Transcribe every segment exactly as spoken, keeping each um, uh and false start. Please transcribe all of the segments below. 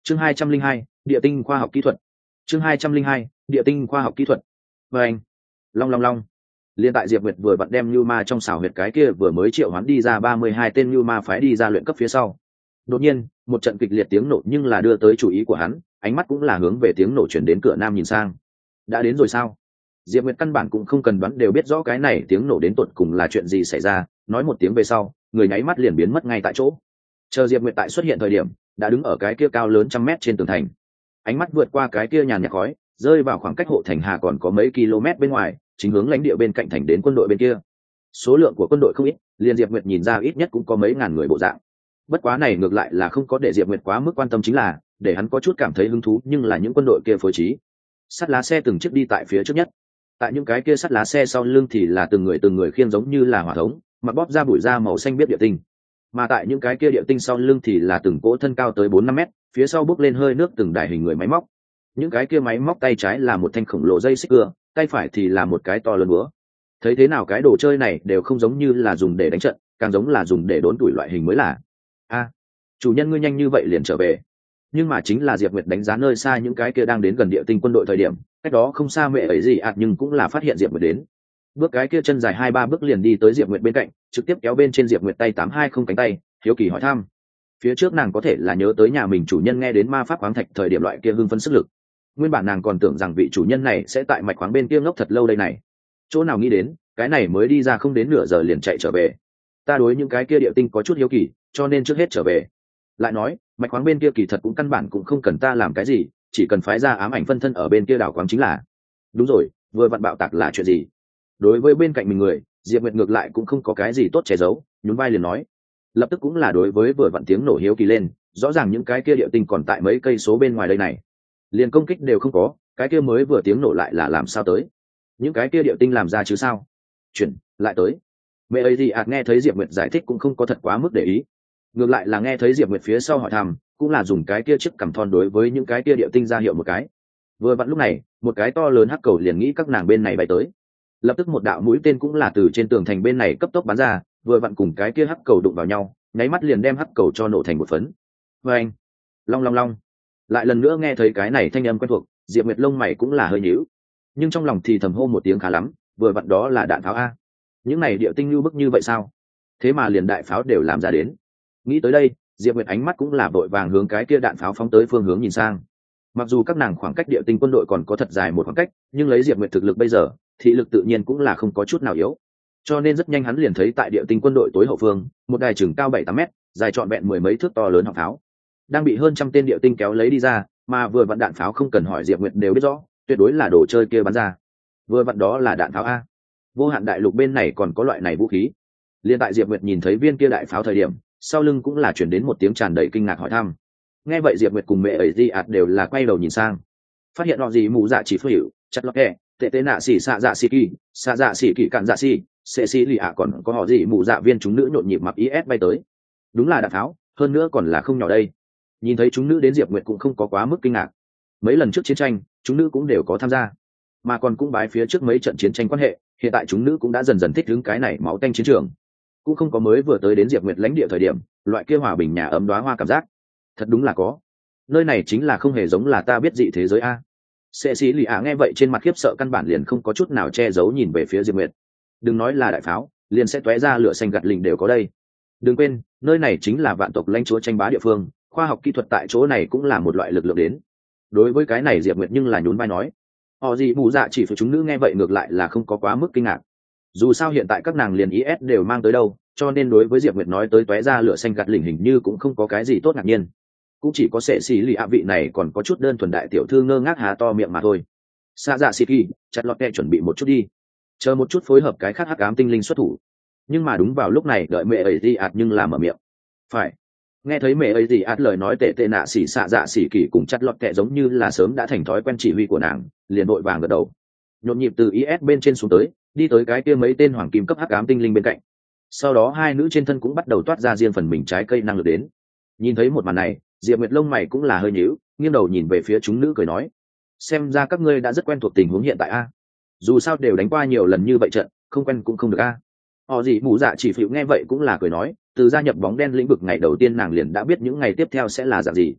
chương hai trăm linh hai địa tinh khoa học kỹ thuật chương hai trăm linh hai địa tinh khoa học kỹ thuật và anh long long long liên tại Diệp Nguyệt vừa vặn đem Nưu Ma trong xảo huyệt cái kia vừa mới triệu hoán đi ra ba mươi hai tên Nưu Ma phái đi ra luyện cấp phía sau, đột nhiên một trận kịch liệt tiếng nổ nhưng là đưa tới chú ý của hắn, ánh mắt cũng là hướng về tiếng nổ chuyển đến cửa nam nhìn sang. Đã đến rồi sao? Diệp Nguyệt căn bản cũng không cần đoán đều biết rõ cái này tiếng nổ đến tột cùng là chuyện gì xảy ra, nói một tiếng về sau, người nháy mắt liền biến mất ngay tại chỗ. Chờ Diệp Nguyệt tại xuất hiện thời điểm, đã đứng ở cái kia cao lớn trăm mét trên tường thành. Ánh mắt vượt qua cái kia nhàn nhạt khói, rơi vào khoảng cách hộ thành hà còn có mấy km bên ngoài, chính hướng lãnh địa bên cạnh thành đến quân đội bên kia. Số lượng của quân đội không ít, liền Diệp Nguyệt nhìn ra ít nhất cũng có mấy ngàn người bộ dạng. Bất quá này ngược lại là không có để Diệp Nguyệt quá mức quan tâm, chính là để hắn có chút cảm thấy hứng thú nhưng là những quân đội kia phối trí. Sắt lá xe từng chiếc đi tại phía trước nhất, tại những cái kia sắt lá xe sau lưng thì là từng người từng người khiêng giống như là hỏa thống, mặc bóp ra bụi da màu xanh biết địa tinh. Mà tại những cái kia địa tinh sau lưng thì là từng cỗ thân cao tới bốn năm mét, phía sau bốc lên hơi nước từng đài hình người máy móc. Những cái kia máy móc tay trái là một thanh khổng lồ dây xích cưa, tay phải thì là một cái to lớn búa. Thấy thế nào cái đồ chơi này đều không giống như là dùng để đánh trận, càng giống là dùng để đốn tuổi loại hình mới là. A, chủ nhân ngươi nhanh như vậy liền trở về. Nhưng mà chính là Diệp Nguyệt đánh giá nơi xa những cái kia đang đến gần địa tinh quân đội thời điểm, cách đó không xa mẹ ấy gì ạt nhưng cũng là phát hiện Diệp Nguyệt đến. Bước cái kia chân dài hai ba bước liền đi tới Diệp Nguyệt bên cạnh, trực tiếp kéo bên trên Diệp Nguyệt tay tám hai không cánh tay, hiếu kỳ hỏi thăm. Phía trước nàng có thể là nhớ tới nhà mình chủ nhân nghe đến ma pháp khoáng thạch thời điểm loại kia hưng phấn sức lực. Nguyên bản nàng còn tưởng rằng vị chủ nhân này sẽ tại mạch khoáng bên kia ngốc thật lâu đây này. Chỗ nào nghĩ đến, cái này mới đi ra không đến nửa giờ liền chạy trở về. Ta đối những cái kia địa tinh có chút hiếu kỳ, cho nên trước hết trở về. Lại nói, mạch khoáng bên kia kỳ thật cũng căn bản cũng không cần ta làm cái gì, chỉ cần phái ra ám ảnh phân thân ở bên kia đảo khoáng chính là. Đúng rồi, vừa vặn bạo tạc là chuyện gì? Đối với bên cạnh mình người, Diệp Nguyệt ngược lại cũng không có cái gì tốt che giấu, nhún vai liền nói. Lập tức cũng là đối với vừa vặn tiếng nổ hiếu kỳ lên, rõ ràng những cái kia địa tinh còn tại mấy cây số bên ngoài đây này, liền công kích đều không có, cái kia mới vừa tiếng nổ lại là làm sao tới? Những cái kia địa tinh làm ra chứ sao? Chuyển lại tới. Mẹ ấy thì ạt nghe thấy Diệp Nguyệt giải thích cũng không có thật quá mức để ý, ngược lại là nghe thấy Diệp Nguyệt phía sau hỏi thăm, cũng là dùng cái kia chiếc cằm thon đối với những cái kia địa tinh ra hiệu một cái. Vừa vặn lúc này, một cái to lớn hắc cầu liền nghĩ các nàng bên này bay tới. Lập tức một đạo mũi tên cũng là từ trên tường thành bên này cấp tốc bắn ra, vừa vặn cùng cái kia hắc cầu đụng vào nhau, nháy mắt liền đem hắc cầu cho nổ thành một phấn. Oeng, long long long. Lại lần nữa nghe thấy cái này thanh âm quen thuộc, Diệp Nguyệt lông mày cũng là hơi nhíu, nhưng trong lòng thì thầm hô một tiếng khá lắm, vừa vặn đó là đạn pháo a. Những này địa tinh lưu bức như vậy sao? Thế mà liền đại pháo đều làm ra đến. Nghĩ tới đây, Diệp Nguyệt ánh mắt cũng là vội vàng hướng cái kia đạn pháo phóng tới phương hướng nhìn sang. Mặc dù các nàng khoảng cách địa tinh quân đội còn có thật dài một khoảng cách, nhưng lấy Diệp Nguyệt thực lực bây giờ, thị lực tự nhiên cũng là không có chút nào yếu. Cho nên rất nhanh hắn liền thấy tại địa tinh quân đội tối hậu phương, một đài chừng cao bảy tám mét, dài trọn vẹn mười mấy thước to lớn họng pháo, đang bị hơn trăm tên địa tinh kéo lấy đi ra, mà vừa vặn đạn pháo không cần hỏi Diệp Nguyệt đều biết rõ, tuyệt đối là đồ chơi kia bắn ra. Vừa vặn đó là đạn pháo a. Vô hạn đại lục bên này còn có loại này vũ khí. Liên tại Diệp Nguyệt nhìn thấy viên kia đại pháo thời điểm, sau lưng cũng là chuyển đến một tiếng tràn đầy kinh ngạc hỏi thăm. Nghe vậy Diệp Nguyệt cùng mẹ ấy di ạt đều là quay đầu nhìn sang, phát hiện họ gì mù dạ chỉ phơi hiểu chặt lọt kẹ tệ tệ nạ xỉ xạ dạ xỉ kỳ xạ dạ xỉ kỳ cạn dạ xỉ xệ xỉ lì ạ còn có họ gì mù dạ viên chúng nữ nhộn nhịp mặc is bay tới. Đúng là đạn pháo, hơn nữa còn là không nhỏ đây. Nhìn thấy chúng nữ đến, Diệp Nguyệt cũng không có quá mức kinh ngạc. Mấy lần trước chiến tranh, chúng nữ cũng đều có tham gia, mà còn cũng bái phía trước mấy trận chiến tranh quan hệ, hiện tại chúng nữ cũng đã dần dần thích ứng cái này máu tanh chiến trường, cũng không có mới vừa tới đến Diệp Nguyệt lãnh địa thời điểm loại kia hòa bình nhà ấm đóa hoa cảm giác. Thật đúng là có, nơi này chính là không hề giống là ta biết dị thế giới a. Sệ sĩ lì ạ nghe vậy trên mặt khiếp sợ căn bản liền không có chút nào che giấu nhìn về phía Diệp Nguyệt. Đừng nói là đại pháo, liền sẽ tóe ra lửa xanh gạt lình đều có đây. Đừng quên, nơi này chính là vạn tộc lãnh chúa tranh bá địa phương, khoa học kỹ thuật tại chỗ này cũng là một loại lực lượng đến. Đối với cái này Diệp Nguyệt nhưng là nhún vai nói. Họ gì bù dạ chỉ phải chúng nữ nghe vậy ngược lại là không có quá mức kinh ngạc. Dù sao hiện tại các nàng liền i ét đều mang tới đâu, cho nên đối với Diệp Nguyệt nói tới tóe ra lửa xanh gạt lình hình như cũng không có cái gì tốt ngạc nhiên. Cũng chỉ có sệ xì lì ạ vị này còn có chút đơn thuần đại tiểu thư ngơ ngác há to miệng mà thôi. Xa dạ xì kỳ chặt lọt kẹ chuẩn bị một chút đi, chờ một chút phối hợp cái khác hắc ám tinh linh xuất thủ. Nhưng mà đúng vào lúc này đợi mẹ ấy gì ạt nhưng là mở miệng. Phải. Nghe thấy mẹ ấy gì ạt lời nói tệ tệ nạ xỉ xạ dạ xỉ kỳ cùng chặt lọt kẹ giống như là sớm đã thành thói quen chỉ huy của nàng, liền vội vàng gật đầu, nhộn nhịp từ i ét bên trên xuống tới, đi tới cái kia mấy tên hoàng kim cấp hắc ám tinh linh bên cạnh. Sau đó hai nữ trên thân cũng bắt đầu toát ra riêng phần mình trái cây năng lực đến. Nhìn thấy một màn này, Diệp Nguyệt lông mày cũng là hơi nhíu, nghiêng đầu nhìn về phía chúng nữ cười nói, xem ra các ngươi đã rất quen thuộc tình huống hiện tại a. Dù sao đều đánh qua nhiều lần như vậy trận, không quen cũng không được a. Họ gì mù dạ chỉ phịu nghe vậy cũng là cười nói, từ gia nhập bóng đen lĩnh vực ngày đầu tiên nàng liền đã biết những ngày tiếp theo sẽ là dạng gì.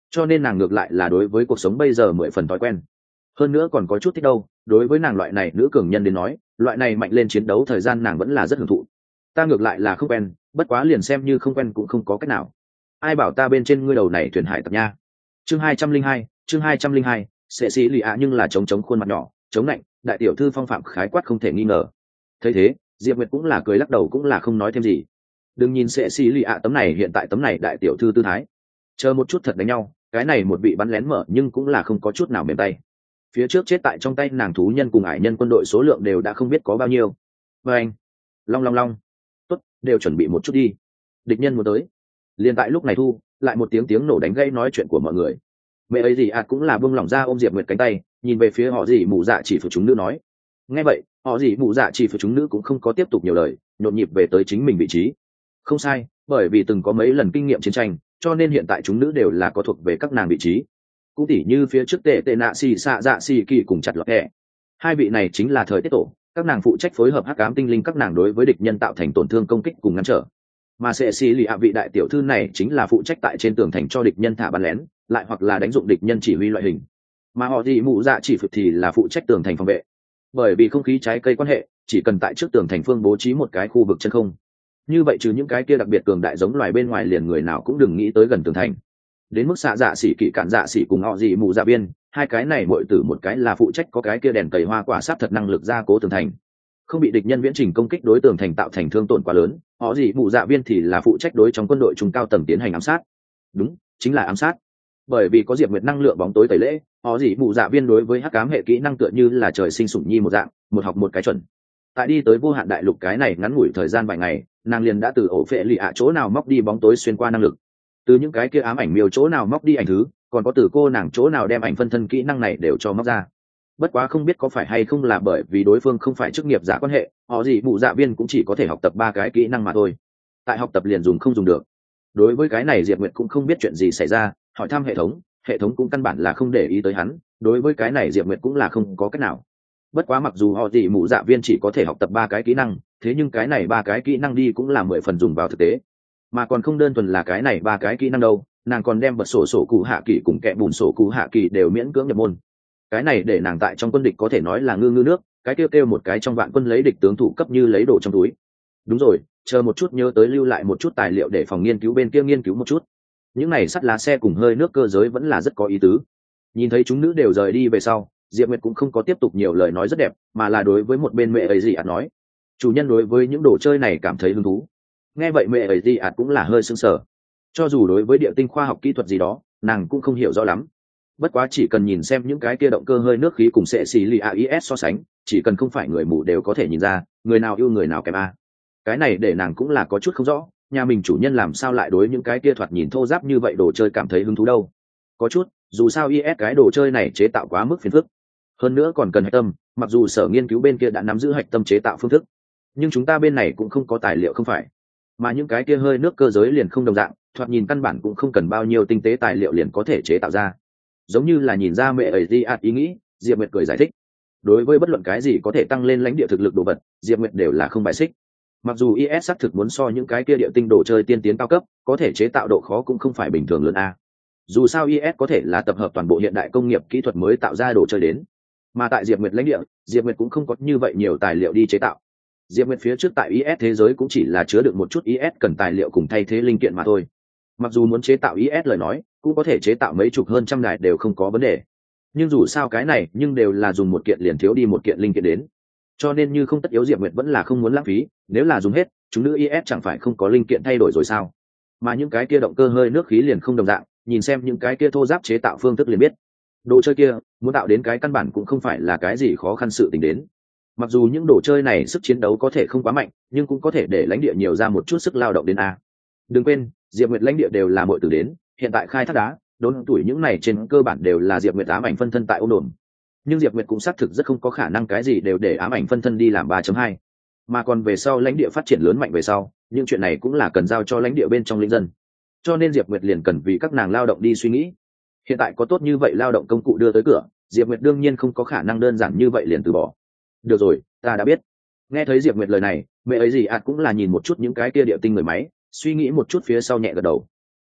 cho nên nàng ngược lại là đối với cuộc sống bây giờ mười phần thói quen. Hơn nữa còn có chút thích đâu, đối với nàng loại này nữ cường nhân đến nói, loại này mạnh lên chiến đấu thời gian nàng vẫn là rất hưởng thụ. Ta ngược lại là không quen, bất quá liền xem như không quen cũng không có cách nào. Ai bảo ta bên trên ngươi đầu này thuyền hải tặc nha. Chương hai trăm linh hai, chương hai trăm linh hai, sẽ xí lì ạ nhưng là chống chống khuôn mặt nhỏ, chống lạnh, đại tiểu thư phong phạm khái quát không thể nghi ngờ. Thấy thế, Diệp Nguyệt cũng là cười lắc đầu cũng là không nói thêm gì. Đừng nhìn sẽ xí lì ạ tấm này hiện tại tấm này đại tiểu thư tư thái. Chờ một chút thật đánh nhau, cái này một vị bắn lén mở nhưng cũng là không có chút nào mềm tay. Phía trước chết tại trong tay nàng thú nhân cùng ải nhân quân đội số lượng đều đã không biết có bao nhiêu. Và anh, long long long, tốt, đều chuẩn bị một chút đi. Địch nhân muốn tới. Liên tại lúc này thu, lại một tiếng tiếng nổ đánh gây nói chuyện của mọi người. Mẹ ấy gì ạt cũng là buông lỏng ra ôm Diệp Nguyệt cánh tay, nhìn về phía họ gì mụ dạ chỉ phụ chúng nữ nói. Nghe vậy, họ gì mụ dạ chỉ phụ chúng nữ cũng không có tiếp tục nhiều lời, nhộn nhịp về tới chính mình vị trí. Không sai, bởi vì từng có mấy lần kinh nghiệm chiến tranh, cho nên hiện tại chúng nữ đều là có thuộc về các nàng vị trí. Cũng tỉ như phía trước tệ tệ nạ xì xạ dạ xì kỳ cùng chặt lọt hẹ. Hai vị này chính là thời tiết tổ, các nàng phụ trách phối hợp hắc ám tinh linh các nàng đối với địch nhân tạo thành tổn thương công kích cùng ngăn trở. Mà sẽ xì lì ạ vị đại tiểu thư này chính là phụ trách tại trên tường thành cho địch nhân thả bắn lén, lại hoặc là đánh dụng địch nhân chỉ huy loại hình. Mà họ gì mụ dạ chỉ phực thì là phụ trách tường thành phòng vệ. Bởi vì không khí trái cây quan hệ, chỉ cần tại trước tường thành phương bố trí một cái khu vực chân không. Như vậy trừ những cái kia đặc biệt cường đại giống loài bên ngoài liền người nào cũng đừng nghĩ tới gần tường thành. Đến mức xạ dạ xỉ kỵ cản dạ xỉ cùng họ gì mù dạ biên, hai cái này mỗi tử một cái là phụ trách có cái kia đèn cầy hoa quả sáp thật năng lực gia cố tường thành, không bị địch nhân viễn trình công kích đối tường thành tạo thành thương tổn quá lớn. Họ gì mù dạ biên thì là phụ trách đối trong quân đội trung cao tầng tiến hành ám sát. Đúng, chính là ám sát. Bởi vì có Diệp Nguyệt năng lượng bóng tối tẩy lễ, họ gì mù dạ biên đối với hắc ám hệ kỹ năng tựa như là trời sinh sủng nhi một dạng, một học một cái chuẩn. Tại đi tới vô hạn đại lục cái này ngắn ngủi thời gian vài ngày, nàng liền đã từ ổ phệ lì ạ chỗ nào móc đi bóng tối xuyên qua năng lực, từ những cái kia ám ảnh miêu chỗ nào móc đi ảnh thứ, còn có từ cô nàng chỗ nào đem ảnh phân thân kỹ năng này đều cho móc ra. Bất quá không biết có phải hay không là bởi vì đối phương không phải chức nghiệp giả quan hệ, họ gì mụ dạ viên cũng chỉ có thể học tập ba cái kỹ năng mà thôi. Tại học tập liền dùng không dùng được. Đối với cái này Diệp Nguyệt cũng không biết chuyện gì xảy ra, hỏi thăm hệ thống, hệ thống cũng căn bản là không để ý tới hắn. Đối với cái này Diệp Nguyệt cũng là không có cách nào. Bất quá mặc dù họ gì mụ dạ viên chỉ có thể học tập ba cái kỹ năng, thế nhưng cái này ba cái kỹ năng đi cũng là mười phần dùng vào thực tế. Mà còn không đơn thuần là cái này ba cái kỹ năng đâu, nàng còn đem bật sổ sổ cụ hạ kỳ cùng kẹ bùn sổ cụ hạ kỳ đều miễn cưỡng nhập môn. Cái này để nàng tại trong quân địch có thể nói là ngư ngư nước, cái kêu kêu một cái trong vạn quân lấy địch tướng thủ cấp như lấy đồ trong túi. Đúng rồi, chờ một chút nhớ tới lưu lại một chút tài liệu để phòng nghiên cứu bên kia nghiên cứu một chút. Những này sắt lá xe cùng hơi nước cơ giới vẫn là rất có ý tứ. Nhìn thấy chúng nữ đều rời đi về sau, Diệp Nguyệt cũng không có tiếp tục nhiều lời nói rất đẹp, mà là đối với một bên mẹ ấy gì ạt nói. Chủ nhân đối với những đồ chơi này cảm thấy hứng thú. Nghe vậy mẹ ấy gì ạt cũng là hơi sững sờ. Cho dù đối với địa tinh khoa học kỹ thuật gì đó, nàng cũng không hiểu rõ lắm. Bất quá chỉ cần nhìn xem những cái kia động cơ hơi nước khí cùng sệ xì lì a i s so sánh, chỉ cần không phải người mù đều có thể nhìn ra, người nào yêu người nào kém a. Cái này để nàng cũng là có chút không rõ, nhà mình chủ nhân làm sao lại đối những cái kia thoạt nhìn thô ráp như vậy đồ chơi cảm thấy hứng thú đâu. Có chút, dù sao i ét cái đồ chơi này chế tạo quá mức phiền phức. Hơn nữa còn cần hạch tâm, mặc dù sở nghiên cứu bên kia đã nắm giữ hạch tâm chế tạo phương thức, nhưng chúng ta bên này cũng không có tài liệu không phải. Mà những cái kia hơi nước cơ giới liền không đồng dạng, thoạt nhìn căn bản cũng không cần bao nhiêu tinh tế tài liệu liền có thể chế tạo ra. Giống như là nhìn ra mẹ ấy di ạt ý nghĩ, Diệp Nguyệt cười giải thích. Đối với bất luận cái gì có thể tăng lên lãnh địa thực lực đồ vật, Diệp Nguyệt đều là không bài xích. Mặc dù i ét xác thực muốn so những cái kia địa tinh đồ chơi tiên tiến cao cấp, có thể chế tạo độ khó cũng không phải bình thường lớn a. Dù sao i ét có thể là tập hợp toàn bộ hiện đại công nghiệp kỹ thuật mới tạo ra đồ chơi đến. Mà tại Diệp Nguyệt lãnh địa, Diệp Nguyệt cũng không có như vậy nhiều tài liệu đi chế tạo. Diệp Nguyệt phía trước tại i ét thế giới cũng chỉ là chứa được một chút i ét cần tài liệu cùng thay thế linh kiện mà thôi. Mặc dù muốn chế tạo i ét lời nói, cũng có thể chế tạo mấy chục hơn trăm đài đều không có vấn đề. Nhưng dù sao cái này, nhưng đều là dùng một kiện liền thiếu đi một kiện linh kiện đến. Cho nên như không tất yếu Diệp Nguyệt vẫn là không muốn lãng phí, nếu là dùng hết, chúng nữ i ét chẳng phải không có linh kiện thay đổi rồi sao? Mà những cái kia động cơ hơi nước khí liền không đồng dạng, nhìn xem những cái kia thô giáp chế tạo phương thức liền biết. Đồ chơi kia, muốn tạo đến cái căn bản cũng không phải là cái gì khó khăn sự tình đến. Mặc dù những đồ chơi này sức chiến đấu có thể không quá mạnh, nhưng cũng có thể để lãnh địa nhiều ra một chút sức lao động đến a. Đừng quên, Diệp Nguyệt lãnh địa đều là muội tử đến, hiện tại khai thác đá, đốn tuổi những này trên cơ bản đều là Diệp Nguyệt ám ảnh phân thân tại ôn đồn. Nhưng Diệp Nguyệt cũng xác thực rất không có khả năng cái gì đều để ám ảnh phân thân đi làm ba chấm hai. Mà còn về sau lãnh địa phát triển lớn mạnh về sau, những chuyện này cũng là cần giao cho lãnh địa bên trong linh dân. Cho nên Diệp Nguyệt liền cần vì các nàng lao động đi suy nghĩ. Hiện tại có tốt như vậy lao động công cụ đưa tới cửa, Diệp Nguyệt đương nhiên không có khả năng đơn giản như vậy liền từ bỏ. Được rồi, ta đã biết. Nghe thấy Diệp Nguyệt lời này, mẹ ấy gì ạt cũng là nhìn một chút những cái kia địa tinh người máy, suy nghĩ một chút phía sau nhẹ gật đầu.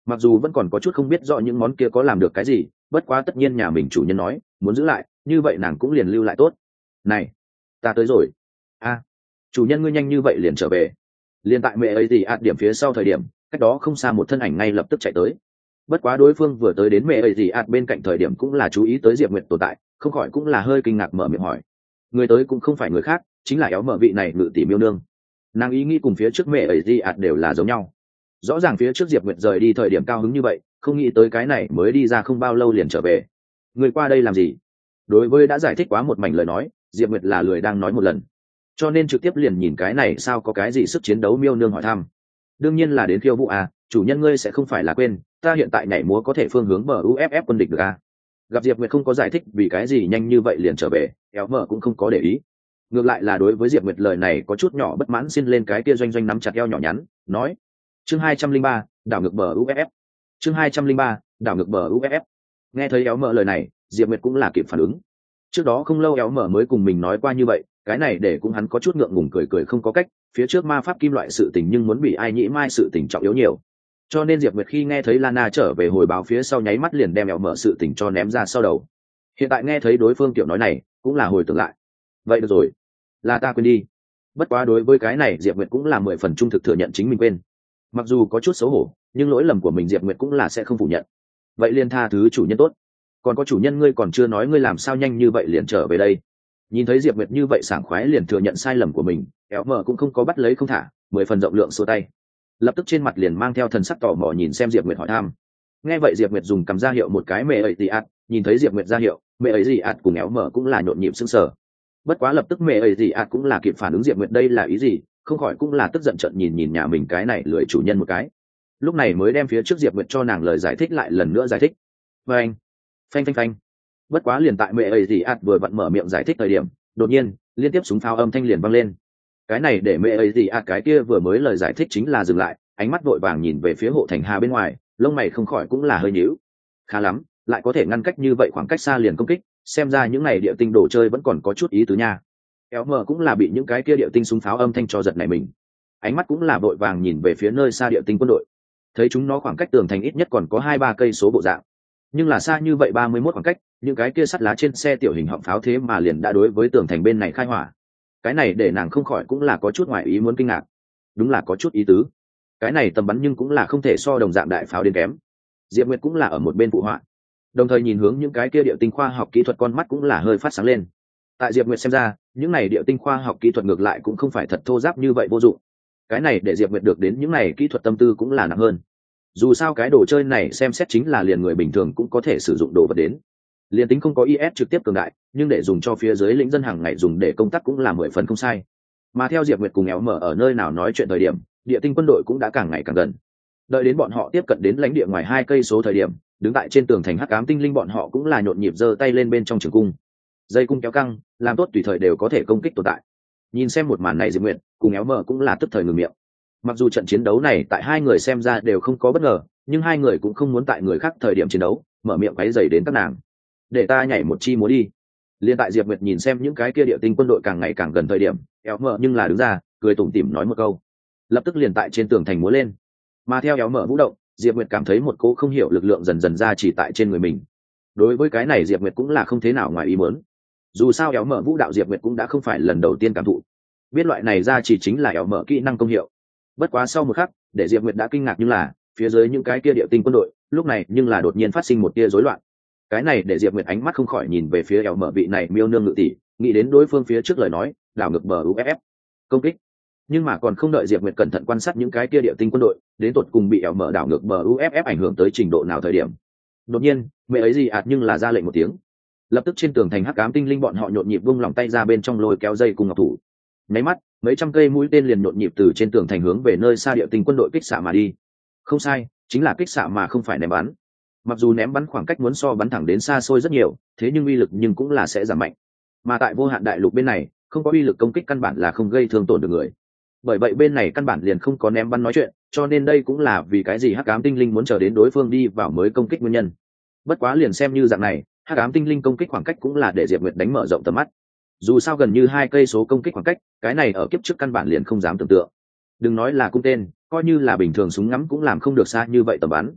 mặc dù vẫn còn có chút không biết rõ những món kia có làm được cái gì, bất quá tất nhiên nhà mình chủ nhân nói muốn giữ lại, như vậy nàng cũng liền lưu lại tốt. Này, ta tới rồi. A, chủ nhân ngươi nhanh như vậy liền trở về. Liền tại mẹ ấy thì ạt điểm phía sau thời điểm, cách đó không xa một thân ảnh ngay lập tức chạy tới. Bất quá đối phương vừa tới đến mẹ ấy thì ạt bên cạnh thời điểm cũng là chú ý tới Diệp Nguyệt tồn tại, không khỏi cũng là hơi kinh ngạc mở miệng hỏi. Người tới cũng không phải người khác, chính là éo mở vị này ngự tỷ miêu nương. Nàng ý nghĩ cùng phía trước mẹ ấy thì ạt đều là giống nhau. Rõ ràng phía trước Diệp Nguyệt rời đi thời điểm cao hứng như vậy, không nghĩ tới cái này mới đi ra không bao lâu liền trở về. Người qua đây làm gì? Đối với đã giải thích quá một mảnh lời nói, Diệp Nguyệt là lười đang nói một lần, cho nên trực tiếp liền nhìn cái này sao có cái gì sức chiến đấu miêu nương hỏi thăm. Đương nhiên là đến khiêu vũ à, chủ nhân ngươi sẽ không phải là quên ta hiện tại nhảy múa có thể phương hướng bờ u ép ép quân địch được à. Gặp Diệp Nguyệt không có giải thích vì cái gì nhanh như vậy liền trở về, éo mở cũng không có để ý, ngược lại là đối với Diệp Nguyệt lời này có chút nhỏ bất mãn, xin lên cái kia doanh doanh nắm chặt eo nhỏ nhắn nói. Chương hai trăm linh ba, đảo ngược bờ u ép ép. Chương hai trăm linh ba, đảo ngược bờ u ép ép. Nghe thấy éo mở lời này, Diệp Nguyệt cũng là kịp phản ứng. Trước đó không lâu éo mở mới cùng mình nói qua như vậy, cái này để cũng hắn có chút ngượng ngùng cười cười không có cách, phía trước ma pháp kim loại sự tình nhưng muốn bị ai nhĩ mai sự tình trọng yếu nhiều. Cho nên Diệp Nguyệt khi nghe thấy Lana trở về hồi báo phía sau nháy mắt liền đem éo mở sự tình cho ném ra sau đầu. Hiện tại nghe thấy đối phương kiểu nói này, cũng là hồi tưởng lại. Vậy được rồi, là ta quên đi. Bất quá đối với cái này Diệp Nguyệt cũng là mười phần trung thực thừa nhận chính mình quên. Mặc dù có chút xấu hổ, nhưng lỗi lầm của mình Diệp Nguyệt cũng là sẽ không phủ nhận. Vậy liền tha thứ chủ nhân tốt. Còn có chủ nhân ngươi còn chưa nói ngươi làm sao nhanh như vậy liền trở về đây. Nhìn thấy Diệp Nguyệt như vậy sảng khoái liền thừa nhận sai lầm của mình, éo mở cũng không có bắt lấy không thả, mười phần rộng lượng xua tay. Lập tức trên mặt liền mang theo thần sắc tò mò nhìn xem Diệp Nguyệt hỏi thăm. Nghe vậy Diệp Nguyệt dùng cầm ra hiệu một cái mẹ ấy gì ạt, nhìn thấy Diệp Nguyệt ra hiệu, mẹ ấy gì ạt cùng éo mở cũng là nhộn nhịp sững sờ. Bất quá lập tức mẹ ấy gì ạt cũng là kịp phản ứng Diệp Nguyệt đây là ý gì, không khỏi cũng là tức giận trợn nhìn nhìn nhà mình cái này lười chủ nhân một cái. Lúc này mới đem phía trước Diệp Nguyệt cho nàng lời giải thích lại lần nữa giải thích. Và anh, phanh phanh phanh. Bất quá liền tại mẹ ấy gì ạt vừa vặn mở miệng giải thích thời điểm, đột nhiên liên tiếp súng pháo âm thanh liền vang lên. Cái này để mẹ ấy gì ạt cái kia vừa mới lời giải thích chính là dừng lại, ánh mắt vội vàng nhìn về phía hộ thành hà bên ngoài, lông mày không khỏi cũng là hơi nhíu. Khá lắm, lại có thể ngăn cách như vậy khoảng cách xa liền công kích, xem ra những này địa tinh đồ chơi vẫn còn có chút ý tứ nha. Kéo mờ cũng là bị những cái kia địa tinh súng pháo âm thanh cho giật này mình, ánh mắt cũng là vội vàng nhìn về phía nơi xa địa tinh quân đội, thấy chúng nó khoảng cách tường thành ít nhất còn có hai ba cây số bộ dạng, nhưng là xa như vậy ba mươi mốt khoảng cách, những cái kia sắt lá trên xe tiểu hình họng pháo thế mà liền đã đối với tường thành bên này khai hỏa. Cái này để nàng không khỏi cũng là có chút ngoài ý muốn kinh ngạc, đúng là có chút ý tứ. Cái này tầm bắn nhưng cũng là không thể so đồng dạng đại pháo đến kém. Diệp Nguyệt cũng là ở một bên phụ họa, đồng thời nhìn hướng những cái kia địa tinh khoa học kỹ thuật, con mắt cũng là hơi phát sáng lên. Tại Diệp Nguyệt xem ra, những này địa tinh khoa học kỹ thuật ngược lại cũng không phải thật thô ráp như vậy vô dụng. Cái này để Diệp Nguyệt được đến những này kỹ thuật tâm tư cũng là nặng hơn. Dù sao cái đồ chơi này xem xét chính là liền người bình thường cũng có thể sử dụng đồ vật đến. Liền tính không có i ét trực tiếp cường đại, nhưng để dùng cho phía dưới lĩnh dân hàng ngày dùng để công tác cũng là mười phần không sai. Mà theo Diệp Nguyệt cùng éo mở ở nơi nào nói chuyện thời điểm, địa tinh quân đội cũng đã càng ngày càng gần. Đợi đến bọn họ tiếp cận đến lãnh địa ngoài hai cây số thời điểm, đứng tại trên tường thành hắc ám tinh linh bọn họ cũng là nhộn nhịp giơ tay lên bên trong trường cung. Dây cung kéo căng, làm tốt tùy thời đều có thể công kích tồn tại. Nhìn xem một màn này Diệp Nguyệt cùng éo mở cũng là tức thời ngừng miệng. Mặc dù trận chiến đấu này tại hai người xem ra đều không có bất ngờ, nhưng hai người cũng không muốn tại người khác thời điểm chiến đấu mở miệng quấy rầy đến các nàng. Để ta nhảy một chi múa đi. Liên tại Diệp Nguyệt nhìn xem những cái kia địa tinh quân đội càng ngày càng gần thời điểm, éo mở nhưng là đứng ra cười tủm tỉm nói một câu, lập tức liền tại trên tường thành múa lên. Mà theo éo mở vũ động, Diệp Nguyệt cảm thấy một cỗ không hiểu lực lượng dần dần ra chỉ tại trên người mình. Đối với cái này Diệp Nguyệt cũng là không thế nào ngoài ý muốn. Dù sao éo mở vũ đạo Diệp Nguyệt cũng đã không phải lần đầu tiên cảm thụ, biết loại này ra chỉ chính là éo mở kỹ năng công hiệu. Bất quá sau một khắc, để Diệp Nguyệt đã kinh ngạc nhưng là phía dưới những cái kia địa tinh quân đội lúc này nhưng là đột nhiên phát sinh một tia rối loạn. Cái này để Diệp Nguyệt ánh mắt không khỏi nhìn về phía éo mở vị này miêu nương ngự tỷ, nghĩ đến đối phương phía trước lời nói đảo ngược bờ u ép ép công kích. Nhưng mà còn không đợi Diệp Nguyệt cẩn thận quan sát những cái kia địa tinh quân đội đến tột cùng bị éo mở đảo ngược bờ u ép ép ảnh hưởng tới trình độ nào thời điểm, đột nhiên mẹ ấy gì ạt nhưng là ra lệnh một tiếng, lập tức trên tường thành hắc ám tinh linh bọn họ nhộn nhịp vung lòng tay ra bên trong lôi kéo dây cùng ngọc thủ. Nháy mắt mấy trăm cây mũi tên liền nhộn nhịp từ trên tường thành hướng về nơi xa địa tinh quân đội kích xạ mà đi. Không sai, chính là kích xạ mà không phải ném bắn. Mặc dù ném bắn khoảng cách muốn so bắn thẳng đến xa xôi rất nhiều, thế nhưng uy lực nhưng cũng là sẽ giảm mạnh. Mà tại vô hạn đại lục bên này, không có uy lực công kích căn bản là không gây thương tổn được người. Bởi vậy bên này căn bản liền không có ném bắn nói chuyện, cho nên đây cũng là vì cái gì hắc ám tinh linh muốn chờ đến đối phương đi vào mới công kích nguyên nhân. Bất quá liền xem như dạng này, hắc ám tinh linh công kích khoảng cách cũng là để Diệp Nguyệt đánh mở rộng tầm mắt. Dù sao gần như hai cây số công kích khoảng cách, cái này ở kiếp trước căn bản liền không dám tưởng tượng. Đừng nói là cung tên, coi như là bình thường súng ngắm cũng làm không được xa như vậy tầm bắn.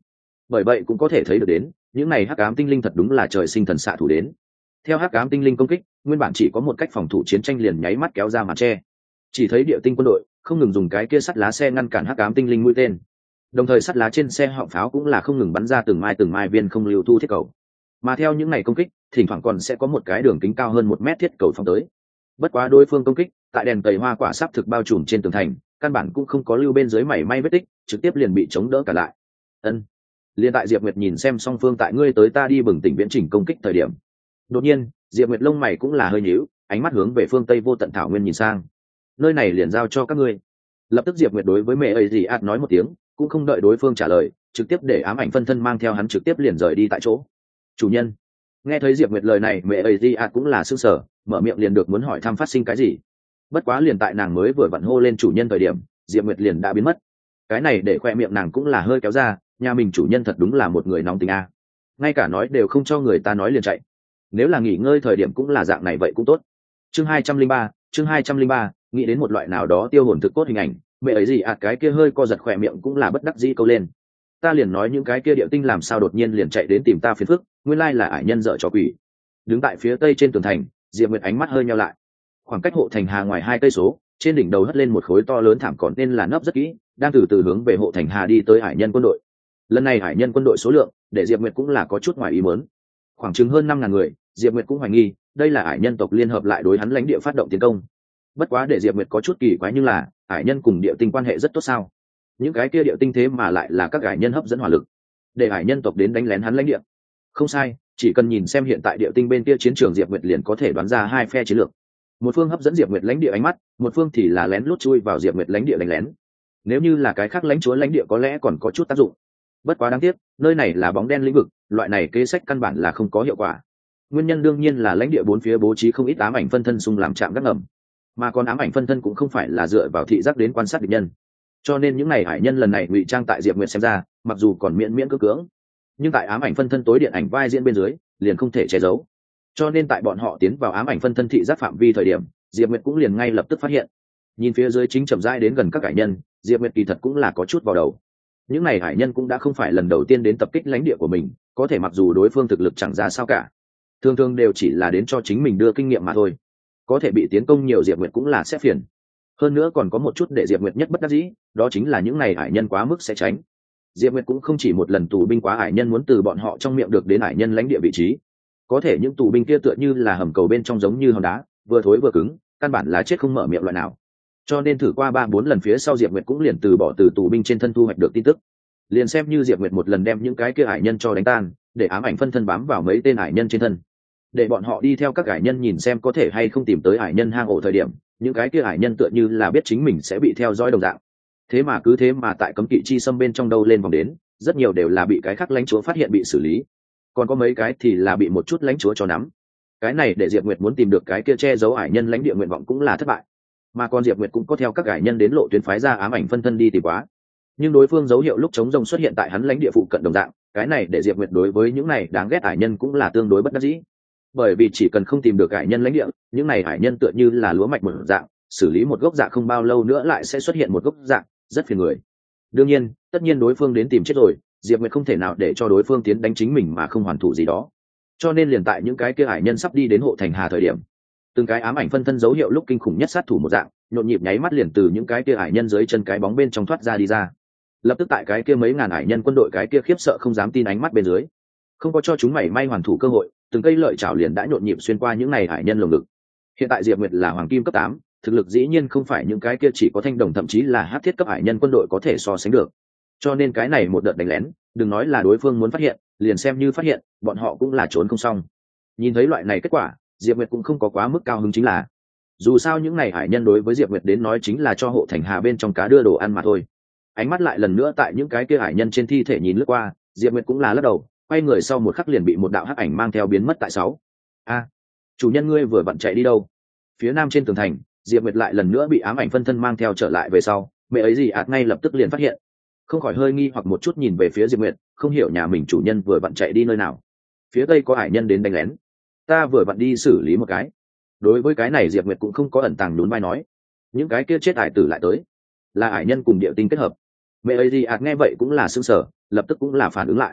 bởi vậy cũng có thể thấy được đến những này hắc ám tinh linh thật đúng là trời sinh thần xạ thủ đến. Theo hắc ám tinh linh công kích, nguyên bản chỉ có một cách phòng thủ chiến tranh liền nháy mắt kéo ra màn che. Chỉ thấy địa tinh quân đội không ngừng dùng cái kia sắt lá xe ngăn cản hắc ám tinh linh mũi tên, đồng thời sắt lá trên xe họng pháo cũng là không ngừng bắn ra từng mai từng mai viên không lưu thu thiết cầu. Mà theo những ngày công kích, thỉnh thoảng còn sẽ có một cái đường kính cao hơn một mét thiết cầu phóng tới. Bất quá đối phương công kích tại đèn tẩy hoa quả sáp thực bao trùm trên tường thành, căn bản cũng không có lưu bên dưới mảy may vết tích, trực tiếp liền bị chống đỡ cả lại. Ân. Liên tại Diệp Nguyệt nhìn xem song phương tại ngươi tới ta đi bừng tỉnh viễn trình công kích thời điểm, đột nhiên Diệp Nguyệt lông mày cũng là hơi nhíu, ánh mắt hướng về phương tây vô tận thảo nguyên nhìn sang. Nơi này liền giao cho các ngươi. Lập tức Diệp Nguyệt đối với mẹ ấy gì ạt nói một tiếng, cũng không đợi đối phương trả lời, trực tiếp để ám ảnh phân thân mang theo hắn trực tiếp liền rời đi tại chỗ. Chủ nhân. Nghe thấy Diệp Nguyệt lời này, mẹ ấy gì ạt cũng là sửng sở, mở miệng liền được muốn hỏi thăm phát sinh cái gì. Bất quá liền tại nàng mới vừa vặn hô lên chủ nhân thời điểm, Diệp Nguyệt liền đã biến mất. Cái này để khoe miệng nàng cũng là hơi kéo ra, nhà mình chủ nhân thật đúng là một người nóng tính a, ngay cả nói đều không cho người ta nói liền chạy. Nếu là nghỉ ngơi thời điểm cũng là dạng này vậy cũng tốt. Chương hai trăm linh ba, chương hai trăm linh ba, nghĩ đến một loại nào đó tiêu hồn thực cốt hình ảnh, mẹ ấy gì ạt cái kia hơi co giật khỏe miệng cũng là bất đắc dĩ câu lên. Ta liền nói những cái kia địa tinh làm sao đột nhiên liền chạy đến tìm ta phiền phức, nguyên lai là ải nhân dở trò quỷ. Đứng tại phía tây trên tường thành, Diệp Nguyệt ánh mắt hơi nheo lại. Khoảng cách hộ thành hà ngoài hai cây số, trên đỉnh đầu hất lên một khối to lớn thảm còn nên là nấp rất kỹ, đang từ từ hướng về hộ thành hà đi tới ải nhân quân đội. Lần này ải nhân quân đội số lượng để Diệp Nguyệt cũng là có chút ngoài ý muốn, khoảng chừng hơn năm ngàn người. Diệp Nguyệt cũng hoài nghi đây là ải nhân tộc liên hợp lại đối hắn lãnh địa phát động tiến công. Bất quá để Diệp Nguyệt có chút kỳ quái nhưng là ải nhân cùng địa tinh quan hệ rất tốt sao? Những cái kia địa tinh thế mà lại là các ải nhân hấp dẫn hỏa lực, để ải nhân tộc đến đánh lén hắn lãnh địa. Không sai, chỉ cần nhìn xem hiện tại địa tinh bên kia chiến trường, Diệp Nguyệt liền có thể đoán ra hai phe chiến lược. Một phương hấp dẫn Diệp Nguyệt lãnh địa ánh mắt, một phương thì là lén lút chui vào Diệp Nguyệt lãnh địa đánh lén. Nếu như là cái khác lãnh chúa lãnh địa có lẽ còn có chút tác dụng. Bất quá đáng tiếc, nơi này là bóng đen lĩnh vực, loại này kế sách căn bản là không có hiệu quả. Nguyên nhân đương nhiên là lãnh địa bốn phía bố trí không ít ám ảnh phân thân xung làm trạm gác ngầm, mà còn ám ảnh phân thân cũng không phải là dựa vào thị giác đến quan sát địch nhân. Cho nên những này hải nhân lần này ngụy trang tại Diệp Nguyệt xem ra, mặc dù còn miễn miễn cưỡng cưỡng, nhưng tại ám ảnh phân thân tối điện ảnh vai diễn bên dưới, liền không thể che giấu. Cho nên tại bọn họ tiến vào ám ảnh phân thân thị giác phạm vi thời điểm, Diệp Nguyệt cũng liền ngay lập tức phát hiện. Nhìn phía dưới chính chậm rãi đến gần các hải nhân, Diệp Nguyệt kỳ thật cũng là có chút vào đầu. Những này hải nhân cũng đã không phải lần đầu tiên đến tập kích lãnh địa của mình, có thể mặc dù đối phương thực lực chẳng ra sao cả, thường thường đều chỉ là đến cho chính mình đưa kinh nghiệm mà thôi. Có thể bị tiến công nhiều Diệp Nguyệt cũng là sẽ phiền. Hơn nữa còn có một chút để Diệp Nguyệt nhất bất đắc dĩ, đó chính là những này hải nhân quá mức sẽ tránh. Diệp Nguyệt cũng không chỉ một lần tù binh quá hải nhân muốn từ bọn họ trong miệng được đến hải nhân lãnh địa vị trí. Có thể những tù binh kia tựa như là hầm cầu bên trong giống như hòn đá, vừa thối vừa cứng, căn bản là chết không mở miệng loại nào. Cho nên thử qua ba bốn lần phía sau, Diệp Nguyệt cũng liền từ bỏ từ tù binh trên thân thu hoạch được tin tức. Liền xem như Diệp Nguyệt một lần đem những cái kia hải nhân cho đánh tan, để ám ảnh phân thân bám vào mấy tên hải nhân trên thân, để bọn họ đi theo các hải nhân nhìn xem có thể hay không tìm tới hải nhân hang ổ thời điểm, những cái kia hải nhân tựa như là biết chính mình sẽ bị theo dõi đồng dạng. Thế mà cứ thế mà tại cấm kỵ chi xâm bên trong đâu lên vòng đến, rất nhiều đều là bị cái khác lãnh chúa phát hiện bị xử lý, còn có mấy cái thì là bị một chút lãnh chúa cho nắm. Cái này để Diệp Nguyệt muốn tìm được cái kia che giấu hải nhân lãnh địa nguyện vọng cũng là thất bại. Mà còn Diệp Nguyệt cũng có theo các hải nhân đến lộ tuyến phái ra ám ảnh phân thân đi tìm quá, nhưng đối phương dấu hiệu lúc chống rông xuất hiện tại hắn lãnh địa phụ cận đồng dạng. Cái này để Diệp Nguyệt đối với những này đáng ghét hải nhân cũng là tương đối bất đắc dĩ, bởi vì chỉ cần không tìm được hải nhân lãnh địa, những này hải nhân tựa như là lúa mạch một dạng, xử lý một gốc dạ không bao lâu nữa lại sẽ xuất hiện một gốc dạ, rất phiền người. Đương nhiên, tất nhiên đối phương đến tìm chết rồi, Diệp Nguyệt không thể nào để cho đối phương tiến đánh chính mình mà không hoàn thủ gì đó. Cho nên liền tại những cái kia hải nhân sắp đi đến hộ thành hà thời điểm, từng cái ám ảnh phân thân dấu hiệu lúc kinh khủng nhất sát thủ một dạng, nhộn nhịp nháy mắt liền từ những cái kia hải nhân dưới chân cái bóng bên trong thoát ra đi ra. Lập tức tại cái kia mấy ngàn hải nhân quân đội cái kia khiếp sợ không dám tin ánh mắt bên dưới, không có cho chúng mảy may hoàn thủ cơ hội, từng cây lợi chảo liền đã nhộn nhịp xuyên qua những này hải nhân lồng ngực. Hiện tại Diệp Nguyệt là hoàng kim cấp tám, thực lực dĩ nhiên không phải những cái kia chỉ có thanh đồng thậm chí là hắc thiết cấp hải nhân quân đội có thể so sánh được. Cho nên cái này một đợt đánh lén, đừng nói là đối phương muốn phát hiện, liền xem như phát hiện, bọn họ cũng là trốn không xong. Nhìn thấy loại này kết quả, Diệp Nguyệt cũng không có quá mức cao hứng, chính là dù sao những này hải nhân đối với Diệp Nguyệt đến nói chính là cho hộ thành hà bên trong cá đưa đồ ăn mà thôi. Ánh mắt lại lần nữa tại những cái kia hải nhân trên thi thể nhìn lướt qua, Diệp Nguyệt cũng là lắc đầu, quay người sau một khắc liền bị một đạo hắc ảnh mang theo biến mất tại sáu. A, chủ nhân ngươi vừa vặn chạy đi đâu? Phía nam trên tường thành, Diệp Nguyệt lại lần nữa bị ám ảnh phân thân mang theo trở lại về sau, mẹ ấy gì ạt ngay lập tức liền phát hiện, không khỏi hơi nghi hoặc một chút nhìn về phía Diệp Nguyệt, không hiểu nhà mình chủ nhân vừa vặn chạy đi nơi nào. Phía tây có hải nhân đến đánh lén, ta vừa vặn đi xử lý một cái. Đối với cái này Diệp Nguyệt cũng không có ẩn tàng nhún vai nói, những cái kia chết hải tử lại tới, là hải nhân cùng địa tinh kết hợp. Mẹ ấy gì ạt nghe vậy cũng là sững sờ, lập tức cũng là phản ứng lại.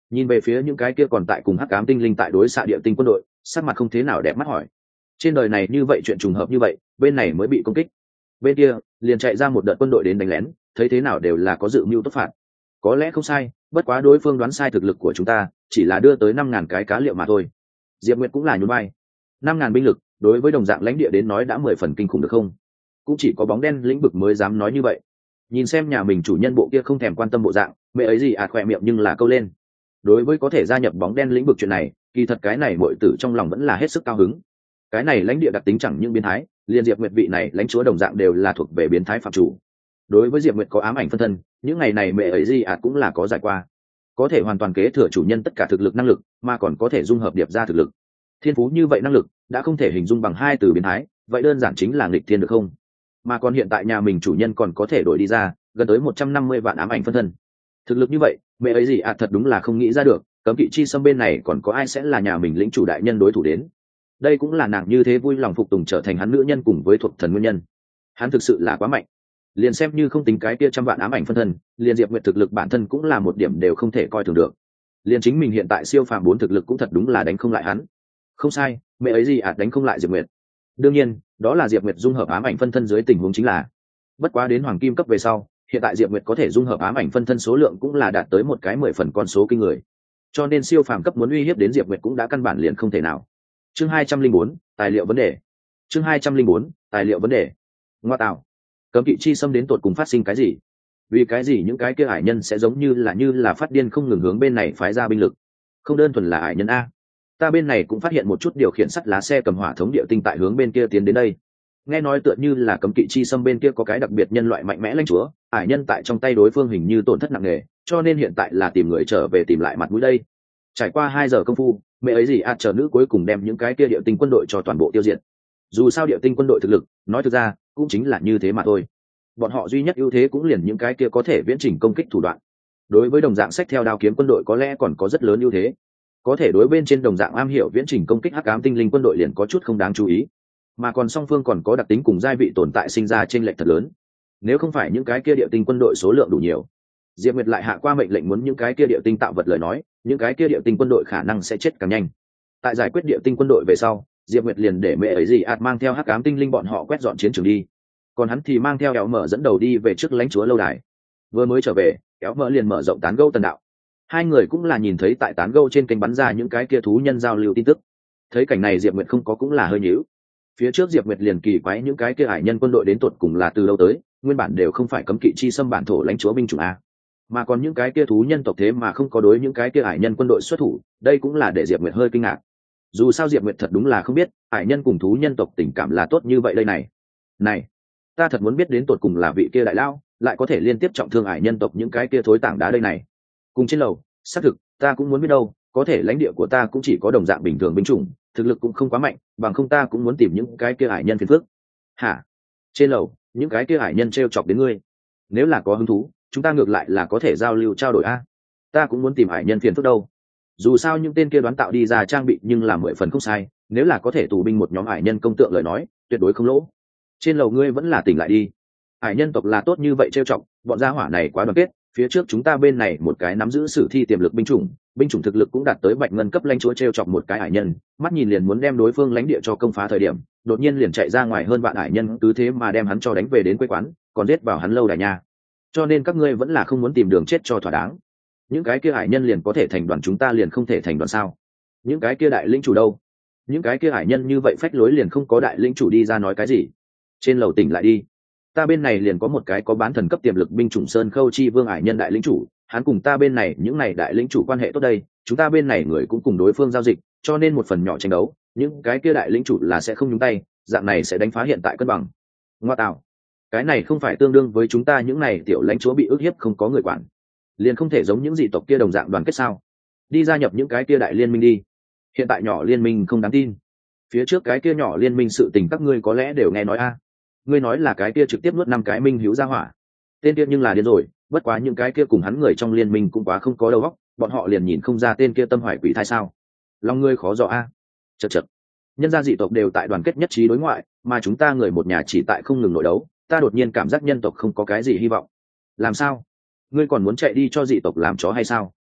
nhìn về phía những cái kia còn tại cùng hắc ám tinh linh tại đối xạ địa tinh quân đội, sắc mặt không thế nào đẹp mắt hỏi, trên đời này như vậy chuyện trùng hợp như vậy, bên này mới bị công kích, bên kia liền chạy ra một đợt quân đội đến đánh lén, thấy thế nào đều là có dự mưu tốt phạt. Có lẽ không sai, bất quá đối phương đoán sai thực lực của chúng ta, chỉ là đưa tới năm ngàn cái cá liệu mà thôi. Diệp Nguyệt cũng là nhún vai, năm ngàn binh lực đối với đồng dạng lãnh địa đến nói đã mười phần kinh khủng được không? Cũng chỉ có bóng đen lĩnh vực mới dám nói như vậy. Nhìn xem nhà mình chủ nhân bộ kia không thèm quan tâm bộ dạng, mẹ ấy gì à, khỏe miệng nhưng là câu lên. Đối với có thể gia nhập bóng đen lĩnh vực chuyện này, kỳ thật cái này muội tử trong lòng vẫn là hết sức cao hứng. Cái này lãnh địa đặc tính chẳng những biến thái, liên Diệp Nguyệt vị này lãnh chúa đồng dạng đều là thuộc về biến thái phạm chủ. Đối với Diệp Nguyệt có ám ảnh phân thân, những ngày này mẹ ấy gì à cũng là có giải qua, có thể hoàn toàn kế thừa chủ nhân tất cả thực lực năng lực, mà còn có thể dung hợp điệp ra thực lực. Thiên phú như vậy năng lực đã không thể hình dung bằng hai từ biến thái, vậy đơn giản chính là nghịch thiên được không? Mà còn hiện tại nhà mình chủ nhân còn có thể đổi đi ra gần tới một trăm năm mươi vạn ám ảnh phân thân, thực lực như vậy mẹ ấy gì à thật đúng là không nghĩ ra được, cấm kỵ chi xâm bên này còn có ai sẽ là nhà mình lĩnh chủ đại nhân đối thủ đến. Đây cũng là nàng như thế vui lòng phục tùng trở thành hắn nữ nhân cùng với thuộc thần nguyên nhân. Hắn thực sự là quá mạnh, liền xem như không tính cái kia trăm vạn ám ảnh phân thân, liền Diệp Nguyệt thực lực bản thân cũng là một điểm đều không thể coi thường được. Liền chính mình hiện tại siêu phàm bốn thực lực cũng thật đúng là đánh không lại hắn. Không sai, mẹ ấy gì à đánh không lại Diệp Nguyệt. Đương nhiên, đó là Diệp Nguyệt dung hợp ám ảnh phân thân dưới tình huống chính là. Bất quá đến hoàng kim cấp về sau, hiện tại Diệp Nguyệt có thể dung hợp ám ảnh phân thân số lượng cũng là đạt tới một cái mười phần con số kinh người. Cho nên siêu phàm cấp muốn uy hiếp đến Diệp Nguyệt cũng đã căn bản liền không thể nào. Chương hai trăm linh bốn, tài liệu vấn đề. Chương hai trăm linh bốn, tài liệu vấn đề. Ngoa tạo, cấm kỵ chi xâm đến tột cùng phát sinh cái gì? Vì cái gì những cái kia hải nhân sẽ giống như là như là phát điên không ngừng hướng bên này phái ra binh lực? Không đơn thuần là hải nhân a, ta bên này cũng phát hiện một chút điều khiển sắt lá xe cầm hỏa thống địa tinh tại hướng bên kia tiến đến đây. Nghe nói tựa như là cấm kỵ chi xâm bên kia có cái đặc biệt nhân loại mạnh mẽ lãnh chúa, hải nhân tại trong tay đối phương hình như tổn thất nặng nề, cho nên hiện tại là tìm người trở về tìm lại mặt mũi đây. Trải qua hai giờ công phu, mẹ ấy gì ạt chờ nữ cuối cùng đem những cái kia địa tinh quân đội cho toàn bộ tiêu diệt. Dù sao địa tinh quân đội thực lực, nói thực ra cũng chính là như thế mà thôi. Bọn họ duy nhất ưu thế cũng liền những cái kia có thể viễn trình công kích thủ đoạn. Đối với đồng dạng sách theo đao kiếm quân đội có lẽ còn có rất lớn ưu thế. Có thể đối bên trên đồng dạng am hiểu viễn trình công kích hắc ám tinh linh quân đội liền có chút không đáng chú ý. Mà còn song phương còn có đặc tính cùng giai vị tồn tại sinh ra trên lệch thật lớn. Nếu không phải những cái kia địa tinh quân đội số lượng đủ nhiều, Diệp Nguyệt lại hạ qua mệnh lệnh muốn những cái kia địa tinh tạo vật lời nói, những cái kia địa tinh quân đội khả năng sẽ chết càng nhanh. Tại giải quyết địa tinh quân đội về sau, Diệp Nguyệt liền để mẹ ấy gì ạt mang theo hắc ám tinh linh bọn họ quét dọn chiến trường đi, còn hắn thì mang theo Kéo Mở dẫn đầu đi về trước lãnh chúa lâu đài. Vừa mới trở về, Kéo Mở liền mở rộng tán gẫu tần đạo. Hai người cũng là nhìn thấy tại tán gẫu trên kênh bắn ra những cái kia thú nhân giao lưu tin tức. Thấy cảnh này Diệp Nguyệt không có cũng là hơi nhíu. Phía trước Diệp Nguyệt liền kỳ quái những cái kia hải nhân quân đội đến tuột cùng là từ đâu tới, nguyên bản đều không phải cấm kỵ chi xâm bản thổ lãnh chúa binh chủng a, mà còn những cái kia thú nhân tộc thế mà không có đối những cái kia hải nhân quân đội xuất thủ, đây cũng là để Diệp Nguyệt hơi kinh ngạc. Dù sao Diệp Nguyệt thật đúng là không biết hải nhân cùng thú nhân tộc tình cảm là tốt như vậy đây này. Này, ta thật muốn biết đến tột cùng là vị kia đại lao lại có thể liên tiếp trọng thương hải nhân tộc những cái kia thối tảng đá đây này. Cùng trên lầu, xác thực, ta cũng muốn biết đâu, có thể lãnh địa của ta cũng chỉ có đồng dạng bình thường binh chủng, thực lực cũng không quá mạnh, bằng không ta cũng muốn tìm những cái kia hải nhân phiền phức. Hả? Trên lầu, những cái kia hải nhân trêu chọc đến ngươi. Nếu là có hứng thú, chúng ta ngược lại là có thể giao lưu trao đổi a. Ta cũng muốn tìm hải nhân phiền phức đâu. Dù sao những tên kia đoán tạo đi ra trang bị nhưng là mười phần không sai, nếu là có thể tù binh một nhóm hải nhân công tượng lời nói, tuyệt đối không lỗ. Trên lầu ngươi vẫn là tỉnh lại đi. Hải nhân tộc là tốt như vậy trêu chọc, bọn gia hỏa này quá đoàn kết, phía trước chúng ta bên này một cái nắm giữ sử thi tiềm lực binh chủng, binh chủng thực lực cũng đạt tới bạch ngân cấp lãnh chúa trêu chọc một cái hải nhân, mắt nhìn liền muốn đem đối phương lãnh địa cho công phá thời điểm, đột nhiên liền chạy ra ngoài hơn vạn hải nhân, cứ thế mà đem hắn cho đánh về đến quê quán, còn giết vào hắn lâu đài nha. Cho nên các ngươi vẫn là không muốn tìm đường chết cho thỏa đáng. Những cái kia hải nhân liền có thể thành đoàn, chúng ta liền không thể thành đoàn sao? Những cái kia đại lĩnh chủ đâu? Những cái kia hải nhân như vậy phách lối liền không có đại lĩnh chủ đi ra nói cái gì? Trên lầu tỉnh lại đi. Ta bên này liền có một cái có bán thần cấp tiềm lực binh chủng Sơn Khâu Chi Vương hải nhân đại lĩnh chủ, hắn cùng ta bên này những này đại lĩnh chủ quan hệ tốt đây, chúng ta bên này người cũng cùng đối phương giao dịch, cho nên một phần nhỏ tranh đấu, những cái kia đại lĩnh chủ là sẽ không nhúng tay, dạng này sẽ đánh phá hiện tại cân bằng. Ngoa tạo, cái này không phải tương đương với chúng ta những này tiểu lãnh chúa bị ức hiếp không có người quản, liền không thể giống những dị tộc kia đồng dạng đoàn kết sao? Đi gia nhập những cái kia đại liên minh đi. Hiện tại nhỏ liên minh không đáng tin. Phía trước cái kia nhỏ liên minh sự tình các ngươi có lẽ đều nghe nói a. Ngươi nói là cái kia trực tiếp nuốt năm cái minh hữu ra hỏa. Tên kia nhưng là điên rồi, bất quá những cái kia cùng hắn người trong liên minh cũng quá không có đầu óc, bọn họ liền nhìn không ra tên kia tâm hoài quỷ thai sao? Lòng ngươi khó dò a. Chậc chậc. Nhân gia dị tộc đều tại đoàn kết nhất trí đối ngoại, mà chúng ta người một nhà chỉ tại không ngừng nội đấu, ta đột nhiên cảm giác nhân tộc không có cái gì hy vọng. Làm sao? Ngươi còn muốn chạy đi cho dị tộc làm chó hay sao?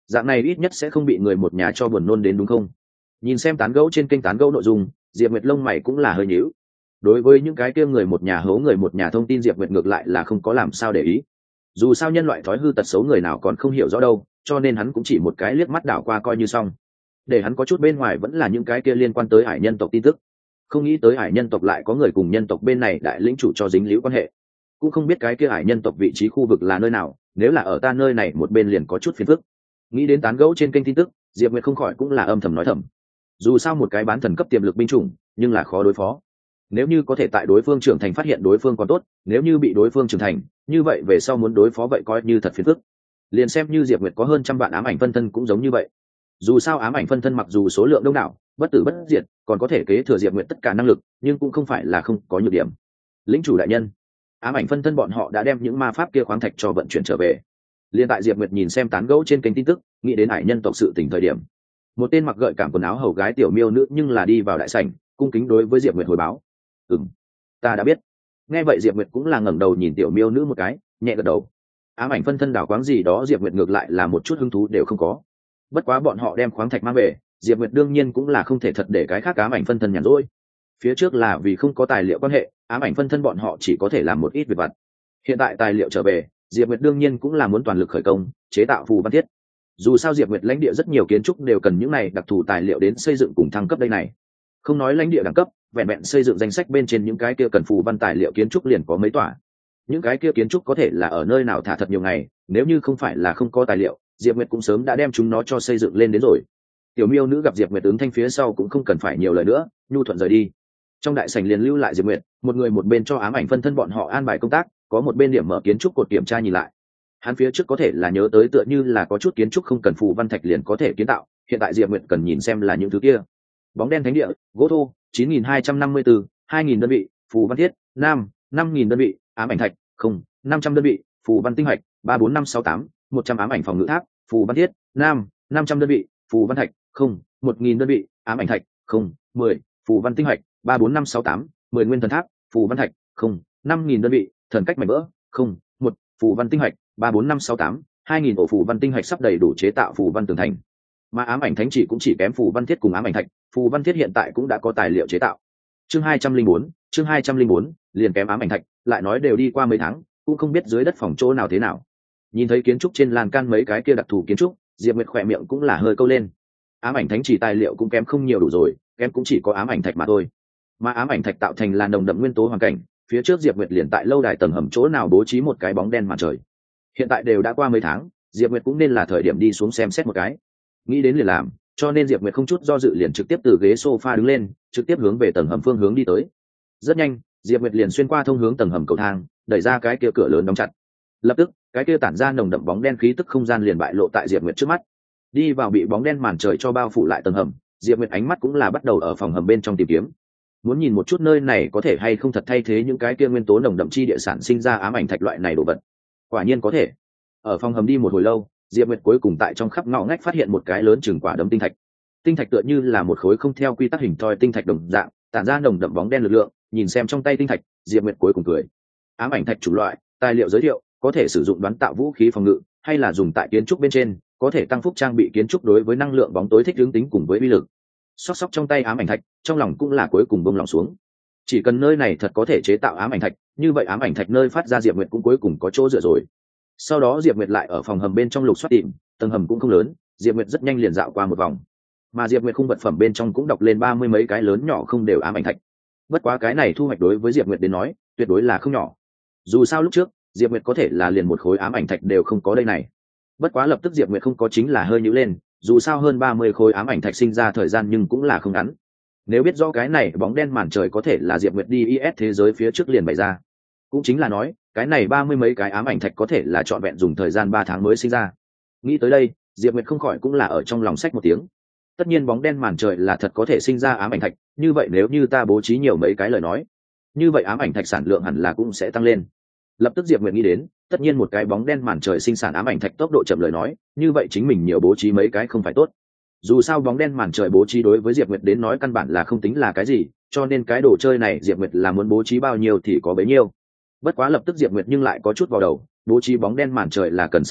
dạng này ít nhất sẽ không bị người một nhà cho buồn nôn đến đúng không? Nhìn xem tán gẫu trên kênh tán gẫu nội dung, Diệp Nguyệt lông mày cũng là hơi nhíu. Đối với những cái kia người một nhà hố người một nhà thông tin, Diệp Nguyệt ngược lại là không có làm sao để ý. Dù sao nhân loại thói hư tật xấu người nào còn không hiểu rõ đâu, cho nên hắn cũng chỉ một cái liếc mắt đảo qua coi như xong. Để hắn có chút bên ngoài vẫn là những cái kia liên quan tới hải nhân tộc tin tức. Không nghĩ tới hải nhân tộc lại có người cùng nhân tộc bên này đại lĩnh chủ cho dính líu quan hệ. Cũng không biết cái kia hải nhân tộc vị trí khu vực là nơi nào, nếu là ở ta nơi này một bên liền có chút phiền phức. Nghĩ đến tán gẫu trên kênh tin tức, Diệp Nguyệt không khỏi cũng là âm thầm nói thầm. Dù sao một cái bán thần cấp tiềm lực binh chủng, nhưng là khó đối phó. Nếu như có thể tại đối phương trưởng thành phát hiện đối phương còn tốt, nếu như bị đối phương trưởng thành, như vậy về sau muốn đối phó vậy coi như thật phiền phức. Liền xem như Diệp Nguyệt có hơn trăm vạn ám ảnh phân thân cũng giống như vậy. Dù sao ám ảnh phân thân mặc dù số lượng đông đảo, bất tử bất diệt, còn có thể kế thừa Diệp Nguyệt tất cả năng lực, nhưng cũng không phải là không có nhược điểm. Lĩnh chủ đại nhân, ám ảnh phân thân bọn họ đã đem những ma pháp kia khoáng thạch cho vận chuyển trở về. Liên tại Diệp Nguyệt nhìn xem tán gẫu trên kênh tin tức, nghĩ đến hải nhân tộc sự tình thời điểm, một tên mặc gợi cảm quần áo hầu gái tiểu miêu nữ nhưng là đi vào đại sảnh, cung kính đối với Diệp Nguyệt hồi báo. "Ừm, ta đã biết." Nghe vậy Diệp Nguyệt cũng là ngẩng đầu nhìn tiểu miêu nữ một cái, nhẹ gật đầu. Ám ảnh phân thân đảo quáng gì đó Diệp Nguyệt ngược lại là một chút hứng thú đều không có. Bất quá bọn họ đem khoáng thạch mang về, Diệp Nguyệt đương nhiên cũng là không thể thật để cái khác ám ảnh phân thân nhàn rỗi. Phía trước là vì không có tài liệu quan hệ, ám ảnh phân thân bọn họ chỉ có thể làm một ít việc vặt. Hiện tại tài liệu trở về, Diệp Nguyệt đương nhiên cũng là muốn toàn lực khởi công, chế tạo phù văn thiết. Dù sao Diệp Nguyệt lãnh địa rất nhiều kiến trúc đều cần những này đặc thù tài liệu đến xây dựng cùng thăng cấp đây này. Không nói lãnh địa đẳng cấp, vẹn vẹn xây dựng danh sách bên trên những cái kia cần phù văn tài liệu kiến trúc liền có mấy tòa. Những cái kia kiến trúc có thể là ở nơi nào thả thật nhiều ngày, nếu như không phải là không có tài liệu, Diệp Nguyệt cũng sớm đã đem chúng nó cho xây dựng lên đến rồi. Tiểu miêu nữ gặp Diệp Nguyệt ứng thanh phía sau cũng không cần phải nhiều lời nữa, nhu thuận rời đi. Trong đại sảnh liền lưu lại Diệp Nguyệt, một người một bên cho ám ảnh phân thân bọn họ an bài công tác, có một bên điểm mở kiến trúc cột kiểm tra nhìn lại. Hắn phía trước có thể là nhớ tới tựa như là có chút kiến trúc không cần phù văn thạch liền có thể kiến tạo, hiện tại Diệp Nguyệt cần nhìn xem là những thứ kia. Bóng đen thánh địa, gỗ thô, chín nghìn hai trăm năm mươi tư, hai nghìn đơn vị, phù văn thiết, nam, năm nghìn đơn vị, ám ảnh thạch, không, năm trăm đơn vị, phù văn tinh hạch, ba bốn năm sáu tám, một trăm ám ảnh phòng ngự tháp, phù văn thiết, nam, năm trăm đơn vị, phù văn thạch, không, một nghìn đơn vị, ám ảnh thạch, không, mười, phù văn tinh hạch, ba bốn năm sáu tám, mười nguyên thần tháp, phù văn thạch, không, năm nghìn đơn vị, thần cách mảnh vỡ, không, một, phù văn tinh hạch, ba bốn năm sáu tám, hai nghìn ổ phù văn tinh hạch sắp đầy đủ chế tạo phù văn tường thành. Mà ám ảnh thánh chỉ cũng chỉ kém phù văn thiết cùng ám ảnh thạch, phù văn thiết hiện tại cũng đã có tài liệu chế tạo. Chương hai trăm linh bốn, chương hai trăm linh bốn, liền kém ám ảnh thạch, lại nói đều đi qua mấy tháng, cũng không biết dưới đất phòng chỗ nào thế nào. Nhìn thấy kiến trúc trên lan can mấy cái kia đặc thù kiến trúc, Diệp Nguyệt khỏe miệng cũng là hơi câu lên. Ám ảnh thánh chỉ tài liệu cũng kém không nhiều đủ rồi, kém cũng chỉ có ám ảnh thạch mà thôi. Mà ám ảnh thạch tạo thành là nồng đậm nguyên tố hoàn cảnh, phía trước Diệp Nguyệt liền tại lâu đài tầng hầm chỗ nào bố trí một cái bóng đen màn trời. Hiện tại đều đã qua mấy tháng, Diệp Nguyệt cũng nên là thời điểm đi xuống xem xét một cái. Nghĩ đến liền làm, cho nên Diệp Nguyệt không chút do dự liền trực tiếp từ ghế sofa đứng lên, trực tiếp hướng về tầng hầm phương hướng đi tới. Rất nhanh, Diệp Nguyệt liền xuyên qua thông hướng tầng hầm cầu thang, đẩy ra cái kia cửa lớn đóng chặt. Lập tức, cái kia tản ra nồng đậm bóng đen khí tức không gian liền bại lộ tại Diệp Nguyệt trước mắt. Đi vào bị bóng đen màn trời cho bao phủ lại tầng hầm, Diệp Nguyệt ánh mắt cũng là bắt đầu ở phòng hầm bên trong tìm kiếm. Muốn nhìn một chút nơi này có thể hay không thật thay thế những cái kia nguyên tố nồng đậm chi địa sản sinh ra ám ảnh thạch loại này đồ vật. Quả nhiên có thể. Ở phòng hầm đi một hồi lâu, Diệp Nguyệt cuối cùng tại trong khắp ngõ ngách phát hiện một cái lớn chừng quả đấm tinh thạch. Tinh thạch tựa như là một khối không theo quy tắc hình thoi tinh thạch đồng dạng, tản ra nồng đậm bóng đen lực lượng, nhìn xem trong tay tinh thạch, Diệp Nguyệt cuối cùng cười. Ám ảnh thạch chủng loại, tài liệu giới thiệu, có thể sử dụng đoán tạo vũ khí phòng ngự, hay là dùng tại kiến trúc bên trên, có thể tăng phúc trang bị kiến trúc đối với năng lượng bóng tối thích ứng tính cùng với uy lực. Xóc xóc trong tay ám ảnh thạch, trong lòng cũng là cuối cùng bông lòng xuống. Chỉ cần nơi này thật có thể chế tạo ám ảnh thạch, như vậy ám ảnh thạch nơi phát ra Diệp Nguyệt cũng cuối cùng có chỗ dựa rồi. Sau đó Diệp Nguyệt lại ở phòng hầm bên trong lục soát tìm, tầng hầm cũng không lớn, Diệp Nguyệt rất nhanh liền dạo qua một vòng. Mà Diệp Nguyệt khung vật phẩm bên trong cũng đọc lên ba mươi mấy cái lớn nhỏ không đều ám ảnh thạch. Bất quá cái này thu hoạch đối với Diệp Nguyệt đến nói, tuyệt đối là không nhỏ. Dù sao lúc trước, Diệp Nguyệt có thể là liền một khối ám ảnh thạch đều không có đây này. Bất quá lập tức Diệp Nguyệt không có chính là hơi nhíu lên, dù sao hơn ba mươi khối ám ảnh thạch sinh ra thời gian nhưng cũng là không ngắn. Nếu biết rõ cái này bóng đen màn trời có thể là Diệp Nguyệt đi i ét thế giới phía trước liền bày ra, cũng chính là nói, cái này ba mươi mấy cái ám ảnh thạch có thể là trọn vẹn dùng thời gian ba tháng mới sinh ra. Nghĩ tới đây, Diệp Nguyệt không khỏi cũng là ở trong lòng sách một tiếng. Tất nhiên bóng đen màn trời là thật có thể sinh ra ám ảnh thạch, như vậy nếu như ta bố trí nhiều mấy cái lời nói, như vậy ám ảnh thạch sản lượng hẳn là cũng sẽ tăng lên. Lập tức Diệp Nguyệt nghĩ đến, tất nhiên một cái bóng đen màn trời sinh sản ám ảnh thạch tốc độ chậm lời nói, như vậy chính mình nhiều bố trí mấy cái không phải tốt. Dù sao bóng đen màn trời bố trí đối với Diệp Nguyệt đến nói căn bản là không tính là cái gì, cho nên cái đồ chơi này Diệp Nguyệt là muốn bố trí bao nhiêu thì có bấy nhiêu. Bất quá lập tức Diệp Nguyệt nhưng lại có chút vào đầu, bố trí bóng đen màn trời là cần sân bãi,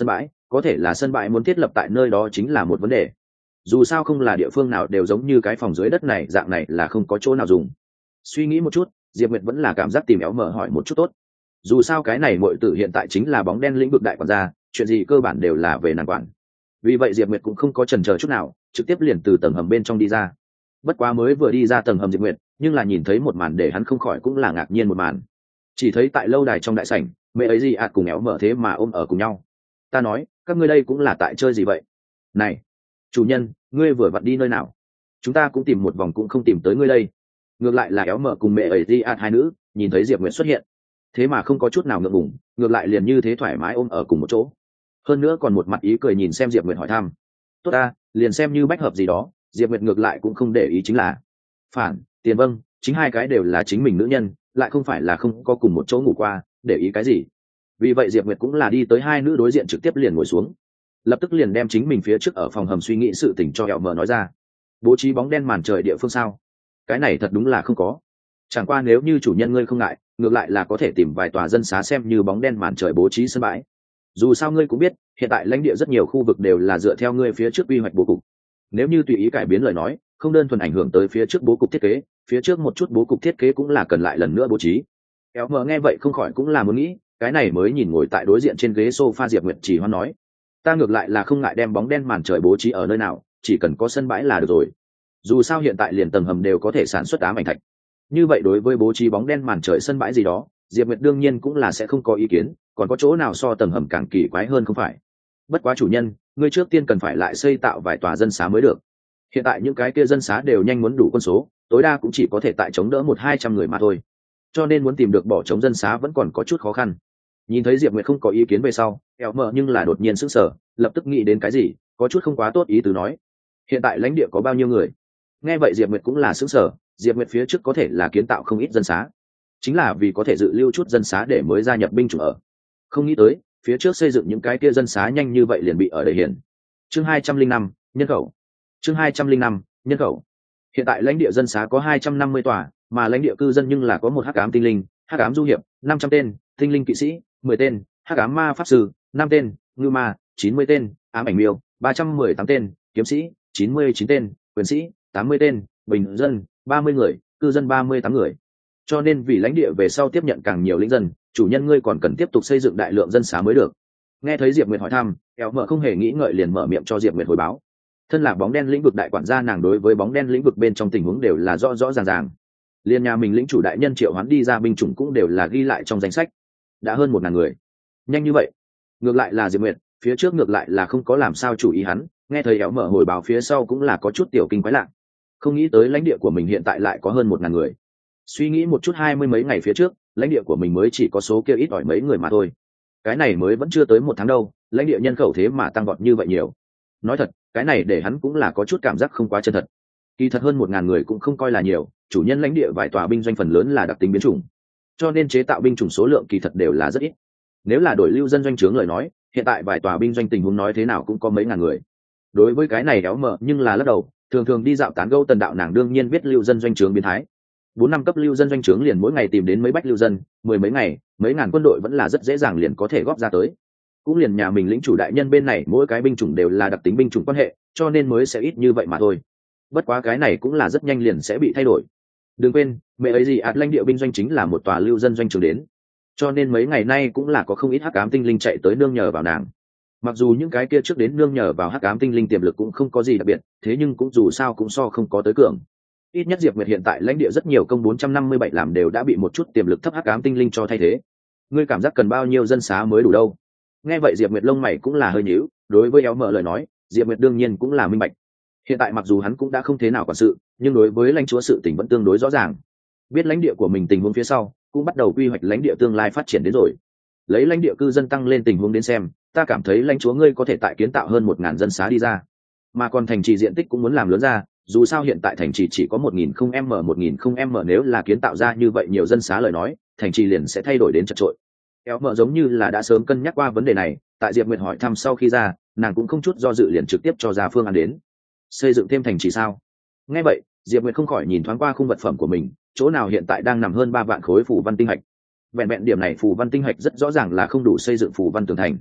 có thể là sân bãi muốn thiết lập tại nơi đó chính là một vấn đề. Dù sao không là địa phương nào đều giống như cái phòng dưới đất này dạng này là không có chỗ nào dùng. Suy nghĩ một chút, Diệp Nguyệt vẫn là cảm giác tìm éo mở hỏi một chút tốt. Dù sao cái này muội tử hiện tại chính là bóng đen lĩnh vực đại quản gia, chuyện gì cơ bản đều là về nàng quản. Vì vậy Diệp Nguyệt cũng không có chần chờ chút nào, trực tiếp liền từ tầng hầm bên trong đi ra. Bất quá mới vừa đi ra tầng hầm Diệp Nguyệt, nhưng là nhìn thấy một màn để hắn không khỏi cũng là ngạc nhiên một màn. Chỉ thấy tại lâu đài trong đại sảnh, mẹ ấy gì ạt cùng éo mở thế mà ôm ở cùng nhau. Ta nói, các ngươi đây cũng là tại chơi gì vậy? Này, chủ nhân, ngươi vừa vặn đi nơi nào? Chúng ta cũng tìm một vòng cũng không tìm tới ngươi đây. Ngược lại là éo mở cùng mẹ ấy gì ạt hai nữ, nhìn thấy Diệp Nguyệt xuất hiện, thế mà không có chút nào ngượng ngùng, ngược lại liền như thế thoải mái ôm ở cùng một chỗ. Hơn nữa còn một mặt ý cười nhìn xem Diệp Nguyệt hỏi thăm. Tốt ta, liền xem như bách hợp gì đó, Diệp Nguyệt ngược lại cũng không để ý chính là. Phản, tiền vâng, chính hai cái đều là chính mình nữ nhân, lại không phải là không có cùng một chỗ ngủ qua, để ý cái gì. Vì vậy Diệp Nguyệt cũng là đi tới hai nữ đối diện trực tiếp liền ngồi xuống. Lập tức liền đem chính mình phía trước ở phòng hầm suy nghĩ sự tình cho hẹo mở nói ra. Bố trí bóng đen màn trời địa phương sao? Cái này thật đúng là không có. Chẳng qua nếu như chủ nhân ngươi không ngại, ngược lại là có thể tìm vài tòa dân xá xem như bóng đen màn trời bố trí sân bãi. Dù sao ngươi cũng biết, hiện tại lãnh địa rất nhiều khu vực đều là dựa theo ngươi phía trước quy hoạch bố cục. Nếu như tùy ý cải biến lời nói, không đơn thuần ảnh hưởng tới phía trước bố cục thiết kế, phía trước một chút bố cục thiết kế cũng là cần lại lần nữa bố trí. Kéo mờ nghe vậy không khỏi cũng là muốn nghĩ, cái này mới nhìn ngồi tại đối diện trên ghế sofa Diệp Nguyệt chỉ hoan nói, ta ngược lại là không ngại đem bóng đen màn trời bố trí ở nơi nào, chỉ cần có sân bãi là được rồi. Dù sao hiện tại liền tầng hầm đều có thể sản xuất ám ảnh thạch. Như vậy đối với bố trí bóng đen màn trời sân bãi gì đó, Diệp Nguyệt đương nhiên cũng là sẽ không có ý kiến, còn có chỗ nào so tầng hầm càng kỳ quái hơn không phải? Bất quá chủ nhân, ngươi trước tiên cần phải lại xây tạo vài tòa dân xá mới được. Hiện tại những cái kia dân xá đều nhanh muốn đủ quân số, tối đa cũng chỉ có thể tại chống đỡ một hai trăm người mà thôi. Cho nên muốn tìm được bỏ trống dân xá vẫn còn có chút khó khăn. Nhìn thấy Diệp Nguyệt không có ý kiến về sau, Kéo mờ nhưng là đột nhiên sững sờ, lập tức nghĩ đến cái gì, có chút không quá tốt ý tứ nói. Hiện tại lãnh địa có bao nhiêu người? Nghe vậy Diệp Nguyệt cũng là sững sờ, Diệp Nguyệt phía trước có thể là kiến tạo không ít dân xá, chính là vì có thể dự lưu chút dân xá để mới gia nhập binh chủng ở. Không nghĩ tới, phía trước xây dựng những cái kia dân xá nhanh như vậy liền bị ở đầy hiển. Chương hai trăm linh năm, nhân khẩu. Chương hai trăm linh năm, nhân khẩu. Hiện tại lãnh địa dân xá có hai trăm năm mươi tòa, mà lãnh địa cư dân nhưng là có một hắc ám tinh linh, hắc ám du hiệp, năm trăm tên, tinh linh kỵ sĩ, mười tên, hắc ám ma pháp sư, năm tên, ngưu ma, chín mươi tên, ám ảnh miêu, ba trăm mười tám tên, kiếm sĩ, chín mươi chín tên, quyền sĩ, tám mươi tên, bình dân, ba mươi người, cư dân ba mươi tám người. Cho nên vì lãnh địa về sau tiếp nhận càng nhiều lĩnh dân, chủ nhân ngươi còn cần tiếp tục xây dựng đại lượng dân xá mới được. Nghe thấy Diệp Nguyệt hỏi thăm, Kéo mở không hề nghĩ ngợi liền mở miệng cho Diệp Nguyệt hồi báo. Thân là bóng đen lĩnh vực đại quản gia, nàng đối với bóng đen lĩnh vực bên trong tình huống đều là rõ rõ ràng ràng. Liên nhà mình lĩnh chủ đại nhân triệu hoán đi ra binh chủng cũng đều là ghi lại trong danh sách. Đã hơn một ngàn người. Nhanh như vậy. Ngược lại là Diệp Nguyệt, phía trước ngược lại là không có làm sao chủ ý hắn, nghe thấy Kéo mở hồi báo phía sau cũng là có chút tiểu kinh quái lạ. Không nghĩ tới lãnh địa của mình hiện tại lại có hơn một ngàn người. Suy nghĩ một chút, hai mươi mấy ngày phía trước, lãnh địa của mình mới chỉ có số kia ít ỏi mấy người mà thôi. Cái này mới vẫn chưa tới một tháng đâu, lãnh địa nhân khẩu thế mà tăng vọt như vậy nhiều. Nói thật, cái này để hắn cũng là có chút cảm giác không quá chân thật. Kỳ thật hơn một ngàn người cũng không coi là nhiều, chủ nhân lãnh địa vài tòa binh doanh phần lớn là đặc tính biến chủng, cho nên chế tạo binh chủng số lượng kỳ thật đều là rất ít. Nếu là đổi lưu dân doanh trướng lời nói, hiện tại vài tòa binh doanh tình huống nói thế nào cũng có mấy ngàn người. Đối với cái này Kéo mở nhưng là lắc đầu, thường thường đi dạo tán gẫu tần đạo nàng đương nhiên biết lưu dân doanh trướng biến thái. Bốn năm cấp lưu dân doanh trướng liền mỗi ngày tìm đến mấy bách lưu dân, mười mấy ngày, mấy ngàn quân đội vẫn là rất dễ dàng liền có thể góp ra tới. Cũng liền nhà mình lĩnh chủ đại nhân bên này mỗi cái binh chủng đều là đặc tính binh chủng quan hệ, cho nên mới sẽ ít như vậy mà thôi. Bất quá cái này cũng là rất nhanh liền sẽ bị thay đổi. Đừng quên, mẹ ấy gì ạt lãnh địa binh doanh chính là một tòa lưu dân doanh trường đến, cho nên mấy ngày nay cũng là có không ít hắc ám tinh linh chạy tới nương nhờ vào nàng. Mặc dù những cái kia trước đến nương nhờ vào hắc ám tinh linh tiềm lực cũng không có gì đặc biệt, thế nhưng cũng dù sao cũng so không có tới cường. Ít nhất Diệp Nguyệt hiện tại lãnh địa rất nhiều công bốn trăm năm mươi bảy làm đều đã bị một chút tiềm lực thấp hắc ám tinh linh cho thay thế. Ngươi cảm giác cần bao nhiêu dân xá mới đủ đâu? Nghe vậy Diệp Nguyệt lông mày cũng là hơi nhíu, đối với Éo mở lời nói, Diệp Nguyệt đương nhiên cũng là minh bạch. Hiện tại mặc dù hắn cũng đã không thế nào quản sự, nhưng đối với lãnh chúa sự tình vẫn tương đối rõ ràng. Biết lãnh địa của mình tình huống phía sau, cũng bắt đầu quy hoạch lãnh địa tương lai phát triển đến rồi. Lấy lãnh địa cư dân tăng lên tình huống đến xem, ta cảm thấy lãnh chúa ngươi có thể tại kiến tạo hơn một ngàn dân xá đi ra. Mà còn thành trì diện tích cũng muốn làm lớn ra, dù sao hiện tại thành trì chỉ có một nghìn không m một nghìn không m nếu là kiến tạo ra như vậy nhiều dân xá lời nói, thành trì liền sẽ thay đổi đến chật trội. Kéo mở giống như là đã sớm cân nhắc qua vấn đề này, tại Diệp Nguyệt hỏi thăm sau khi ra, nàng cũng không chút do dự liền trực tiếp cho ra phương án đến. Xây dựng thêm thành trì sao? Nghe vậy, Diệp Nguyệt không khỏi nhìn thoáng qua khung vật phẩm của mình, chỗ nào hiện tại đang nằm hơn ba vạn khối phù văn tinh hạch. Vẹn vẹn điểm này phù văn tinh hạch rất rõ ràng là không đủ xây dựng phù văn tường thành.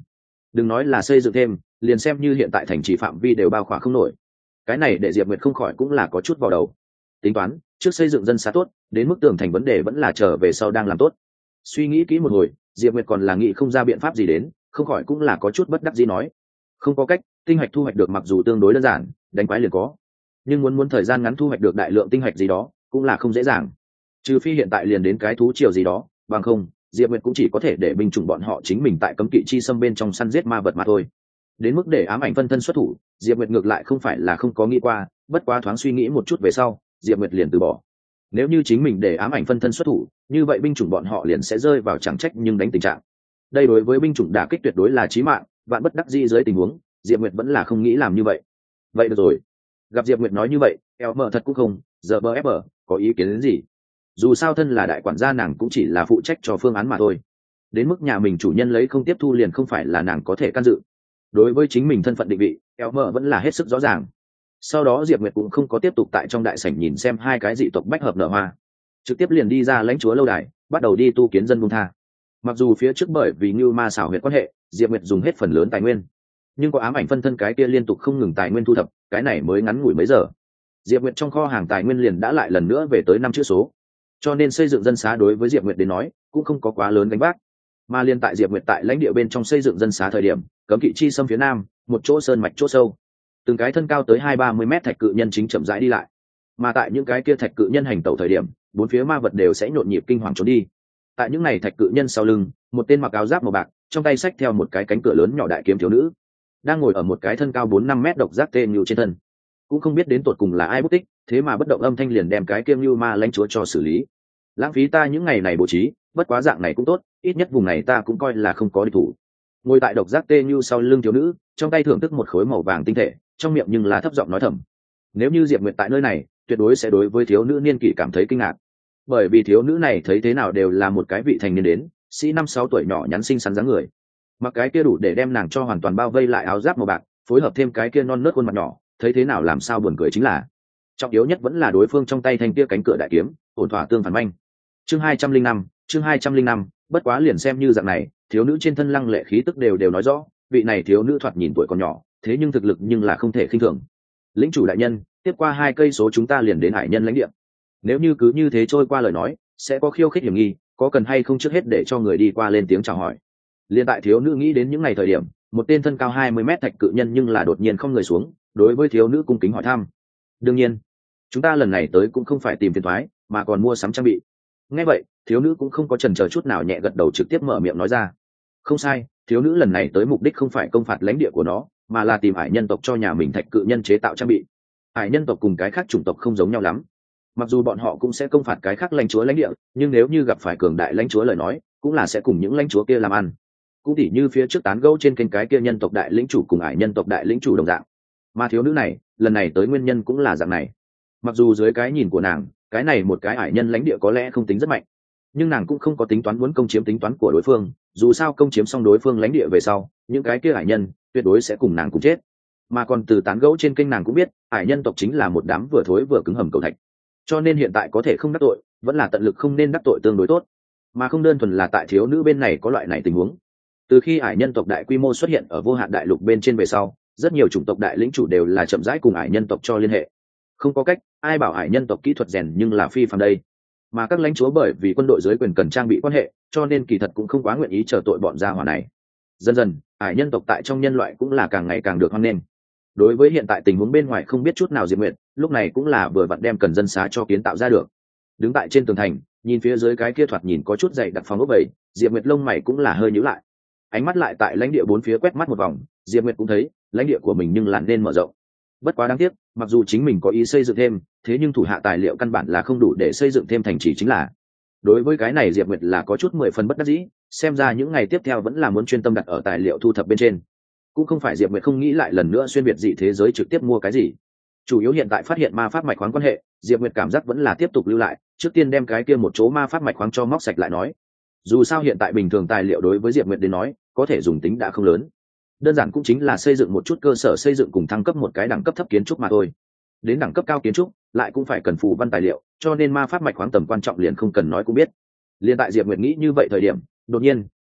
đừng nói là xây dựng thêm, liền xem như hiện tại thành trì phạm vi đều bao khỏa không nổi. Cái này để Diệp Nguyệt không khỏi cũng là có chút vào đầu. Tính toán trước xây dựng dân xá tốt, đến mức tường thành vấn đề vẫn là trở về sau đang làm tốt. Suy nghĩ kỹ một hồi, Diệp Nguyệt còn là nghĩ không ra biện pháp gì đến, không khỏi cũng là có chút bất đắc dĩ nói, không có cách, tinh hạch thu hoạch được mặc dù tương đối đơn giản, đánh quái liền có, nhưng muốn muốn thời gian ngắn thu hoạch được đại lượng tinh hạch gì đó cũng là không dễ dàng. Trừ phi hiện tại liền đến cái thú triều gì đó, bằng không Diệp Nguyệt cũng chỉ có thể để binh chủng bọn họ chính mình tại cấm kỵ chi xâm bên trong săn giết ma vật mà thôi. Đến mức để ám ảnh phân thân xuất thủ, Diệp Nguyệt ngược lại không phải là không có nghĩ qua, bất quá thoáng suy nghĩ một chút về sau, Diệp Nguyệt liền từ bỏ. Nếu như chính mình để ám ảnh phân thân xuất thủ, như vậy binh chủng bọn họ liền sẽ rơi vào chẳng trách nhưng đánh tình trạng. Đây đối với binh chủng đả kích tuyệt đối là chí mạng, vạn bất đắc dĩ dưới tình huống, Diệp Nguyệt vẫn là không nghĩ làm như vậy. Vậy được rồi. Gặp Diệp Nguyệt nói như vậy, eo mờ thật cũng không, giờ bờ ép bờ, có ý kiến đến gì? Dù sao thân là đại quản gia nàng cũng chỉ là phụ trách cho phương án mà thôi. Đến mức nhà mình chủ nhân lấy không tiếp thu liền không phải là nàng có thể can dự. Đối với chính mình thân phận định vị, eo mờ vẫn là hết sức rõ ràng. Sau đó Diệp Nguyệt cũng không có tiếp tục tại trong đại sảnh nhìn xem hai cái dị tộc bách hợp nở hoa, trực tiếp liền đi ra lãnh chúa lâu đài, bắt đầu đi tu kiến dân buông tha. Mặc dù phía trước bởi vì Nưu Ma xảo huyệt quan hệ, Diệp Nguyệt dùng hết phần lớn tài nguyên, nhưng có ám ảnh phân thân cái kia liên tục không ngừng tài nguyên thu thập, cái này mới ngắn ngủi mấy giờ, Diệp Nguyệt trong kho hàng tài nguyên liền đã lại lần nữa về tới năm chữ số. Cho nên xây dựng dân xá đối với Diệp Nguyệt đến nói cũng không có quá lớn gánh vác. Mà liên tại Diệp Nguyệt tại lãnh địa bên trong xây dựng dân xá thời điểm, cấm kỵ chi xâm phía nam, một chỗ sơn mạch chỗ sâu, từng cái thân cao tới hai ba mươi mét thạch cự nhân chính chậm rãi đi lại. Mà tại những cái kia thạch cự nhân hành tẩu thời điểm, bốn phía ma vật đều sẽ nhộn nhịp kinh hoàng trốn đi. Tại những này thạch cự nhân sau lưng, một tên mặc áo giáp màu bạc, trong tay xách theo một cái cánh cửa lớn nhỏ đại kiếm thiếu nữ, đang ngồi ở một cái thân cao bốn năm mét độc giác tê nhưu trên thân. Cũng không biết đến tột cùng là ai bút tích, thế mà bất động âm thanh liền đem cái kiêm nhưu ma lãnh chúa cho xử lý. Lãng phí ta những ngày này bố trí, bất quá dạng này cũng tốt, ít nhất vùng này ta cũng coi là không có địch thủ. Ngồi tại độc giác tê nhưu sau lưng thiếu nữ, trong tay thưởng thức một khối màu vàng tinh thể, trong miệng nhưng là thấp giọng nói thầm. Nếu như Diệp Nguyệt tại nơi này, tuyệt đối sẽ đối với thiếu nữ niên kỷ cảm thấy kinh ngạc, bởi vì thiếu nữ này thấy thế nào đều là một cái vị thành niên đến, sĩ năm sáu tuổi nhỏ nhắn xinh xắn dáng người, mặc cái kia đủ để đem nàng cho hoàn toàn bao vây lại áo giáp màu bạc, phối hợp thêm cái kia non nớt khuôn mặt nhỏ, thấy thế nào làm sao buồn cười chính là, trọng yếu nhất vẫn là đối phương trong tay thanh kia cánh cửa đại kiếm, ổn thỏa tương phản manh. Chương hai trăm linh năm, chương hai trăm linh năm, bất quá liền xem như dạng này, thiếu nữ trên thân lăng lệ khí tức đều đều nói rõ, vị này thiếu nữ thoạt nhìn tuổi còn nhỏ, thế nhưng thực lực nhưng là không thể khinh thường. Lĩnh chủ đại nhân, tiếp qua hai cây số chúng ta liền đến hải nhân lãnh địa. Nếu như cứ như thế trôi qua lời nói, sẽ có khiêu khích hiểm nghi, có cần hay không trước hết để cho người đi qua lên tiếng chào hỏi. Liên tại thiếu nữ nghĩ đến những ngày thời điểm, một tên thân cao hai mươi mét thạch cự nhân nhưng là đột nhiên không người xuống, đối với thiếu nữ cung kính hỏi thăm. Đương nhiên, chúng ta lần này tới cũng không phải tìm phiền toái, mà còn mua sắm trang bị. Nghe vậy, thiếu nữ cũng không có chần chờ chút nào, nhẹ gật đầu trực tiếp mở miệng nói ra. Không sai, thiếu nữ lần này tới mục đích không phải công phạt lãnh địa của nó, mà là tìm hải nhân tộc cho nhà mình thạch cự nhân chế tạo trang bị. Hải nhân tộc cùng cái khác chủng tộc không giống nhau lắm. Mặc dù bọn họ cũng sẽ công phạt cái khác lãnh chúa lãnh địa, nhưng nếu như gặp phải cường đại lãnh chúa lời nói, cũng là sẽ cùng những lãnh chúa kia làm ăn. Cũng tỉ như phía trước tán gẫu trên kênh cái kia nhân tộc đại lĩnh chủ cùng hải nhân tộc đại lĩnh chủ đồng dạng. Mà thiếu nữ này, lần này tới nguyên nhân cũng là dạng này. Mặc dù dưới cái nhìn của nàng, cái này một cái hải nhân lãnh địa có lẽ không tính rất mạnh, nhưng nàng cũng không có tính toán muốn công chiếm tính toán của đối phương, dù sao công chiếm xong đối phương lãnh địa về sau, những cái kia hải nhân tuyệt đối sẽ cùng nàng cùng chết. Mà còn từ tán gẫu trên kênh nàng cũng biết, hải nhân tộc chính là một đám vừa thối vừa cứng hầm cầu thạch. Cho nên hiện tại có thể không đắc tội, vẫn là tận lực không nên đắc tội tương đối tốt, mà không đơn thuần là tại thiếu nữ bên này có loại này tình huống. Từ khi hải nhân tộc đại quy mô xuất hiện ở vô hạn đại lục bên trên về sau, rất nhiều chủng tộc đại lĩnh chủ đều là chậm rãi cùng hải nhân tộc cho liên hệ. Không có cách, ai bảo hải nhân tộc kỹ thuật rèn nhưng là phi phàm đây. Mà các lãnh chúa bởi vì quân đội dưới quyền cần trang bị quan hệ, cho nên kỳ thật cũng không quá nguyện ý chờ tội bọn gia hỏa này. Dần dần, hải nhân tộc tại trong nhân loại cũng là càng ngày càng được hoan nghênh. Đối với hiện tại tình huống bên ngoài không biết chút nào Diệp Nguyệt, lúc này cũng là vừa vặn đem cần dân xá cho kiến tạo ra được. Đứng tại trên tường thành, nhìn phía dưới cái kia thoạt nhìn có chút dày đặc phòng ốc bầy, Diệp Nguyệt lông mày cũng là hơi nhíu lại. Ánh mắt lại tại lãnh địa bốn phía quét mắt một vòng, Diệp Nguyệt cũng thấy, lãnh địa của mình nhưng làn nên mở rộng. Bất quá đáng tiếc, mặc dù chính mình có ý xây dựng thêm, thế nhưng thủ hạ tài liệu căn bản là không đủ để xây dựng thêm thành trì chính là. Đối với cái này Diệp Nguyệt là có chút mười phần bất đắc dĩ, xem ra những ngày tiếp theo vẫn là muốn chuyên tâm đặt ở tài liệu thu thập bên trên. Cũng không phải Diệp Nguyệt không nghĩ lại lần nữa xuyên việt dị thế giới trực tiếp mua cái gì, chủ yếu hiện tại phát hiện ma pháp mạch khoáng quan hệ, Diệp Nguyệt cảm giác vẫn là tiếp tục lưu lại, trước tiên đem cái kia một chỗ ma pháp mạch khoáng cho móc sạch lại nói. Dù sao hiện tại bình thường tài liệu đối với Diệp Nguyệt đến nói, có thể dùng tính đã không lớn, đơn giản cũng chính là xây dựng một chút cơ sở xây dựng cùng thăng cấp một cái đẳng cấp thấp kiến trúc mà thôi. Đến đẳng cấp cao kiến trúc lại cũng phải cần phù văn tài liệu, cho nên ma pháp mạch khoáng tầm quan trọng liền không cần nói cũng biết. Liên tại Diệp Nguyệt nghĩ như vậy thời điểm, đột nhiên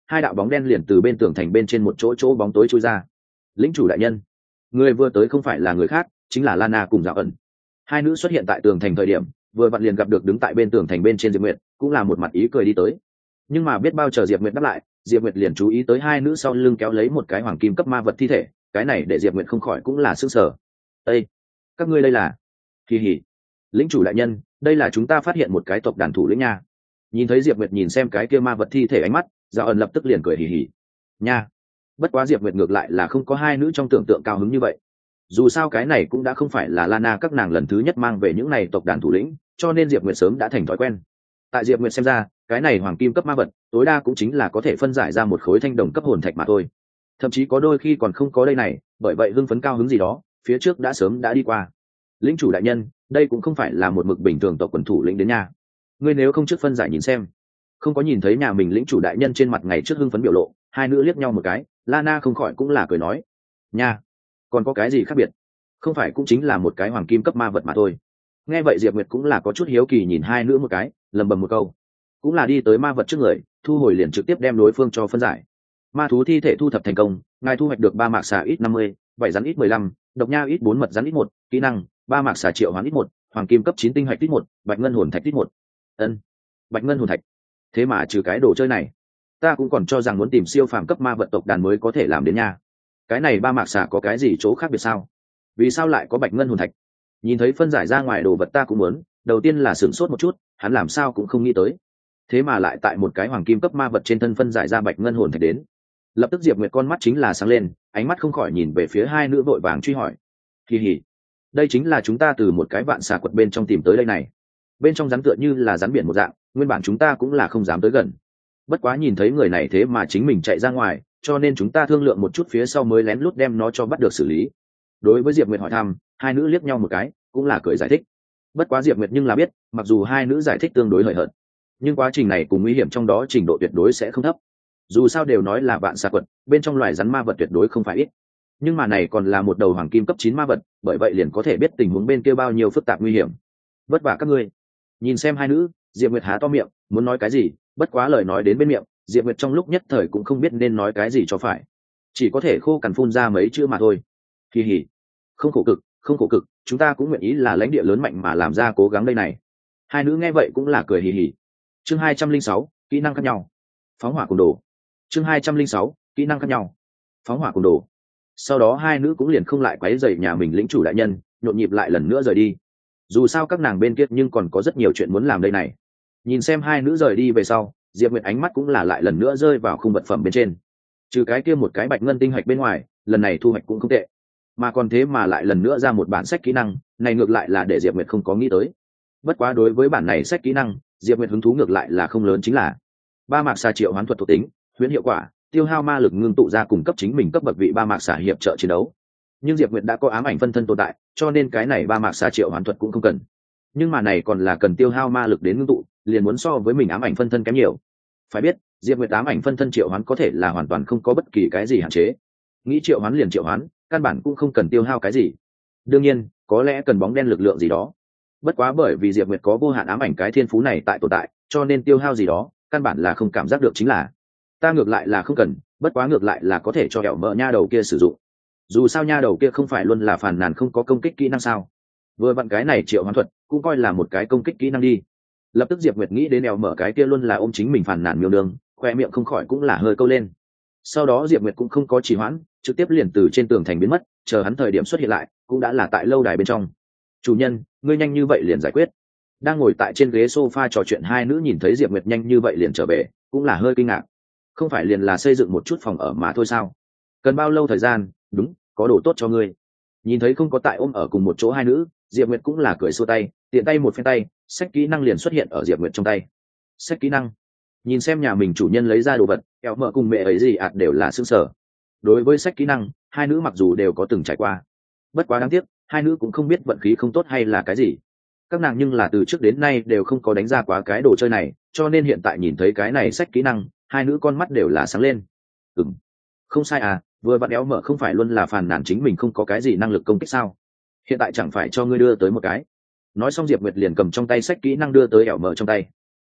hai đạo bóng đen liền từ bên tường thành bên trên một chỗ chỗ bóng tối trôi ra. Lĩnh chủ đại nhân, người vừa tới không phải là người khác, chính là Lana cùng Dạo ẩn. Hai nữ xuất hiện tại tường thành thời điểm, vừa vặn liền gặp được đứng tại bên tường thành bên trên Diệp Nguyệt, cũng là một mặt ý cười đi tới. Nhưng mà biết bao chờ Diệp Nguyệt đáp lại, Diệp Nguyệt liền chú ý tới hai nữ sau lưng kéo lấy một cái hoàng kim cấp ma vật thi thể, cái này để Diệp Nguyệt không khỏi cũng là sửng sở. "Ê, các ngươi đây là?" "Kỳ hỉ, lĩnh chủ đại nhân, đây là chúng ta phát hiện một cái tộc đàn thủ lĩnh nha." Nhìn thấy Diệp Nguyệt nhìn xem cái kia ma vật thi thể ánh mắt, Dạo ẩn lập tức liền cười hì hì. "Nha." Bất quá Diệp Nguyệt ngược lại là không có hai nữ trong tưởng tượng cao hứng như vậy. Dù sao cái này cũng đã không phải là Lana các nàng lần thứ nhất mang về những này tộc đàn thủ lĩnh, cho nên Diệp Nguyệt sớm đã thành thói quen. Tại Diệp Nguyệt xem ra, cái này hoàng kim cấp ma vật, tối đa cũng chính là có thể phân giải ra một khối thanh đồng cấp hồn thạch mà thôi. Thậm chí có đôi khi còn không có đây này, bởi vậy hưng phấn cao hứng gì đó, phía trước đã sớm đã đi qua. "Lĩnh chủ đại nhân, đây cũng không phải là một mực bình thường tộc quần thủ lĩnh đến nha. Ngươi nếu không trước phân giải nhìn xem." Không có nhìn thấy nhà mình lĩnh chủ đại nhân trên mặt ngày trước hưng phấn biểu lộ, hai nữ liếc nhau một cái, Lana không khỏi cũng là cười nói. "Nha, còn có cái gì khác biệt? Không phải cũng chính là một cái hoàng kim cấp ma vật mà thôi." Nghe vậy Diệp Nguyệt cũng là có chút hiếu kỳ nhìn hai nữ một cái, lầm bầm một câu, cũng là đi tới ma vật trước người, thu hồi liền trực tiếp đem đối phương cho phân giải. Ma thú thi thể thu thập thành công, ngài thu hoạch được ba mạc xà ít năm mươi, vảy rắn ít mười lăm, độc nha ít bốn, mật rắn ít một, kỹ năng ba mạc xà triệu hoán ít một, hoàng kim cấp chín tinh hạch ít một, bạch ngân hồn thạch ít một. Ân, bạch ngân hồn thạch. Thế mà trừ cái đồ chơi này, ta cũng còn cho rằng muốn tìm siêu phàm cấp ma vật tộc đàn mới có thể làm đến nha. Cái này ba mạc xà có cái gì chỗ khác biệt sao? Vì sao lại có bạch ngân hồn thạch? Nhìn thấy phân giải ra ngoài đồ vật ta cũng muốn, đầu tiên là sửng sốt một chút, hắn làm sao cũng không nghĩ tới. Thế mà lại tại một cái hoàng kim cấp ma vật trên thân phân giải ra bạch ngân hồn thạch đến. Lập tức Diệp Nguyệt con mắt chính là sáng lên, ánh mắt không khỏi nhìn về phía hai nữ vội vàng truy hỏi. "Kỳ hỉ, đây chính là chúng ta từ một cái vạn xà quật bên trong tìm tới đây này. Bên trong rắn tựa như là rắn biển một dạng, nguyên bản chúng ta cũng là không dám tới gần. Bất quá nhìn thấy người này thế mà chính mình chạy ra ngoài, cho nên chúng ta thương lượng một chút phía sau mới lén lút đem nó cho bắt được xử lý." Đối với Diệp Nguyệt hỏi thăm, hai nữ liếc nhau một cái, cũng là cười giải thích. Bất quá Diệp Nguyệt nhưng là biết, mặc dù hai nữ giải thích tương đối hời hợt, nhưng quá trình này cùng nguy hiểm trong đó trình độ tuyệt đối sẽ không thấp. Dù sao đều nói là vạn xà quật, bên trong loài rắn ma vật tuyệt đối không phải ít. Nhưng mà này còn là một đầu hoàng kim cấp chín ma vật, bởi vậy liền có thể biết tình huống bên kia bao nhiêu phức tạp nguy hiểm. Vất vả các ngươi. Nhìn xem hai nữ, Diệp Nguyệt há to miệng, muốn nói cái gì, bất quá lời nói đến bên miệng, Diệp Nguyệt trong lúc nhất thời cũng không biết nên nói cái gì cho phải, chỉ có thể khô cằn phun ra mấy chữ mà thôi. Kỳ hỉ, không khổ cực, không khổ cực, chúng ta cũng nguyện ý là lãnh địa lớn mạnh mà làm ra cố gắng đây này. Hai nữ nghe vậy cũng là cười hì hì. Chương hai trăm linh sáu, kỹ năng khác nhau. Phóng hỏa cùng đồ. Chương hai trăm linh sáu, kỹ năng khác nhau. Phóng hỏa cùng đồ. Sau đó hai nữ cũng liền không lại quấy rầy nhà mình lĩnh chủ đại nhân, nhộn nhịp lại lần nữa rời đi. Dù sao các nàng bên kia nhưng còn có rất nhiều chuyện muốn làm đây này. Nhìn xem hai nữ rời đi về sau, Diệp Nguyệt ánh mắt cũng là lại lần nữa rơi vào khung vật phẩm bên trên. Trừ cái kia một cái bạch ngân tinh hạch bên ngoài, lần này thu hoạch cũng không tệ. Mà còn thế mà lại lần nữa ra một bản sách kỹ năng, này ngược lại là để Diệp Nguyệt không có nghĩ tới. Bất quá đối với bản này sách kỹ năng, Diệp Nguyệt hứng thú ngược lại là không lớn, chính là ba mạc xà triệu hoán thuật thuộc tính, huyễn hiệu quả, tiêu hao ma lực ngưng tụ ra cùng cấp chính mình cấp bậc vị ba mạc xà hiệp trợ chiến đấu. Nhưng Diệp Nguyệt đã có ám ảnh phân thân tồn tại, cho nên cái này ba mạc xà triệu hoán thuật cũng không cần. Nhưng mà này còn là cần tiêu hao ma lực đến ngưng tụ, liền muốn so với mình ám ảnh phân thân kém nhiều. Phải biết, Diệp Nguyệt ám ảnh phân thân triệu hoán có thể là hoàn toàn không có bất kỳ cái gì hạn chế. Nghĩ triệu hoán liền triệu hoán, căn bản cũng không cần tiêu hao cái gì. Đương nhiên, có lẽ cần bóng đen lực lượng gì đó. Bất quá bởi vì Diệp Nguyệt có vô hạn ám ảnh cái thiên phú này tại tồn tại, cho nên tiêu hao gì đó, căn bản là không cảm giác được chính là. Ta ngược lại là không cần, bất quá ngược lại là có thể cho kẹo mỡ nha đầu kia sử dụng. Dù sao nha đầu kia không phải luôn là phàn nàn không có công kích kỹ năng sao? Vừa vặn cái này triệu hoán thuật, cũng coi là một cái công kích kỹ năng đi. Lập tức Diệp Nguyệt nghĩ đến eo mở cái kia luôn là ôm chính mình phàn nàn miêu đường, khoe miệng không khỏi cũng là hơi câu lên. Sau đó Diệp Nguyệt cũng không có trì hoãn, trực tiếp liền từ trên tường thành biến mất, chờ hắn thời điểm xuất hiện lại, cũng đã là tại lâu đài bên trong. Chủ nhân, ngươi nhanh như vậy liền giải quyết. Đang ngồi tại trên ghế sofa trò chuyện hai nữ nhìn thấy Diệp Nguyệt nhanh như vậy liền trở về, cũng là hơi kinh ngạc. Không phải liền là xây dựng một chút phòng ở mà thôi sao? Cần bao lâu thời gian? Đúng, có đồ tốt cho ngươi. Nhìn thấy không có tại ôm ở cùng một chỗ hai nữ, Diệp Nguyệt cũng là cười xua tay, tiện tay một phen tay, sách kỹ năng liền xuất hiện ở Diệp Nguyệt trong tay. Sách kỹ năng. Nhìn xem nhà mình chủ nhân lấy ra đồ vật, kẹo mợ cùng mẹ ấy gì ạt đều là sững sờ. Đối với sách kỹ năng, hai nữ mặc dù đều có từng trải qua, bất quá đáng tiếc, hai nữ cũng không biết vận khí không tốt hay là cái gì. Các nàng nhưng là từ trước đến nay đều không có đánh ra quá cái đồ chơi này, cho nên hiện tại nhìn thấy cái này sách kỹ năng, hai nữ con mắt đều là sáng lên. Ừm, không sai à, vừa bạn éo mở không phải luôn là phàn nàn chính mình không có cái gì năng lực công kích sao? Hiện tại chẳng phải cho ngươi đưa tới một cái. Nói xong Diệp Nguyệt liền cầm trong tay sách kỹ năng đưa tới éo mở trong tay.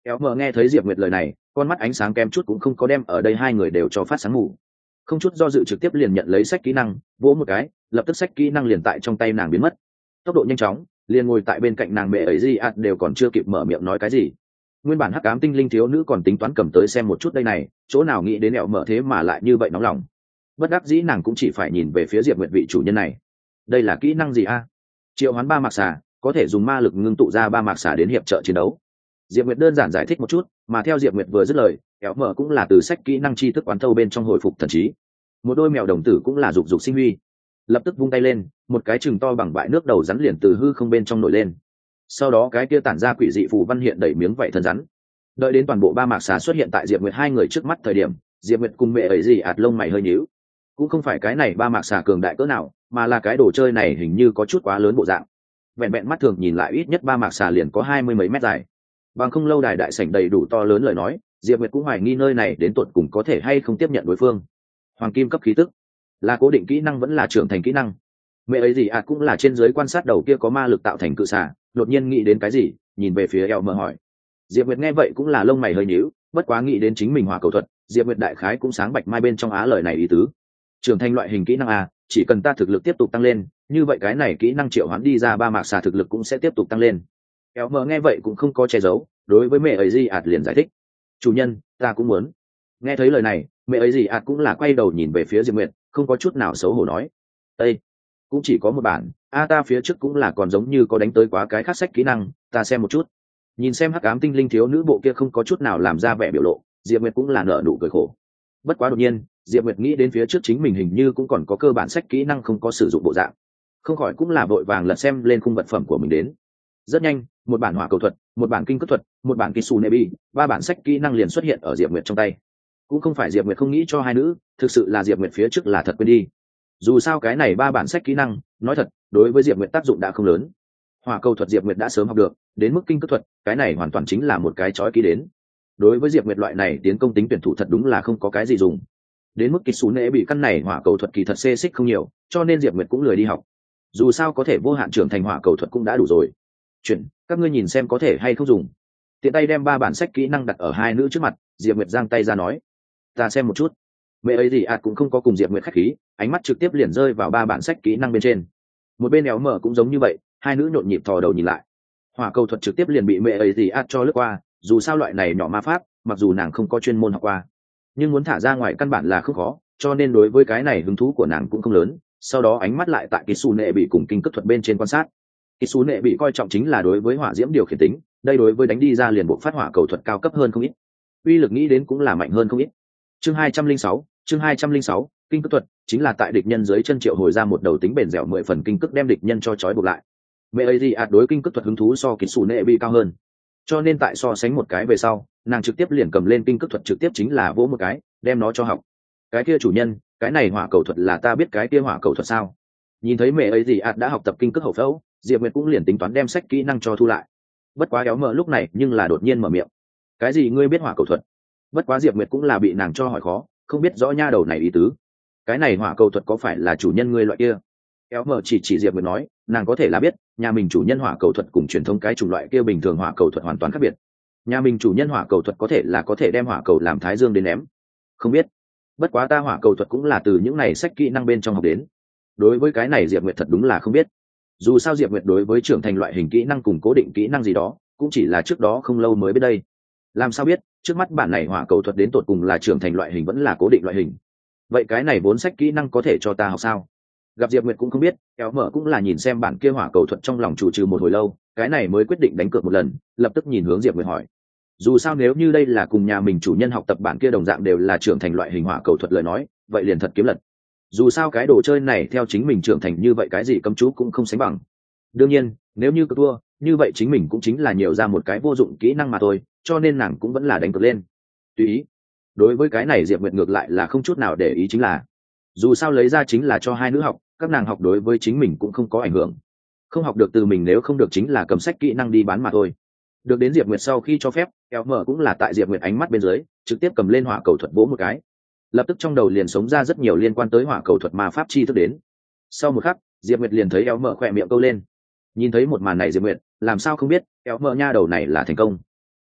Kéo mờ nghe thấy Diệp Nguyệt lời này, con mắt ánh sáng kem chút cũng không có đem ở đây hai người đều cho phát sáng ngủ. Không chút do dự trực tiếp liền nhận lấy sách kỹ năng, vỗ một cái, lập tức sách kỹ năng liền tại trong tay nàng biến mất. Tốc độ nhanh chóng, liền ngồi tại bên cạnh nàng mẹ ấy gì ạt đều còn chưa kịp mở miệng nói cái gì. Nguyên bản hắc ám tinh linh thiếu nữ còn tính toán cầm tới xem một chút đây này, chỗ nào nghĩ đến ẹo mở thế mà lại như vậy nóng lòng. Bất đắc dĩ nàng cũng chỉ phải nhìn về phía Diệp Nguyệt vị chủ nhân này. Đây là kỹ năng gì a? Triệu hoán ba mạc xà, có thể dùng ma lực ngưng tụ ra ba mạc xà đến hiệp trợ chiến đấu. Diệp Nguyệt đơn giản giải thích một chút, mà theo Diệp Nguyệt vừa dứt lời, kéo mở cũng là từ sách kỹ năng tri thức quán thâu bên trong hồi phục thần trí. Một đôi mèo đồng tử cũng là dục dục sinh huy, lập tức vung tay lên, một cái chừng to bằng bãi nước đầu rắn liền từ hư không bên trong nổi lên. Sau đó cái kia tản ra quỷ dị phù văn hiện đầy miếng vảy thân rắn. Đợi đến toàn bộ ba mạc xà xuất hiện tại Diệp Nguyệt hai người trước mắt thời điểm, Diệp Nguyệt cùng mẹ ấy gì ạt lông mày hơi nhíu. Cũng không phải cái này ba mạc xà cường đại cỡ nào, mà là cái đồ chơi này hình như có chút quá lớn bộ dạng. Vẹn vẹn mắt thường nhìn lại ít nhất ba mạc xà liền có hai mươi mấy mét dài. Bằng không lâu đài đại sảnh đầy đủ to lớn lời nói, Diệp Nguyệt cũng hoài nghi nơi này đến tột cùng có thể hay không tiếp nhận đối phương. Hoàng kim cấp khí tức, là cố định kỹ năng vẫn là trưởng thành kỹ năng? Mẹ ấy gì ạt cũng là trên dưới quan sát đầu kia có ma lực tạo thành cự xà, đột nhiên nghĩ đến cái gì, nhìn về phía eo mờ hỏi. Diệp Nguyệt nghe vậy cũng là lông mày hơi nhíu, bất quá nghĩ đến chính mình hỏa cầu thuật, Diệp Nguyệt đại khái cũng sáng bạch mai bên trong á lời này ý tứ. Trưởng thành loại hình kỹ năng a, chỉ cần ta thực lực tiếp tục tăng lên, như vậy cái này kỹ năng triệu hoán đi ra ba mạc xà thực lực cũng sẽ tiếp tục tăng lên. Eo mờ nghe vậy cũng không có che giấu, đối với mẹ ấy gì ạt liền giải thích. Chủ nhân, ta cũng muốn. Nghe thấy lời này, mẹ ấy gì ạt cũng là quay đầu nhìn về phía Diệp Nguyệt, không có chút nào xấu hổ nói. Ê, cũng chỉ có một bản, a ta phía trước cũng là còn giống như có đánh tới quá cái khác sách kỹ năng, ta xem một chút. Nhìn xem hắc ám tinh linh thiếu nữ bộ kia không có chút nào làm ra vẻ biểu lộ, Diệp Nguyệt cũng là nở nụ cười khổ. Bất quá đột nhiên, Diệp Nguyệt nghĩ đến phía trước chính mình hình như cũng còn có cơ bản sách kỹ năng không có sử dụng bộ dạng, không khỏi cũng là vội vàng lật xem lên khung vật phẩm của mình đến. Rất nhanh, một bản hỏa cầu thuật, một bản kinh cước thuật, một bản Kitsunebi, ba bản sách kỹ năng liền xuất hiện ở Diệp Nguyệt trong tay. Cũng không phải Diệp Nguyệt không nghĩ cho hai nữ, thực sự là Diệp Nguyệt phía trước là thật quên đi. Dù sao cái này ba bản sách kỹ năng, nói thật, đối với Diệp Nguyệt tác dụng đã không lớn. Hỏa cầu thuật Diệp Nguyệt đã sớm học được, đến mức kinh cước thuật, cái này hoàn toàn chính là một cái chói kỹ đến. Đối với Diệp Nguyệt loại này tiến công tính tuyển thủ thật đúng là không có cái gì dùng. Đến mức Kitsunebi căn này hỏa cầu thuật kỳ thật xê xích không nhiều, cho nên Diệp Nguyệt cũng lười đi học. Dù sao có thể vô hạn trưởng thành hỏa cầu thuật cũng đã đủ rồi. Chuyển, các ngươi nhìn xem có thể hay không dùng. Tiện tay đem ba bản sách kỹ năng đặt ở hai nữ trước mặt, Diệp Nguyệt giang tay ra nói. Ta xem một chút. Mẹ ấy gì ạt cũng không có cùng Diệp Nguyệt khách khí, ánh mắt trực tiếp liền rơi vào ba bản sách kỹ năng bên trên. Một bên éo mở cũng giống như vậy, hai nữ nhộn nhịp thò đầu nhìn lại. Hỏa cầu thuật trực tiếp liền bị mẹ ấy gì ạt cho lướt qua, dù sao loại này nhỏ ma pháp, mặc dù nàng không có chuyên môn học qua, nhưng muốn thả ra ngoài căn bản là không khó, cho nên đối với cái này hứng thú của nàng cũng không lớn. Sau đó ánh mắt lại tại Kitsune bị cùng kinh cước thuật bên trên quan sát. Kitsune bị coi trọng chính là đối với hỏa diễm điều khiển tính, đây đối với đánh đi ra liền bộ phát hỏa cầu thuật cao cấp hơn không ít, uy lực nghĩ đến cũng là mạnh hơn không ít. Chương hai trăm linh sáu, chương hai trăm linh sáu, kinh cước thuật chính là tại địch nhân dưới chân triệu hồi ra một đầu tính bền dẻo mười phần kinh cước đem địch nhân cho trói buộc lại. Mẹ ấy gì ạt đối kinh cước thuật hứng thú so Kitsune bị cao hơn, cho nên tại so sánh một cái về sau, nàng trực tiếp liền cầm lên kinh cước thuật trực tiếp chính là vỗ một cái, đem nó cho học. Cái kia chủ nhân, cái này hỏa cầu thuật là ta biết cái kia hỏa cầu thuật sao? Nhìn thấy mẹ ấy gì ạt đã học tập kinh cước hậu phẫu, Diệp Nguyệt cũng liền tính toán đem sách kỹ năng cho thu lại. Bất quá éo mở lúc này nhưng là đột nhiên mở miệng. Cái gì ngươi biết hỏa cầu thuật? Bất quá Diệp Nguyệt cũng là bị nàng cho hỏi khó, không biết rõ nha đầu này ý tứ. Cái này hỏa cầu thuật có phải là chủ nhân ngươi loại kia? Éo mở chỉ chỉ Diệp Nguyệt nói, nàng có thể là biết, nhà mình chủ nhân hỏa cầu thuật cùng truyền thống cái chủng loại kia bình thường hỏa cầu thuật hoàn toàn khác biệt. Nhà mình chủ nhân hỏa cầu thuật có thể là có thể đem hỏa cầu làm thái dương đến ném. Không biết. Bất quá ta hỏa cầu thuật cũng là từ những này sách kỹ năng bên trong học đến. Đối với cái này Diệp Nguyệt thật đúng là không biết. Dù sao Diệp Nguyệt đối với trưởng thành loại hình kỹ năng cùng cố định kỹ năng gì đó, cũng chỉ là trước đó không lâu mới biết đây. Làm sao biết, trước mắt bản này hỏa cầu thuật đến tột cùng là trưởng thành loại hình vẫn là cố định loại hình. Vậy cái này bốn sách kỹ năng có thể cho ta học sao? Gặp Diệp Nguyệt cũng không biết, kéo mở cũng là nhìn xem bản kia hỏa cầu thuật trong lòng chủ trừ một hồi lâu, cái này mới quyết định đánh cược một lần, lập tức nhìn hướng Diệp Nguyệt hỏi. Dù sao nếu như đây là cùng nhà mình chủ nhân học tập bản kia đồng dạng đều là trưởng thành loại hình hỏa cầu thuật lời nói, vậy liền thật kiếm lật. Dù sao cái đồ chơi này theo chính mình trưởng thành như vậy cái gì cấm chú cũng không sánh bằng. Đương nhiên, nếu như cứ thua, như vậy chính mình cũng chính là nhiều ra một cái vô dụng kỹ năng mà thôi, cho nên nàng cũng vẫn là đánh cược lên. Tùy ý. Đối với cái này Diệp Nguyệt ngược lại là không chút nào để ý, chính là dù sao lấy ra chính là cho hai nữ học, các nàng học đối với chính mình cũng không có ảnh hưởng. Không học được từ mình, nếu không được chính là cầm sách kỹ năng đi bán mà thôi. Được đến Diệp Nguyệt sau khi cho phép, kéo mở cũng là tại Diệp Nguyệt ánh mắt bên dưới, trực tiếp cầm lên hỏa cầu thuật vỗ một cái. Lập tức trong đầu liền sống ra rất nhiều liên quan tới hỏa cầu thuật ma pháp chi thức đến. Sau một khắc, Diệp Nguyệt liền thấy éo mở khỏe miệng câu lên. Nhìn thấy một màn này Diệp Nguyệt, làm sao không biết, éo mở nha đầu này là thành công.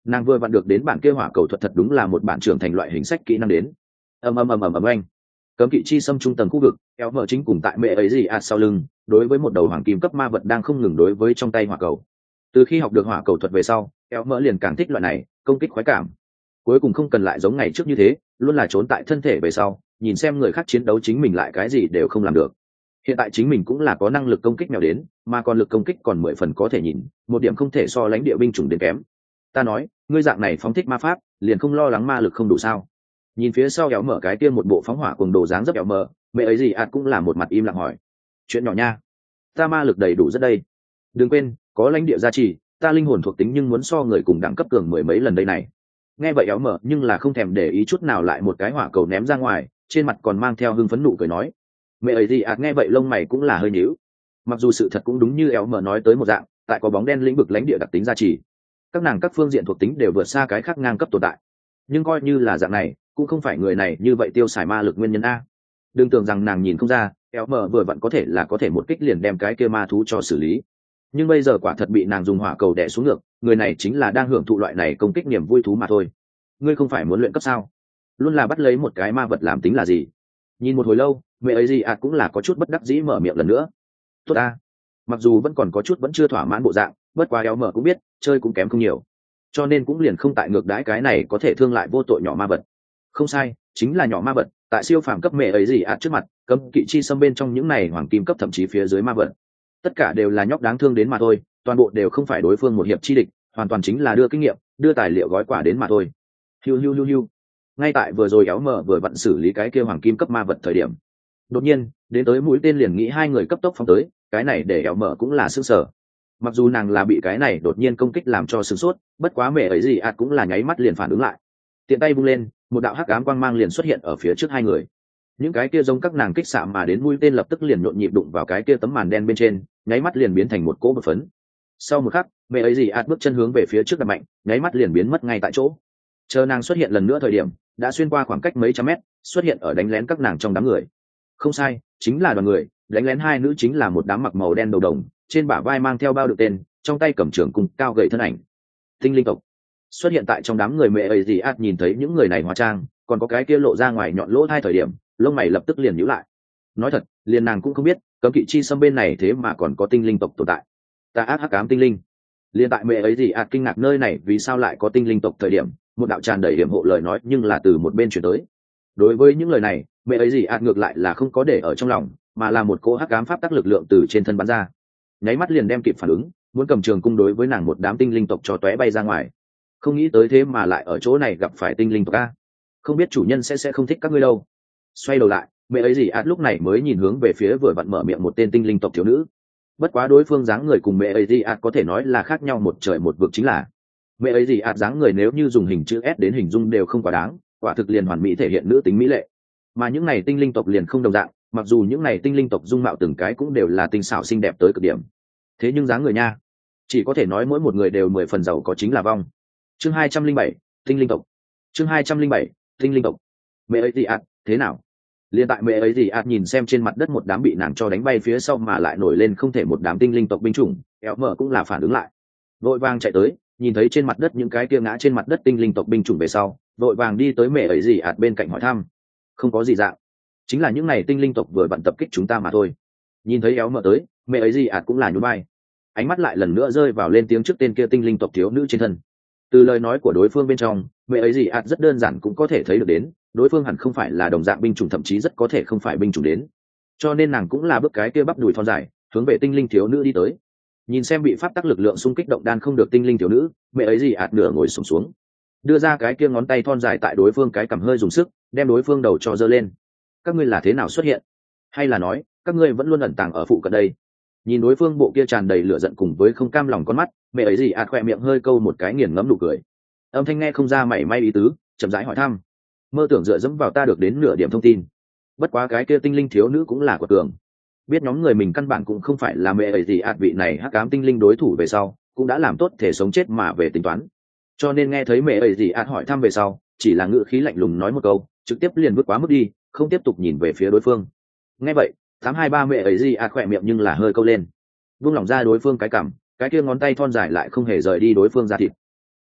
nàng vừa vặn được đến bản kia hỏa cầu thuật thật đúng là một bản trưởng thành loại hình sách kỹ năng đến. ầm ầm ầm ầm ầm anh cấm kỵ chi xâm trung tầng khu vực, kéo mở chính cùng tại mẹ ấy gì ạt sau lưng đối với một đầu hoàng kim cấp ma vật đang không ngừng đối với trong tay hỏa cầu. Từ khi học được hỏa cầu thuật về sau, kéo mở liền càng thích loại này công kích khoái cảm. Cuối cùng không cần lại giống ngày trước như thế luôn là trốn tại thân thể về sau nhìn xem người khác chiến đấu chính mình lại cái gì đều không làm được. Hiện tại chính mình cũng là có năng lực công kích mèo đến, mà còn lực công kích còn mười phần có thể nhìn, một điểm không thể so lãnh địa binh chủng đến kém. Ta nói, ngươi dạng này phóng thích ma pháp, liền không lo lắng ma lực không đủ sao? Nhìn phía sau kéo mở cái kia một bộ phóng hỏa cùng đồ dáng rất kéo mở, mẹ ấy gì ạt cũng là một mặt im lặng hỏi. Chuyện nhỏ nha, ta ma lực đầy đủ rất đây. Đừng quên, có lãnh địa gia trì, ta linh hồn thuộc tính nhưng muốn so người cùng đẳng cấp cường mười mấy lần đây này. Nghe vậy kéo mở nhưng là không thèm để ý chút nào lại một cái hỏa cầu ném ra ngoài, trên mặt còn mang theo hưng phấn nụ cười nói. Mẹ ấy gì ạt nghe vậy lông mày cũng là hơi nhíu. Mặc dù sự thật cũng đúng như éo mở nói tới một dạng, tại có bóng đen lĩnh vực lãnh địa đặc tính gia trì, các nàng các phương diện thuộc tính đều vượt xa cái khác ngang cấp tồn tại. Nhưng coi như là dạng này, cũng không phải người này như vậy tiêu xài ma lực nguyên nhân a. Đừng tưởng rằng nàng nhìn không ra, éo mở vừa vặn có thể là có thể một kích liền đem cái kia ma thú cho xử lý. Nhưng bây giờ quả thật bị nàng dùng hỏa cầu đè xuống ngược, người này chính là đang hưởng thụ loại này công kích niềm vui thú mà thôi. Ngươi không phải muốn luyện cấp sao? Luôn là bắt lấy một cái ma vật làm tính là gì? Nhìn một hồi lâu, mẹ ấy gì ạt cũng là có chút bất đắc dĩ mở miệng lần nữa. Tốt a. Mặc dù vẫn còn có chút vẫn chưa thỏa mãn bộ dạng, bất quá éo mở cũng biết chơi cũng kém không nhiều, cho nên cũng liền không tại ngược đãi cái này có thể thương lại vô tội nhỏ ma vật. Không sai, chính là nhỏ ma vật, tại siêu phàm cấp mẹ ấy gì ạt trước mặt, cấm kỵ chi xâm bên trong những này hoàng kim cấp thậm chí phía dưới ma vật, tất cả đều là nhóc đáng thương đến mà thôi, toàn bộ đều không phải đối phương một hiệp chi địch, hoàn toàn chính là đưa kinh nghiệm, đưa tài liệu gói quả đến mà thôi. Hiu hiu hiu hiu. Ngay tại vừa rồi éo mở vừa vặn xử lý cái kia hoàng kim cấp ma vật thời điểm, đột nhiên đến tới mũi tên liền nghĩ hai người cấp tốc phóng tới, cái này để éo mở cũng là sững sờ. Mặc dù nàng là bị cái này đột nhiên công kích làm cho sửng sốt, bất quá mẹ ấy gì ạt cũng là nháy mắt liền phản ứng lại, tiện tay vung lên, một đạo hắc ám quang mang liền xuất hiện ở phía trước hai người. Những cái kia giống các nàng kích xạ mà đến mũi tên lập tức liền nhộn nhịp đụng vào cái kia tấm màn đen bên trên, nháy mắt liền biến thành một cỗ bột phấn. Sau một khắc, mẹ ấy gì ạt bước chân hướng về phía trước đập mạnh, nháy mắt liền biến mất ngay tại chỗ. Chờ nàng xuất hiện lần nữa thời điểm, đã xuyên qua khoảng cách mấy trăm mét, xuất hiện ở đánh lén các nàng trong đám người. Không sai, chính là đoàn người, đánh lén hai nữ chính là một đám mặc màu đen đầu đồng, trên bả vai mang theo bao đựng tên, trong tay cầm trường cung cao gậy thân ảnh. Tinh linh tộc xuất hiện tại trong đám người mẹ ấy gì ạt nhìn thấy những người này hóa trang, còn có cái kia lộ ra ngoài nhọn lỗ hai thời điểm, lông mày lập tức liền nhíu lại. Nói thật, liền nàng cũng không biết, cấm kỵ chi xâm bên này thế mà còn có tinh linh tộc tồn tại. Ta ác hắc ám tinh linh. Liên tại mẹ ấy gì ạt kinh ngạc nơi này vì sao lại có tinh linh tộc thời điểm, một đạo tràn đầy hiểm hộ lời nói nhưng là từ một bên chuyển tới. Đối với những lời này, mẹ ấy gì ạt ngược lại là không có để ở trong lòng, mà là một cỗ hắc ám pháp tắc lực lượng từ trên thân bắn ra, nháy mắt liền đem kịp phản ứng, muốn cầm trường cung đối với nàng một đám tinh linh tộc cho tóe bay ra ngoài. Không nghĩ tới thế mà lại ở chỗ này gặp phải tinh linh tộc a, không biết chủ nhân sẽ sẽ không thích các ngươi đâu. Xoay đầu lại, mẹ ấy gì ạt lúc này mới nhìn hướng về phía vừa vặn mở miệng một tên tinh linh tộc thiếu nữ. Bất quá đối phương dáng người cùng mẹ ấy gì ạt có thể nói là khác nhau một trời một vực, chính là mẹ ấy gì ạt dáng người nếu như dùng hình chữ S đến hình dung đều không quá đáng, quả thực liền hoàn mỹ thể hiện nữ tính mỹ lệ. Mà những này tinh linh tộc liền không đồng dạng, mặc dù những này tinh linh tộc dung mạo từng cái cũng đều là tinh xảo xinh đẹp tới cực điểm, thế nhưng dáng người nha, chỉ có thể nói mỗi một người đều mười phần giàu có chính là vong. Chương hai trăm linh bảy, tinh linh tộc. Chương hai trăm linh bảy, tinh linh tộc. Mẹ ấy gì ạt, thế nào? Liên tại mẹ ấy gì ạt nhìn xem trên mặt đất một đám bị nàng cho đánh bay phía sau mà lại nổi lên không thể một đám tinh linh tộc binh chủng, éo mở cũng là phản ứng lại, vội vàng chạy tới, nhìn thấy trên mặt đất những cái kia ngã trên mặt đất tinh linh tộc binh chủng về sau, vội vàng đi tới mẹ ấy gì ạt bên cạnh hỏi thăm. Không có gì dạng, chính là những này tinh linh tộc vừa bận tập kích chúng ta mà thôi. Nhìn thấy éo mở tới, mẹ ấy gì ạt cũng là nhún vai, ánh mắt lại lần nữa rơi vào lên tiếng trước tên kia tinh linh tộc thiếu nữ trên thân. Từ lời nói của đối phương bên trong, mẹ ấy gì ạt rất đơn giản cũng có thể thấy được đến, đối phương hẳn không phải là đồng dạng binh chủng, thậm chí rất có thể không phải binh chủng đến. Cho nên nàng cũng là bước cái kia bắp đùi thon dài, hướng về tinh linh thiếu nữ đi tới. Nhìn xem bị pháp tắc lực lượng xung kích động đan không được tinh linh thiếu nữ, mẹ ấy gì ạt nửa ngồi xổm xuống, đưa ra cái kia ngón tay thon dài tại đối phương cái cằm hơi dùng sức, đem đối phương đầu cho giơ lên. Các ngươi là thế nào xuất hiện? Hay là nói, các ngươi vẫn luôn ẩn tàng ở phụ cận đây? Nhìn đối phương bộ kia tràn đầy lửa giận cùng với không cam lòng con mắt, mẹ ấy gì ạt khỏe miệng hơi câu một cái nghiền ngẫm nụ cười. Âm thanh nghe không ra mảy may ý tứ, chậm rãi hỏi thăm. Mơ tưởng dựa dẫm vào ta được đến nửa điểm thông tin. Bất quá cái kia tinh linh thiếu nữ cũng là của tường, biết nhóm người mình căn bản cũng không phải là mẹ ấy gì ạt vị này hắc ám tinh linh đối thủ về sau, cũng đã làm tốt thể sống chết mà về tính toán. Cho nên nghe thấy mẹ ấy gì ạt hỏi thăm về sau, chỉ là ngữ khí lạnh lùng nói một câu, trực tiếp liền bước quá mức đi, không tiếp tục nhìn về phía đối phương. Nghe vậy, tám hai ba mẹ ấy gì ạt khỏe miệng nhưng là hơi câu lên, buông lỏng ra đối phương cái cằm, cái kia ngón tay thon dài lại không hề rời đi đối phương ra thịt.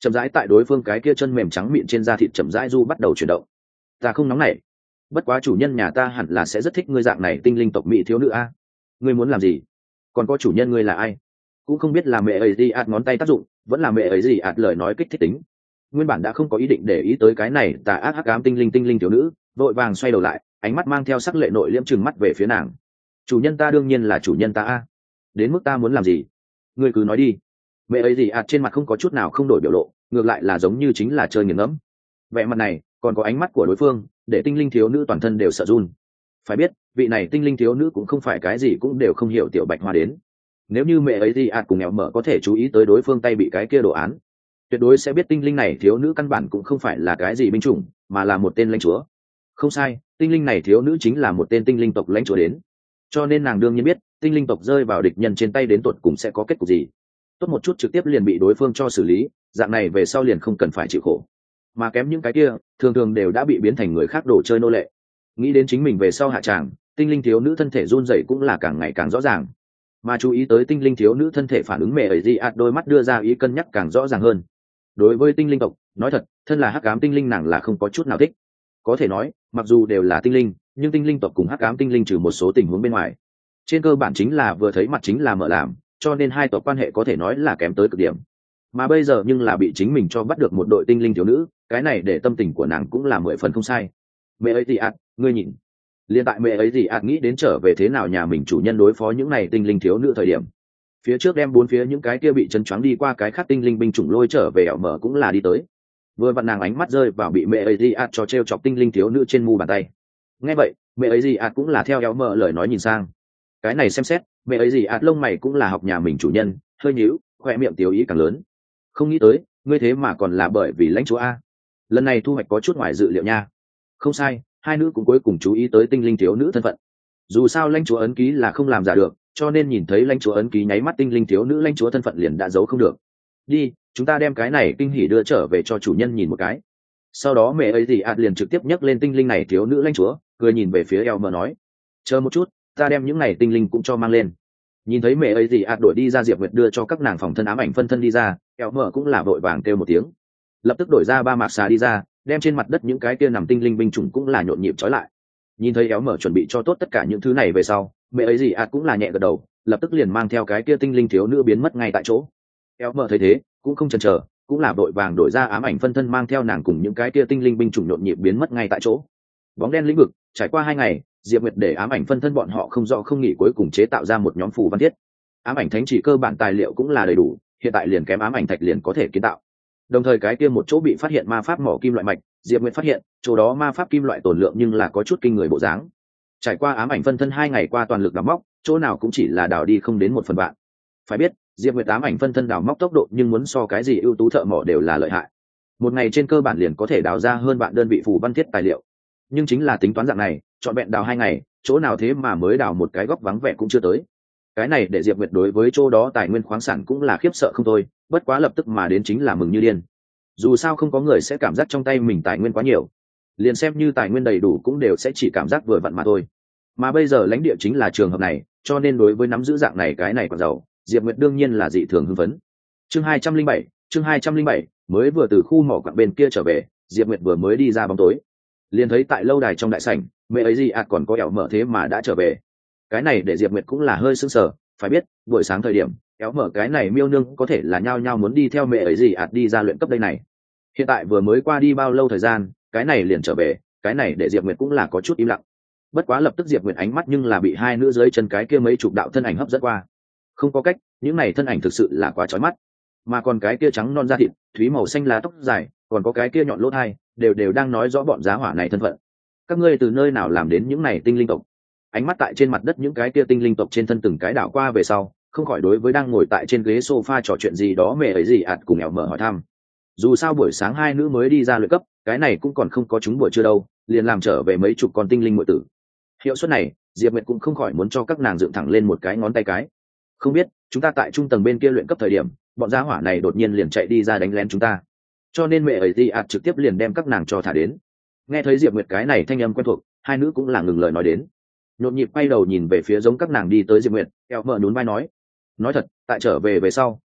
chậm rãi tại đối phương cái kia chân mềm trắng mịn trên da thịt chậm rãi du bắt đầu chuyển động. Ta không nóng nảy, bất quá chủ nhân nhà ta hẳn là sẽ rất thích ngươi dạng này tinh linh tộc mỹ thiếu nữ a. Ngươi muốn làm gì? Còn có chủ nhân ngươi là ai? Cũng không biết là mẹ ấy gì ạt ngón tay tác dụng, vẫn là mẹ ấy gì ạt lời nói kích thích tính. Nguyên bản đã không có ý định để ý tới cái này tà ác hắc ám tinh linh tinh linh thiếu nữ, vội vàng xoay đầu lại, ánh mắt mang theo sắc lệ nội liễm trừng mắt về phía nàng. Chủ nhân ta đương nhiên là chủ nhân ta a. Đến mức ta muốn làm gì? Ngươi cứ nói đi. Mẹ ấy gì ạt trên mặt không có chút nào không đổi biểu lộ, ngược lại là giống như chính là chơi nghiền ngẫm. Vẻ mặt này còn có ánh mắt của đối phương, để tinh linh thiếu nữ toàn thân đều sợ run. Phải biết vị này tinh linh thiếu nữ cũng không phải cái gì cũng đều không hiểu tiểu bạch hoa đến. Nếu như mẹ ấy gì ạt cùng nghèo mở có thể chú ý tới đối phương tay bị cái kia đồ án, tuyệt đối sẽ biết tinh linh này thiếu nữ căn bản cũng không phải là cái gì binh chủng, mà là một tên lãnh chúa. Không sai, tinh linh này thiếu nữ chính là một tên tinh linh tộc lãnh chúa đến, cho nên nàng đương nhiên biết tinh linh tộc rơi vào địch nhân trên tay đến tột cùng sẽ có kết cục gì. Tốt một chút trực tiếp liền bị đối phương cho xử lý, dạng này về sau liền không cần phải chịu khổ, mà kém những cái kia thường thường đều đã bị biến thành người khác đồ chơi nô lệ. Nghĩ đến chính mình về sau hạ tràng, tinh linh thiếu nữ thân thể run rẩy cũng là càng ngày càng rõ ràng, mà chú ý tới tinh linh thiếu nữ thân thể phản ứng mẹ ấy gì ạt đôi mắt đưa ra ý cân nhắc càng rõ ràng hơn. Đối với tinh linh tộc, nói thật, thân là hắc ám tinh linh nàng là không có chút nào thích. Có thể nói mặc dù đều là tinh linh, nhưng tinh linh tộc cùng hắc ám tinh linh trừ một số tình huống bên ngoài, trên cơ bản chính là vừa thấy mặt chính là mở làm, cho nên hai tộc quan hệ có thể nói là kém tới cực điểm. Mà bây giờ nhưng là bị chính mình cho bắt được một đội tinh linh thiếu nữ, cái này để tâm tình của nàng cũng là mười phần không sai. Mẹ ấy gì ạt, ngươi nhìn. Liên tại mẹ ấy gì ạt nghĩ đến trở về thế nào nhà mình chủ nhân đối phó những này tinh linh thiếu nữ thời điểm, phía trước đem bốn phía những cái kia bị chân choáng đi qua cái khác tinh linh binh chủng lôi trở về ẻo mở cũng là đi tới. Vừa vặn nàng ánh mắt rơi vào bị mẹ ấy gì ạt cho treo chọc tinh linh thiếu nữ trên mu bàn tay. Nghe vậy mẹ ấy gì ạt cũng là theo ẻo mở lời nói nhìn sang. Cái này xem xét mẹ ấy gì ạt lông mày cũng là học nhà mình chủ nhân, hơi nhíu, khoe miệng tiểu ý càng lớn. Không nghĩ tới ngươi thế mà còn là bởi vì lãnh chúa a. Lần này thu hoạch có chút ngoài dự liệu nha. Không sai, hai nữ cũng cuối cùng chú ý tới tinh linh thiếu nữ thân phận. Dù sao lãnh chúa ấn ký là không làm giả được, cho nên nhìn thấy lãnh chúa ấn ký nháy mắt tinh linh thiếu nữ lãnh chúa thân phận liền đã giấu không được. Đi, chúng ta đem cái này kinh hỉ đưa trở về cho chủ nhân nhìn một cái. Sau đó mẹ ấy thì ạt liền trực tiếp nhấc lên tinh linh này thiếu nữ lãnh chúa, cười nhìn về phía Elmer nói: chờ một chút, ta đem những này tinh linh cũng cho mang lên. Nhìn thấy mẹ ấy thì ạt đổi đi ra, Diệp Nguyệt đưa cho các nàng phòng thân ám ảnh phân thân đi ra, Elmer cũng là vội vàng kêu một tiếng, lập tức đổi ra ba mạc xà đi ra, đem trên mặt đất những cái kia nằm tinh linh binh chủng cũng là nhộn nhịp trói lại. Nhìn thấy Elmer chuẩn bị cho tốt tất cả những thứ này về sau, mẹ ấy gì ạt cũng là nhẹ gật đầu, lập tức liền mang theo cái kia tinh linh thiếu nữ biến mất ngay tại chỗ. Elmer thấy thế cũng không chần chờ, cũng là vội vàng đổi ra ám ảnh phân thân mang theo nàng cùng những cái kia tinh linh binh chủng nhộn nhịp biến mất ngay tại chỗ. Bóng đen lĩnh vực trải qua hai ngày, Diệp Nguyệt để ám ảnh phân thân bọn họ không rõ không nghỉ cuối cùng chế tạo ra một nhóm phù văn thiết. Ám ảnh thánh chỉ cơ bản tài liệu cũng là đầy đủ, hiện tại liền kém ám ảnh thạch liền có thể kiến tạo. Đồng thời cái kia một chỗ bị phát hiện ma pháp mỏ kim loại mạch, Diệp Nguyệt phát hiện chỗ đó ma pháp kim loại tổn lượng nhưng là có chút kinh người bộ dáng. Trải qua ám ảnh phân thân hai ngày qua toàn lực đào móc, chỗ nào cũng chỉ là đào đi không đến một phần vạn. Phải biết Diệp Nguyệt ám ảnh phân thân đào móc tốc độ nhưng muốn so cái gì ưu tú thợ mỏ đều là lợi hại. Một ngày trên cơ bản liền có thể đào ra hơn vạn đơn vị phù văn thiết tài liệu. Nhưng chính là tính toán dạng này, chọn vẹn đào hai ngày, chỗ nào thế mà mới đào một cái góc vắng vẻ cũng chưa tới. Cái này để Diệp Nguyệt đối với chỗ đó tài nguyên khoáng sản cũng là khiếp sợ không thôi, bất quá lập tức mà đến chính là mừng như điên. Dù sao không có người sẽ cảm giác trong tay mình tài nguyên quá nhiều, liền xem như tài nguyên đầy đủ cũng đều sẽ chỉ cảm giác vừa vặn mà thôi. Mà bây giờ lãnh địa chính là trường hợp này, cho nên đối với nắm giữ dạng này cái này còn giàu, Diệp Nguyệt đương nhiên là dị thường hưng phấn. Chương hai trăm linh bảy, chương hai trăm linh bảy, mới vừa từ khu mỏ quặng bên kia trở về, Diệp Nguyệt vừa mới đi ra bóng tối, liền thấy tại lâu đài trong đại sảnh, mẹ ấy gì ạt còn có ẻo mở thế mà đã trở về. Cái này để Diệp Nguyệt cũng là hơi sững sờ, phải biết buổi sáng thời điểm éo mở cái này miêu nương có thể là nhao nhao muốn đi theo mẹ ấy gì ạt đi ra luyện cấp đây này, hiện tại vừa mới qua đi bao lâu thời gian, cái này liền trở về, cái này để Diệp Nguyệt cũng là có chút im lặng. Bất quá lập tức Diệp Nguyệt ánh mắt nhưng là bị hai nữ dưới chân cái kia mấy chục đạo thân ảnh hấp dẫn qua. Không có cách, những này thân ảnh thực sự là quá chói mắt, mà còn cái kia trắng non da thịt, thúy màu xanh lá tóc dài, còn có cái kia nhọn lỗ tai, đều đều đang nói rõ bọn giá hỏa này thân phận. Các ngươi từ nơi nào làm đến những này tinh linh tộc? Ánh mắt tại trên mặt đất những cái kia tinh linh tộc trên thân từng cái đảo qua về sau, không khỏi đối với đang ngồi tại trên ghế sofa trò chuyện gì đó mẹ ấy gì ạt cùng ẻo mở hỏi thăm. Dù sao buổi sáng hai nữ mới đi ra luyện cấp, cái này cũng còn không có chúng buổi trưa đâu, liền làm trở về mấy chục con tinh linh muội tử. Hiệu suất này, Diệp Nguyệt cũng không khỏi muốn cho các nàng dựng thẳng lên một cái ngón tay cái. Không biết, chúng ta tại trung tầng bên kia luyện cấp thời điểm, bọn gia hỏa này đột nhiên liền chạy đi ra đánh lén chúng ta. Cho nên mẹ ấy gì ạt trực tiếp liền đem các nàng cho thả đến. Nghe thấy Diệp Nguyệt cái này thanh âm quen thuộc, hai nữ cũng là ngừng lời nói đến. Nhộn nhịp quay đầu nhìn về phía giống các nàng đi tới Diệp Nguyệt, eo mờ nhún vai nói: nói thật, tại trở về về sau,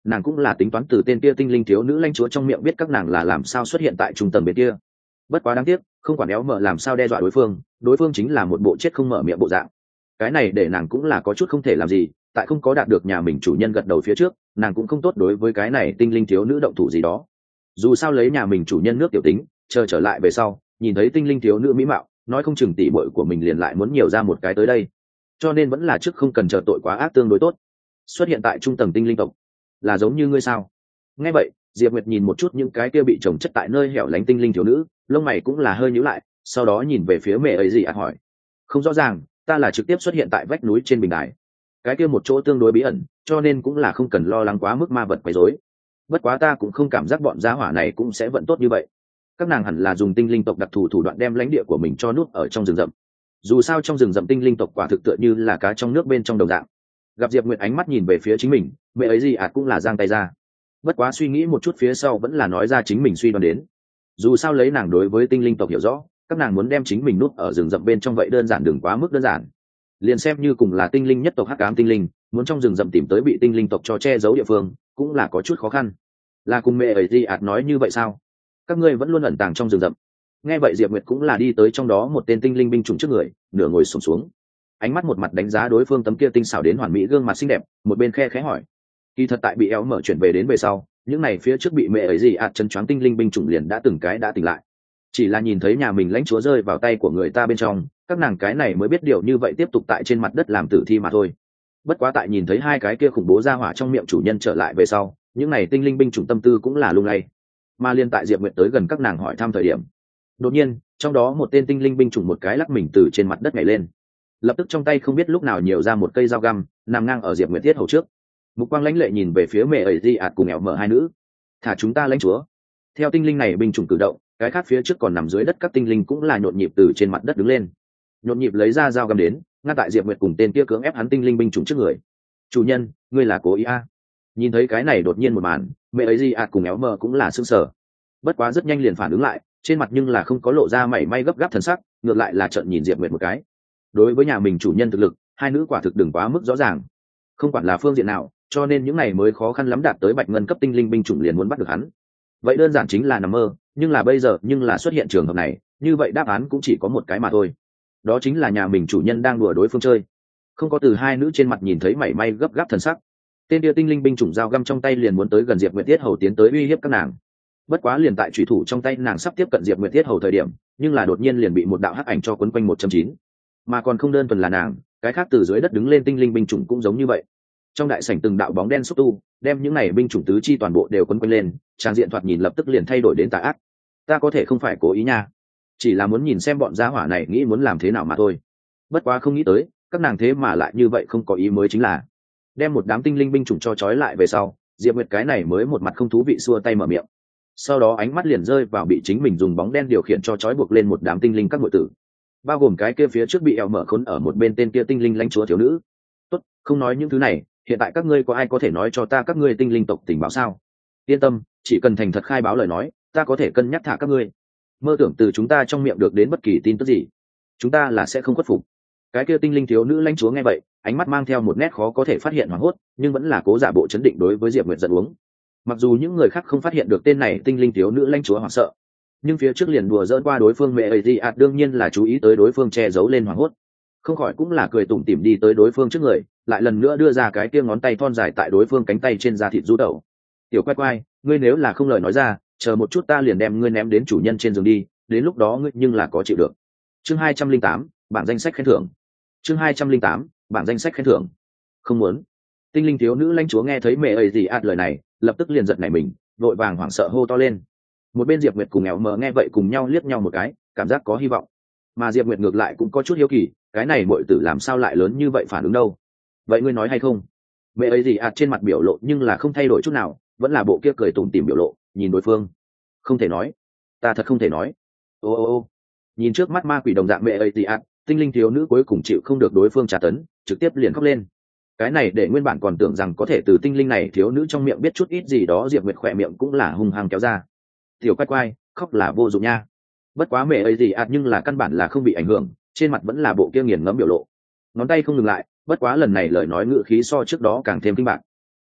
nàng cũng là tính toán từ tên kia tinh linh thiếu nữ lãnh chúa trong miệng biết các nàng là làm sao xuất hiện tại trung tâm bên kia. Bất quá đáng tiếc, không quản éo mở làm sao đe dọa đối phương, đối phương chính là một bộ chết không mở miệng bộ dạng. Cái này để nàng cũng là có chút không thể làm gì, tại không có đạt được nhà mình chủ nhân gật đầu phía trước, nàng cũng không tốt đối với cái này tinh linh thiếu nữ động thủ gì đó. Dù sao lấy nhà mình chủ nhân nước tiểu tính, chờ trở lại về sau, nhìn thấy tinh linh thiếu nữ mỹ mạo, nói không chừng tỷ muội của mình liền lại muốn nhiều ra một cái tới đây. Cho nên vẫn là trước không cần chờ tội quá ác tương đối tốt. Xuất hiện tại trung tầng tinh linh tộc, là giống như ngươi sao? Nghe vậy, Diệp Nguyệt nhìn một chút những cái kia bị chồng chất tại nơi hẻo lánh tinh linh thiếu nữ, lông mày cũng là hơi nhíu lại, sau đó nhìn về phía mẹ ấy gì ạ hỏi. Không rõ ràng, ta là trực tiếp xuất hiện tại vách núi trên bình đài. Cái kia một chỗ tương đối bí ẩn, cho nên cũng là không cần lo lắng quá mức ma vật quấy rối. Bất quá ta cũng không cảm giác bọn gia hỏa này cũng sẽ vận tốt như vậy. Các nàng hẳn là dùng tinh linh tộc đặc thù thủ đoạn đem lãnh địa của mình cho nút ở trong rừng rậm. Dù sao trong rừng rậm tinh linh tộc quả thực tựa như là cá trong nước bên trong đồng dạng. Gặp Diệp Nguyệt ánh mắt nhìn về phía chính mình, mẹ ấy gì ạt cũng là giang tay ra. Bất quá suy nghĩ một chút phía sau vẫn là nói ra chính mình suy đoán đến. Dù sao lấy nàng đối với tinh linh tộc hiểu rõ, các nàng muốn đem chính mình nút ở rừng rậm bên trong vậy đơn giản đừng quá mức đơn giản. Liền xem như cùng là tinh linh nhất tộc hắc ám tinh linh, muốn trong rừng rậm tìm tới bị tinh linh tộc cho che giấu địa phương, cũng là có chút khó khăn. Là cùng mẹ ấy gì ạt nói như vậy sao? Các ngươi vẫn luôn ẩn tàng trong rừng rậm. Nghe vậy Diệp Nguyệt cũng là đi tới trong đó một tên tinh linh binh chủng trước người, nửa ngồi xổm xuống, ánh mắt một mặt đánh giá đối phương tấm kia tinh xảo đến hoàn mỹ gương mặt xinh đẹp, một bên khe khẽ hỏi. Kỳ thật tại bị éo mở chuyển về đến về sau, những này phía trước bị mẹ ấy gì ạt chân choáng tinh linh binh chủng liền đã từng cái đã tỉnh lại. Chỉ là nhìn thấy nhà mình lãnh chúa rơi vào tay của người ta bên trong, các nàng cái này mới biết điều như vậy tiếp tục tại trên mặt đất làm tử thi mà thôi. Bất quá tại nhìn thấy hai cái kia khủng bố ra hỏa trong miệng chủ nhân trở lại về sau, những này tinh linh binh chủng tâm tư cũng là lung lay. Mà liên tại Diệp Nguyệt tới gần các nàng hỏi thăm thời điểm, đột nhiên trong đó một tên tinh linh binh chủng một cái lắc mình từ trên mặt đất nhảy lên, lập tức trong tay không biết lúc nào nhiều ra một cây dao găm nằm ngang ở Diệp Nguyệt thiết hầu trước. Mục quang lãnh lệ nhìn về phía mẹ ấy di ạt cùng ẻo mở hai nữ. Thả chúng ta lãnh chúa. Theo tinh linh này binh chủng cử động, cái khác phía trước còn nằm dưới đất các tinh linh cũng là nhộn nhịp từ trên mặt đất đứng lên, nhộn nhịp lấy ra dao găm đến ngăn tại Diệp Nguyệt cùng tên kia cưỡng ép hắn tinh linh binh chủng trước người. Chủ nhân, ngươi là cố ý a? À? Nhìn thấy cái này đột nhiên một màn, mẹ ấy di ạt cùng éo mở cũng là sững sờ. Bất quá rất nhanh liền phản ứng lại, trên mặt nhưng là không có lộ ra mảy may gấp gáp thần sắc, ngược lại là trợn nhìn Diệp Nguyệt một cái. Đối với nhà mình chủ nhân thực lực, hai nữ quả thực đừng quá mức rõ ràng, không quản là phương diện nào, cho nên những này mới khó khăn lắm đạt tới bạch ngân cấp tinh linh binh chủng liền muốn bắt được hắn. Vậy đơn giản chính là nằm mơ, nhưng là bây giờ nhưng là xuất hiện trường hợp này, như vậy đáp án cũng chỉ có một cái mà thôi. Đó chính là nhà mình chủ nhân đang đùa đối phương chơi. Không có từ hai nữ trên mặt nhìn thấy mảy may gấp gáp thần sắc. Tên kia tinh linh binh chủng dao găm trong tay liền muốn tới gần Diệp Nguyệt Tiết Hầu tiến tới uy hiếp các nàng. Bất quá liền tại chủy thủ trong tay nàng sắp tiếp cận Diệp Nguyệt Tiết Hầu thời điểm, nhưng là đột nhiên liền bị một đạo hắc ảnh cho quấn quanh một trăm chín. Mà còn không đơn thuần là nàng, cái khác từ dưới đất đứng lên tinh linh binh chủng cũng giống như vậy. Trong đại sảnh từng đạo bóng đen xúc tu, đem những này binh chủng tứ chi toàn bộ đều quấn quanh lên, trang diện thoạt nhìn lập tức liền thay đổi đến tà ác. Ta có thể không phải cố ý nha, chỉ là muốn nhìn xem bọn gia hỏa này nghĩ muốn làm thế nào mà thôi. Bất quá không nghĩ tới, các nàng thế mà lại như vậy không có ý mới chính là đem một đám tinh linh binh chủng cho trói lại về sau, Diệp Nguyệt cái này mới một mặt không thú vị xua tay mở miệng. Sau đó ánh mắt liền rơi vào bị chính mình dùng bóng đen điều khiển cho trói buộc lên một đám tinh linh các nội tử, bao gồm cái kia phía trước bị eo mở khốn ở một bên tên kia tinh linh lãnh chúa thiếu nữ. Tốt, không nói những thứ này, hiện tại các ngươi có ai có thể nói cho ta các ngươi tinh linh tộc tình báo sao? Yên tâm, chỉ cần thành thật khai báo lời nói, ta có thể cân nhắc thả các ngươi. Mơ tưởng từ chúng ta trong miệng được đến bất kỳ tin tức gì, chúng ta là sẽ không khuất phục. Cái kia tinh linh thiếu nữ lãnh chúa nghe vậy, ánh mắt mang theo một nét khó có thể phát hiện hoảng hốt, nhưng vẫn là cố giả bộ chấn định đối với Diệp Nguyệt giận uống. Mặc dù những người khác không phát hiện được tên này tinh linh thiếu nữ lãnh chúa hoảng sợ, nhưng phía trước liền đùa dỡn qua đối phương mẹ ấy gì ạt đương nhiên là chú ý tới đối phương che giấu lên hoảng hốt, không khỏi cũng là cười tủm tỉm đi tới đối phương trước người, lại lần nữa đưa ra cái kia ngón tay thon dài tại đối phương cánh tay trên da thịt rũ đầu. Tiểu quay quay, ngươi nếu là không lời nói ra, chờ một chút ta liền đem ngươi ném đến chủ nhân trên giường đi, đến lúc đó ngươi nhưng là có chịu được. Chương hai trăm linh tám, bảng danh sách khen thưởng. Chương hai trăm linh tám, bảng danh sách khen thưởng. Không muốn. Tinh linh thiếu nữ lãnh chúa nghe thấy mẹ ấy gì ạt lời này, lập tức liền giật nảy mình, vội vàng hoảng sợ hô to lên. Một bên Diệp Nguyệt cùng Éo Mờ nghe vậy cùng nhau liếc nhau một cái, cảm giác có hy vọng. Mà Diệp Nguyệt ngược lại cũng có chút hiếu kỳ, cái này muội tử làm sao lại lớn như vậy phản ứng đâu? Vậy ngươi nói hay không? Mẹ ấy gì ạt trên mặt biểu lộ nhưng là không thay đổi chút nào, vẫn là bộ kia cười tủm tỉm biểu lộ, nhìn đối phương. Không thể nói, ta thật không thể nói. Ô ô ô. Nhìn trước mắt ma quỷ đồng dạng mẹ ấy gì ạt, tinh linh thiếu nữ cuối cùng chịu không được đối phương trả tấn, trực tiếp liền khóc lên. Cái này để nguyên bản còn tưởng rằng có thể từ tinh linh này thiếu nữ trong miệng biết chút ít gì đó, Diệp Nguyệt khỏe miệng cũng là hung hăng kéo ra. Tiểu quay quay, khóc là vô dụng nha. Bất quá mẹ ấy gì ạt nhưng là căn bản là không bị ảnh hưởng, trên mặt vẫn là bộ kia nghiền ngẫm biểu lộ, ngón tay không ngừng lại. Bất quá lần này lời nói ngữ khí so trước đó càng thêm kinh bạc.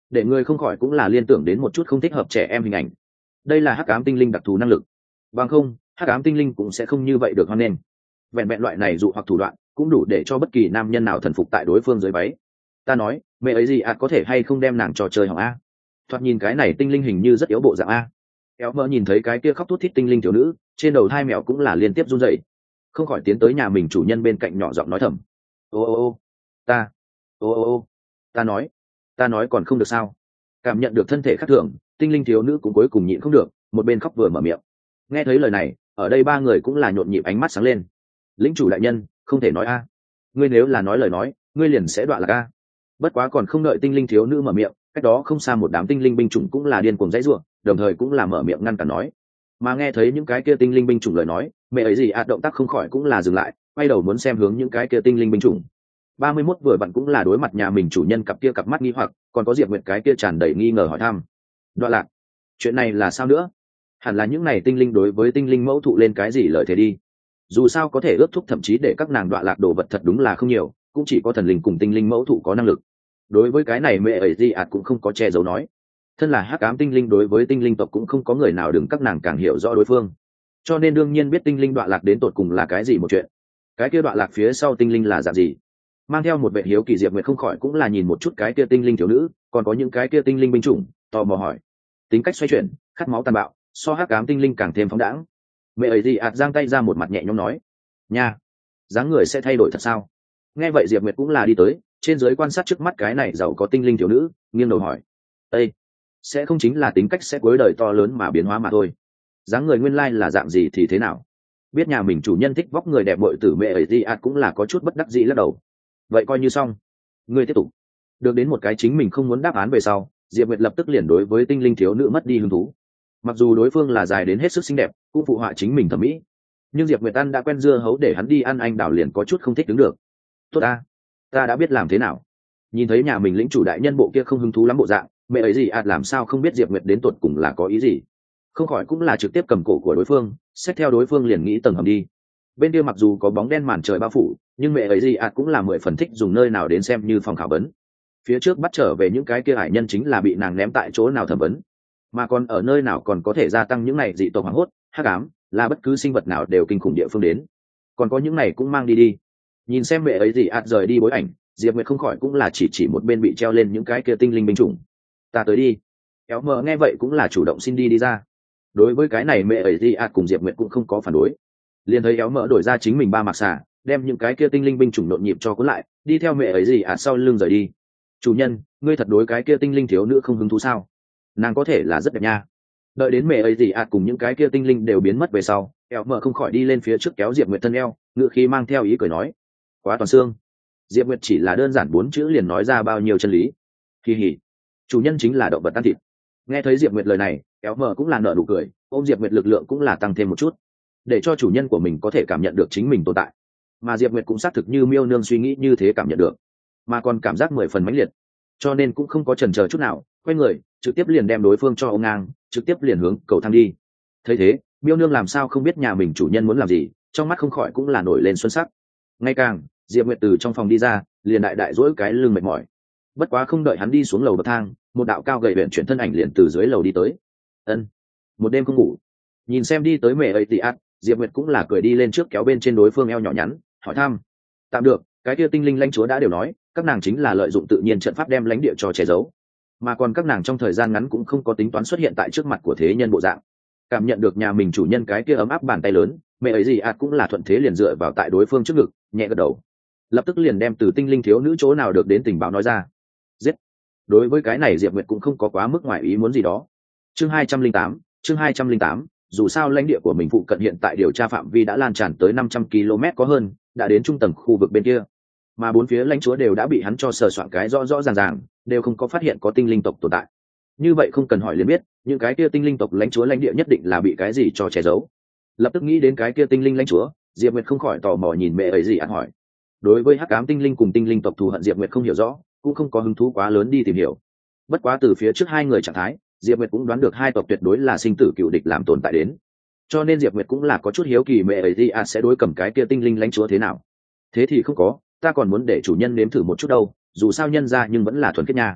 để người không khỏi cũng là liên tưởng đến một chút không thích hợp trẻ em hình ảnh. Đây là hắc ám tinh linh đặc thù năng lực, bằng không hắc ám tinh linh cũng sẽ không như vậy được hoan nghênh. Vẹn vẹn loại này dụ hoặc thủ đoạn cũng đủ để cho bất kỳ nam nhân nào thần phục tại đối phương dưới váy. Ta nói mẹ ấy gì ạ, có thể hay không đem nàng trò chơi hỏng a? Thoạt nhìn cái này tinh linh hình như rất yếu bộ dạng a. Kéo mơ nhìn thấy cái kia khóc thút thít tinh linh thiếu nữ, trên đầu hai mèo cũng là liên tiếp run rẩy, không khỏi tiến tới nhà mình chủ nhân bên cạnh nhỏ giọng nói thầm: ô ô ô ta ô ô ô ta nói ta nói còn không được sao? Cảm nhận được thân thể khác thường, tinh linh thiếu nữ cũng cuối cùng nhịn không được, một bên khóc vừa mở miệng. Nghe thấy lời này, ở đây ba người cũng là nhộn nhịp ánh mắt sáng lên. Lĩnh chủ đại nhân, không thể nói a. Ngươi nếu là nói lời nói, ngươi liền sẽ đoạn lạc a. Bất quá còn không đợi tinh linh thiếu nữ mở miệng, cách đó không xa một đám tinh linh binh chủng cũng là điên cuồng dãy rủa, đồng thời cũng là mở miệng ngăn cản nói. Mà nghe thấy những cái kia tinh linh binh chủng lời nói, mẹ ấy gì ạ động tác không khỏi cũng là dừng lại, quay đầu muốn xem hướng những cái kia tinh linh binh chủng. ba mươi mốt vừa vặn cũng là đối mặt nhà mình chủ nhân cặp kia cặp mắt nghi hoặc, còn có Diệp Nguyệt cái kia tràn đầy nghi ngờ hỏi thăm. Đoạn lạc, chuyện này là sao nữa? Hẳn là những này tinh linh đối với tinh linh mẫu thụ lên cái gì lợi thế đi. Dù sao có thể ước thúc thậm chí để các nàng đoạn lạc đồ vật thật đúng là không nhiều, cũng chỉ có thần linh cùng tinh linh mẫu thụ có năng lực. Đối với cái này mẹ ấy gì ạt cũng không có che giấu nói. Thân là hắc ám tinh linh, đối với tinh linh tộc cũng không có người nào đừng các nàng càng hiểu rõ đối phương, cho nên đương nhiên biết tinh linh đoạn lạc đến tột cùng là cái gì một chuyện. Cái kia đoạn lạc phía sau tinh linh là dạng gì, mang theo một vệ hiếu kỳ, Diệp Nguyệt không khỏi cũng là nhìn một chút cái kia tinh linh thiếu nữ, còn có những cái kia tinh linh binh chủng, tò mò hỏi. Tính cách xoay chuyển, khát máu tàn bạo, so hắc ám tinh linh càng thêm phóng đãng. Mẹ ấy gì ạt giang tay ra một mặt nhẹ nhõm nói. Nha, dáng người sẽ thay đổi thật sao? Nghe vậy Diệp Nguyệt cũng là đi tới trên dưới quan sát trước mắt cái này giàu có tinh linh thiếu nữ, nghiêng đầu hỏi. Ê, sẽ không chính là tính cách sẽ cuối đời to lớn mà biến hóa mà thôi. Dáng người nguyên lai là dạng gì thì thế nào? Biết nhà mình chủ nhân thích vóc người đẹp bội tử mẹ ấy gì ạt cũng là có chút bất đắc dĩ lắc đầu. Vậy coi như xong, ngươi tiếp tục. Được đến một cái chính mình không muốn đáp án về sau, Diệp Nguyệt lập tức liền đối với tinh linh thiếu nữ mất đi hứng thú. Mặc dù đối phương là dài đến hết sức xinh đẹp, cũng phụ họa chính mình thẩm mỹ, nhưng Diệp Nguyệt ăn đã quen dưa hấu, để hắn đi ăn anh đào liền có chút không thích đứng được. Tốt ta, ta đã biết làm thế nào. Nhìn thấy nhà mình lĩnh chủ đại nhân bộ kia không hứng thú lắm bộ dạng, mẹ ấy gì ạt làm sao không biết Diệp Nguyệt đến tột cùng là có ý gì, không khỏi cũng là trực tiếp cầm cổ của đối phương, xách theo đối phương liền nghĩ tầng hầm đi. Bên kia mặc dù có bóng đen màn trời bao phủ, nhưng mẹ ấy gì ạt cũng là mười phần thích dùng nơi nào đến xem như phòng khảo vấn. Phía trước bắt trở về những cái kia hải nhân chính là bị nàng ném tại chỗ nào thẩm vấn, mà còn ở nơi nào còn có thể gia tăng những này dị tộc hoảng hốt, hắc ám là bất cứ sinh vật nào đều kinh khủng địa phương đến, còn có những này cũng mang đi đi. Nhìn xem mẹ ấy gì ạt rời đi bối ảnh, Diệp Nguyệt không khỏi cũng là chỉ chỉ một bên bị treo lên những cái kia tinh linh binh chủng. Ta tới đi. Kéo mờ nghe vậy cũng là chủ động xin đi đi ra. Đối với cái này mẹ ấy gì ạt cùng Diệp Nguyệt cũng không có phản đối, liền thấy éo mỡ đổi ra chính mình ba mặc xà, đem những cái kia tinh linh binh chủng nhộn nhịp cho cuốn lại, đi theo mẹ ấy gì ạt sau lưng rời đi. Chủ nhân, ngươi thật đối cái kia tinh linh thiếu nữ không hứng thú sao? Nàng có thể là rất đẹp nha. Đợi đến mẹ ấy gì ạt cùng những cái kia tinh linh đều biến mất về sau, éo mỡ không khỏi đi lên phía trước kéo Diệp Nguyệt thân eo, ngựa khí mang theo ý cười nói. Quá toàn xương. Diệp Nguyệt chỉ là đơn giản bốn chữ liền nói ra bao nhiêu chân lý. Kỳ hỉ, chủ nhân chính là động vật ăn thịt. Nghe thấy Diệp Nguyệt lời này, éo mỡ cũng là nở nụ cười, ôm Diệp Nguyệt lực lượng cũng là tăng thêm một chút, để cho chủ nhân của mình có thể cảm nhận được chính mình tồn tại. Mà Diệp Nguyệt cũng xác thực như miêu nương suy nghĩ như thế cảm nhận được, mà còn cảm giác mười phần mãnh liệt, cho nên cũng không có chần chờ chút nào, quay người trực tiếp liền đem đối phương cho ông ngang, trực tiếp liền hướng cầu thang đi. Thấy thế, miêu nương làm sao không biết nhà mình chủ nhân muốn làm gì, trong mắt không khỏi cũng là nổi lên xuân sắc. Ngay càng Diệp Nguyệt từ trong phòng đi ra, liền đại đại dỗi cái lưng mệt mỏi. Bất quá không đợi hắn đi xuống lầu bậc thang, một đạo cao gầy huyện chuyển thân ảnh liền từ dưới lầu đi tới. Ân, một đêm không ngủ. Nhìn xem đi tới mẹ ấy tị ạt, Diệp Nguyệt cũng là cười đi lên trước kéo bên trên đối phương eo nhỏ nhắn, hỏi thăm. Tạm được, cái kia tinh linh lãnh chúa đã đều nói, các nàng chính là lợi dụng tự nhiên trận pháp đem lãnh địa cho che giấu, mà còn các nàng trong thời gian ngắn cũng không có tính toán xuất hiện tại trước mặt của thế nhân bộ dạng. Cảm nhận được nhà mình chủ nhân cái kia ấm áp bàn tay lớn, mẹ ấy gì ạt cũng là thuận thế liền dựa vào tại đối phương trước ngực, nhẹ gật đầu, lập tức liền đem từ tinh linh thiếu nữ chỗ nào được đến tình báo nói ra. Giết. Đối với cái này Diệp Nguyệt cũng không có quá mức ngoài ý muốn gì đó. Chương hai trăm linh tám, chương hai trăm linh tám, dù sao lãnh địa của mình phụ cận hiện tại điều tra phạm vi đã lan tràn tới năm trăm ki lô mét có hơn, đã đến trung tầng khu vực bên kia, mà bốn phía lãnh chúa đều đã bị hắn cho sờ soạn cái rõ rõ ràng ràng, đều không có phát hiện có tinh linh tộc tồn tại. Như vậy không cần hỏi liền biết, những cái kia tinh linh tộc lãnh chúa lãnh địa nhất định là bị cái gì cho che giấu. Lập tức nghĩ đến cái kia tinh linh lãnh chúa, Diệp Nguyệt không khỏi tò mò nhìn mẹ ấy gì ăn hỏi. Đối với hắc ám tinh linh cùng tinh linh tộc thù hận Diệp Nguyệt không hiểu rõ, cũng không có hứng thú quá lớn đi tìm hiểu. Bất quá từ phía trước hai người trạng thái, Diệp Nguyệt cũng đoán được hai tộc tuyệt đối là sinh tử cựu địch làm tồn tại đến, cho nên Diệp Nguyệt cũng là có chút hiếu kỳ mẹ ấy gì à sẽ đối cầm cái kia tinh linh lãnh chúa thế nào. Thế thì không có, ta còn muốn để chủ nhân nếm thử một chút đâu, dù sao nhân ra nhưng vẫn là thuần khiết nha.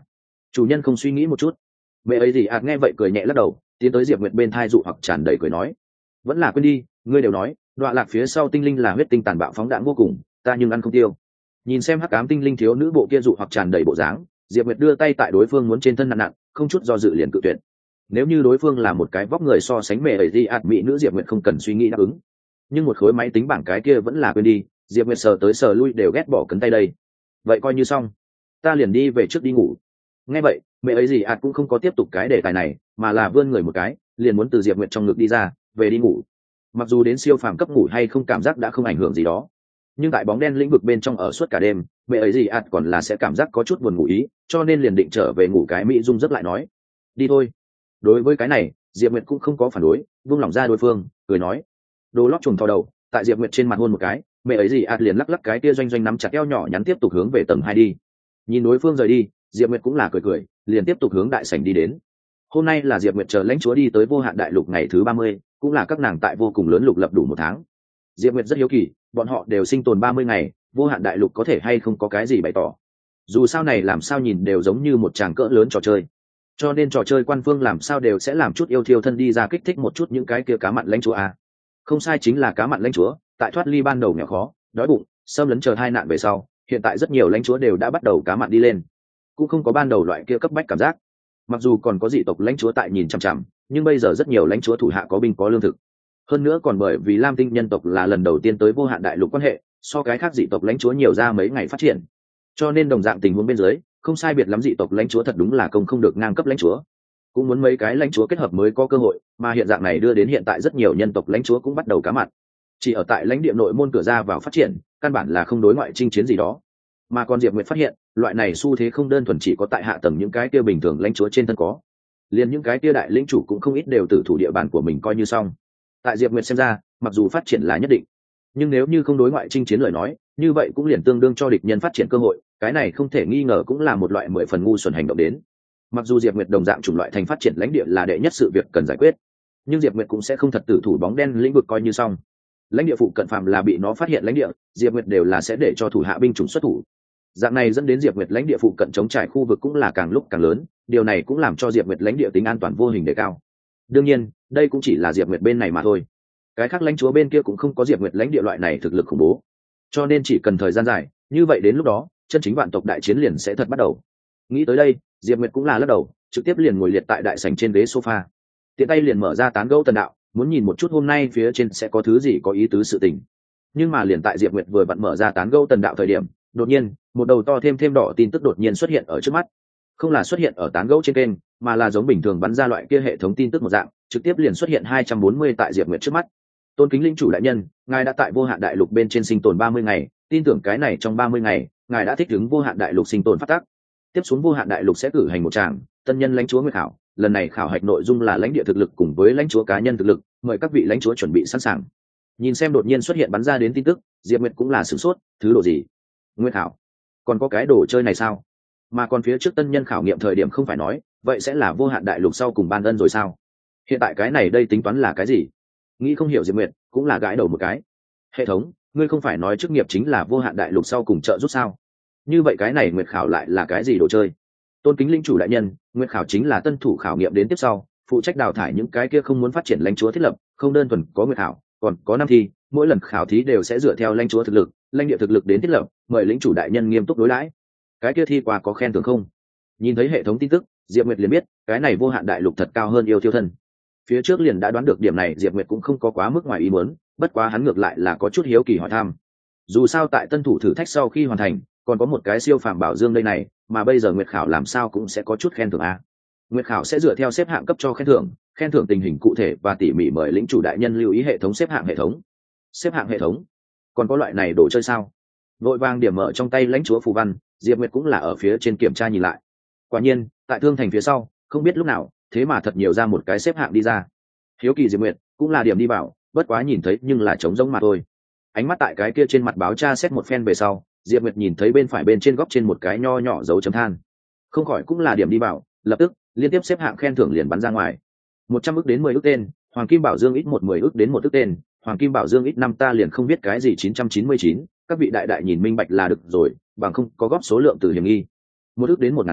Chủ nhân không suy nghĩ một chút. Mẹ ấy gì ạt nghe vậy cười nhẹ lắc đầu, tiến tới Diệp Nguyệt bên thai dụ hoặc tràn đầy cười nói, vẫn là quên đi, ngươi đều nói đọa lạc phía sau tinh linh là huyết tinh tàn bạo phóng đãng vô cùng, ta nhưng ăn không tiêu. Nhìn xem hắc ám tinh linh thiếu nữ bộ kia dụ hoặc tràn đầy bộ dáng, Diệp Nguyệt đưa tay tại đối phương muốn trên thân nặng nặng, không chút do dự liền cự tuyệt. Nếu như đối phương là một cái vóc người so sánh mẹ ấy gì ạt mỹ nữ, Diệp Nguyệt không cần suy nghĩ đáp ứng. Nhưng một khối máy tính bảng cái kia vẫn là quên đi, Diệp Nguyệt sờ tới sờ lui đều ghét bỏ cấn tay đây. Vậy coi như xong, ta liền đi về trước đi ngủ. Nghe vậy, mẹ ấy gì ạt cũng không có tiếp tục cái đề tài này, mà là vươn người một cái, liền muốn từ Diệp Nguyệt trong ngực đi ra, về đi ngủ. Mặc dù đến siêu phàm cấp ngủ hay không cảm giác đã không ảnh hưởng gì đó, nhưng tại bóng đen lĩnh vực bên trong ở suốt cả đêm, mẹ ấy gì ạt còn là sẽ cảm giác có chút buồn ngủ ý, cho nên liền định trở về ngủ cái mỹ dung giấc lại nói, đi thôi. Đối với cái này, Diệp Nguyệt cũng không có phản đối, buông lỏng ra đối phương, cười nói, đồ lót chuồng thò đầu, tại Diệp Nguyệt trên mặt hôn một cái, mẹ ấy gì ạt liền lắc lắc cái tia doanh doanh nắm chặt eo nhỏ nhắn tiếp tục hướng về tầng hai đi. Nhìn đối phương rời đi, Diệp Nguyệt cũng là cười cười, liền tiếp tục hướng đại sảnh đi đến. Hôm nay là Diệp Nguyệt chờ lãnh chúa đi tới vô hạn đại lục ngày thứ ba mươi, cũng là các nàng tại vô cùng lớn lục lập đủ một tháng. Diệp Nguyệt rất hiếu kỳ, bọn họ đều sinh tồn ba mươi ngày, vô hạn đại lục có thể hay không có cái gì bày tỏ. Dù sao này làm sao nhìn đều giống như một tràng cỡ lớn trò chơi. Cho nên trò chơi quan phương làm sao đều sẽ làm chút yêu thiêu thân đi ra kích thích một chút những cái kia cá mặn lãnh chúa a. Không sai, chính là cá mặn lãnh chúa, tại thoát ly ban đầu nghèo khó, đói bụng, xâm lấn chờ hai nạn về sau, hiện tại rất nhiều lãnh chúa đều đã bắt đầu cá mặn đi lên. Cũng không có ban đầu loại kia cấp bách cảm giác. Mặc dù còn có dị tộc lãnh chúa tại nhìn chằm chằm, nhưng bây giờ rất nhiều lãnh chúa thủ hạ có binh có lương thực. Hơn nữa còn bởi vì Lam Tinh nhân tộc là lần đầu tiên tới vô hạn đại lục quan hệ, so cái khác dị tộc lãnh chúa nhiều ra mấy ngày phát triển. Cho nên đồng dạng tình huống bên dưới, không sai biệt lắm dị tộc lãnh chúa thật đúng là công không được ngang cấp lãnh chúa. Cũng muốn mấy cái lãnh chúa kết hợp mới có cơ hội, mà hiện dạng này đưa đến hiện tại rất nhiều nhân tộc lãnh chúa cũng bắt đầu cá mặn. Chỉ ở tại lãnh địa nội môn cửa ra vào phát triển, căn bản là không đối ngoại chinh chiến gì đó. Mà còn Diệp Nguyệt phát hiện, loại này xu thế không đơn thuần chỉ có tại hạ tầng những cái kia bình thường lãnh chúa trên thân có, liền những cái kia đại lĩnh chủ cũng không ít đều tự thủ địa bàn của mình coi như xong. Tại Diệp Nguyệt xem ra, mặc dù phát triển là nhất định, nhưng nếu như không đối ngoại chinh chiến lời nói, như vậy cũng liền tương đương cho địch nhân phát triển cơ hội, cái này không thể nghi ngờ cũng là một loại mười phần ngu xuẩn hành động đến. Mặc dù Diệp Nguyệt đồng dạng chủng loại thành phát triển lãnh địa là đệ nhất sự việc cần giải quyết, nhưng Diệp Nguyệt cũng sẽ không thật tử thủ bóng đen lĩnh vực coi như xong. Lãnh địa phụ cận phàm là bị nó phát hiện lãnh địa, Diệp Nguyệt đều là sẽ để cho thủ hạ binh chủng xuất thủ. Dạng này dẫn đến Diệp Nguyệt lãnh địa phụ cận chống trải khu vực cũng là càng lúc càng lớn, điều này cũng làm cho Diệp Nguyệt lãnh địa tính an toàn vô hình đề cao. Đương nhiên, đây cũng chỉ là Diệp Nguyệt bên này mà thôi. Cái khác lãnh chúa bên kia cũng không có Diệp Nguyệt lãnh địa loại này thực lực khủng bố. Cho nên chỉ cần thời gian dài, như vậy đến lúc đó, chân chính vạn tộc đại chiến liền sẽ thật bắt đầu. Nghĩ tới đây, Diệp Nguyệt cũng là lắc đầu, trực tiếp liền ngồi liệt tại đại sảnh trên ghế sofa. Tiện tay liền mở ra tán gẫu tần đạo, muốn nhìn một chút hôm nay phía trên sẽ có thứ gì có ý tứ sự tình. Nhưng mà liền tại Diệp Nguyệt vừa vặn mở ra tán gẫu tần đạo thời điểm, đột nhiên, một đầu to thêm thêm đỏ tin tức đột nhiên xuất hiện ở trước mắt. Không là xuất hiện ở tán gẫu trên kênh, mà là giống bình thường bắn ra loại kia hệ thống tin tức một dạng, trực tiếp liền xuất hiện hai trăm bốn mươi tại Diệp Nguyệt trước mắt. Tôn kính linh chủ đại nhân, ngài đã tại vô hạn đại lục bên trên sinh tồn ba mươi ngày, tin tưởng cái này trong ba mươi ngày, ngài đã thích ứng vô hạn đại lục sinh tồn phát tác. Tiếp xuống vô hạn đại lục sẽ cử hành một tràng tân nhân lãnh chúa nguyệt khảo, lần này khảo hạch nội dung là lãnh địa thực lực cùng với lãnh chúa cá nhân thực lực, mời các vị lãnh chúa chuẩn bị sẵn sàng. Nhìn xem đột nhiên xuất hiện bắn ra đến tin tức, Diệp Nguyệt cũng là sửng sốt, thứ đồ gì? Nguyệt khảo? Còn có cái đồ chơi này sao? Mà còn phía trước tân nhân khảo nghiệm thời điểm không phải nói, vậy sẽ là vô hạn đại lục sau cùng ban ân rồi sao? Hiện tại cái này đây tính toán là cái gì? Nghĩ không hiểu Diệp Nguyệt, cũng là gãi đầu một cái. Hệ thống, ngươi không phải nói chức nghiệp chính là vô hạn đại lục sau cùng trợ giúp sao? Như vậy cái này nguyệt khảo lại là cái gì đồ chơi? Tôn kính linh chủ đại nhân, nguyệt khảo chính là tân thủ khảo nghiệm đến tiếp sau, phụ trách đào thải những cái kia không muốn phát triển lãnh chúa thiết lập, không đơn thuần có nguyệt khảo, còn có năm thi, mỗi lần khảo thí đều sẽ dựa theo lãnh chúa thực lực, lãnh địa thực lực đến thiết lập, mời lĩnh chủ đại nhân nghiêm túc đối đãi. Cái kia thi qua có khen thưởng không? Nhìn thấy hệ thống tin tức, Diệp Nguyệt liền biết, cái này vô hạn đại lục thật cao hơn yêu thiêu thân. Phía trước liền đã đoán được điểm này, Diệp Nguyệt cũng không có quá mức ngoài ý muốn, bất quá hắn ngược lại là có chút hiếu kỳ hỏi thăm. Dù sao tại tân thủ thử thách sau khi hoàn thành, còn có một cái siêu phàm bảo dương đây này, mà bây giờ nguyệt khảo làm sao cũng sẽ có chút khen thưởng a. Nguyệt khảo sẽ dựa theo xếp hạng cấp cho khen thưởng, khen thưởng tình hình cụ thể và tỉ mỉ, mời lĩnh chủ đại nhân lưu ý hệ thống xếp hạng hệ thống. Xếp hạng hệ thống? Còn có loại này đồ chơi sao? Vội vàng điểm mở trong tay lãnh chúa phù văn, Diệp Nguyệt cũng là ở phía trên kiểm tra nhìn lại. Quả nhiên, tại thương thành phía sau, không biết lúc nào, thế mà thật nhiều ra một cái xếp hạng đi ra. Hiếu kỳ Diệp Nguyệt cũng là điểm đi bảo, bất quá nhìn thấy nhưng là trống rỗng mà thôi. Ánh mắt tại cái kia trên mặt báo tra xét một phen về sau, Diệp Nguyệt nhìn thấy bên phải bên trên góc trên một cái nho nhỏ dấu chấm than, không khỏi cũng là điểm đi bảo, lập tức liên tiếp xếp hạng khen thưởng liền bắn ra ngoài. Một trăm ức đến mười ức tên, hoàng kim bảo dương ít một mười ức đến một ức tên, hoàng kim bảo dương ít năm ta liền không biết cái gì chín trăm chín mươi chín, các vị đại đại nhìn minh bạch là được rồi, bằng không có góp số lượng từ hiểm nghi. Một ức đến một ngàn vạn,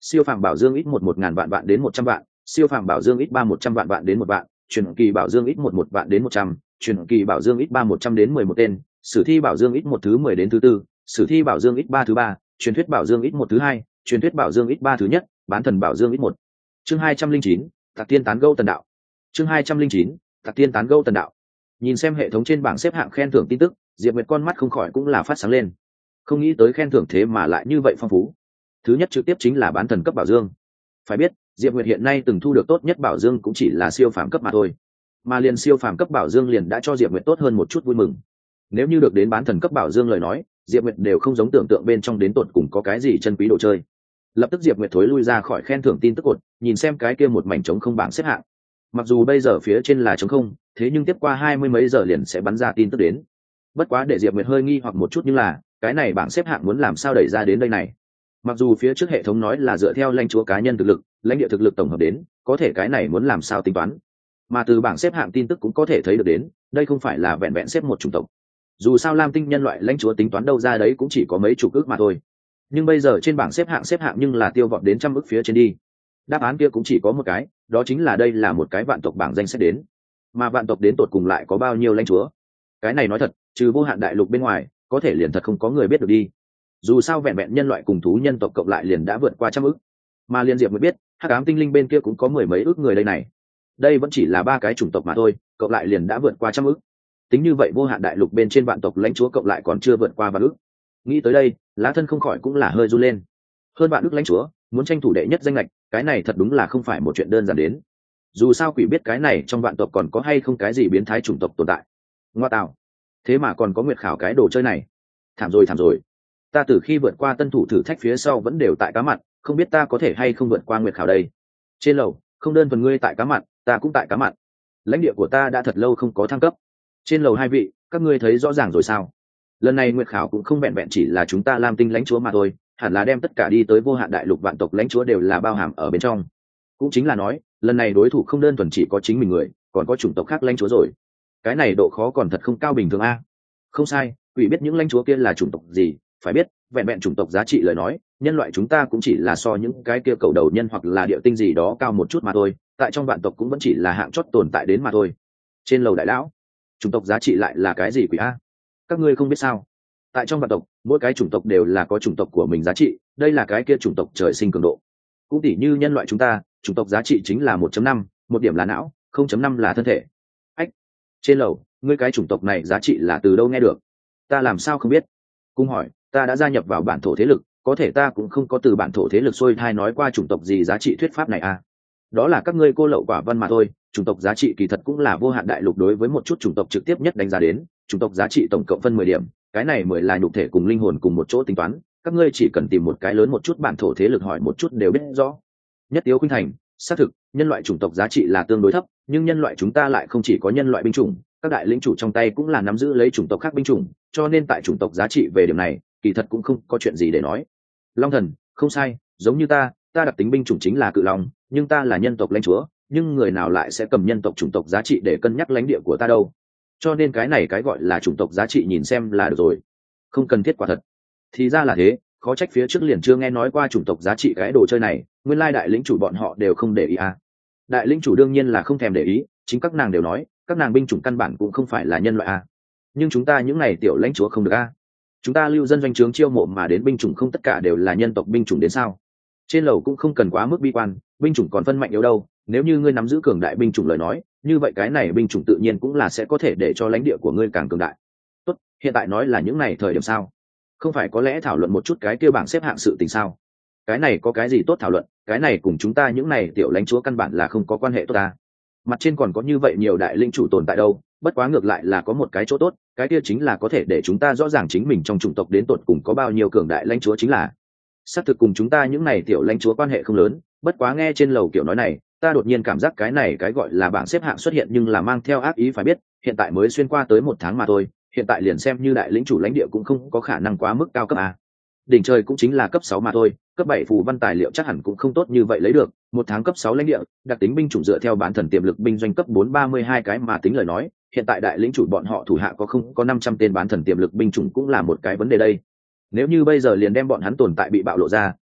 siêu phàm bảo dương ít một một ngàn vạn vạn đến một trăm vạn, siêu phàm bảo dương ít ba một trăm vạn vạn đến một vạn, truyền kỳ bảo dương ít một một vạn đến một trăm, truyền kỳ bảo dương ít ba một trăm đến mười một tên, sử thi bảo dương ít một thứ mười đến thứ tư, sử thi bảo dương ít ba thứ ba, truyền thuyết bảo dương ít một thứ hai, truyền thuyết bảo dương ít ba thứ nhất, bán thần bảo dương ít một. Chương hai trăm linh chín, Tạc Tiên tán gẫu tần đạo. Chương hai trăm linh chín, Tạc Tiên tán gẫu tần đạo. Nhìn xem hệ thống trên bảng xếp hạng khen thưởng tin tức, Diệp Nguyệt con mắt không khỏi cũng là phát sáng lên. Không nghĩ tới khen thưởng thế mà lại như vậy phong phú. Thứ nhất trực tiếp chính là bán thần cấp bảo dương. Phải biết, Diệp Nguyệt hiện nay từng thu được tốt nhất bảo dương cũng chỉ là siêu phàm cấp mà thôi. Mà liền siêu phàm cấp bảo dương liền đã cho Diệp Nguyệt tốt hơn một chút vui mừng. Nếu như được đến bán thần cấp bảo dương lời nói, Diệp Nguyệt đều không giống tưởng tượng bên trong đến tột cùng có cái gì chân quý đồ chơi. Lập tức Diệp Nguyệt thối lui ra khỏi khen thưởng tin tức cột, nhìn xem cái kia một mảnh trống không bảng xếp hạng. Mặc dù bây giờ phía trên là trống không, thế nhưng tiếp qua hai mươi mấy giờ liền sẽ bắn ra tin tức đến. Bất quá để Diệp Nguyệt hơi nghi hoặc một chút, nhưng là cái này bảng xếp hạng muốn làm sao đẩy ra đến đây này. Mặc dù phía trước hệ thống nói là dựa theo lãnh chúa cá nhân thực lực, lãnh địa thực lực tổng hợp đến, có thể cái này muốn làm sao tính toán. Mà từ bảng xếp hạng tin tức cũng có thể thấy được đến, đây không phải là vẹn vẹn xếp một chủng tộc. Dù sao Lam Tinh nhân loại lãnh chúa tính toán đâu ra đấy cũng chỉ có mấy chục ước mà thôi. Nhưng bây giờ trên bảng xếp hạng xếp hạng nhưng là tiêu vọt đến trăm ước phía trên đi. Đáp án kia cũng chỉ có một cái, đó chính là đây là một cái vạn tộc bảng danh sách đến. Mà vạn tộc đến tột cùng lại có bao nhiêu lãnh chúa? Cái này nói thật, trừ vô hạn đại lục bên ngoài, có thể liền thật không có người biết được đi. Dù sao vẹn vẹn nhân loại cùng thú nhân tộc cộng lại liền đã vượt qua trăm ước. Mà liên Diệp mới biết, hắc ám tinh linh bên kia cũng có mười mấy ước người đây này. Đây vẫn chỉ là ba cái chủng tộc mà thôi, cộng lại liền đã vượt qua trăm ước. Tính như vậy vô hạn đại lục bên trên vạn tộc lãnh chúa cộng lại còn chưa vượt qua vạn ước. Nghĩ tới đây, lá thân không khỏi cũng là hơi run lên. Hơn vạn ước lãnh chúa, muốn tranh thủ đệ nhất danh lệch, cái này thật đúng là không phải một chuyện đơn giản đến. Dù sao quỷ biết cái này trong vạn tộc còn có hay không cái gì biến thái chủng tộc tồn tại. Ngoa tạo, thế mà còn có nguyệt khảo cái đồ chơi này. Thảm rồi thảm rồi. Ta từ khi vượt qua tân thủ thử thách phía sau vẫn đều tại cá mặn, không biết ta có thể hay không vượt qua nguyệt khảo đây. Trên lầu, không đơn thuần ngươi tại cá mặn, ta cũng tại cá mặn. Lãnh địa của ta đã thật lâu không có thăng cấp. Trên lầu hai vị, các ngươi thấy rõ ràng rồi sao? Lần này nguyệt khảo cũng không vẹn vẹn chỉ là chúng ta Lam Tinh lãnh chúa mà thôi, hẳn là đem tất cả đi tới vô hạn đại lục vạn tộc lãnh chúa đều là bao hàm ở bên trong. Cũng chính là nói, lần này đối thủ không đơn thuần chỉ có chính mình người, còn có chủng tộc khác lãnh chúa rồi. Cái này độ khó còn thật không cao bình thường a. Không sai, quỷ biết những lãnh chúa kia là chủng tộc gì, phải biết, vẹn vẹn chủng tộc giá trị lời nói, nhân loại chúng ta cũng chỉ là so những cái kia cầu đầu nhân hoặc là địa tinh gì đó cao một chút mà thôi, tại trong vạn tộc cũng vẫn chỉ là hạng chót tồn tại đến mà thôi. Trên lầu đại lão, chủng tộc giá trị lại là cái gì quỷ a? Các ngươi không biết sao? Tại trong vạn tộc, mỗi cái chủng tộc đều là có chủng tộc của mình giá trị, đây là cái kia chủng tộc trời sinh cường độ. Cũng tỉ như nhân loại chúng ta, chủng tộc giá trị chính là một chấm năm, một điểm là não, không chấm năm là thân thể. Ách, trên lầu, ngươi cái chủng tộc này giá trị là từ đâu nghe được? Ta làm sao không biết? Cung hỏi, ta đã gia nhập vào bản thổ thế lực, có thể ta cũng không có từ bản thổ thế lực xuôi thai nói qua chủng tộc gì giá trị thuyết pháp này à? Đó là các ngươi cô lậu quả văn mà thôi, chủng tộc giá trị kỳ thật cũng là vô hạn đại lục đối với một chút chủng tộc trực tiếp nhất đánh giá đến, chủng tộc giá trị tổng cộng phân mười điểm, cái này mười là nhục thể cùng linh hồn cùng một chỗ tính toán, các ngươi chỉ cần tìm một cái lớn một chút bản thổ thế lực hỏi một chút đều biết rõ. Nhất Tiếu khuynh thành, xác thực, nhân loại chủng tộc giá trị là tương đối thấp, nhưng nhân loại chúng ta lại không chỉ có nhân loại binh chủng, các đại lĩnh chủ trong tay cũng là nắm giữ lấy chủng tộc khác binh chủng, cho nên tại chủng tộc giá trị về điểm này, kỳ thật cũng không có chuyện gì để nói. Long thần, không sai, giống như ta, ta đặc tính binh chủng chính là cự long, nhưng ta là nhân tộc lãnh chúa, nhưng người nào lại sẽ cầm nhân tộc chủng tộc giá trị để cân nhắc lãnh địa của ta đâu? Cho nên cái này cái gọi là chủng tộc giá trị nhìn xem là được rồi, không cần thiết quả thật. Thì ra là thế, khó trách phía trước liền chưa nghe nói qua chủng tộc giá trị cái đồ chơi này, nguyên lai đại lĩnh chủ bọn họ đều không để ý à? Đại lĩnh chủ đương nhiên là không thèm để ý, chính các nàng đều nói, các nàng binh chủng căn bản cũng không phải là nhân loại à? Nhưng chúng ta những này tiểu lãnh chúa không được à? Chúng ta lưu dân doanh trướng chiêu mộ mà đến binh chủng không tất cả đều là nhân tộc binh chủng đến sao? Trên lầu cũng không cần quá mức bi quan, binh chủng còn phân mạnh yếu đâu, nếu như ngươi nắm giữ cường đại binh chủng lời nói, như vậy cái này binh chủng tự nhiên cũng là sẽ có thể để cho lãnh địa của ngươi càng cường đại. Tốt, hiện tại nói là những này thời điểm sao? Không phải có lẽ thảo luận một chút cái kia bảng xếp hạng sự tình sao? Cái này có cái gì tốt thảo luận, cái này cùng chúng ta những này tiểu lãnh chúa căn bản là không có quan hệ tốt ta. Mặt trên còn có như vậy nhiều đại linh chủ tồn tại đâu, bất quá ngược lại là có một cái chỗ tốt, cái kia chính là có thể để chúng ta rõ ràng chính mình trong chủng tộc đến tột cùng có bao nhiêu cường đại lãnh chúa chính là. Xác thực cùng chúng ta những này tiểu lãnh chúa quan hệ không lớn, bất quá nghe trên lầu kiểu nói này, ta đột nhiên cảm giác cái này cái gọi là bảng xếp hạng xuất hiện nhưng là mang theo ác ý phải biết, hiện tại mới xuyên qua tới một tháng mà thôi, hiện tại liền xem như đại lĩnh chủ lãnh địa cũng không có khả năng quá mức cao cấp a. Đỉnh trời cũng chính là cấp sáu mà thôi, cấp bảy phù văn tài liệu chắc hẳn cũng không tốt như vậy lấy được, một tháng cấp sáu lãnh địa, đặc tính binh chủng dựa theo bản thần tiềm lực binh doanh cấp bốn ba mươi hai cái mà tính lời nói, hiện tại đại lĩnh chủ bọn họ thủ hạ có không có năm trăm tên bán thần tiềm lực binh chủng cũng là một cái vấn đề đây. Nếu như bây giờ liền đem bọn hắn tồn tại bị bạo lộ ra,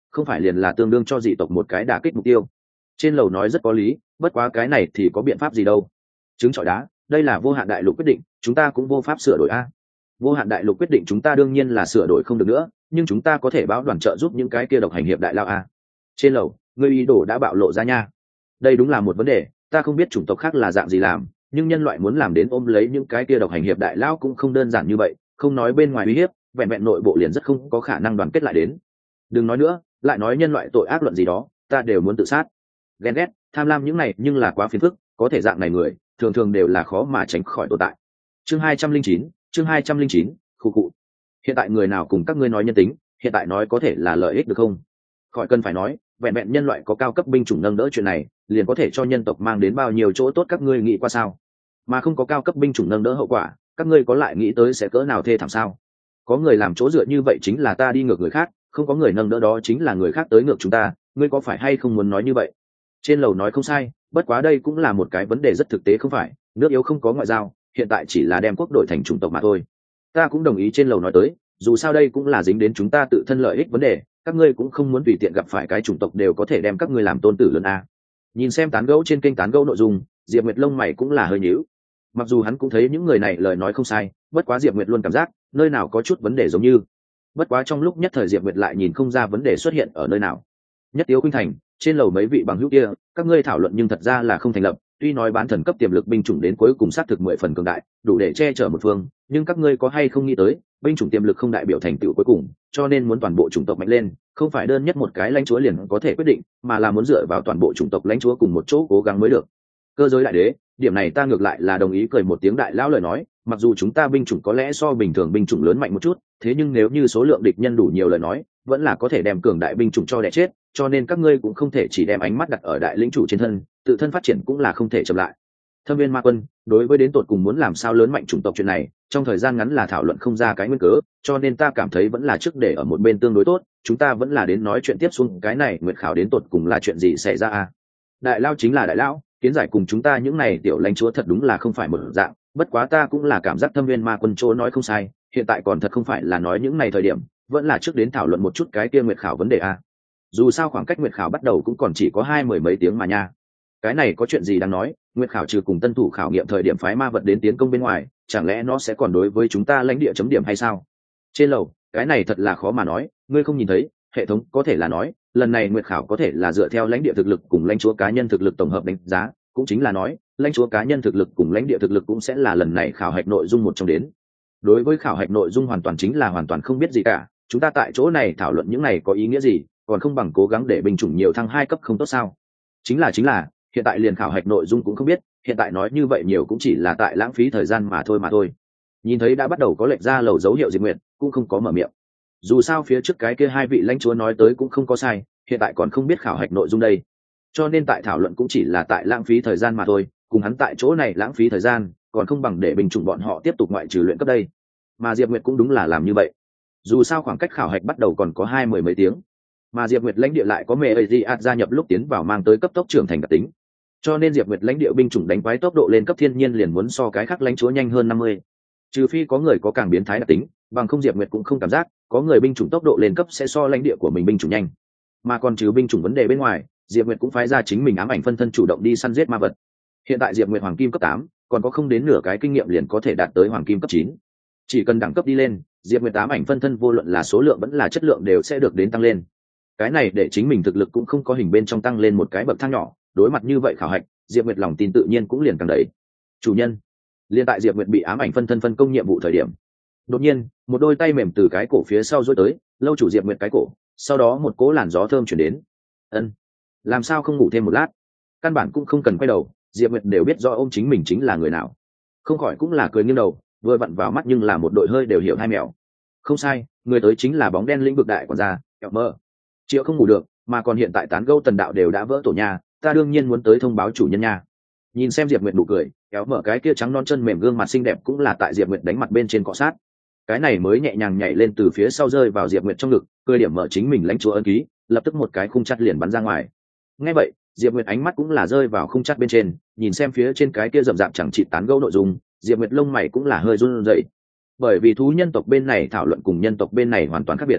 không phải liền là tương đương cho dị tộc một cái đả kích mục tiêu. Trên lầu nói rất có lý, bất quá cái này thì có biện pháp gì đâu. Trứng trọi đá, đây là vô hạn đại lục quyết định, chúng ta cũng vô pháp sửa đổi a. Vô hạn đại lục quyết định chúng ta đương nhiên là sửa đổi không được nữa, nhưng chúng ta có thể báo đoàn trợ giúp những cái kia độc hành hiệp đại lao a. Trên lầu, ngươi ý đồ đã bạo lộ ra nha. Đây đúng là một vấn đề, ta không biết chủng tộc khác là dạng gì làm, nhưng nhân loại muốn làm đến ôm lấy những cái kia độc hành hiệp đại lao cũng không đơn giản như vậy, không nói bên ngoài uy hiếp, vẹn vẹn nội bộ liền rất không có khả năng đoàn kết lại đến. Đừng nói nữa, lại nói nhân loại tội ác luận gì đó, ta đều muốn tự sát. Ghen ghét, tham lam những này nhưng là quá phiền phức, có thể dạng này người, thường thường đều là khó mà tránh khỏi tồn tại. Chương hai trăm linh chín, chương hai trăm linh chín, khu cụ. Hiện tại người nào cùng các ngươi nói nhân tính, hiện tại nói có thể là lợi ích được không? Khỏi cần phải nói, vẹn vẹn nhân loại có cao cấp binh chủng nâng đỡ chuyện này, liền có thể cho nhân tộc mang đến bao nhiêu chỗ tốt các ngươi nghĩ qua sao? Mà không có cao cấp binh chủng nâng đỡ hậu quả, các ngươi có lại nghĩ tới sẽ cỡ nào thê thảm sao? Có người làm chỗ dựa như vậy chính là ta đi ngược người khác, không có người nâng đỡ đó chính là người khác tới ngược chúng ta, ngươi có phải hay không muốn nói như vậy? Trên lầu nói không sai, bất quá đây cũng là một cái vấn đề rất thực tế không phải, nước yếu không có ngoại giao, hiện tại chỉ là đem quốc đội thành chủng tộc mà thôi. Ta cũng đồng ý trên lầu nói tới, dù sao đây cũng là dính đến chúng ta tự thân lợi ích vấn đề, các ngươi cũng không muốn tùy tiện gặp phải cái chủng tộc đều có thể đem các ngươi làm tôn tử lớn a. Nhìn xem tán gẫu trên kênh tán gẫu nội dung, Diệp Nguyệt lông mày cũng là hơi nhíu. Mặc dù hắn cũng thấy những người này lời nói không sai, bất quá Diệp Nguyệt luôn cảm giác nơi nào có chút vấn đề giống như. Bất quá trong lúc nhất thời Diệp Nguyệt lại nhìn không ra vấn đề xuất hiện ở nơi nào. Nhất Tiếu Khuynh Thành, trên lầu mấy vị bằng hữu kia, các ngươi thảo luận nhưng thật ra là không thành lập, tuy nói bán thần cấp tiềm lực binh chủng đến cuối cùng sát thực mười phần cường đại, đủ để che chở một phương, nhưng các ngươi có hay không nghĩ tới, binh chủng tiềm lực không đại biểu thành tựu cuối cùng, cho nên muốn toàn bộ chủng tộc mạnh lên, không phải đơn nhất một cái lãnh chúa liền có thể quyết định, mà là muốn dựa vào toàn bộ chủng tộc lãnh chúa cùng một chỗ cố gắng mới được. Cơ giới đại đế, điểm này ta ngược lại là đồng ý, cười một tiếng đại lão lời nói, mặc dù chúng ta binh chủng có lẽ so bình thường binh chủng lớn mạnh một chút, thế nhưng nếu như số lượng địch nhân đủ nhiều lời nói, vẫn là có thể đem cường đại binh chủng cho đẻ chết, cho nên các ngươi cũng không thể chỉ đem ánh mắt đặt ở đại lĩnh chủ trên thân, tự thân phát triển cũng là không thể chậm lại. Thâm viên ma quân, đối với đến tột cùng muốn làm sao lớn mạnh chủng tộc chuyện này, trong thời gian ngắn là thảo luận không ra cái nguyên cớ, cho nên ta cảm thấy vẫn là trước để ở một bên tương đối tốt, chúng ta vẫn là đến nói chuyện tiếp xuống cái này nguyệt khảo đến tột cùng là chuyện gì xảy ra à. Đại lao chính là đại lão, kiến giải cùng chúng ta những này tiểu lãnh chúa thật đúng là không phải một dạng, bất quá ta cũng là cảm giác thâm viên ma quân chỗ nói không sai, hiện tại còn thật không phải là nói những này thời điểm, vẫn là trước đến thảo luận một chút cái kia nguyệt khảo vấn đề a. Dù sao khoảng cách nguyệt khảo bắt đầu cũng còn chỉ có hai mười mấy tiếng mà nha. Cái này có chuyện gì đáng nói, nguyệt khảo trừ cùng tân thủ khảo nghiệm thời điểm phái ma vật đến tiến công bên ngoài, chẳng lẽ nó sẽ còn đối với chúng ta lãnh địa chấm điểm hay sao? Trên lầu, cái này thật là khó mà nói, ngươi không nhìn thấy, hệ thống có thể là nói, lần này nguyệt khảo có thể là dựa theo lãnh địa thực lực cùng lãnh chúa cá nhân thực lực tổng hợp đánh giá, cũng chính là nói, lãnh chúa cá nhân thực lực cùng lãnh địa thực lực cũng sẽ là lần này khảo hạch nội dung một trong đến. Đối với khảo hạch nội dung hoàn toàn chính là hoàn toàn không biết gì cả, chúng ta tại chỗ này thảo luận những này có ý nghĩa gì, còn không bằng cố gắng để binh chủng nhiều thăng hai cấp không tốt sao? Chính là chính là, hiện tại liền khảo hạch nội dung cũng không biết, hiện tại nói như vậy nhiều cũng chỉ là tại lãng phí thời gian mà thôi mà thôi. Nhìn thấy đã bắt đầu có lệnh ra lầu dấu hiệu Diệp Nguyệt, cũng không có mở miệng. Dù sao phía trước cái kia hai vị lãnh chúa nói tới cũng không có sai, hiện tại còn không biết khảo hạch nội dung đây, cho nên tại thảo luận cũng chỉ là tại lãng phí thời gian mà thôi, cùng hắn tại chỗ này lãng phí thời gian, còn không bằng để binh chủng bọn họ tiếp tục ngoại trừ luyện cấp đây. Mà Diệp Nguyệt cũng đúng là làm như vậy. Dù sao khoảng cách khảo hạch bắt đầu còn có hai mười mấy tiếng, mà Diệp Nguyệt lãnh địa lại có mẹ Aziat gia nhập lúc tiến vào mang tới cấp tốc trưởng thành đặc tính, cho nên Diệp Nguyệt lãnh địa binh chủng đánh quái tốc độ lên cấp thiên nhiên liền muốn so cái khác lãnh chúa nhanh hơn năm mươi. Trừ phi có người có càng biến thái đặc tính, bằng không Diệp Nguyệt cũng không cảm giác có người binh chủng tốc độ lên cấp sẽ so lãnh địa của mình binh chủng nhanh. Mà còn trừ binh chủng vấn đề bên ngoài, Diệp Nguyệt cũng phái ra chính mình ám ảnh phân thân chủ động đi săn giết ma vật. Hiện tại Diệp Nguyệt hoàng kim cấp tám, còn có không đến nửa cái kinh nghiệm liền có thể đạt tới hoàng kim cấp chín. Chỉ cần đẳng cấp đi lên, Diệp Nguyệt ám ảnh phân thân vô luận là số lượng vẫn là chất lượng đều sẽ được đến tăng lên. Cái này để chính mình thực lực cũng không có hình bên trong tăng lên một cái bậc thang nhỏ, đối mặt như vậy khảo hạch, Diệp Nguyệt lòng tin tự nhiên cũng liền càng đẩy. Chủ nhân, liên tại Diệp Nguyệt bị ám ảnh phân thân phân công nhiệm vụ thời điểm, đột nhiên, một đôi tay mềm từ cái cổ phía sau duỗi tới, lâu chủ Diệp Nguyệt cái cổ, sau đó một cỗ làn gió thơm chuyển đến. Ân, làm sao không ngủ thêm một lát? Căn bản cũng không cần quay đầu, Diệp Nguyệt đều biết rõ ôm chính mình chính là người nào, không khỏi cũng là cười nghiêng đầu, vừa vặn vào mắt nhưng là một đội hơi đều hiểu hai mèo. Không sai, người tới chính là bóng đen lĩnh vực đại quản gia, Kẹo Mơ. Triệu không ngủ được, mà còn hiện tại tán gẫu tần đạo đều đã vỡ tổ nhà, ta đương nhiên muốn tới thông báo chủ nhân nha. Nhìn xem Diệp Nguyệt nụ cười, Kéo Mở cái kia trắng non chân mềm gương mặt xinh đẹp cũng là tại Diệp Nguyệt đánh mặt bên trên cọ sát. Cái này mới nhẹ nhàng nhảy lên từ phía sau rơi vào Diệp Nguyệt trong ngực, cười điểm mở chính mình lãnh chúa ân ký, lập tức một cái khung chắt liền bắn ra ngoài. Nghe vậy, Diệp Nguyệt ánh mắt cũng là rơi vào khung chắt bên trên, nhìn xem phía trên cái kia rậm rạp chẳng chỉ tán gẫu nội dung, Diệp Nguyệt lông mày cũng là hơi run rẩy. Bởi vì thú nhân tộc bên này thảo luận cùng nhân tộc bên này hoàn toàn khác biệt.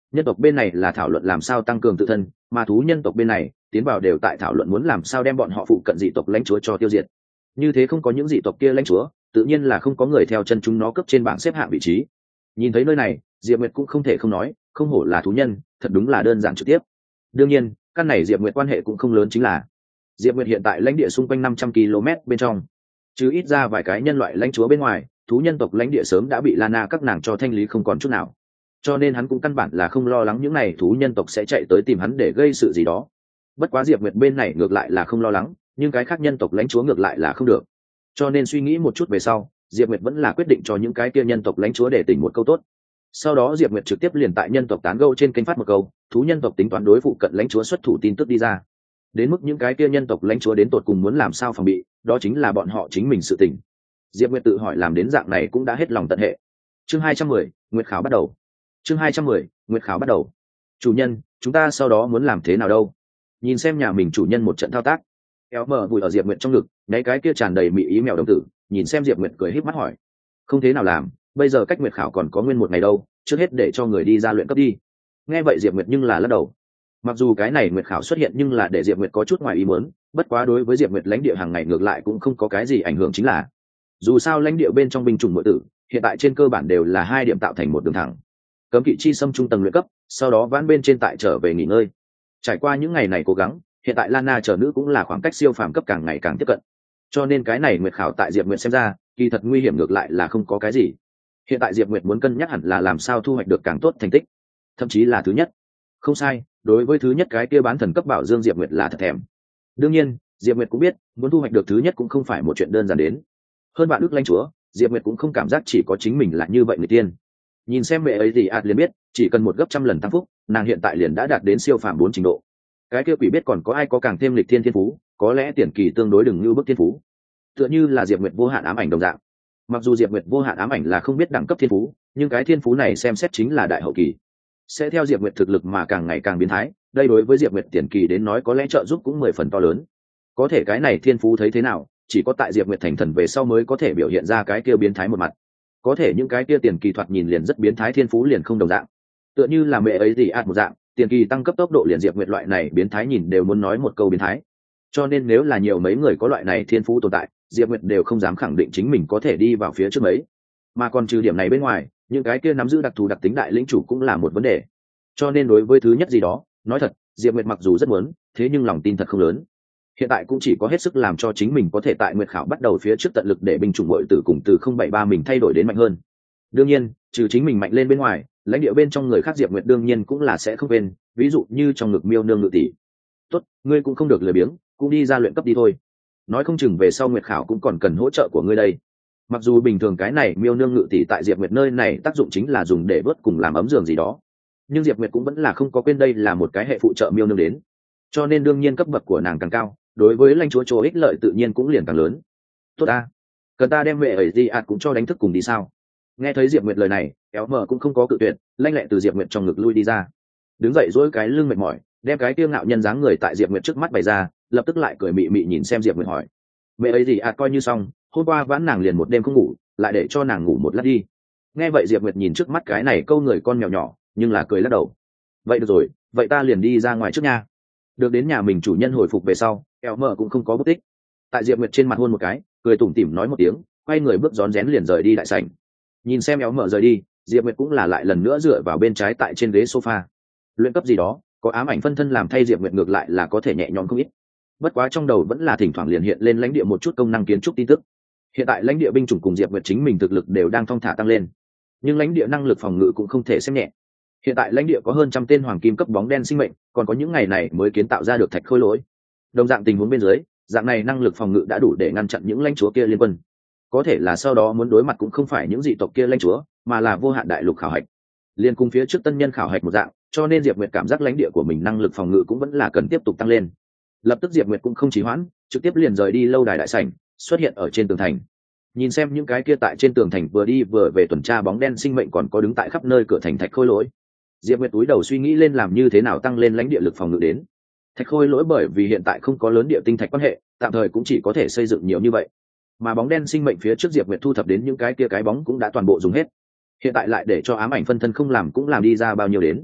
nhân tộc bên này là thảo luận làm sao tăng cường tự thân, mà thú nhân tộc bên này tiến vào đều tại thảo luận muốn làm sao đem bọn họ phụ cận dị tộc lãnh chúa cho tiêu diệt. Như thế không có những dị tộc kia lãnh chúa, tự nhiên là không có người theo chân chúng nó cấp trên bảng xếp hạng vị trí. Nhìn thấy nơi này, Diệp Nguyệt cũng không thể không nói, không hổ là thú nhân, thật đúng là đơn giản trực tiếp. Đương nhiên, căn này Diệp Nguyệt quan hệ cũng không lớn, chính là Diệp Nguyệt hiện tại lãnh địa xung quanh năm trăm ki lô mét bên trong, chứ ít ra vài cái nhân loại lãnh chúa bên ngoài, thú nhân tộc lãnh địa sớm đã bị Lana các nàng cho thanh lý không còn chút nào. Cho nên hắn cũng căn bản là không lo lắng những này thú nhân tộc sẽ chạy tới tìm hắn để gây sự gì đó. Bất quá Diệp Nguyệt bên này ngược lại là không lo lắng, nhưng cái khác nhân tộc lãnh chúa ngược lại là không được. Cho nên suy nghĩ một chút về sau, Diệp Nguyệt vẫn là quyết định cho những cái kia nhân tộc lãnh chúa để tỉnh một câu tốt. Sau đó Diệp Nguyệt trực tiếp liền tại nhân tộc tán gẫu trên kênh phát một câu, thú nhân tộc tính toán đối phụ cận lãnh chúa xuất thủ tin tức đi ra. Đến mức những cái kia nhân tộc lãnh chúa đến tột cùng muốn làm sao phòng bị, đó chính là bọn họ chính mình sự tình. Diệp Nguyệt tự hỏi làm đến dạng này cũng đã hết lòng tận hệ. Chương hai trăm mười, Nguyệt khảo bắt đầu. Chương hai trăm mười, Nguyệt khảo bắt đầu. Chủ nhân, chúng ta sau đó muốn làm thế nào đâu? Nhìn xem nhà mình chủ nhân một trận thao tác, kéo mở vùi ở Diệp Nguyệt trong ngực, mấy cái kia tràn đầy mị ý mèo đồng tử, nhìn xem Diệp Nguyệt cười híp mắt hỏi: "Không thế nào làm, bây giờ cách Nguyệt khảo còn có nguyên một ngày đâu, trước hết để cho người đi ra luyện cấp đi." Nghe vậy Diệp Nguyệt nhưng là lắc đầu. Mặc dù cái này Nguyệt khảo xuất hiện nhưng là để Diệp Nguyệt có chút ngoài ý muốn, bất quá đối với Diệp Nguyệt lãnh địa hàng ngày ngược lại cũng không có cái gì ảnh hưởng, chính là dù sao lãnh địa bên trong binh chủng muội tử hiện tại trên cơ bản đều là hai điểm tạo thành một đường thẳng. Cấm kỵ chi xâm trung tầng luyện cấp, sau đó vãn bên trên tại trở về nghỉ ngơi. Trải qua những ngày này cố gắng, hiện tại Lana chờ nữ cũng là khoảng cách siêu phàm cấp càng ngày càng tiếp cận. Cho nên cái này Nguyệt khảo tại Diệp Nguyệt xem ra, kỳ thật nguy hiểm ngược lại là không có cái gì. Hiện tại Diệp Nguyệt muốn cân nhắc hẳn là làm sao thu hoạch được càng tốt thành tích, thậm chí là thứ nhất. Không sai, đối với thứ nhất cái kia bán thần cấp bảo dương Diệp Nguyệt là thật thèm. Đương nhiên, Diệp Nguyệt cũng biết, muốn thu hoạch được thứ nhất cũng không phải một chuyện đơn giản đến. Hơn bạn Đức lãnh chúa, Diệp Nguyệt cũng không cảm giác chỉ có chính mình là như vậy người tiên. Nhìn xem mẹ ấy thì ạt liền biết, chỉ cần một gấp trăm lần tăng phúc, nàng hiện tại liền đã đạt đến siêu phàm bốn trình độ. Cái kia quỷ biết còn có ai có càng thêm lịch thiên thiên phú, có lẽ tiền kỳ tương đối đừng như bức thiên phú. Tựa như là Diệp Nguyệt vô hạn ám ảnh đồng dạng. Mặc dù Diệp Nguyệt vô hạn ám ảnh là không biết đẳng cấp thiên phú, nhưng cái thiên phú này xem xét chính là đại hậu kỳ. Sẽ theo Diệp Nguyệt thực lực mà càng ngày càng biến thái, đây đối với Diệp Nguyệt tiền kỳ đến nói có lẽ trợ giúp cũng mười phần to lớn. Có thể cái này thiên phú thấy thế nào, chỉ có tại Diệp Nguyệt thành thần về sau mới có thể biểu hiện ra cái kia biến thái một mặt. Có thể những cái kia tiền kỳ thoạt nhìn liền rất biến thái thiên phú liền không đồng dạng. Tựa như là mẹ ấy gì ạt một dạng, tiền kỳ tăng cấp tốc độ liền Diệp Nguyệt loại này biến thái nhìn đều muốn nói một câu biến thái. Cho nên nếu là nhiều mấy người có loại này thiên phú tồn tại, Diệp Nguyệt đều không dám khẳng định chính mình có thể đi vào phía trước mấy. Mà còn trừ điểm này bên ngoài, những cái kia nắm giữ đặc thù đặc tính đại lĩnh chủ cũng là một vấn đề. Cho nên đối với thứ nhất gì đó, nói thật, Diệp Nguyệt mặc dù rất muốn, thế nhưng lòng tin thật không lớn. Hiện tại cũng chỉ có hết sức làm cho chính mình có thể tại Nguyệt khảo bắt đầu phía trước tận lực để binh chủng muội tử cùng từ không bảy ba mình thay đổi đến mạnh hơn. Đương nhiên, trừ chính mình mạnh lên bên ngoài, lãnh địa bên trong người khác Diệp Nguyệt đương nhiên cũng là sẽ không quên, ví dụ như trong ngực Miêu nương ngự tỷ. "Tốt, ngươi cũng không được lười biếng, cũng đi ra luyện cấp đi thôi. Nói không chừng về sau Nguyệt khảo cũng còn cần hỗ trợ của ngươi đây." Mặc dù bình thường cái này Miêu nương ngự tỷ tại Diệp Nguyệt nơi này tác dụng chính là dùng để vớt cùng làm ấm giường gì đó, nhưng Diệp Nguyệt cũng vẫn là không có quên đây là một cái hệ phụ trợ Miêu nương đến. Cho nên đương nhiên cấp bậc của nàng càng cao, đối với lãnh chúa chỗ ích lợi tự nhiên cũng liền càng lớn. "Tốt ta, cần ta đem mẹ ấy gì ạt cũng cho đánh thức cùng đi sao?" Nghe thấy Diệp Nguyệt lời này, kéo mở cũng không có cự tuyệt, lanh lẹ từ Diệp Nguyệt trong ngực lui đi ra, đứng dậy dỗi cái lưng mệt mỏi, đem cái tiêu ngạo nhân dáng người tại Diệp Nguyệt trước mắt bày ra, lập tức lại cười mị mị nhìn xem Diệp Nguyệt hỏi: "Mẹ ấy gì ạt coi như xong, hôm qua vãn nàng liền một đêm không ngủ, lại để cho nàng ngủ một lát đi." Nghe vậy Diệp Nguyệt nhìn trước mắt cái này câu người con mèo nhỏ, nhưng là cười lắc đầu. "Vậy được rồi, vậy ta liền đi ra ngoài trước nha." Được đến nhà mình chủ nhân hồi phục về sau, kéo mở cũng không có bất tích, tại Diệp Nguyệt trên mặt hôn một cái, cười tủm tỉm nói một tiếng, quay người bước rón rén liền rời đi đại sảnh. Nhìn xem éo mở rời đi, Diệp Nguyệt cũng là lại lần nữa dựa vào bên trái tại trên ghế sofa. Luyện cấp gì đó, có ám ảnh phân thân làm thay Diệp Nguyệt ngược lại là có thể nhẹ nhõm không ít. Bất quá trong đầu vẫn là thỉnh thoảng liền hiện lên lãnh địa một chút công năng kiến trúc tin tức. Hiện tại lãnh địa binh chủng cùng Diệp Nguyệt chính mình thực lực đều đang thong thả tăng lên, nhưng lãnh địa năng lực phòng ngự cũng không thể xem nhẹ. Hiện tại lãnh địa có hơn trăm tên hoàng kim cấp bóng đen sinh mệnh, còn có những ngày này mới kiến tạo ra được thạch khôi lỗi. Đồng dạng tình huống bên dưới, dạng này năng lực phòng ngự đã đủ để ngăn chặn những lãnh chúa kia liên quân. Có thể là sau đó muốn đối mặt cũng không phải những dị tộc kia lãnh chúa, mà là vô hạn đại lục khảo hạch, liên cùng phía trước tân nhân khảo hạch một dạng. Cho nên Diệp Nguyệt cảm giác lãnh địa của mình năng lực phòng ngự cũng vẫn là cần tiếp tục tăng lên. Lập tức Diệp Nguyệt cũng không trì hoãn, trực tiếp liền rời đi lâu đài đại sảnh, xuất hiện ở trên tường thành. Nhìn xem những cái kia tại trên tường thành vừa đi vừa về tuần tra bóng đen sinh mệnh còn có đứng tại khắp nơi cửa thành thạch khôi lỗi, Diệp Nguyệt túi đầu suy nghĩ lên làm như thế nào tăng lên lãnh địa lực phòng ngự đến. Thạch khôi lỗi bởi vì hiện tại không có lớn địa tinh thạch quan hệ, tạm thời cũng chỉ có thể xây dựng nhiều như vậy. Mà bóng đen sinh mệnh phía trước Diệp Nguyệt thu thập đến những cái kia cái bóng cũng đã toàn bộ dùng hết. Hiện tại lại để cho ám ảnh phân thân không làm cũng làm đi ra bao nhiêu đến.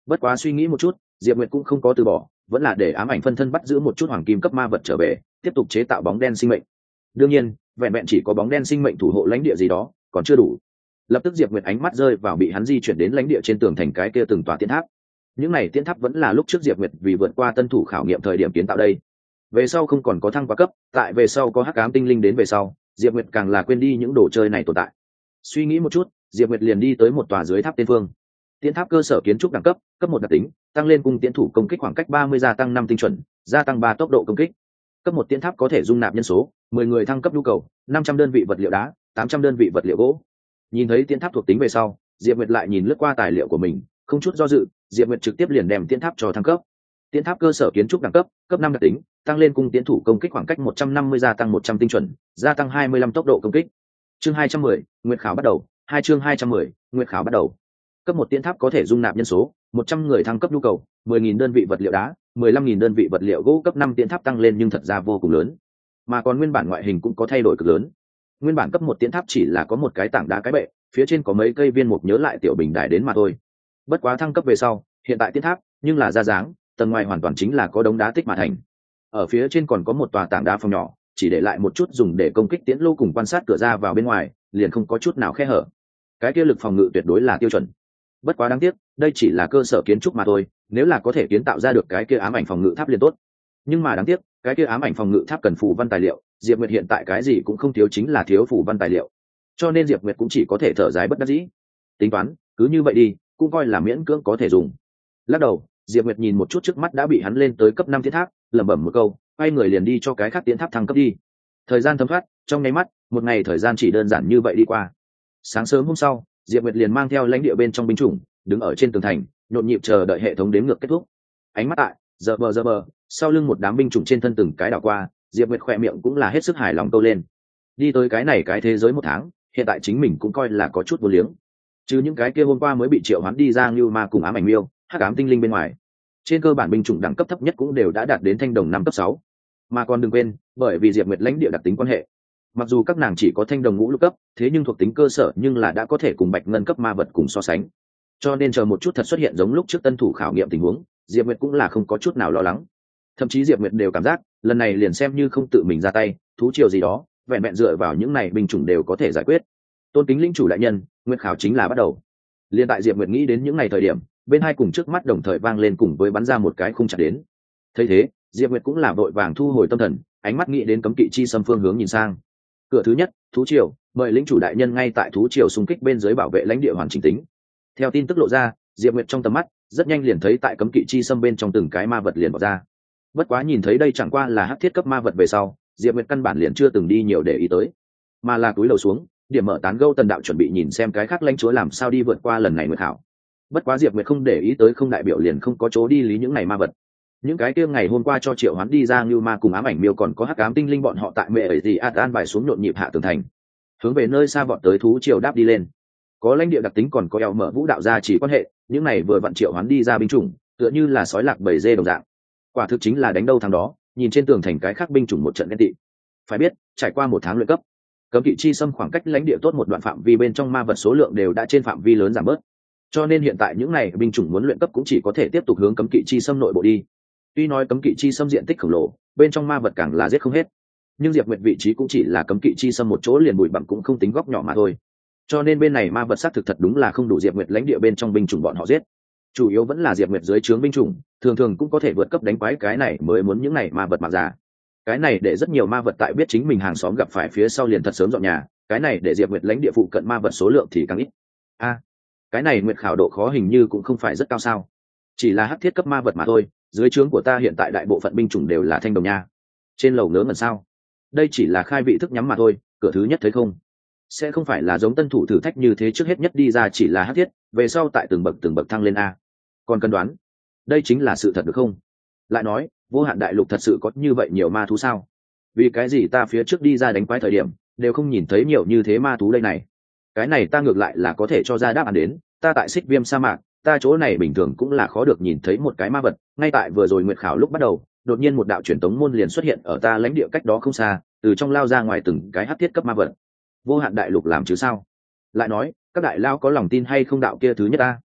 Bất quá suy nghĩ một chút, Diệp Nguyệt cũng không có từ bỏ, vẫn là để ám ảnh phân thân bắt giữ một chút hoàng kim cấp ma vật trở về, tiếp tục chế tạo bóng đen sinh mệnh. Đương nhiên, vẹn vẹn chỉ có bóng đen sinh mệnh thủ hộ lãnh địa gì đó, còn chưa đủ. Lập tức Diệp Nguyệt ánh mắt rơi vào bị hắn di chuyển đến lãnh địa trên tường thành cái kia từng tòa tiến tháp. Những này tiến tháp vẫn là lúc trước Diệp Nguyệt vì vượt qua tân thủ khảo nghiệm thời điểm kiến tạo đây. Về sau không còn có thăng quá cấp, tại về sau có hắc ám tinh linh đến về sau, Diệp Nguyệt càng là quên đi những đồ chơi này tồn tại. Suy nghĩ một chút, Diệp Nguyệt liền đi tới một tòa dưới tháp tiên phương. Tiến tháp cơ sở kiến trúc đẳng cấp, cấp một đặc tính, tăng lên cung tiến thủ công kích khoảng cách ba mươi gia tăng năm tinh chuẩn, gia tăng ba tốc độ công kích. Cấp một tiến tháp có thể dung nạp nhân số, mười người thăng cấp nhu cầu, năm trăm đơn vị vật liệu đá, tám trăm đơn vị vật liệu gỗ. Nhìn thấy tiến tháp thuộc tính về sau, Diệp Nguyệt lại nhìn lướt qua tài liệu của mình, không chút do dự, Diệp Nguyệt trực tiếp liền đem tiến tháp cho thăng cấp. Tiến tháp cơ sở kiến trúc đẳng cấp, cấp năm đặc tính, tăng lên cung tiến thủ công kích khoảng cách một trăm năm mươi gia tăng một trăm tinh chuẩn, gia tăng hai mươi lăm tốc độ công kích. Chương hai trăm mười, nguyệt khảo bắt đầu, hai chương hai trăm mười, nguyệt khảo bắt đầu. Cấp một tiến tháp có thể dung nạp nhân số, một trăm người thăng cấp nhu cầu, mười nghìn đơn vị vật liệu đá, mười lăm nghìn đơn vị vật liệu gỗ. Cấp năm tiến tháp tăng lên nhưng thật ra vô cùng lớn, mà còn nguyên bản ngoại hình cũng có thay đổi cực lớn. Nguyên bản cấp một tiến tháp chỉ là có một cái tảng đá cái bệ, phía trên có mấy cây viên mục nhớ lại tiểu bình đài đến mà thôi. Bất quá thăng cấp về sau, hiện tại tiến tháp nhưng là ra dáng, tầng ngoài hoàn toàn chính là có đống đá tích mà thành. Ở phía trên còn có một tòa tảng đá phòng nhỏ, chỉ để lại một chút dùng để công kích tiễn lô cùng quan sát cửa ra vào bên ngoài, liền không có chút nào khe hở. Cái kia lực phòng ngự tuyệt đối là tiêu chuẩn. Bất quá đáng tiếc, đây chỉ là cơ sở kiến trúc mà thôi, nếu là có thể kiến tạo ra được cái kia ám ảnh phòng ngự tháp liền tốt. Nhưng mà đáng tiếc, cái kia ám ảnh phòng ngự tháp cần phù văn tài liệu, Diệp Nguyệt hiện tại cái gì cũng không thiếu, chính là thiếu phù văn tài liệu. Cho nên Diệp Nguyệt cũng chỉ có thể thở dài bất đắc dĩ. Tính toán, cứ như vậy đi, cũng coi là miễn cưỡng có thể dùng. Lắc đầu, Diệp Nguyệt nhìn một chút trước mắt đã bị hắn lên tới cấp năm tiến tháp, lẩm bẩm một câu, quay người liền đi cho cái khác tiến tháp thăng cấp đi. Thời gian thấm thoát, trong nháy mắt, một ngày thời gian chỉ đơn giản như vậy đi qua. Sáng sớm hôm sau, Diệp Nguyệt liền mang theo lãnh địa bên trong binh chủng, đứng ở trên tường thành, nhộn nhịp chờ đợi hệ thống đếm ngược kết thúc. Ánh mắt tại, giờ bờ giờ bờ, sau lưng một đám binh chủng trên thân từng cái đảo qua, Diệp Nguyệt khỏe miệng cũng là hết sức hài lòng câu lên. Đi tới cái này cái thế giới một tháng, hiện tại chính mình cũng coi là có chút vô liếng. Chứ những cái kia hôm qua mới bị triệu hoán đi ra như ma cùng ám ảnh miêu, hắc ám tinh linh bên ngoài, trên cơ bản binh chủng đẳng cấp thấp nhất cũng đều đã đạt đến thanh đồng năm cấp sáu. Mà còn đừng quên, bởi vì Diệp Nguyệt lãnh địa đặc tính quan hệ, mặc dù các nàng chỉ có thanh đồng ngũ lục cấp, thế nhưng thuộc tính cơ sở nhưng là đã có thể cùng bạch ngân cấp ma vật cùng so sánh. Cho nên chờ một chút thật xuất hiện giống lúc trước tân thủ khảo nghiệm tình huống, Diệp Nguyệt cũng là không có chút nào lo lắng. Thậm chí Diệp Nguyệt đều cảm giác, lần này liền xem như không tự mình ra tay, thú triều gì đó, vẹn vẹn dựa vào những này binh chủng đều có thể giải quyết. Tôn kính linh chủ đại nhân, nguyệt khảo chính là bắt đầu. Liên tại Diệp Nguyệt nghĩ đến những ngày thời điểm, bên hai cùng trước mắt đồng thời vang lên cùng với bắn ra một cái khung chặt đến. Thấy thế, Diệp Nguyệt cũng là vội vàng thu hồi tâm thần, ánh mắt nghĩ đến cấm kỵ chi xâm phương hướng nhìn sang. Cửa thứ nhất, thú triều, mời lĩnh chủ đại nhân ngay tại thú triều xung kích bên dưới bảo vệ lãnh địa hoàn chỉnh tính. Theo tin tức lộ ra, Diệp Nguyệt trong tầm mắt rất nhanh liền thấy tại cấm kỵ chi xâm bên trong từng cái ma vật liền bỏ ra. Bất quá nhìn thấy đây chẳng qua là hắc thiết cấp ma vật về sau, Diệp Nguyệt căn bản liền chưa từng đi nhiều để ý tới, mà là cúi đầu xuống, điểm mở tán gẫu tần đạo chuẩn bị nhìn xem cái khác lãnh chúa làm sao đi vượt qua lần này nguyệt khảo. Bất quá Diệp Nguyệt không để ý tới không đại biểu liền không có chỗ đi lý những này ma vật. Những cái kia ngày hôm qua cho triệu hoán đi ra như ma cùng ám ảnh miêu còn có hắc ám tinh linh bọn họ tại mẹ ấy gì ạt an bài xuống nhộn nhịp hạ tường thành, hướng về nơi xa vọt tới thú triều đáp đi lên. Có lãnh địa đặc tính còn có eo mở vũ đạo gia chỉ quan hệ, những này vừa vặn triệu hoán đi ra binh chủng, tựa như là sói lạc bầy dê đồng dạng. Quả thực chính là đánh đâu thằng đó, nhìn trên tường thành cái khác binh chủng một trận ghen tị. Phải biết, trải qua một tháng luyện cấp, cấm kỵ chi xâm khoảng cách lãnh địa tốt một đoạn phạm vi bên trong ma vật số lượng đều đã trên phạm vi lớn giảm bớt. Cho nên hiện tại những này binh chủng muốn luyện cấp cũng chỉ có thể tiếp tục hướng cấm kỵ chi xâm nội bộ đi. Tuy nói cấm kỵ chi xâm diện tích khổng lồ, bên trong ma vật càng là giết không hết, nhưng Diệp Nguyệt vị trí cũng chỉ là cấm kỵ chi xâm một chỗ liền bụi bặm cũng không tính góc nhỏ mà thôi. Cho nên bên này ma vật xác thực thật đúng là không đủ Diệp Nguyệt lãnh địa bên trong binh chủng bọn họ giết. Chủ yếu vẫn là Diệp Nguyệt dưới trướng binh chủng, thường thường cũng có thể vượt cấp đánh quái, cái này mới muốn những này ma vật mạng già. Cái này để rất nhiều ma vật tại biết chính mình hàng xóm gặp phải phía sau liền thật sớm dọn nhà, cái này để Diệp Nguyệt lãnh địa phụ cận ma vật số lượng thì càng ít. A, à, cái này nguyệt khảo độ khó hình như cũng không phải rất cao sao? Chỉ là hắc thiết cấp ma vật mà thôi, dưới trướng của ta hiện tại đại bộ phận binh chủng đều là thanh đồng nha. Trên lầu ngớ ngẩn sao? Đây chỉ là khai vị thức nhắm mà thôi, cửa thứ nhất thấy không? Sẽ không phải là giống tân thủ thử thách như thế, trước hết nhất đi ra chỉ là hắc thiết, về sau tại từng bậc từng bậc thăng lên a. Còn cân đoán, đây chính là sự thật được không? Lại nói, vô hạn đại lục thật sự có như vậy nhiều ma thú sao? Vì cái gì ta phía trước đi ra đánh quái thời điểm đều không nhìn thấy nhiều như thế ma thú đây này? Cái này ta ngược lại là có thể cho ra đáp án đến. Ta tại Xích Viêm sa mạc, ta chỗ này bình thường cũng là khó được nhìn thấy một cái ma vật. Ngay tại vừa rồi nguyệt khảo lúc bắt đầu, đột nhiên một đạo truyền tống môn liền xuất hiện ở ta lãnh địa cách đó không xa, từ trong lao ra ngoài từng cái hắc thiết cấp ma vật. Vô hạn đại lục làm chứ sao? Lại nói, các đại lao có lòng tin hay không đạo kia thứ nhất ta?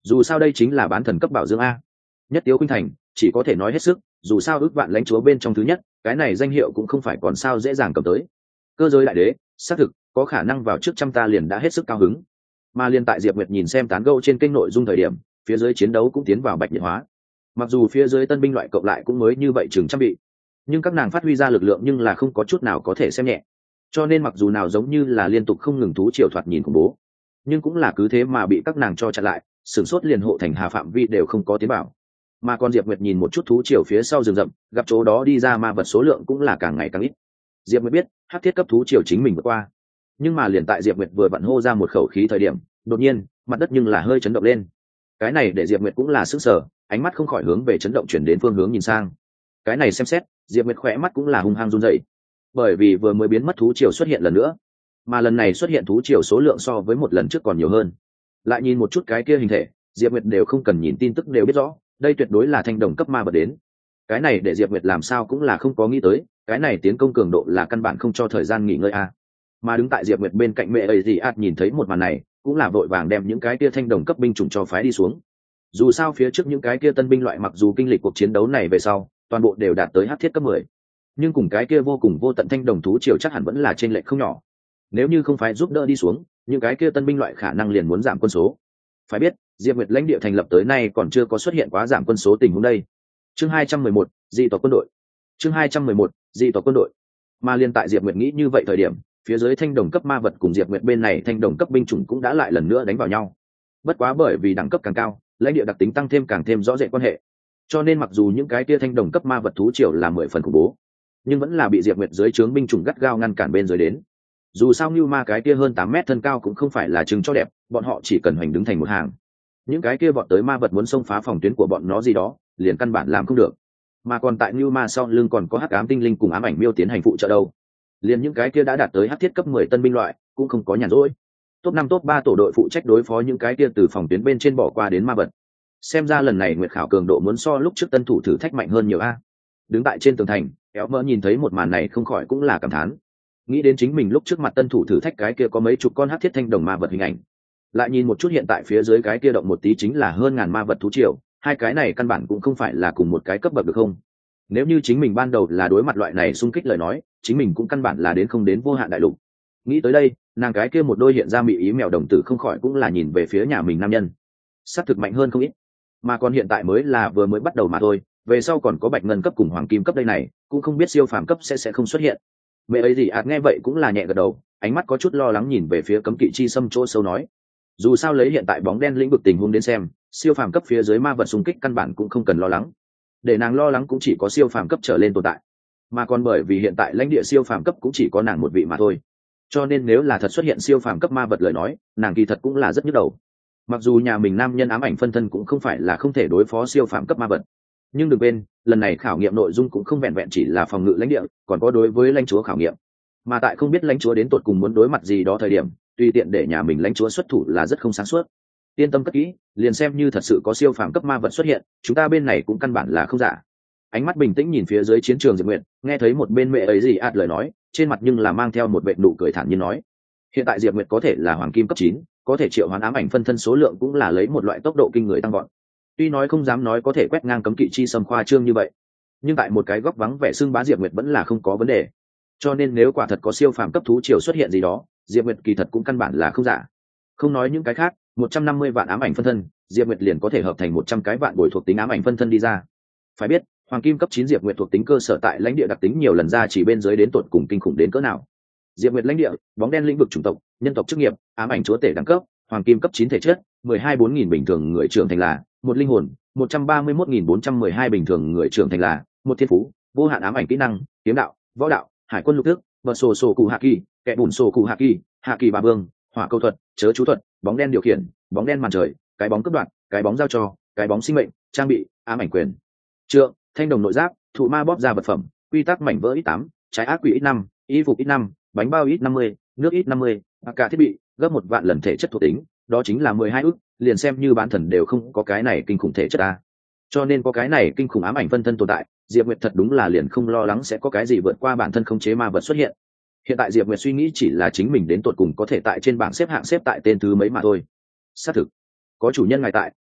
dù sao đây chính là bán thần cấp bảo dương a. Nhất Tiếu Khuynh Thành chỉ có thể nói hết sức, dù sao ước vạn lãnh chúa bên trong thứ nhất, cái này danh hiệu cũng không phải còn sao dễ dàng cầm tới. Cơ giới đại đế xác thực có khả năng vào trước trăm ta liền đã hết sức cao hứng. Mà liên tại Diệp Nguyệt nhìn xem tán gẫu trên kênh nội dung thời điểm, phía dưới chiến đấu cũng tiến vào bạch nhiệt hóa. Mặc dù phía dưới tân binh loại cộng lại cũng mới như vậy chừng trăm vị, nhưng các nàng phát huy ra lực lượng nhưng là không có chút nào có thể xem nhẹ. Cho nên mặc dù nào giống như là liên tục không ngừng thú triều thoạt nhìn khủng bố, nhưng cũng là cứ thế mà bị các nàng cho chặn lại, sửng sốt liền hộ thành hà phạm vi đều không có tiến bảo. Mà còn Diệp Nguyệt nhìn một chút thú triều phía sau rừng rậm, gặp chỗ đó đi ra ma vật số lượng cũng là càng ngày càng ít. Diệp Nguyệt biết hắc thiết cấp thú triều chính mình vượt qua, nhưng mà liền tại Diệp Nguyệt vừa vặn hô ra một khẩu khí thời điểm, đột nhiên mặt đất nhưng là hơi chấn động lên. Cái này để Diệp Nguyệt cũng là sững sờ, ánh mắt không khỏi hướng về chấn động chuyển đến phương hướng nhìn sang. Cái này xem xét, Diệp Nguyệt khỏe mắt cũng là hung hăng run rẩy, bởi vì vừa mới biến mất thú triều xuất hiện lần nữa, mà lần này xuất hiện thú triều số lượng so với một lần trước còn nhiều hơn. Lại nhìn một chút cái kia hình thể, Diệp Nguyệt đều không cần nhìn tin tức đều biết rõ, đây tuyệt đối là thanh đồng cấp ma vật đến. Cái này để Diệp Nguyệt làm sao cũng là không có nghĩ tới, cái này tiến công cường độ là căn bản không cho thời gian nghỉ ngơi a. À. Mà đứng tại Diệp Nguyệt bên cạnh mẹ ấy gì ạt nhìn thấy một màn này, cũng là vội vàng đem những cái kia thanh đồng cấp binh chủng cho phái đi xuống. Dù sao phía trước những cái kia tân binh loại mặc dù kinh lịch cuộc chiến đấu này về sau, toàn bộ đều đạt tới hắc thiết cấp mười, nhưng cùng cái kia vô cùng vô tận thanh đồng thú triều chắc hẳn vẫn là trên lệch không nhỏ. Nếu như không phải giúp đỡ đi xuống, những cái kia tân binh loại khả năng liền muốn giảm quân số. Phải biết, Diệp Nguyệt lãnh địa thành lập tới nay còn chưa có xuất hiện quá giảm quân số tình huống đây. Chương hai trăm mười một, dị tộc quân đội. Chương hai trăm mười một, dị tộc quân đội. Mà liên tại Diệp Nguyệt nghĩ như vậy thời điểm, phía dưới thanh đồng cấp ma vật cùng Diệp Nguyệt bên này thanh đồng cấp binh chủng cũng đã lại lần nữa đánh vào nhau. Bất quá bởi vì đẳng cấp càng cao, lãnh địa đặc tính tăng thêm càng thêm rõ rệt quan hệ, cho nên mặc dù những cái kia thanh đồng cấp ma vật thú triều là mười phần khủng bố, nhưng vẫn là bị Diệp Nguyệt dưới trướng binh chủng gắt gao ngăn cản bên dưới đến. Dù sao như ma cái kia hơn tám mét thân cao cũng không phải là chứng cho đẹp, bọn họ chỉ cần hoành đứng thành một hàng, những cái kia bọn tới ma vật muốn xông phá phòng tuyến của bọn nó gì đó liền căn bản làm không được. Mà còn tại như ma sau lưng còn có hắc ám tinh linh cùng ám ảnh miêu tiến hành phụ trợ đâu, liền những cái kia đã đạt tới hắc thiết cấp mười tân binh loại cũng không có nhàn rỗi. Top năm top ba tổ đội phụ trách đối phó những cái kia từ phòng tuyến bên trên bỏ qua đến ma vật. Xem ra lần này Nguyệt Khảo cường độ muốn so lúc trước tân thủ thử thách mạnh hơn nhiều a. Đứng tại trên tường thành, Kéo Mỡ nhìn thấy một màn này không khỏi cũng là cảm thán. Nghĩ đến chính mình lúc trước mặt tân thủ thử thách cái kia có mấy chục con hắc thiết thanh đồng ma vật hình ảnh, lại nhìn một chút hiện tại phía dưới cái kia động một tí chính là hơn ngàn ma vật thú triều, hai cái này căn bản cũng không phải là cùng một cái cấp bậc được không? Nếu như chính mình ban đầu là đối mặt loại này xung kích lời nói, chính mình cũng căn bản là đến không đến vô hạn đại lục. Nghĩ tới đây, nàng cái kia một đôi hiện ra mị ý mèo đồng tử không khỏi cũng là nhìn về phía nhà mình nam nhân. Sát thực mạnh hơn không ít, mà còn hiện tại mới là vừa mới bắt đầu mà thôi, về sau còn có bạch ngân cấp cùng hoàng kim cấp đây này, cũng không biết siêu phàm cấp sẽ sẽ không xuất hiện. Mẹ ấy gì ạt nghe vậy cũng là nhẹ gật đầu, ánh mắt có chút lo lắng nhìn về phía cấm kỵ chi xâm chỗ sâu nói, dù sao lấy hiện tại bóng đen lĩnh vực tình huống đến xem, siêu phàm cấp phía dưới ma vật xung kích căn bản cũng không cần lo lắng, để nàng lo lắng cũng chỉ có siêu phàm cấp trở lên tồn tại, mà còn bởi vì hiện tại lãnh địa siêu phàm cấp cũng chỉ có nàng một vị mà thôi, cho nên nếu là thật xuất hiện siêu phàm cấp ma vật lời nói, nàng kỳ thật cũng là rất nhức đầu. Mặc dù nhà mình nam nhân ám ảnh phân thân cũng không phải là không thể đối phó siêu phàm cấp ma vật, nhưng đừng quên lần này khảo nghiệm nội dung cũng không vẹn vẹn chỉ là phòng ngự lãnh địa, còn có đối với lãnh chúa khảo nghiệm, mà tại không biết lãnh chúa đến tột cùng muốn đối mặt gì đó thời điểm, tùy tiện để nhà mình lãnh chúa xuất thủ là rất không sáng suốt. Yên tâm cất kỹ, liền xem như thật sự có siêu phàm cấp ma vật xuất hiện, chúng ta bên này cũng căn bản là không giả. Ánh mắt bình tĩnh nhìn phía dưới chiến trường Diệp Nguyệt, nghe thấy một bên mẹ ấy gì ạt lời nói, trên mặt nhưng là mang theo một vệt nụ cười thản nhiên nói, hiện tại Diệp Nguyệt có thể là hoàng kim cấp chín, có thể triệu hoán ám ảnh phân thân số lượng cũng là lấy một loại tốc độ kinh người tăng vọt. Tuy nói không dám nói có thể quét ngang cấm kỵ chi xâm khoa trương như vậy, nhưng tại một cái góc vắng vẻ xương bá Diệp Nguyệt vẫn là không có vấn đề. Cho nên nếu quả thật có siêu phàm cấp thú triều xuất hiện gì đó, Diệp Nguyệt kỳ thật cũng căn bản là không giả. Không nói những cái khác, một trăm năm mươi vạn ám ảnh phân thân, Diệp Nguyệt liền có thể hợp thành một trăm cái vạn bồi thuộc tính ám ảnh phân thân đi ra. Phải biết, hoàng kim cấp chín Diệp Nguyệt thuộc tính cơ sở tại lãnh địa đặc tính nhiều lần ra chỉ bên dưới đến tột cùng kinh khủng đến cỡ nào. Diệp Nguyệt lãnh địa, bóng đen lĩnh vực chủng tộc, nhân tộc chức nghiệp, ám ảnh chúa tể đẳng cấp, hoàng kim cấp chín thể chất, mười hai bốn nghìn bình thường người trưởng thành là, một linh hồn, một trăm ba mươi mốt nghìn bốn trăm mười hai bình thường người trưởng thành là, một thiên phú, vô hạn ám ảnh kỹ năng, kiếm đạo, võ đạo, hải quân lục thức, bờ sổ sổ cụ hạ kỳ, kẻ bùn sổ cụ hạ kỳ, hạ kỳ ba vương, hỏa câu thuật, chớ chú thuật, bóng đen điều khiển, bóng đen màn trời, cái bóng cướp đoạt, cái bóng giao cho, cái bóng sinh mệnh, trang bị, ám ảnh quyền, trượng, thanh đồng nội giáp, thụ ma bóp ra vật phẩm, quy tắc mảnh vỡ ít tám, trái ác quỷ ít năm, y phục ít năm, bánh bao ít năm mươi, nước ít năm mươi, cả thiết bị gấp một vạn lần thể chất thuộc tính, đó chính là mười hai ức, liền xem như bán thần đều không có cái này kinh khủng thể chất ta. Cho nên có cái này kinh khủng ám ảnh phân thân tồn tại, Diệp Nguyệt thật đúng là liền không lo lắng sẽ có cái gì vượt qua bản thân khống chế ma vật xuất hiện. Hiện tại Diệp Nguyệt suy nghĩ chỉ là chính mình đến tột cùng có thể tại trên bảng xếp hạng xếp tại tên thứ mấy mà thôi. Xác thực, có chủ nhân ngài tại,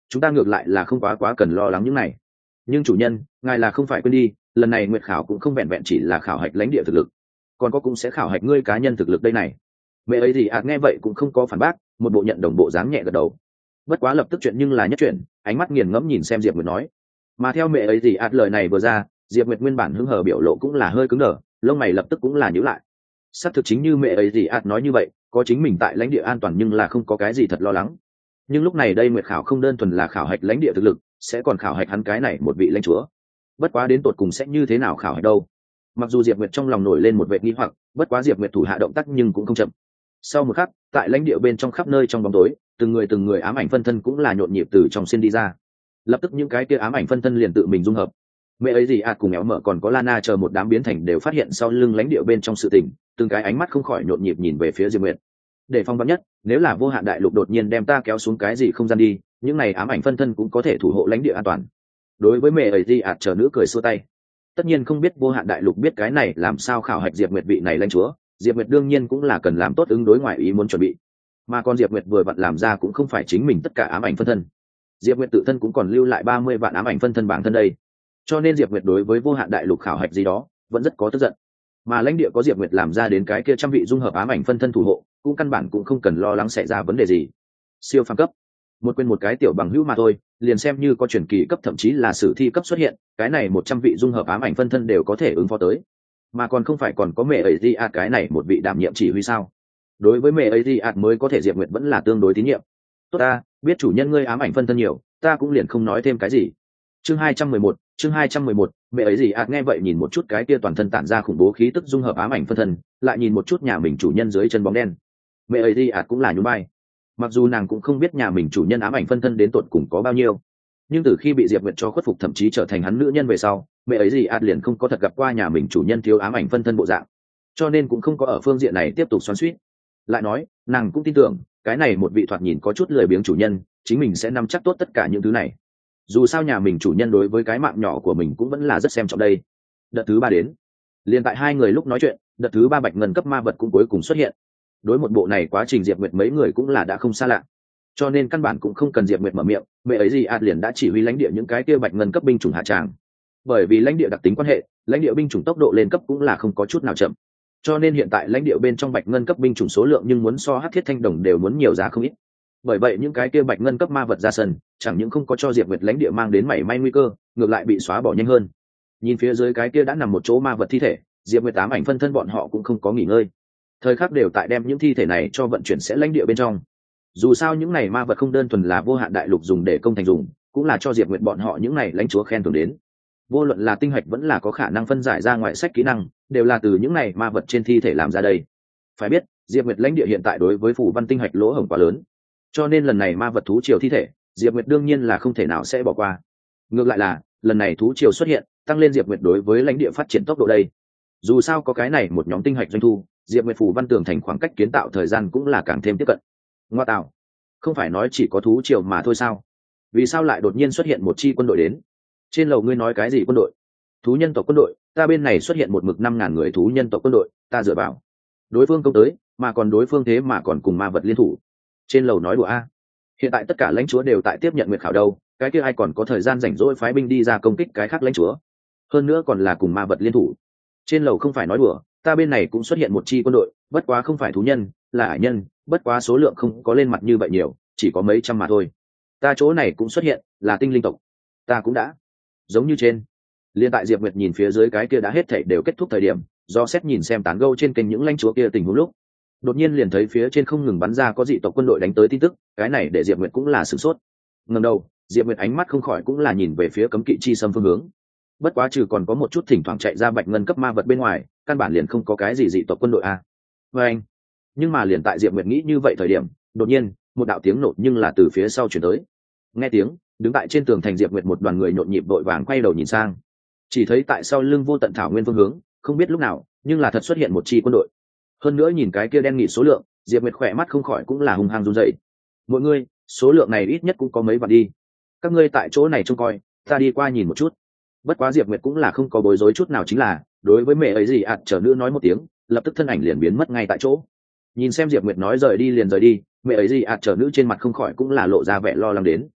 chúng ta ngược lại là không quá quá cần lo lắng những này. Nhưng chủ nhân, ngài là không phải quên đi, lần này nguyệt khảo cũng không vẹn vẹn chỉ là khảo hạch lãnh địa thực lực, còn có cũng sẽ khảo hạch ngươi cá nhân thực lực đây này. Mẹ ấy gì ạt nghe vậy cũng không có phản bác, một bộ nhận đồng bộ dáng nhẹ gật đầu. Bất quá lập tức chuyện nhưng là nhất chuyện, ánh mắt nghiền ngẫm nhìn xem Diệp Nguyệt nói. Mà theo mẹ ấy gì ạt lời này vừa ra, Diệp Nguyệt nguyên bản hứng hờ biểu lộ cũng là hơi cứng đờ, lông mày lập tức cũng là nhíu lại. Xác thực chính như mẹ ấy gì ạt nói như vậy, có chính mình tại lãnh địa an toàn nhưng là không có cái gì thật lo lắng. Nhưng lúc này đây nguyệt khảo không đơn thuần là khảo hạch lãnh địa thực lực, sẽ còn khảo hạch hắn cái này một vị lãnh chúa. Bất quá đến tột cùng sẽ như thế nào khảo hạch đâu? Mặc dù Diệp Nguyệt trong lòng nổi lên một vệ nghi hoặc, bất quá Diệp Nguyệt thủ hạ động tác nhưng cũng không chậm. Sau một khắc, tại lãnh địa bên trong khắp nơi trong bóng tối, từng người từng người ám ảnh phân thân cũng là nhộn nhịp từ trong xin đi ra. Lập tức những cái kia ám ảnh phân thân liền tự mình dung hợp. Mẹ ấy gì ạt cùng éo mở còn có Lana chờ một đám biến thành đều phát hiện sau lưng lãnh địa bên trong sự tình, từng cái ánh mắt không khỏi nhộn nhịp nhìn về phía Diệp Nguyệt. Để phong vắn nhất, nếu là vô hạn đại lục đột nhiên đem ta kéo xuống cái gì không gian đi, những này ám ảnh phân thân cũng có thể thủ hộ lãnh địa an toàn. Đối với mẹ ấy gì ạt chờ nữ cười xua tay. Tất nhiên không biết vô hạn đại lục biết cái này làm sao khảo hạch Diệp Nguyệt vị này lãnh chúa, Diệp Nguyệt đương nhiên cũng là cần làm tốt ứng đối ngoại ý muốn chuẩn bị. Mà con Diệp Nguyệt vừa vặn làm ra cũng không phải chính mình tất cả ám ảnh phân thân. Diệp Nguyệt tự thân cũng còn lưu lại ba mươi vạn ám ảnh phân thân bản thân đây. Cho nên Diệp Nguyệt đối với vô hạn đại lục khảo hạch gì đó vẫn rất có tức giận. Mà lãnh địa có Diệp Nguyệt làm ra đến cái kia trăm vị dung hợp ám ảnh phân thân thủ hộ, cũng căn bản cũng không cần lo lắng xảy ra vấn đề gì. Siêu phàm cấp, một quên một cái tiểu bằng hữu mà thôi, liền xem như có truyền kỳ cấp thậm chí là sử thi cấp xuất hiện, cái này một trăm vị dung hợp ám ảnh phân thân đều có thể ứng phó tới. Mà còn không phải còn có mẹ ấy gì ạt cái này một vị đảm nhiệm chỉ huy sao? Đối với mẹ ấy gì ạt mới có thể Diệp Nguyệt vẫn là tương đối tín nhiệm. Tốt ta, biết chủ nhân ngươi ám ảnh phân thân nhiều, ta cũng liền không nói thêm cái gì. Chương hai trăm mười một, chương hai trăm mười một, mẹ ấy gì ạt nghe vậy nhìn một chút cái kia toàn thân tản ra khủng bố khí tức dung hợp ám ảnh phân thân, lại nhìn một chút nhà mình chủ nhân dưới chân bóng đen. Mẹ ấy gì ạt cũng là nhún vai. Mặc dù nàng cũng không biết nhà mình chủ nhân ám ảnh phân thân đến tột cùng có bao nhiêu, nhưng từ khi bị Diệp Nguyệt cho khuất phục thậm chí trở thành hắn nữ nhân về sau, mẹ ấy gì ạt liền không có thật gặp qua nhà mình chủ nhân thiếu ám ảnh phân thân bộ dạng, cho nên cũng không có ở phương diện này tiếp tục xoắn xuýt. Lại nói, nàng cũng tin tưởng cái này một vị thoạt nhìn có chút lười biếng chủ nhân, chính mình sẽ nắm chắc tốt tất cả những thứ này. Dù sao nhà mình chủ nhân đối với cái mạng nhỏ của mình cũng vẫn là rất xem trọng đây. Đợt thứ ba đến, liền tại hai người lúc nói chuyện, đợt thứ ba bạch ngân cấp ma vật cũng cuối cùng xuất hiện. Đối một bộ này quá trình Diệp Nguyệt mấy người cũng là đã không xa lạ, cho nên căn bản cũng không cần Diệp Nguyệt mở miệng, mẹ ấy gì ạt liền đã chỉ huy lãnh địa những cái kia bạch ngân cấp binh chủng hạ tràng. Bởi vì lãnh địa đặc tính quan hệ, lãnh địa binh chủng tốc độ lên cấp cũng là không có chút nào chậm, cho nên hiện tại lãnh địa bên trong bạch ngân cấp binh chủng số lượng nhưng muốn so hắc thiết thanh đồng đều muốn nhiều giá không ít. Bởi vậy những cái kia bạch ngân cấp ma vật ra sân, chẳng những không có cho Diệp Nguyệt lãnh địa mang đến mảy may nguy cơ, ngược lại bị xóa bỏ nhanh hơn. Nhìn phía dưới cái kia đã nằm một chỗ ma vật thi thể, Diệp Nguyệt tám ảnh phân thân bọn họ cũng không có nghỉ ngơi, thời khắc đều tại đem những thi thể này cho vận chuyển sẽ lãnh địa bên trong. Dù sao những này ma vật không đơn thuần là vô hạn đại lục dùng để công thành dùng, cũng là cho Diệp Nguyệt bọn họ những này lãnh chúa khen thưởng đến. Vô luận là tinh hạch vẫn là có khả năng phân giải ra ngoại sách kỹ năng, đều là từ những này ma vật trên thi thể làm ra đây. Phải biết, Diệp Nguyệt lãnh địa hiện tại đối với phù văn tinh hạch lỗ hổng quá lớn, cho nên lần này ma vật thú triều thi thể, Diệp Nguyệt đương nhiên là không thể nào sẽ bỏ qua. Ngược lại là, lần này thú triều xuất hiện, tăng lên Diệp Nguyệt đối với lãnh địa phát triển tốc độ đây. Dù sao có cái này một nhóm tinh hạch doanh thu, Diệp Nguyệt phù văn tường thành khoảng cách kiến tạo thời gian cũng là càng thêm tiếp cận. Ngoa tạo, không phải nói chỉ có thú triều mà thôi sao? Vì sao lại đột nhiên xuất hiện một chi quân đội đến? Trên lầu ngươi nói cái gì quân đội? Thú nhân tộc quân đội, ta bên này xuất hiện một mực năm ngàn người thú nhân tộc quân đội, ta dựa vào. Đối phương công tới, mà còn đối phương thế mà còn cùng ma vật liên thủ. Trên lầu nói đùa a. Hiện tại tất cả lãnh chúa đều tại tiếp nhận nguyệt khảo đâu, cái kia ai còn có thời gian rảnh rỗi phái binh đi ra công kích cái khác lãnh chúa? Hơn nữa còn là cùng ma vật liên thủ. Trên lầu không phải nói đùa, ta bên này cũng xuất hiện một chi quân đội, bất quá không phải thú nhân, là ải nhân, bất quá số lượng không có lên mặt như vậy nhiều, chỉ có mấy trăm mà thôi. Ta chỗ này cũng xuất hiện, là tinh linh tộc. Ta cũng đã. Giống như trên. Liên tại Diệp Nguyệt nhìn phía dưới cái kia đã hết thảy đều kết thúc thời điểm, do xét nhìn xem tán gẫu trên kênh những lãnh chúa kia tình huống lúc, đột nhiên liền thấy phía trên không ngừng bắn ra có dị tộc quân đội đánh tới tin tức, cái này để Diệp Nguyệt cũng là sửng sốt. Ngẩng đầu, Diệp Nguyệt ánh mắt không khỏi cũng là nhìn về phía cấm kỵ chi xâm phương hướng. Bất quá trừ còn có một chút thỉnh thoảng chạy ra bạch ngân cấp ma vật bên ngoài, căn bản liền không có cái gì dị tộc quân đội a. Và anh, nhưng mà liền tại Diệp Nguyệt nghĩ như vậy thời điểm, đột nhiên một đạo tiếng nổ nhưng là từ phía sau truyền tới. Nghe tiếng, đứng tại trên tường thành Diệp Nguyệt một đoàn người nhộn nhịp vội vàng quay đầu nhìn sang, chỉ thấy tại sau lưng vô tận thảo nguyên phương hướng, không biết lúc nào nhưng là thật xuất hiện một chi quân đội. Hơn nữa nhìn cái kia đen nghị số lượng, Diệp Nguyệt khỏe mắt không khỏi cũng là hung hăng run rẩy. Mọi người, số lượng này ít nhất cũng có mấy vạn đi. Các ngươi tại chỗ này trông coi, ta đi qua nhìn một chút. Bất quá Diệp Nguyệt cũng là không có bối rối chút nào, chính là đối với mẹ ấy gì ạt chờ nữ nói một tiếng, lập tức thân ảnh liền biến mất ngay tại chỗ. Nhìn xem Diệp Nguyệt nói rời đi liền rời đi, mẹ ấy gì ạt chờ nữ trên mặt không khỏi cũng là lộ ra vẻ lo lắng đến.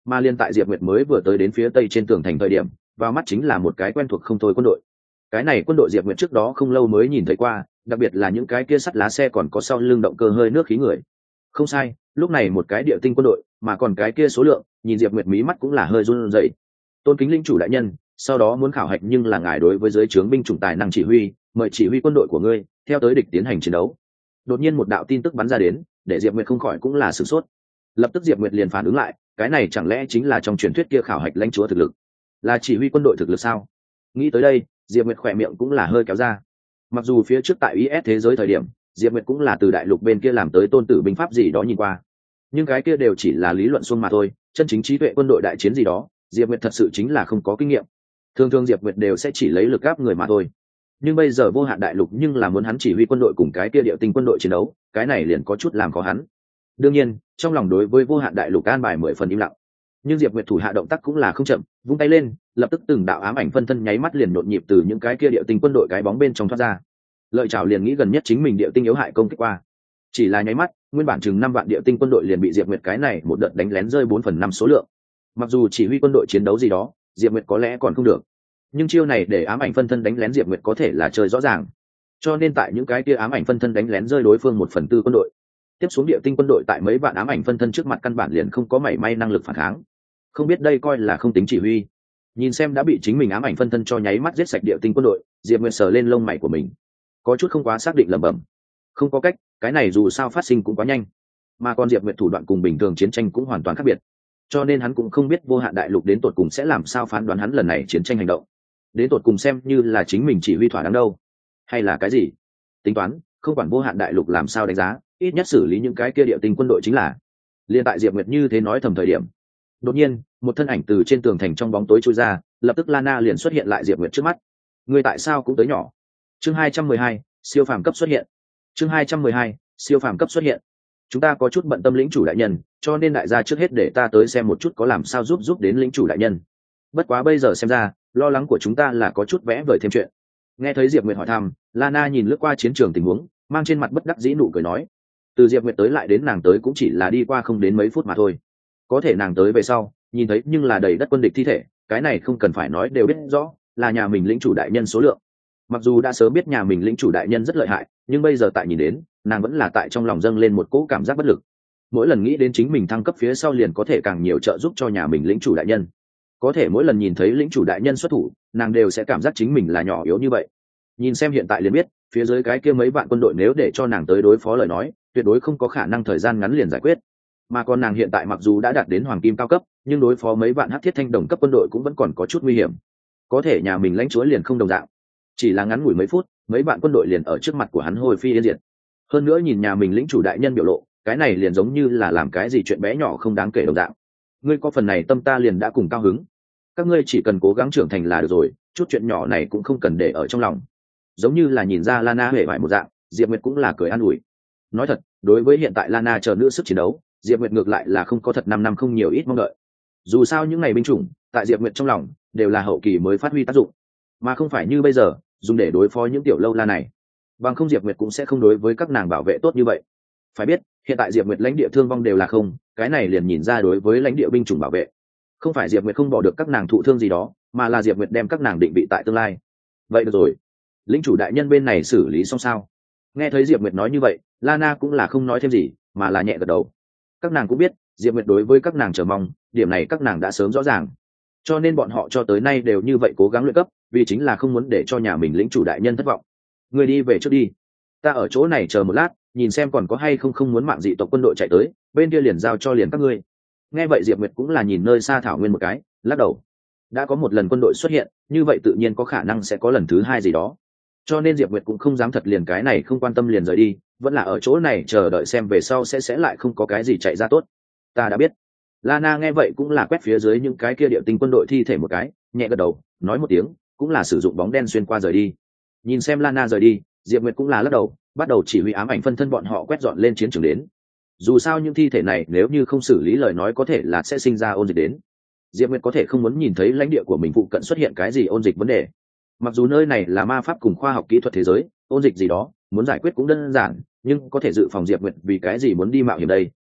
Mà liên tại Diệp Nguyệt mới vừa tới đến phía tây trên tường thành thời điểm, vào mắt chính là một cái quen thuộc không thôi quân đội. Cái này quân đội Diệp Nguyệt trước đó không lâu mới nhìn thấy qua, đặc biệt là những cái kia sắt lá xe còn có sau lưng động cơ hơi nước khí người. Không sai, lúc này một cái địa tinh quân đội, mà còn cái kia số lượng, nhìn Diệp Nguyệt mí mắt cũng là hơi run rẩy. Tôn kính lĩnh chủ đại nhân, sau đó muốn khảo hạch nhưng là ngài đối với dưới trướng binh chủng tài năng chỉ huy, mời chỉ huy quân đội của ngươi theo tới địch tiến hành chiến đấu. Đột nhiên một đạo tin tức bắn ra đến, để Diệp Nguyệt không khỏi cũng là sửng sốt. Lập tức Diệp Nguyệt liền phản ứng lại, cái này chẳng lẽ chính là trong truyền thuyết kia khảo hạch lãnh chúa thực lực, là chỉ huy quân đội thực lực sao? Nghĩ tới đây, Diệp Nguyệt khỏe miệng cũng là hơi kéo ra. Mặc dù phía trước tại i ét thế giới thời điểm, Diệp Nguyệt cũng là từ đại lục bên kia làm tới tôn tử binh pháp gì đó nhìn qua, nhưng cái kia đều chỉ là lý luận xuông mà thôi, chân chính trí tuệ quân đội đại chiến gì đó, Diệp Nguyệt thật sự chính là không có kinh nghiệm. Thường thường Diệp Nguyệt đều sẽ chỉ lấy lực áp người mà thôi. Nhưng bây giờ vô hạn đại lục nhưng là muốn hắn chỉ huy quân đội cùng cái kia điệu tinh quân đội chiến đấu, cái này liền có chút làm khó hắn. Đương nhiên, trong lòng đối với vô hạn đại lục an bài mười phần im lặng. Nhưng Diệp Nguyệt thủ hạ động tác cũng là không chậm, vung tay lên, lập tức từng đạo ám ảnh phân thân nháy mắt liền nhộn nhịp từ những cái kia điệu tinh quân đội cái bóng bên trong thoát ra. Lợi Trảo liền nghĩ gần nhất chính mình điệu tinh yếu hại công kích qua. Chỉ là nháy mắt, nguyên bản chừng năm vạn điệu tinh quân đội liền bị Diệp Nguyệt cái này một đợt đánh lén rơi bốn phần năm số lượng. Mặc dù chỉ huy quân đội chiến đấu gì đó, Diệp Nguyệt có lẽ còn không được, nhưng chiêu này để ám ảnh phân thân đánh lén Diệp Nguyệt có thể là chơi rõ ràng. Cho nên tại những cái kia ám ảnh phân thân đánh lén rơi đối phương một phần tư quân đội, tiếp xuống địa tinh quân đội tại mấy vạn ám ảnh phân thân trước mặt căn bản liền không có mảy may năng lực phản kháng. Không biết đây coi là không tính chỉ huy. Nhìn xem đã bị chính mình ám ảnh phân thân cho nháy mắt giết sạch địa tinh quân đội, Diệp Nguyệt sờ lên lông mày của mình, có chút không quá xác định lẩm bẩm. Không có cách, cái này dù sao phát sinh cũng quá nhanh, mà còn Diệp Nguyệt thủ đoạn cùng bình thường chiến tranh cũng hoàn toàn khác biệt, cho nên hắn cũng không biết vô hạn đại lục đến tột cùng sẽ làm sao phán đoán hắn lần này chiến tranh hành động, đến tột cùng xem như là chính mình chỉ huy thỏa đáng đâu, hay là cái gì tính toán, không quản vô hạn đại lục làm sao đánh giá, ít nhất xử lý những cái kia địa tinh quân đội chính là. Liên tại Diệp Nguyệt như thế nói thầm thời điểm, đột nhiên một thân ảnh từ trên tường thành trong bóng tối trôi ra, lập tức Lana liền xuất hiện lại Diệp Nguyệt trước mắt. Người tại sao cũng tới nhỏ? Chương hai trăm mười hai, siêu phàm cấp xuất hiện. Chương hai trăm mười hai, siêu phàm cấp xuất hiện. Chúng ta có chút bận tâm lĩnh chủ đại nhân, cho nên đại gia trước hết để ta tới xem một chút có làm sao giúp giúp đến lĩnh chủ đại nhân. Bất quá bây giờ xem ra, lo lắng của chúng ta là có chút vẽ vời thêm chuyện. Nghe thấy Diệp Nguyệt hỏi thăm, Lana nhìn lướt qua chiến trường tình huống, mang trên mặt bất đắc dĩ nụ cười nói. Từ Diệp Nguyệt tới lại đến nàng tới cũng chỉ là đi qua không đến mấy phút mà thôi. Có thể nàng tới về sau, nhìn thấy nhưng là đầy đất quân địch thi thể, cái này không cần phải nói đều biết rõ, là nhà mình lĩnh chủ đại nhân số lượng. Mặc dù đã sớm biết nhà mình lĩnh chủ đại nhân rất lợi hại, nhưng bây giờ tại nhìn đến, nàng vẫn là tại trong lòng dâng lên một cỗ cảm giác bất lực. Mỗi lần nghĩ đến chính mình thăng cấp phía sau liền có thể càng nhiều trợ giúp cho nhà mình lĩnh chủ đại nhân, có thể mỗi lần nhìn thấy lĩnh chủ đại nhân xuất thủ, nàng đều sẽ cảm giác chính mình là nhỏ yếu như vậy. Nhìn xem hiện tại liền biết, phía dưới cái kia mấy vạn quân đội nếu để cho nàng tới đối phó lời nói, tuyệt đối không có khả năng thời gian ngắn liền giải quyết. Mà còn nàng hiện tại mặc dù đã đạt đến hoàng kim cao cấp, nhưng đối phó mấy vạn hắc thiết thanh đồng cấp quân đội cũng vẫn còn có chút nguy hiểm. Có thể nhà mình lãnh chúa liền không đồng dạng, chỉ là ngắn ngủi mấy phút, mấy vạn quân đội liền ở trước mặt của hắn hồi phi yên diệt. Hơn nữa nhìn nhà mình lĩnh chủ đại nhân biểu lộ, cái này liền giống như là làm cái gì chuyện bé nhỏ không đáng kể đồng dạng. Ngươi có phần này tâm ta liền đã cùng cao hứng. Các ngươi chỉ cần cố gắng trưởng thành là được rồi, chút chuyện nhỏ này cũng không cần để ở trong lòng. Giống như là nhìn ra Lana hề vải một dạng, Diệp Nguyệt cũng là cười an ủi. Nói thật, đối với hiện tại Lana chờ nữ sức chiến đấu, Diệp Nguyệt ngược lại là không có thật năm năm không nhiều ít mong đợi. Dù sao những ngày binh chủng, tại Diệp Nguyệt trong lòng đều là hậu kỳ mới phát huy tác dụng, mà không phải như bây giờ dùng để đối phó những tiểu lâu la này. Bằng không Diệp Nguyệt cũng sẽ không đối với các nàng bảo vệ tốt như vậy. Phải biết, hiện tại Diệp Nguyệt lãnh địa thương vong đều là không, cái này liền nhìn ra đối với lãnh địa binh chủng bảo vệ, không phải Diệp Nguyệt không bỏ được các nàng thụ thương gì đó, mà là Diệp Nguyệt đem các nàng định vị tại tương lai. Vậy được rồi, lĩnh chủ đại nhân bên này xử lý xong sao? Nghe thấy Diệp Nguyệt nói như vậy, Lana cũng là không nói thêm gì, mà là nhẹ gật đầu. Các nàng cũng biết, Diệp Nguyệt đối với các nàng chờ mong, điểm này các nàng đã sớm rõ ràng. Cho nên bọn họ cho tới nay đều như vậy cố gắng luyện cấp, vì chính là không muốn để cho nhà mình lĩnh chủ đại nhân thất vọng. Người đi về trước đi, ta ở chỗ này chờ một lát, nhìn xem còn có hay không không muốn mạng dị tộc quân đội chạy tới, bên kia liền giao cho liền các ngươi. Nghe vậy Diệp Nguyệt cũng là nhìn nơi xa thảo nguyên một cái, lắc đầu. Đã có một lần quân đội xuất hiện, như vậy tự nhiên có khả năng sẽ có lần thứ hai gì đó. Cho nên Diệp Nguyệt cũng không dám thật liền cái này không quan tâm liền rời đi, vẫn là ở chỗ này chờ đợi xem về sau sẽ sẽ lại không có cái gì chạy ra tốt. Ta đã biết. Lana nghe vậy cũng là quét phía dưới những cái kia địa tinh quân đội thi thể một cái, nhẹ gật đầu, nói một tiếng, cũng là sử dụng bóng đen xuyên qua rời đi. Nhìn xem Lana rời đi, Diệp Nguyệt cũng là lắc đầu, bắt đầu chỉ huy ám ảnh phân thân bọn họ quét dọn lên chiến trường đến. Dù sao những thi thể này nếu như không xử lý lời nói có thể là sẽ sinh ra ôn dịch đến. Diệp Nguyệt có thể không muốn nhìn thấy lãnh địa của mình phụ cận xuất hiện cái gì ôn dịch vấn đề. Mặc dù nơi này là ma pháp cùng khoa học kỹ thuật thế giới, ôn dịch gì đó muốn giải quyết cũng đơn giản, nhưng có thể dự phòng Diệp Nguyệt vì cái gì muốn đi mạo hiểm đây.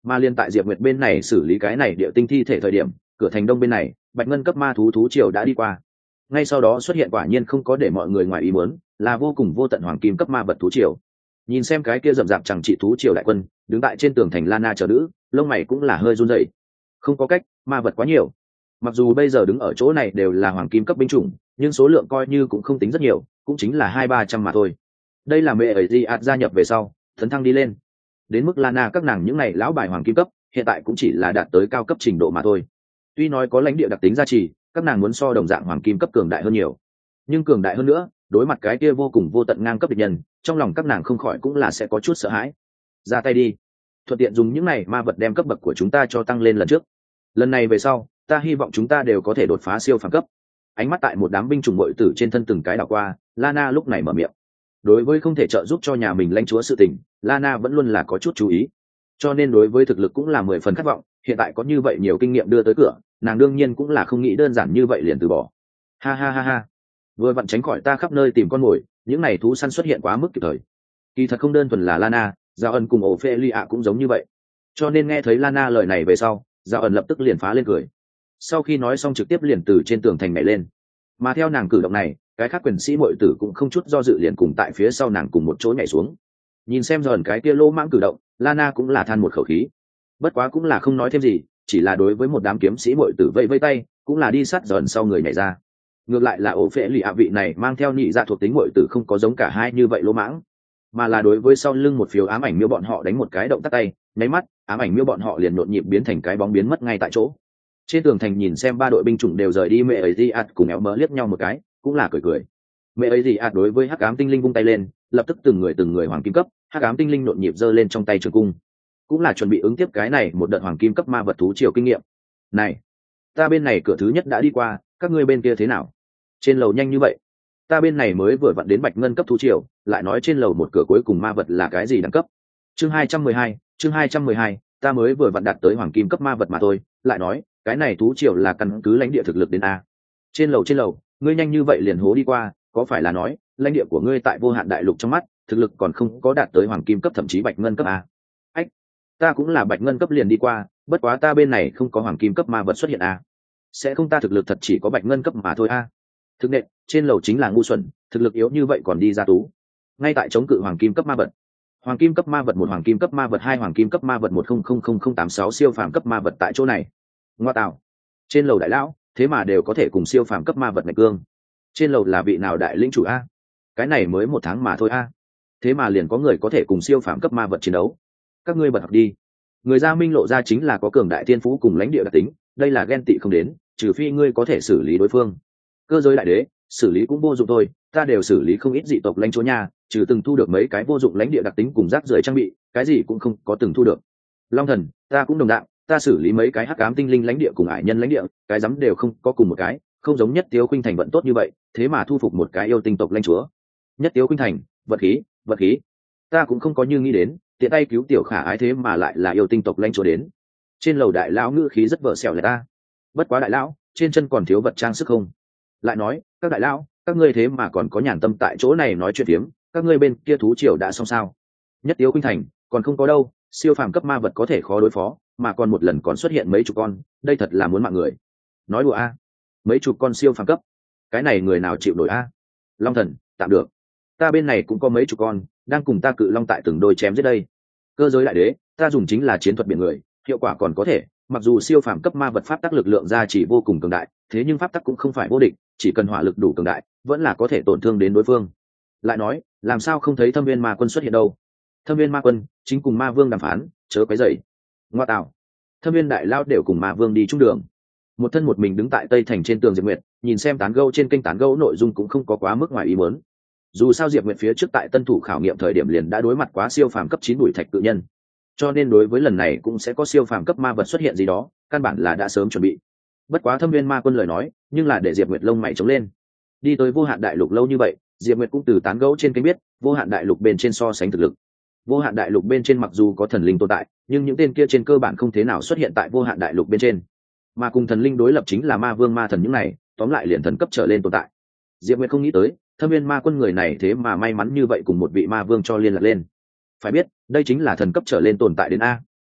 Mà liên tại Diệp Nguyệt bên này xử lý cái này địa tinh thi thể thời điểm, cửa thành đông bên này bạch ngân cấp ma thú thú triều đã đi qua. Ngay sau đó xuất hiện quả nhiên không có để mọi người ngoài ý muốn, là vô cùng vô tận hoàng kim cấp ma vật thú triều. Nhìn xem cái kia rậm rạp chẳng trị thú triều đại quân đứng tại trên tường thành Lana chờ nữ, lông mày cũng là hơi run rẩy. Không có cách, ma vật quá nhiều. Mặc dù bây giờ đứng ở chỗ này đều là hoàng kim cấp binh chủng, nhưng số lượng coi như cũng không tính rất nhiều, cũng chính là hai ba trăm mà thôi. Đây là mẹ ấy gì ạt gia nhập về sau thấn thăng đi lên, đến mức Lana các nàng những này lão bài hoàng kim cấp hiện tại cũng chỉ là đạt tới cao cấp trình độ mà thôi. Tuy nói có lãnh địa đặc tính gia trì, các nàng muốn so đồng dạng hoàng kim cấp cường đại hơn nhiều, nhưng cường đại hơn nữa đối mặt cái kia vô cùng vô tận ngang cấp địch nhân, trong lòng các nàng không khỏi cũng là sẽ có chút sợ hãi. Ra tay đi, thuận tiện dùng những này ma vật đem cấp bậc của chúng ta cho tăng lên lần trước. Lần này về sau ta hy vọng chúng ta đều có thể đột phá siêu phàm cấp. Ánh mắt tại một đám binh chủng bội tử trên thân từng cái đảo qua, Lana lúc này mở miệng. Đối với không thể trợ giúp cho nhà mình lãnh chúa sự tình, Lana vẫn luôn là có chút chú ý, cho nên đối với thực lực cũng là mười phần khát vọng. Hiện tại có như vậy nhiều kinh nghiệm đưa tới cửa, nàng đương nhiên cũng là không nghĩ đơn giản như vậy liền từ bỏ. Ha ha ha ha, vừa vặn tránh khỏi ta khắp nơi tìm con mồi, những này thú săn xuất hiện quá mức kịp thời. Kỳ thật không đơn thuần là Lana, Giao Ân cùng Ophelia cũng giống như vậy. Cho nên nghe thấy Lana lời này về sau, Giao Ân lập tức liền phá lên cười. Sau khi nói xong trực tiếp liền từ trên tường thành nhảy lên. Mà theo nàng cử động này, cái khác quyền sĩ muội tử cũng không chút do dự liền cùng tại phía sau nàng cùng một chỗ nhảy xuống. Nhìn xem dần cái kia lỗ mãng cử động, Lana cũng là than một khẩu khí. Bất quá cũng là không nói thêm gì, chỉ là đối với một đám kiếm sĩ muội tử vẫy vẫy tay, cũng là đi sát dần sau người nhảy ra. Ngược lại là ổ phệ lì ạ vị này mang theo nhị dạ thuộc tính muội tử không có giống cả hai như vậy lỗ mãng, mà là đối với sau lưng một phiếu ám ảnh miêu bọn họ đánh một cái động tác tay, nháy mắt ám ảnh miêu bọn họ liền nhộn nhịp biến thành cái bóng biến mất ngay tại chỗ. Trên tường thành nhìn xem ba đội binh chủng đều rời đi, mẹ ấy di ạt cùng éo mỡ liếc nhau một cái, cũng là cười cười. Mẹ ấy di ạt đối với hắc ám tinh linh vung tay lên, lập tức từng người từng người hoàng kim cấp hắc ám tinh linh nhộn nhịp giơ lên trong tay trường cung, cũng là chuẩn bị ứng tiếp cái này một đợt hoàng kim cấp ma vật thú triều kinh nghiệm. Này, ta bên này cửa thứ nhất đã đi qua, các ngươi bên kia thế nào? Trên lầu nhanh như vậy? Ta bên này mới vừa vặn đến bạch ngân cấp thú triều, lại nói trên lầu một cửa cuối cùng ma vật là cái gì đẳng cấp? Chương hai trăm mười hai, chương hai trăm mười hai, ta mới vừa vặn đạt tới hoàng kim cấp ma vật mà thôi, lại nói, cái này thú triều là căn cứ lãnh địa thực lực đến a. Trên lầu trên lầu, ngươi nhanh như vậy liền hố đi qua, có phải là nói, lãnh địa của ngươi tại vô hạn đại lục trong mắt, thực lực còn không có đạt tới hoàng kim cấp thậm chí bạch ngân cấp a? Ách, ta cũng là bạch ngân cấp liền đi qua, bất quá ta bên này không có hoàng kim cấp ma vật xuất hiện a. Sẽ không, ta thực lực thật chỉ có bạch ngân cấp mà thôi a. Thực nện, trên lầu chính là ngu xuẩn, thực lực yếu như vậy còn đi ra tú. Ngay tại chống cự hoàng kim cấp ma vật. Hoàng kim cấp ma vật một, hoàng kim cấp ma vật hai, hoàng kim cấp ma vật một không không không không tám sáu siêu phàm cấp ma vật tại chỗ này. Ngoa tạo. Trên lầu đại lão, thế mà đều có thể cùng siêu phàm cấp ma vật này cương. Trên lầu là vị nào đại lĩnh chủ a? Cái này mới một tháng mà thôi a. Thế mà liền có người có thể cùng siêu phàm cấp ma vật chiến đấu. Các ngươi bật học đi. Người Gia Minh lộ ra chính là có cường đại thiên phú cùng lãnh địa đặc tính, đây là ghen tị không đến, trừ phi ngươi có thể xử lý đối phương. Cơ giới đại đế, xử lý cũng vô dụng thôi, ta đều xử lý không ít dị tộc lãnh chúa nha, trừ từng thu được mấy cái vô dụng lãnh địa đặc tính cùng rác rưởi trang bị, cái gì cũng không có từng thu được. Long thần, ta cũng đồng đạo, ta xử lý mấy cái hắc ám tinh linh lãnh địa cùng ải nhân lãnh địa, cái rắm đều không có cùng một cái, không giống Nhất Tiếu Khuynh Thành vận tốt như vậy, thế mà thu phục một cái yêu tinh tộc lãnh chúa. Nhất Tiếu Khuynh Thành, vật khí, vật khí. Ta cũng không có như nghĩ đến, tiện tay cứu tiểu khả ái thế mà lại là yêu tinh tộc lãnh chúa đến. Trên lầu đại lão ngữ khí rất vợ xẻo là ta. Bất quá đại lão, trên chân còn thiếu vật trang sức không? Lại nói, các đại lão, các ngươi thế mà còn có nhàn tâm tại chỗ này nói chuyện tiếm, các ngươi bên kia thú triều đã xong sao? Nhất Tiếu Khuynh Thành, còn không có đâu, siêu phàm cấp ma vật có thể khó đối phó, mà còn một lần còn xuất hiện mấy chục con, đây thật là muốn mạng người. Nói đùa a? Mấy chục con siêu phàm cấp, cái này người nào chịu nổi a? Long thần, tạm được. Ta bên này cũng có mấy chục con, đang cùng ta cự long tại từng đôi chém giết đây. Cơ giới đại đế, ta dùng chính là chiến thuật biển người, hiệu quả còn có thể, mặc dù siêu phàm cấp ma vật pháp tắc lực lượng ra chỉ vô cùng cường đại, thế nhưng pháp tắc cũng không phải vô địch, chỉ cần hỏa lực đủ cường đại, vẫn là có thể tổn thương đến đối phương. Lại nói, làm sao không thấy Thâm Viên Ma Quân xuất hiện đâu? Thâm Viên Ma Quân chính cùng Ma Vương đàm phán, chớ quấy rầy. Ngoa tạo, Thâm Viên đại lao đều cùng Ma Vương đi chung đường. Một thân một mình đứng tại tây thành trên tường Diệp Nguyệt, nhìn xem tán gẫu trên kênh tán gẫu nội dung cũng không có quá mức ngoài ý muốn. Dù sao Diệp Nguyệt phía trước tại tân thủ khảo nghiệm thời điểm liền đã đối mặt quá siêu phàm cấp chín đuổi thạch tự nhân, cho nên đối với lần này cũng sẽ có siêu phàm cấp ma vật xuất hiện gì đó, căn bản là đã sớm chuẩn bị. Bất quá Thâm Viên Ma Quân lời nói, nhưng là để Diệp Nguyệt lông mày trống lên. Đi tới vô hạn đại lục lâu như vậy, Diệp Nguyệt cũng từ tán gẫu trên kênh biết, vô hạn đại lục bên trên so sánh thực lực. Vô hạn đại lục bên trên mặc dù có thần linh tồn tại, nhưng những tên kia trên cơ bản không thế nào xuất hiện tại vô hạn đại lục bên trên. Mà cùng thần linh đối lập chính là ma vương ma thần những này, tóm lại liền thần cấp trở lên tồn tại. Diệp Nguyệt không nghĩ tới, Thâm Viên Ma Quân người này thế mà may mắn như vậy cùng một vị ma vương cho liên lạc lên. Phải biết, đây chính là thần cấp trở lên tồn tại đến a.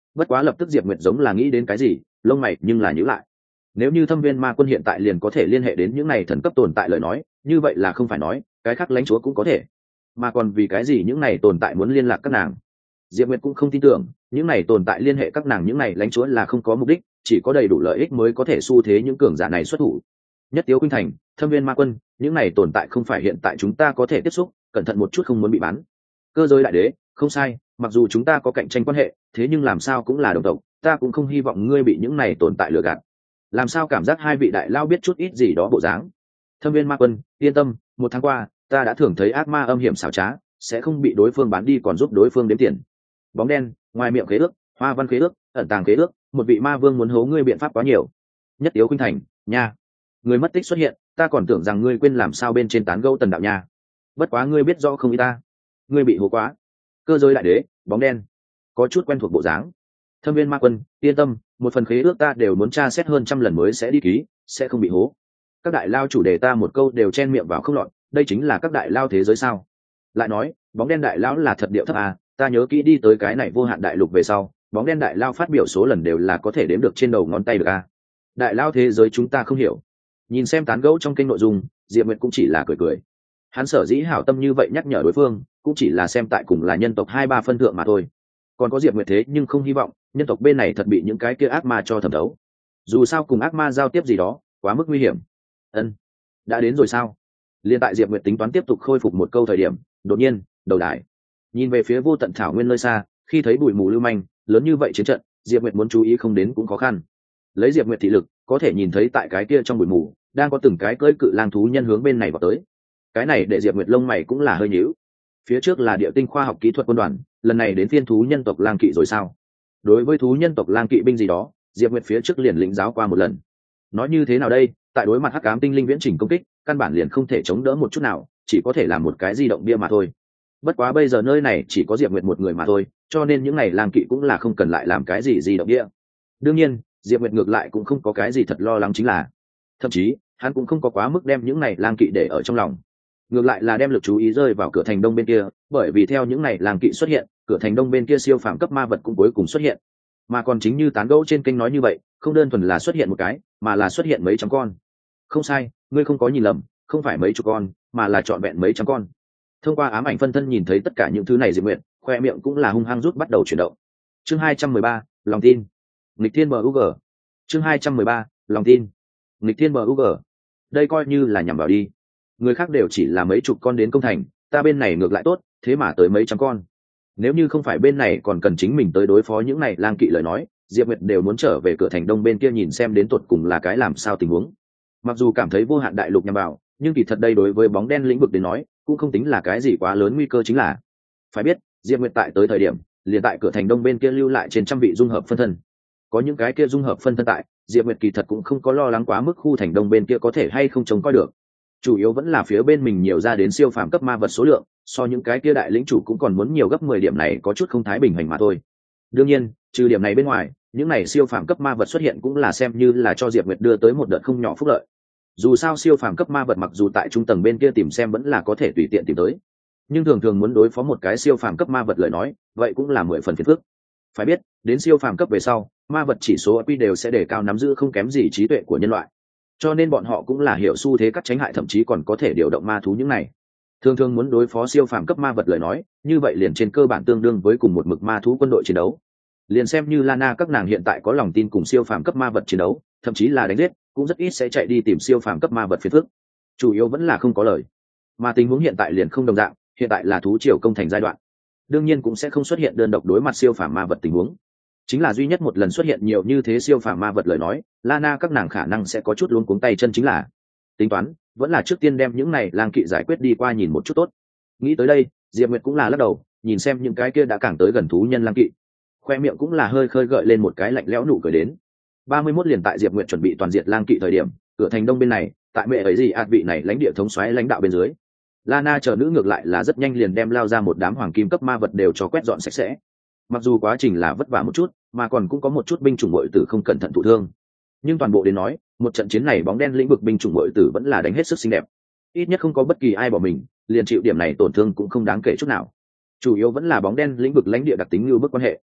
Bất quá lập tức Diệp Nguyệt giống là nghĩ đến cái gì, lông mày nhưng là nhíu lại. Nếu như Thâm Viên Ma Quân hiện tại liền có thể liên hệ đến những này thần cấp tồn tại lời nói, như vậy là không phải nói cái khác lãnh chúa cũng có thể, mà còn vì cái gì những này tồn tại muốn liên lạc các nàng? Diệp Nguyệt cũng không tin tưởng những này tồn tại liên hệ các nàng những này lãnh chúa là không có mục đích, chỉ có đầy đủ lợi ích mới có thể xu thế những cường giả này xuất thủ. Nhất Tiếu Khuynh Thành, Thâm Viên Ma Quân, những này tồn tại không phải hiện tại chúng ta có thể tiếp xúc, cẩn thận một chút không muốn bị bắn. Cơ giới đại đế, không sai, mặc dù chúng ta có cạnh tranh quan hệ, thế nhưng làm sao cũng là đồng tộc, ta cũng không hy vọng ngươi bị những này tồn tại lừa gạt. Làm sao cảm giác hai vị đại lao biết chút ít gì đó bộ dáng? Thâm Viên Ma Quân, yên tâm, một tháng qua, ta đã thường thấy ác ma âm hiểm xảo trá, sẽ không bị đối phương bán đi còn giúp đối phương đếm tiền. Bóng đen, ngoài miệng khế ước, hoa văn khế ước, ẩn tàng khế ước, một vị ma vương muốn hố ngươi biện pháp quá nhiều. Nhất Tiếu Khuynh Thành, nha, người mất tích xuất hiện, ta còn tưởng rằng ngươi quên làm sao bên trên tán gẫu tần đạo nha. Bất quá ngươi biết rõ không ý ta, ngươi bị hố quá. Cơ giới đại đế, bóng đen, có chút quen thuộc bộ dáng. Thâm Viên Ma Quân, yên tâm, một phần khế ước ta đều muốn tra xét hơn trăm lần mới sẽ đi ký, sẽ không bị hố. Các đại lao chủ đề ta một câu đều chen miệng vào không lọt, đây chính là các đại lao thế giới sao? Lại nói, bóng đen đại lão là thật điệu thấp à, ta nhớ kỹ đi tới cái này vô hạn đại lục về sau, bóng đen đại lao phát biểu số lần đều là có thể đếm được trên đầu ngón tay được à. Đại lao thế giới chúng ta không hiểu. Nhìn xem tán gẫu trong kênh nội dung, Diệp Nguyệt cũng chỉ là cười cười. Hắn sở dĩ hảo tâm như vậy nhắc nhở đối phương, cũng chỉ là xem tại cùng là nhân tộc hai ba phân thượng mà thôi. Còn có Diệp Nguyệt thế nhưng không hy vọng nhân tộc bên này thật bị những cái kia ác ma cho thẩm thấu. Dù sao cùng ác ma giao tiếp gì đó, quá mức nguy hiểm. Ân, đã đến rồi sao? Liên tại Diệp Nguyệt tính toán tiếp tục khôi phục một câu thời điểm, đột nhiên, đầu đài. Nhìn về phía vô tận thảo nguyên nơi xa, khi thấy bụi mù lưu manh, lớn như vậy chiến trận, Diệp Nguyệt muốn chú ý không đến cũng khó khăn. Lấy Diệp Nguyệt thị lực, có thể nhìn thấy tại cái kia trong bụi mù, đang có từng cái cưỡi cự lang thú nhân hướng bên này vào tới. Cái này để Diệp Nguyệt lông mày cũng là hơi nhíu. Phía trước là Địa Tinh khoa học kỹ thuật quân đoàn, lần này đến phiên thú nhân tộc lang kỵ rồi sao? Đối với thú nhân tộc lang kỵ binh gì đó, Diệp Nguyệt phía trước liền lĩnh giáo qua một lần. Nói như thế nào đây, tại đối mặt hắc ám tinh linh viễn trình công kích, căn bản liền không thể chống đỡ một chút nào, chỉ có thể làm một cái di động bia mà thôi. Bất quá bây giờ nơi này chỉ có Diệp Nguyệt một người mà thôi, cho nên những này lang kỵ cũng là không cần lại làm cái gì di động bia. Đương nhiên, Diệp Nguyệt ngược lại cũng không có cái gì thật lo lắng chính là, thậm chí hắn cũng không có quá mức đem những này lang kỵ để ở trong lòng, ngược lại là đem lực chú ý rơi vào cửa thành đông bên kia, bởi vì theo những này lang kỵ xuất hiện, cửa thành đông bên kia siêu phàm cấp ma vật cũng cuối cùng xuất hiện. Mà còn chính như tán gẫu trên kênh nói như vậy, không đơn thuần là xuất hiện một cái, mà là xuất hiện mấy trăm con. Không sai, ngươi không có nhìn lầm, không phải mấy chục con, mà là trọn vẹn mấy trăm con. Thông qua ám ảnh phân thân nhìn thấy tất cả những thứ này, Diệp Nguyệt khoe miệng cũng là hung hăng rút bắt đầu chuyển động. Chương hai trăm mười ba, lòng tin. Nghịch thiên bờ u giê. Chương hai trăm mười ba, lòng tin. Nghịch thiên bờ u giê. Đây coi như là nhằm vào đi. Người khác đều chỉ là mấy chục con đến công thành, ta bên này ngược lại tốt, thế mà tới mấy trăm con. Nếu như không phải bên này còn cần chính mình tới đối phó những này lang kỵ lời nói, Diệp Nguyệt đều muốn trở về cửa thành đông bên kia nhìn xem đến tột cùng là cái làm sao tình huống. Mặc dù cảm thấy vô hạn đại lục nhằm vào, nhưng kỳ thật đây đối với bóng đen lĩnh vực đến nói, cũng không tính là cái gì quá lớn nguy cơ chính là. Phải biết, Diệp Nguyệt tại tới thời điểm, liền tại cửa thành đông bên kia lưu lại trên trăm vị dung hợp phân thân. Có những cái kia dung hợp phân thân tại, Diệp Nguyệt kỳ thật cũng không có lo lắng quá mức khu thành đông bên kia có thể hay không trông coi được. Chủ yếu vẫn là phía bên mình nhiều ra đến siêu phàm cấp ma vật số lượng, so những cái kia đại lĩnh chủ cũng còn muốn nhiều gấp mười điểm này có chút không thái bình hành mà thôi. Đương nhiên, trừ điểm này bên ngoài, những này siêu phàm cấp ma vật xuất hiện cũng là xem như là cho Diệp Nguyệt đưa tới một đợt không nhỏ phúc lợi. Dù sao siêu phàm cấp ma vật mặc dù tại trung tầng bên kia tìm xem vẫn là có thể tùy tiện tìm tới, nhưng thường thường muốn đối phó một cái siêu phàm cấp ma vật lời nói, vậy cũng là mười phần phiền phức. Phải biết, đến siêu phàm cấp về sau, ma vật chỉ số i kiu đều sẽ đề cao nắm giữ không kém gì trí tuệ của nhân loại. Cho nên bọn họ cũng là hiểu xu thế cắt tránh hại, thậm chí còn có thể điều động ma thú những này. Thường thường muốn đối phó siêu phàm cấp ma vật lời nói, như vậy liền trên cơ bản tương đương với cùng một mực ma thú quân đội chiến đấu. Liền xem như Lana các nàng hiện tại có lòng tin cùng siêu phàm cấp ma vật chiến đấu, thậm chí là đánh giết, cũng rất ít sẽ chạy đi tìm siêu phàm cấp ma vật phiền phức. Chủ yếu vẫn là không có lời. Mà tình huống hiện tại liền không đồng dạng, hiện tại là thú triều công thành giai đoạn. Đương nhiên cũng sẽ không xuất hiện đơn độc đối mặt siêu phàm ma vật tình huống. Chính là duy nhất một lần xuất hiện nhiều như thế siêu phàm ma vật lời nói, Lana các nàng khả năng sẽ có chút luống cuống tay chân, chính là tính toán vẫn là trước tiên đem những này lang kỵ giải quyết đi qua nhìn một chút tốt. Nghĩ tới đây, Diệp Nguyệt cũng là lắc đầu, nhìn xem những cái kia đã càng tới gần thú nhân lang kỵ, khoe miệng cũng là hơi khơi gợi lên một cái lạnh lẽo nụ cười đến. ba mươi mốt liền tại Diệp Nguyệt chuẩn bị toàn diệt lang kỵ thời điểm, cửa thành đông bên này, tại mẹ ấy gì ạt vị này lãnh địa thống soái lãnh đạo bên dưới, Lana chờ nữ ngược lại là rất nhanh liền đem lao ra một đám hoàng kim cấp ma vật đều cho quét dọn sạch sẽ. Mặc dù quá trình là vất vả một chút, mà còn cũng có một chút binh chủng bội tử không cẩn thận thụ thương, nhưng toàn bộ đến nói, một trận chiến này bóng đen lĩnh vực binh chủng bội tử vẫn là đánh hết sức xinh đẹp. Ít nhất không có bất kỳ ai bỏ mình, liền chịu điểm này tổn thương cũng không đáng kể chút nào. Chủ yếu vẫn là bóng đen lĩnh vực lãnh địa đặc tính như bức quan hệ.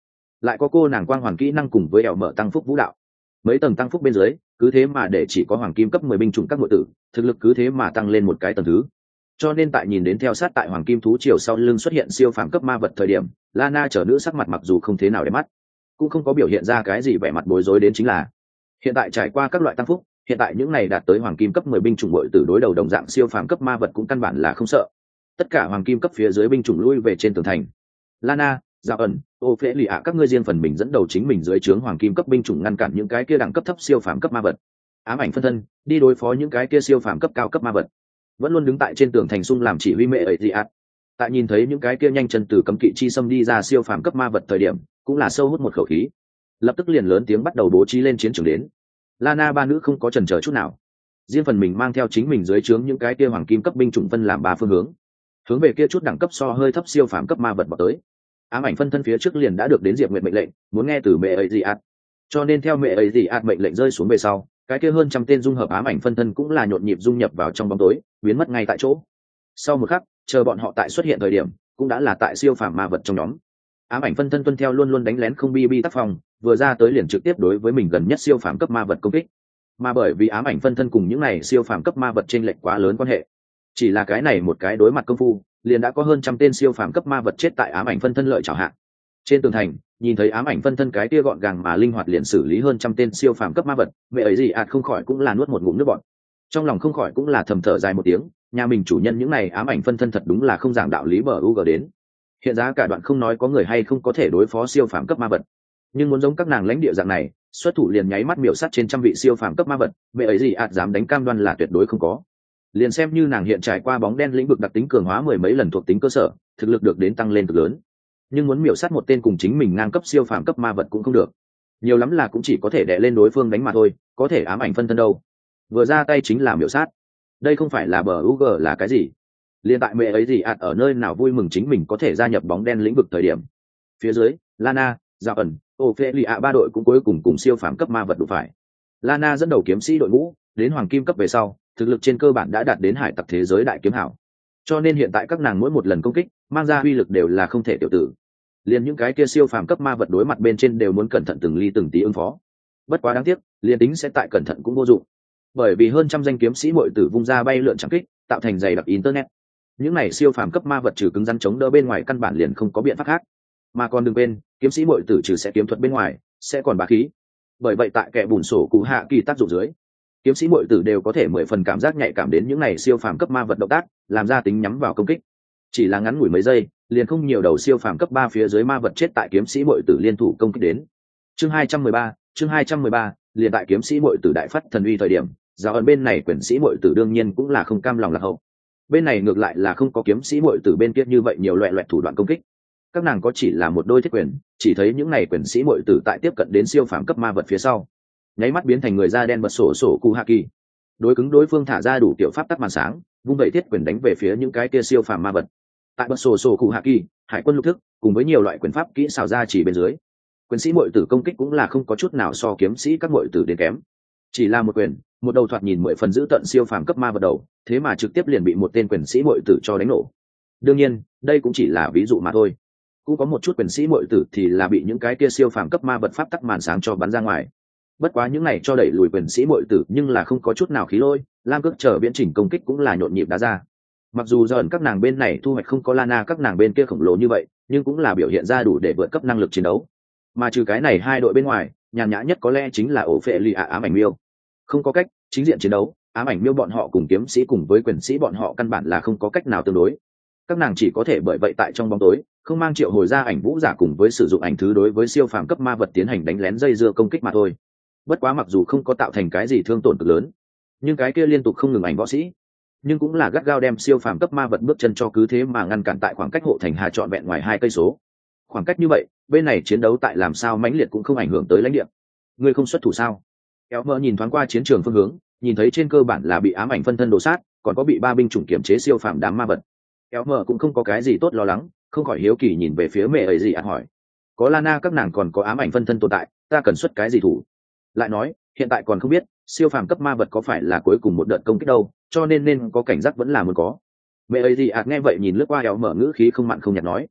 lại có cô nàng quang hoàn kỹ năng cùng với ẻo mở tăng phúc vũ đạo, mấy tầng tăng phúc bên dưới cứ thế mà để chỉ có hoàng kim cấp mười binh chủng các nội tử thực lực cứ thế mà tăng lên một cái tầng thứ. Cho nên tại nhìn đến theo sát tại hoàng kim thú triều sau lưng xuất hiện siêu phàm cấp ma vật thời điểm, Lana trở nữ sắc mặt mặc dù không thế nào để mắt, cũng không có biểu hiện ra cái gì vẻ mặt bối rối đến, chính là hiện tại trải qua các loại tăng phúc, hiện tại những này đạt tới hoàng kim cấp mười binh chủng nội tử đối đầu đồng dạng siêu phàm cấp ma vật cũng căn bản là không sợ. Tất cả hoàng kim cấp phía dưới binh chủng lui về trên tường thành. Lana, Giao ẩn, ô phễ lì ạ các ngươi riêng phần mình dẫn đầu chính mình dưới trướng hoàng kim cấp binh chủng ngăn cản những cái kia đẳng cấp thấp siêu phàm cấp ma vật. Ám ảnh phân thân đi đối phó những cái kia siêu phàm cấp cao cấp ma vật. Vẫn luôn đứng tại trên tường thành sung làm chỉ huy mẹ ấy gì ạ. Tại nhìn thấy những cái kia nhanh chân từ cấm kỵ chi xâm đi ra siêu phàm cấp ma vật thời điểm, cũng là sâu hút một khẩu khí, lập tức liền lớn tiếng bắt đầu bố trí lên chiến trường đến. Lana ba nữ không có chần chờ chút nào, riêng phần mình mang theo chính mình dưới trướng những cái kia hoàng kim cấp binh chủng phân làm ba phương hướng, hướng về kia chút đẳng cấp so hơi thấp siêu phàm cấp ma vật vào tới. Ám ảnh phân thân phía trước liền đã được đến Diệp Nguyệt mệnh lệnh, muốn nghe từ mẹ ấy gì ạt, cho nên theo mẹ ấy gì ạt mệnh lệnh rơi xuống về sau, cái kia hơn trăm tên dung hợp ám ảnh phân thân cũng là nhộn nhịp dung nhập vào trong bóng tối, biến mất ngay tại chỗ. Sau một khắc, chờ bọn họ tại xuất hiện thời điểm, cũng đã là tại siêu phàm ma vật trong nhóm. Ám ảnh phân thân tuân theo luôn luôn đánh lén không bi bi tác phòng, vừa ra tới liền trực tiếp đối với mình gần nhất siêu phàm cấp ma vật công kích. Mà bởi vì ám ảnh phân thân cùng những này siêu phàm cấp ma vật trên lệch quá lớn quan hệ, chỉ là cái này một cái đối mặt công phu, liền đã có hơn trăm tên siêu phàm cấp ma vật chết tại ám ảnh phân thân lợi chảo hạ. Trên tường thành, nhìn thấy ám ảnh phân thân cái kia gọn gàng mà linh hoạt liền xử lý hơn trăm tên siêu phàm cấp ma vật, mẹ ấy gì ạt không khỏi cũng là nuốt một ngụm nước bọt. Trong lòng không khỏi cũng là thầm thở dài một tiếng, nhà mình chủ nhân những này ám ảnh phân thân thật đúng là không giảng đạo lý bờ u g đến. Hiện giá cả đoạn không nói có người hay không có thể đối phó siêu phàm cấp ma vật, nhưng muốn giống các nàng lãnh địa dạng này, xuất thủ liền nháy mắt miểu sát trên trăm vị siêu phàm cấp ma vật, mẹ ấy gì ạt dám đánh cam đoan là tuyệt đối không có. Liền xem như nàng hiện trải qua bóng đen lĩnh vực đặc tính cường hóa mười mấy lần thuộc tính cơ sở, thực lực được đến tăng lên cực lớn, nhưng muốn miểu sát một tên cùng chính mình ngang cấp siêu phàm cấp ma vật cũng không được, nhiều lắm là cũng chỉ có thể đè lên đối phương đánh mà thôi. Có thể ám ảnh phân thân đâu, vừa ra tay chính là miểu sát, đây không phải là bờ u g là cái gì. Liên tại mẹ ấy gì ạt ở nơi nào vui mừng chính mình có thể gia nhập bóng đen lĩnh vực thời điểm, phía dưới Lana, Giao ẩn, Ophelia ba đội cũng cuối cùng cùng siêu phàm cấp ma vật đụng phải. Lana dẫn đầu kiếm sĩ đội ngũ đến hoàng kim cấp về sau, thực lực trên cơ bản đã đạt đến hải tặc thế giới đại kiếm hảo, cho nên hiện tại các nàng mỗi một lần công kích mang ra uy lực đều là không thể tiểu tử. Liền những cái kia siêu phàm cấp ma vật đối mặt bên trên đều muốn cẩn thận từng ly từng tí ứng phó. Bất quá đáng tiếc, liền tính sẽ tại cẩn thận cũng vô dụng, bởi vì hơn trăm danh kiếm sĩ muội tử vung ra bay lượn chẳng kích, tạo thành dày đặc internet. Những này siêu phàm cấp ma vật trừ cứng rắn chống đỡ bên ngoài căn bản liền không có biện pháp khác. Mà còn đừng quên, kiếm sĩ muội tử trừ sẽ kiếm thuật bên ngoài, sẽ còn bá khí. Bởi vậy tại kẻ bùn sổ cụ hạ kỳ tác dụng dưới, kiếm sĩ muội tử đều có thể mười phần cảm giác nhạy cảm đến những này siêu phàm cấp ma vật động tác, làm ra tính nhắm vào công kích. Chỉ là ngắn ngủi mấy giây, liền không nhiều đầu siêu phàm cấp ba phía dưới ma vật chết tại kiếm sĩ muội tử liên thủ công kích đến. Chương hai trăm mười ba, chương hai trăm mười ba, liền tại kiếm sĩ muội tử đại phát thần uy thời điểm, giáo ẩn bên này quyền sĩ muội tử đương nhiên cũng là không cam lòng lạc hậu. Bên này ngược lại là không có kiếm sĩ muội tử bên kia như vậy nhiều loại loại thủ đoạn công kích. Các nàng có chỉ là một đôi thiết quyền, chỉ thấy những này quyền sĩ muội tử tại tiếp cận đến siêu phàm cấp ma vật phía sau, nháy mắt biến thành người da đen bật sổ sổ cụ hạ kỳ, đối cứng đối phương thả ra đủ tiểu pháp tắc màn sáng, vung vẩy thiết quyền đánh về phía những cái kia siêu phàm ma vật. Tại bật sổ sổ cụ hạ kỳ, hải quân lục thức cùng với nhiều loại quyền pháp kỹ xảo ra chỉ bên dưới, quyền sĩ muội tử công kích cũng là không có chút nào so kiếm sĩ các muội tử đến kém. Chỉ là một quyền, một đầu thoạt nhìn mười phần giữ tận siêu phàm cấp ma vật đầu, thế mà trực tiếp liền bị một tên quyền sĩ muội tử cho đánh nổ. Đương nhiên, đây cũng chỉ là ví dụ mà thôi. Cũng có một chút quyền sĩ muội tử thì là bị những cái kia siêu phàm cấp ma vật pháp tắc màn sáng cho bắn ra ngoài. Bất quá những này cho đẩy lùi quyền sĩ muội tử nhưng là không có chút nào khí lôi, lam cước chờ viễn chỉnh công kích cũng là nhộn nhịp đá ra. Mặc dù dần các nàng bên này thu hoạch không có Lana các nàng bên kia khổng lồ như vậy, nhưng cũng là biểu hiện ra đủ để vượt cấp năng lực chiến đấu. Mà trừ cái này hai đội bên ngoài, nhàn nhã nhất có lẽ chính là ổ phệ lì ạ ám ảnh miêu. Không có cách, chính diện chiến đấu, ám ảnh miêu bọn họ cùng kiếm sĩ cùng với quyền sĩ bọn họ căn bản là không có cách nào tương đối. Các nàng chỉ có thể bởi vậy tại trong bóng tối, không mang triệu hồi ra ảnh vũ giả cùng với sử dụng ảnh thứ đối với siêu phàm cấp ma vật tiến hành đánh lén dây dưa công kích mà thôi. Bất quá mặc dù không có tạo thành cái gì thương tổn cực lớn, nhưng cái kia liên tục không ngừng ảnh võ sĩ, nhưng cũng là gắt gao đem siêu phàm cấp ma vật bước chân cho cứ thế mà ngăn cản tại khoảng cách hộ thành hà trọn vẹn ngoài hai cây số. Khoảng cách như vậy, bên này chiến đấu tại làm sao mãnh liệt cũng không ảnh hưởng tới lãnh địa. Ngươi không xuất thủ sao? Kéo mơ nhìn thoáng qua chiến trường phương hướng, nhìn thấy trên cơ bản là bị ám ảnh phân thân đồ sát, còn có bị ba binh chủng kiểm chế siêu phàm đám ma vật. Kéo mơ cũng không có cái gì tốt lo lắng, không khỏi hiếu kỳ nhìn về phía mẹ ấy gì ăn hỏi. Có Lana các nàng còn có ám ảnh phân thân tồn tại, ta cần xuất cái gì thủ? Lại nói, hiện tại còn không biết siêu phàm cấp ma vật có phải là cuối cùng một đợt công kích đâu, cho nên nên có cảnh giác vẫn là muốn có. Mẹ ấy gì ạt nghe vậy nhìn lướt qua éo mở ngữ khí không mặn không nhạt nói,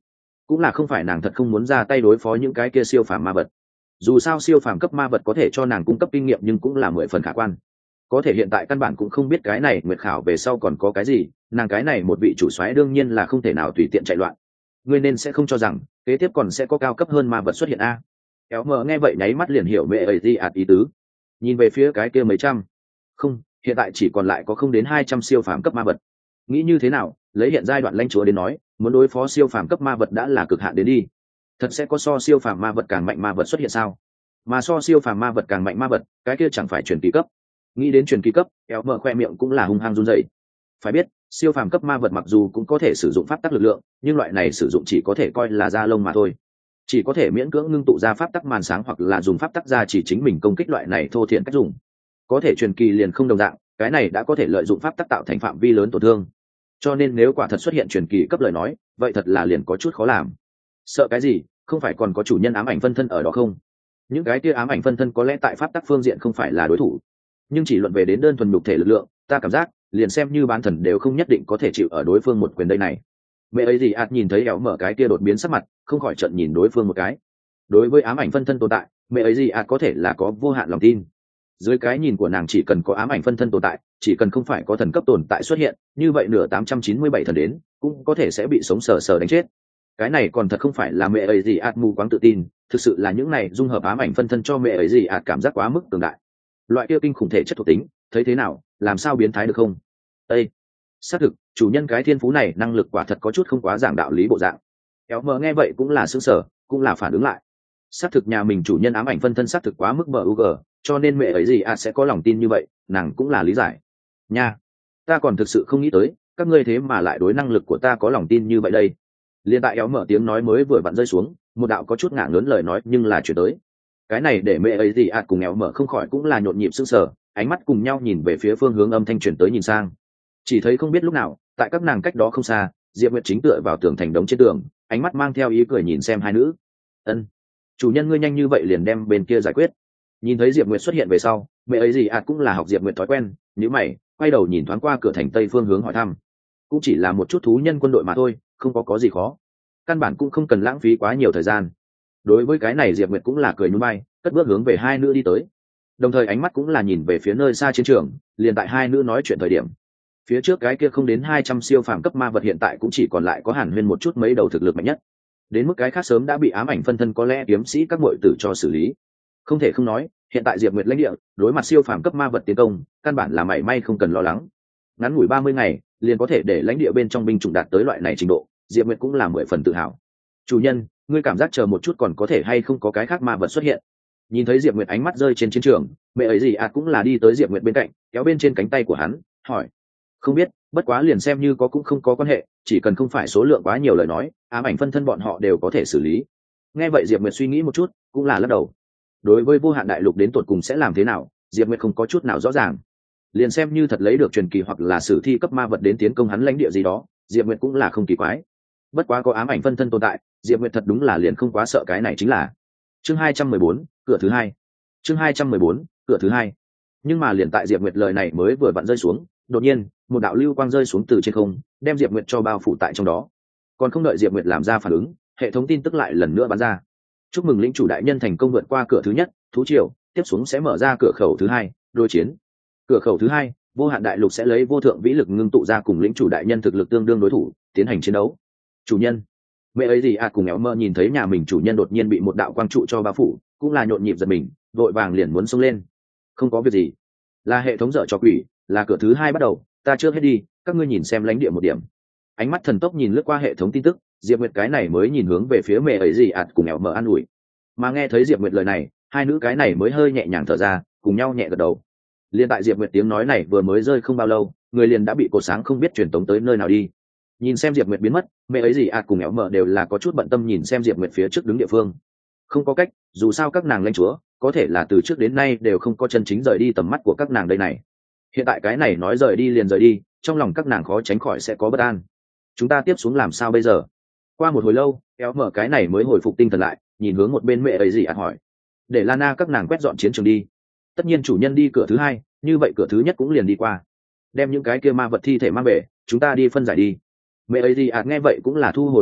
cũng là không phải nàng thật không muốn ra tay đối phó những cái kia siêu phàm ma vật. Dù sao siêu phàm cấp ma vật có thể cho nàng cung cấp kinh nghiệm nhưng cũng là mười phần khả quan. Có thể hiện tại căn bản cũng không biết cái này nguyệt khảo về sau còn có cái gì, nàng cái này một vị chủ soái đương nhiên là không thể nào tùy tiện chạy loạn. Ngươi nên sẽ không cho rằng kế tiếp còn sẽ có cao cấp hơn ma vật xuất hiện a. Kéo mờ nghe vậy nháy mắt liền hiểu mẹ ấy gì ạt ý tứ, nhìn về phía cái kia mấy trăm, không, hiện tại chỉ còn lại có không đến hai trăm siêu phàm cấp ma vật. Nghĩ như thế nào, lấy hiện giai đoạn lãnh chúa đến nói, muốn đối phó siêu phàm cấp ma vật đã là cực hạn đến đi. Thật sẽ có so siêu phàm ma vật càng mạnh ma vật xuất hiện sao? Mà so siêu phàm ma vật càng mạnh ma vật, cái kia chẳng phải truyền kỳ cấp. Nghĩ đến truyền kỳ cấp, kéo mờ khoe miệng cũng là hung hăng run rẩy. Phải biết, siêu phàm cấp ma vật mặc dù cũng có thể sử dụng pháp tắc lực lượng, nhưng loại này sử dụng chỉ có thể coi là da lông mà thôi, chỉ có thể miễn cưỡng ngưng tụ ra pháp tắc màn sáng hoặc là dùng pháp tắc ra chỉ chính mình công kích loại này thô thiển cách dùng. Có thể truyền kỳ liền không đồng dạng, cái này đã có thể lợi dụng pháp tắc tạo thành phạm vi lớn tổn thương. Cho nên nếu quả thật xuất hiện truyền kỳ cấp lời nói, vậy thật là liền có chút khó làm. Sợ cái gì, không phải còn có chủ nhân ám ảnh phân thân ở đó không? Những cái kia ám ảnh phân thân có lẽ tại pháp tắc phương diện không phải là đối thủ, nhưng chỉ luận về đến đơn thuần nhục thể lực lượng, ta cảm giác liền xem như bán thần đều không nhất định có thể chịu ở đối phương một quyền đây này. Mẹ ấy gì ạt nhìn thấy éo mở cái kia đột biến sắc mặt, không khỏi trận nhìn đối phương một cái. Đối với ám ảnh phân thân tồn tại, mẹ ấy gì ạt có thể là có vô hạn lòng tin. Dưới cái nhìn của nàng chỉ cần có ám ảnh phân thân tồn tại, chỉ cần không phải có thần cấp tồn tại xuất hiện, như vậy nửa tám trăm chín mươi bảy thần đến cũng có thể sẽ bị sống sờ sờ đánh chết. Cái này còn thật không phải là mẹ ấy gì ạt mù quáng tự tin, thực sự là những này dung hợp ám ảnh phân thân cho mẹ ấy gì ạt cảm giác quá mức cường đại. Loại kia kinh khủng thể chất thuộc tính, thấy thế nào, làm sao biến thái được không? Ê, xác thực, chủ nhân cái thiên phú này năng lực quả thật có chút không quá giảng đạo lý bộ dạng. Kéo mờ nghe vậy cũng là sững sờ, cũng là phản ứng lại. Xác thực nhà mình chủ nhân ám ảnh phân thân xác thực quá mức bờ u gờ, cho nên mẹ ấy gì à sẽ có lòng tin như vậy, nàng cũng là lý giải. Nha, ta còn thực sự không nghĩ tới, các ngươi thế mà lại đối năng lực của ta có lòng tin như vậy đây. Liên tại éo mở tiếng nói mới vừa vặn rơi xuống, một đạo có chút ngả ngớn lời nói nhưng là chuyển tới. Cái này để mẹ ấy gì à cùng éo mở không khỏi cũng là nhộn nhịp sững sờ, ánh mắt cùng nhau nhìn về phía phương hướng âm thanh chuyển tới nhìn sang. Chỉ thấy không biết lúc nào, tại các nàng cách đó không xa, Diệp Nguyệt chính tựa vào tường thành đống trên tường, ánh mắt mang theo ý cười nhìn xem hai nữ. Ân, chủ nhân ngươi nhanh như vậy liền đem bên kia giải quyết. Nhìn thấy Diệp Nguyệt xuất hiện về sau, mẹ ấy gì ạt cũng là học Diệp Nguyệt thói quen, nhíu mày, quay đầu nhìn thoáng qua cửa thành tây phương hướng hỏi thăm. Cũng chỉ là một chút thú nhân quân đội mà thôi, không có có gì khó, căn bản cũng không cần lãng phí quá nhiều thời gian. Đối với cái này Diệp Nguyệt cũng là cười nhún vai, cất bước hướng về hai nữ đi tới, đồng thời ánh mắt cũng là nhìn về phía nơi xa chiến trường. Liền tại hai nữ nói chuyện thời điểm, phía trước cái kia không đến hai trăm siêu phàm cấp ma vật hiện tại cũng chỉ còn lại có Hàn Huyên một chút mấy đầu thực lực mạnh nhất, đến mức cái khác sớm đã bị ám ảnh phân thân có lẽ kiếm sĩ các muội tử cho xử lý. Không thể không nói, hiện tại Diệp Nguyệt lãnh địa đối mặt siêu phàm cấp ma vật tiến công, căn bản là mảy may không cần lo lắng. Ngắn ngủi ba mươi ngày, liền có thể để lãnh địa bên trong binh chủng đạt tới loại này trình độ, Diệp Nguyệt cũng là mười phần tự hào. Chủ nhân, ngươi cảm giác chờ một chút còn có thể hay không có cái khác ma vật xuất hiện? Nhìn thấy Diệp Nguyệt ánh mắt rơi trên chiến trường, mẹ ấy gì à cũng là đi tới Diệp Nguyệt bên cạnh, kéo bên trên cánh tay của hắn, hỏi. Không biết, bất quá liền xem như có cũng không có quan hệ, chỉ cần không phải số lượng quá nhiều lời nói, ám ảnh phân thân bọn họ đều có thể xử lý. Nghe vậy Diệp Nguyệt suy nghĩ một chút, cũng là lắc đầu. Đối với vô hạn đại lục đến tột cùng sẽ làm thế nào, Diệp Nguyệt không có chút nào rõ ràng. Liền xem như thật lấy được truyền kỳ hoặc là sử thi cấp ma vật đến tiến công hắn lãnh địa gì đó, Diệp Nguyệt cũng là không kỳ quái. Bất quá có ám ảnh phân thân tồn tại, Diệp Nguyệt thật đúng là liền không quá sợ cái này chính là. Chương hai trăm mười bốn, cửa thứ hai. Chương hai trăm mười bốn, cửa thứ hai. Nhưng mà liền tại Diệp Nguyệt lời này mới vừa vặn rơi xuống, đột nhiên, một đạo lưu quang rơi xuống từ trên không, đem Diệp Nguyệt cho bao phủ tại trong đó. Còn không đợi Diệp Nguyệt làm ra phản ứng, hệ thống tin tức lại lần nữa bắn ra. Chúc mừng lĩnh chủ đại nhân thành công vượt qua cửa thứ nhất, thú triều, tiếp xuống sẽ mở ra cửa khẩu thứ hai, đối chiến. Cửa khẩu thứ hai, vô hạn đại lục sẽ lấy vô thượng vĩ lực ngưng tụ ra cùng lĩnh chủ đại nhân thực lực tương đương đối thủ, tiến hành chiến đấu. Chủ nhân, mẹ ấy gì à cùng éo mơ nhìn thấy nhà mình chủ nhân đột nhiên bị một đạo quang trụ cho bao phủ, cũng là nhộn nhịp giật mình, vội vàng liền muốn xông lên. Không có việc gì, là hệ thống dở cho quỷ, là cửa thứ hai bắt đầu, ta chưa hết đi, các ngươi nhìn xem lãnh địa một điểm. Ánh mắt thần tốc nhìn lướt qua hệ thống tin tức, Diệp Nguyệt cái này mới nhìn hướng về phía mẹ ấy gì ạt cùng éo mơ an ủi. Mà nghe thấy Diệp Nguyệt lời này, hai nữ cái này mới hơi nhẹ nhàng thở ra, cùng nhau nhẹ gật đầu. Liên tại Diệp Nguyệt tiếng nói này vừa mới rơi không bao lâu, người liền đã bị cột sáng không biết truyền tống tới nơi nào đi. Nhìn xem Diệp Nguyệt biến mất, mẹ ấy gì ạt cùng éo mơ đều là có chút bận tâm nhìn xem Diệp Nguyệt phía trước đứng địa phương. Không có cách, dù sao các nàng lãnh chúa có thể là từ trước đến nay đều không có chân chính rời đi tầm mắt của các nàng đây này. Hiện tại cái này nói rời đi liền rời đi, trong lòng các nàng khó tránh khỏi sẽ có bất an. Chúng ta tiếp xuống làm sao bây giờ? Qua một hồi lâu, éo mở cái này mới hồi phục tinh thần lại, nhìn hướng một bên mẹ ấy gì ạt hỏi. Để Lana các nàng quét dọn chiến trường đi. Tất nhiên chủ nhân đi cửa thứ hai, như vậy cửa thứ nhất cũng liền đi qua. Đem những cái kia ma vật thi thể mang về, chúng ta đi phân giải đi. Mẹ ấy gì ạt nghe vậy cũng là thu hồi ánh mắt,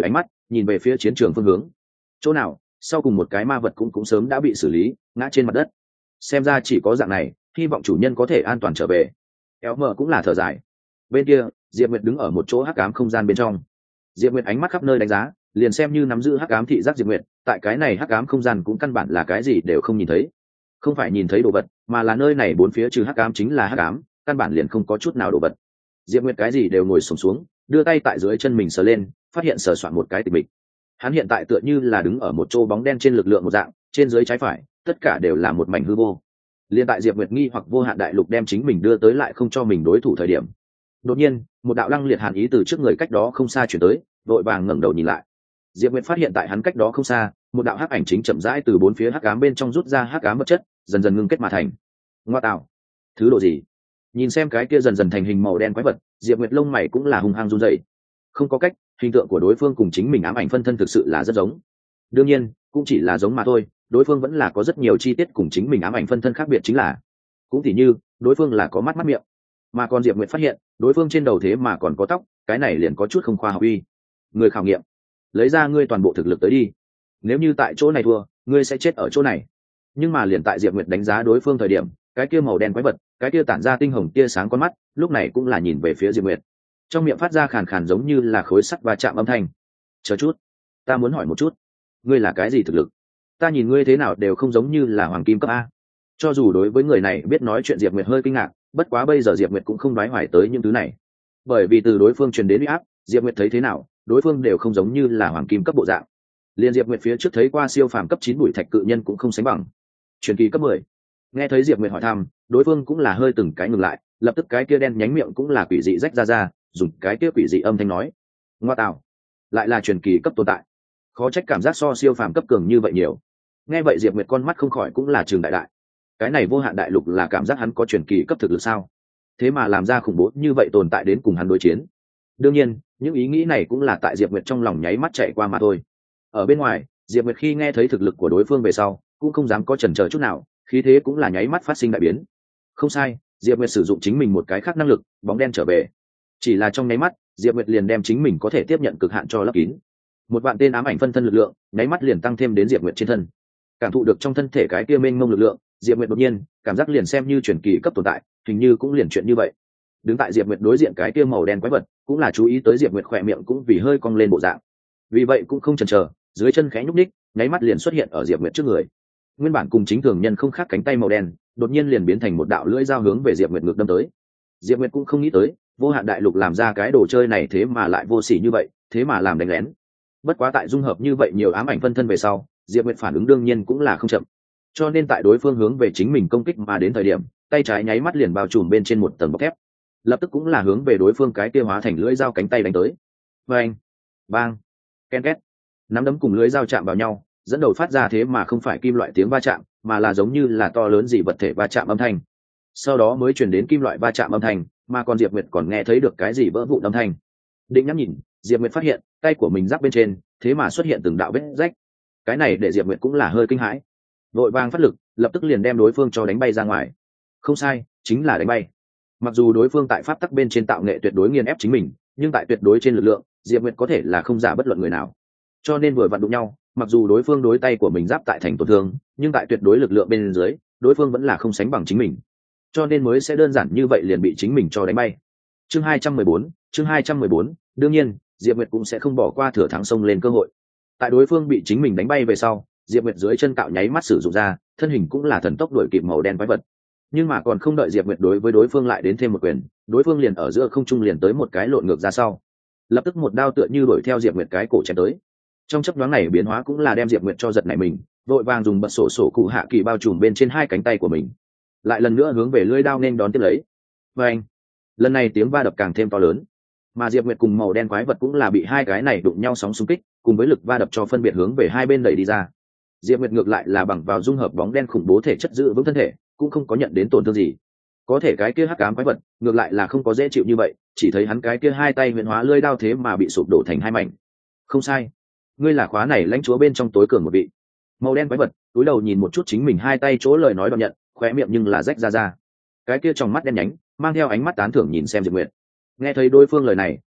nhìn về phía chiến trường phương hướng. Chỗ nào? Sau cùng một cái ma vật cũng cũng sớm đã bị xử lý, ngã trên mặt đất. Xem ra chỉ có dạng này, hy vọng chủ nhân có thể an toàn trở về. Éo mờ cũng là thở dài. Bên kia, Diệp Nguyệt đứng ở một chỗ hắc ám không gian bên trong. Diệp Nguyệt ánh mắt khắp nơi đánh giá, liền xem như nắm giữ hắc ám thị giác Diệp Nguyệt, tại cái này hắc ám không gian cũng căn bản là cái gì đều không nhìn thấy. Không phải nhìn thấy đồ vật, mà là nơi này bốn phía trừ hắc ám chính là hắc ám, căn bản liền không có chút nào đồ vật. Diệp Nguyệt cái gì đều ngồi xổm xuống, đưa tay tại dưới chân mình sờ lên, phát hiện sờ soạn một cái tịch mịch. Hắn hiện tại tựa như là đứng ở một chỗ bóng đen trên lực lượng một dạng, trên dưới trái phải, tất cả đều là một mảnh hư vô. Liên tại Diệp Nguyệt nghi hoặc vô hạn đại lục đem chính mình đưa tới lại không cho mình đối thủ thời điểm. Đột nhiên, một đạo lăng liệt hàn ý từ trước người cách đó không xa chuyển tới, vội vàng ngẩng đầu nhìn lại. Diệp Nguyệt phát hiện tại hắn cách đó không xa, một đạo hắc ảnh chính chậm rãi từ bốn phía hắc ám bên trong rút ra hắc ám vật chất, dần dần ngưng kết mà thành. Ngoa tạo, thứ độ gì? Nhìn xem cái kia dần dần thành hình màu đen quái vật, Diệp Nguyệt lông mày cũng là hung hăng run rẩy. Không có cách, hình tượng của đối phương cùng chính mình ám ảnh phân thân thực sự là rất giống. Đương nhiên, cũng chỉ là giống mà thôi, đối phương vẫn là có rất nhiều chi tiết cùng chính mình ám ảnh phân thân khác biệt, chính là cũng tỉ như đối phương là có mắt mắt miệng, mà còn Diệp Nguyệt phát hiện đối phương trên đầu thế mà còn có tóc, cái này liền có chút không khoa học uy. Người khảo nghiệm, lấy ra ngươi toàn bộ thực lực tới đi, nếu như tại chỗ này thua, ngươi sẽ chết ở chỗ này. Nhưng mà liền tại Diệp Nguyệt đánh giá đối phương thời điểm, cái kia màu đen quái vật, cái kia tản ra tinh hồng tia sáng con mắt, lúc này cũng là nhìn về phía Diệp Nguyệt, trong miệng phát ra khàn khàn giống như là khối sắt va chạm âm thanh. Chờ chút, ta muốn hỏi một chút, ngươi là cái gì thực lực? Ta nhìn ngươi thế nào đều không giống như là hoàng kim cấp a. Cho dù đối với người này biết nói chuyện, Diệp Nguyệt hơi kinh ngạc, bất quá bây giờ Diệp Nguyệt cũng không đoái hoài tới những thứ này, bởi vì từ đối phương truyền đến uy áp, Diệp Nguyệt thấy thế nào, đối phương đều không giống như là hoàng kim cấp bộ dạng. Liên Diệp Nguyệt phía trước thấy qua siêu phàm cấp chín bụi thạch cự nhân cũng không sánh bằng. Truyền kỳ cấp mười. Nghe thấy Diệp Nguyệt hỏi thăm, đối phương cũng là hơi từng cái ngừng lại, lập tức cái kia đen nhánh miệng cũng là quỷ dị rách ra ra, dùng cái kia quỷ dị âm thanh nói: "Ngoa tạo, lại là truyền kỳ cấp tồn tại. Khó trách cảm giác so siêu phàm cấp cường như vậy nhiều." Nghe vậy Diệp Nguyệt con mắt không khỏi cũng là trường đại đại. Cái này vô hạn đại lục là cảm giác hắn có truyền kỳ cấp thực lực sao? Thế mà làm ra khủng bố như vậy tồn tại đến cùng hắn đối chiến. Đương nhiên, những ý nghĩ này cũng là tại Diệp Nguyệt trong lòng nháy mắt chạy qua mà thôi. Ở bên ngoài, Diệp Nguyệt khi nghe thấy thực lực của đối phương về sau, cũng không dám có chần chờ chút nào, khí thế cũng là nháy mắt phát sinh đại biến. Không sai, Diệp Nguyệt sử dụng chính mình một cái khác năng lực, bóng đen trở về. Chỉ là trong nháy mắt, Diệp Nguyệt liền đem chính mình có thể tiếp nhận cực hạn cho lấp kín. Một vạn tên ám ảnh phân thân lực lượng, nháy mắt liền tăng thêm đến Diệp Nguyệt trên thân. Cảm thụ được trong thân thể cái kia mênh mông lực lượng, Diệp Nguyệt đột nhiên cảm giác liền xem như truyền kỳ cấp tồn tại, hình như cũng liền chuyện như vậy. Đứng tại Diệp Nguyệt đối diện cái kia màu đen quái vật, cũng là chú ý tới Diệp Nguyệt khỏe miệng cũng vì hơi cong lên bộ dạng. Vì vậy cũng không chần chờ, dưới chân khẽ nhúc nhích, nháy mắt liền xuất hiện ở Diệp Nguyệt trước người. Nguyên bản cùng chính thường nhân không khác cánh tay màu đen, đột nhiên liền biến thành một đạo lưỡi dao hướng về Diệp Nguyệt ngược đâm tới. Diệp Nguyệt cũng không nghĩ tới, vô hạn đại lục làm ra cái đồ chơi này thế mà lại vô sỉ như vậy, thế mà làm đánh lén. Bất quá tại dung hợp như vậy nhiều ám ảnh phân thân về sau, Diệp Nguyệt phản ứng đương nhiên cũng là không chậm. Cho nên tại đối phương hướng về chính mình công kích mà đến thời điểm, tay trái nháy mắt liền bao trùm bên trên một tầng bọc thép, lập tức cũng là hướng về đối phương cái kia hóa thành lưỡi dao cánh tay đánh tới. Bang, bang, ken két, nắm đấm cùng lưỡi dao chạm vào nhau, dẫn đầu phát ra thế mà không phải kim loại tiếng va chạm, mà là giống như là to lớn gì vật thể va chạm âm thanh. Sau đó mới truyền đến kim loại va chạm âm thanh, mà còn Diệp Nguyệt còn nghe thấy được cái gì vỡ vụn âm thanh. Định nhắm nhìn, Diệp Nguyệt phát hiện tay của mình giáp bên trên thế mà xuất hiện từng đạo vết rách. Cái này để Diệp Nguyệt cũng là hơi kinh hãi, vội vàng phát lực, lập tức liền đem đối phương cho đánh bay ra ngoài. Không sai, chính là đánh bay. Mặc dù đối phương tại pháp tắc bên trên tạo nghệ tuyệt đối nghiền ép chính mình, nhưng tại tuyệt đối trên lực lượng, Diệp Nguyệt có thể là không giả bất luận người nào. Cho nên vừa vặn đụng nhau, mặc dù đối phương đối tay của mình giáp tại thành tổn thương, nhưng tại tuyệt đối lực lượng bên dưới, đối phương vẫn là không sánh bằng chính mình. Cho nên mới sẽ đơn giản như vậy liền bị chính mình cho đánh bay. Chương hai trăm mười bốn, chương hai trăm mười bốn, đương nhiên, Diệp Nguyệt cũng sẽ không bỏ qua thừa thắng xông lên cơ hội. Tại đối phương bị chính mình đánh bay về sau, Diệp Nguyệt dưới chân cạo nháy mắt sử dụng ra, thân hình cũng là thần tốc đuổi kịp màu đen quái vật. Nhưng mà còn không đợi Diệp Nguyệt đối với đối phương lại đến thêm một quyền, đối phương liền ở giữa không trung liền tới một cái lộn ngược ra sau. Lập tức một đao tựa như đuổi theo Diệp Nguyệt cái cổ chém tới. Trong chớp nhoáng này biến hóa cũng là đem Diệp Nguyệt cho giật nảy mình, vội vàng dùng bật sổ sổ cụ hạ kỳ bao trùm bên trên hai cánh tay của mình, lại lần nữa hướng về lưỡi đao nên đón tiếp lấy. Và anh, lần này tiếng va đập càng thêm to lớn, mà Diệp Nguyệt cùng màu đen quái vật cũng là bị hai cái này đụng nhau sóng xung kích, cùng với lực va đập cho phân biệt hướng về hai bên đẩy đi ra. Diệp Nguyệt ngược lại là bằng vào dung hợp bóng đen khủng bố thể chất giữ vững thân thể, cũng không có nhận đến tổn thương gì. Có thể cái kia hắc ám quái vật ngược lại là không có dễ chịu như vậy, chỉ thấy hắn cái kia hai tay huyền hóa lưỡi đao thế mà bị sụp đổ thành hai mảnh. Không sai, ngươi là khóa này lãnh chúa bên trong tối cường một vị. Màu đen quái vật cúi đầu nhìn một chút chính mình hai tay chỗ lời nói đoạn nhận, khóe miệng nhưng là rách ra ra. Cái kia trong mắt đen nhánh mang theo ánh mắt tán thưởng nhìn xem Diệp Nguyệt. Nghe thấy đối phương lời này,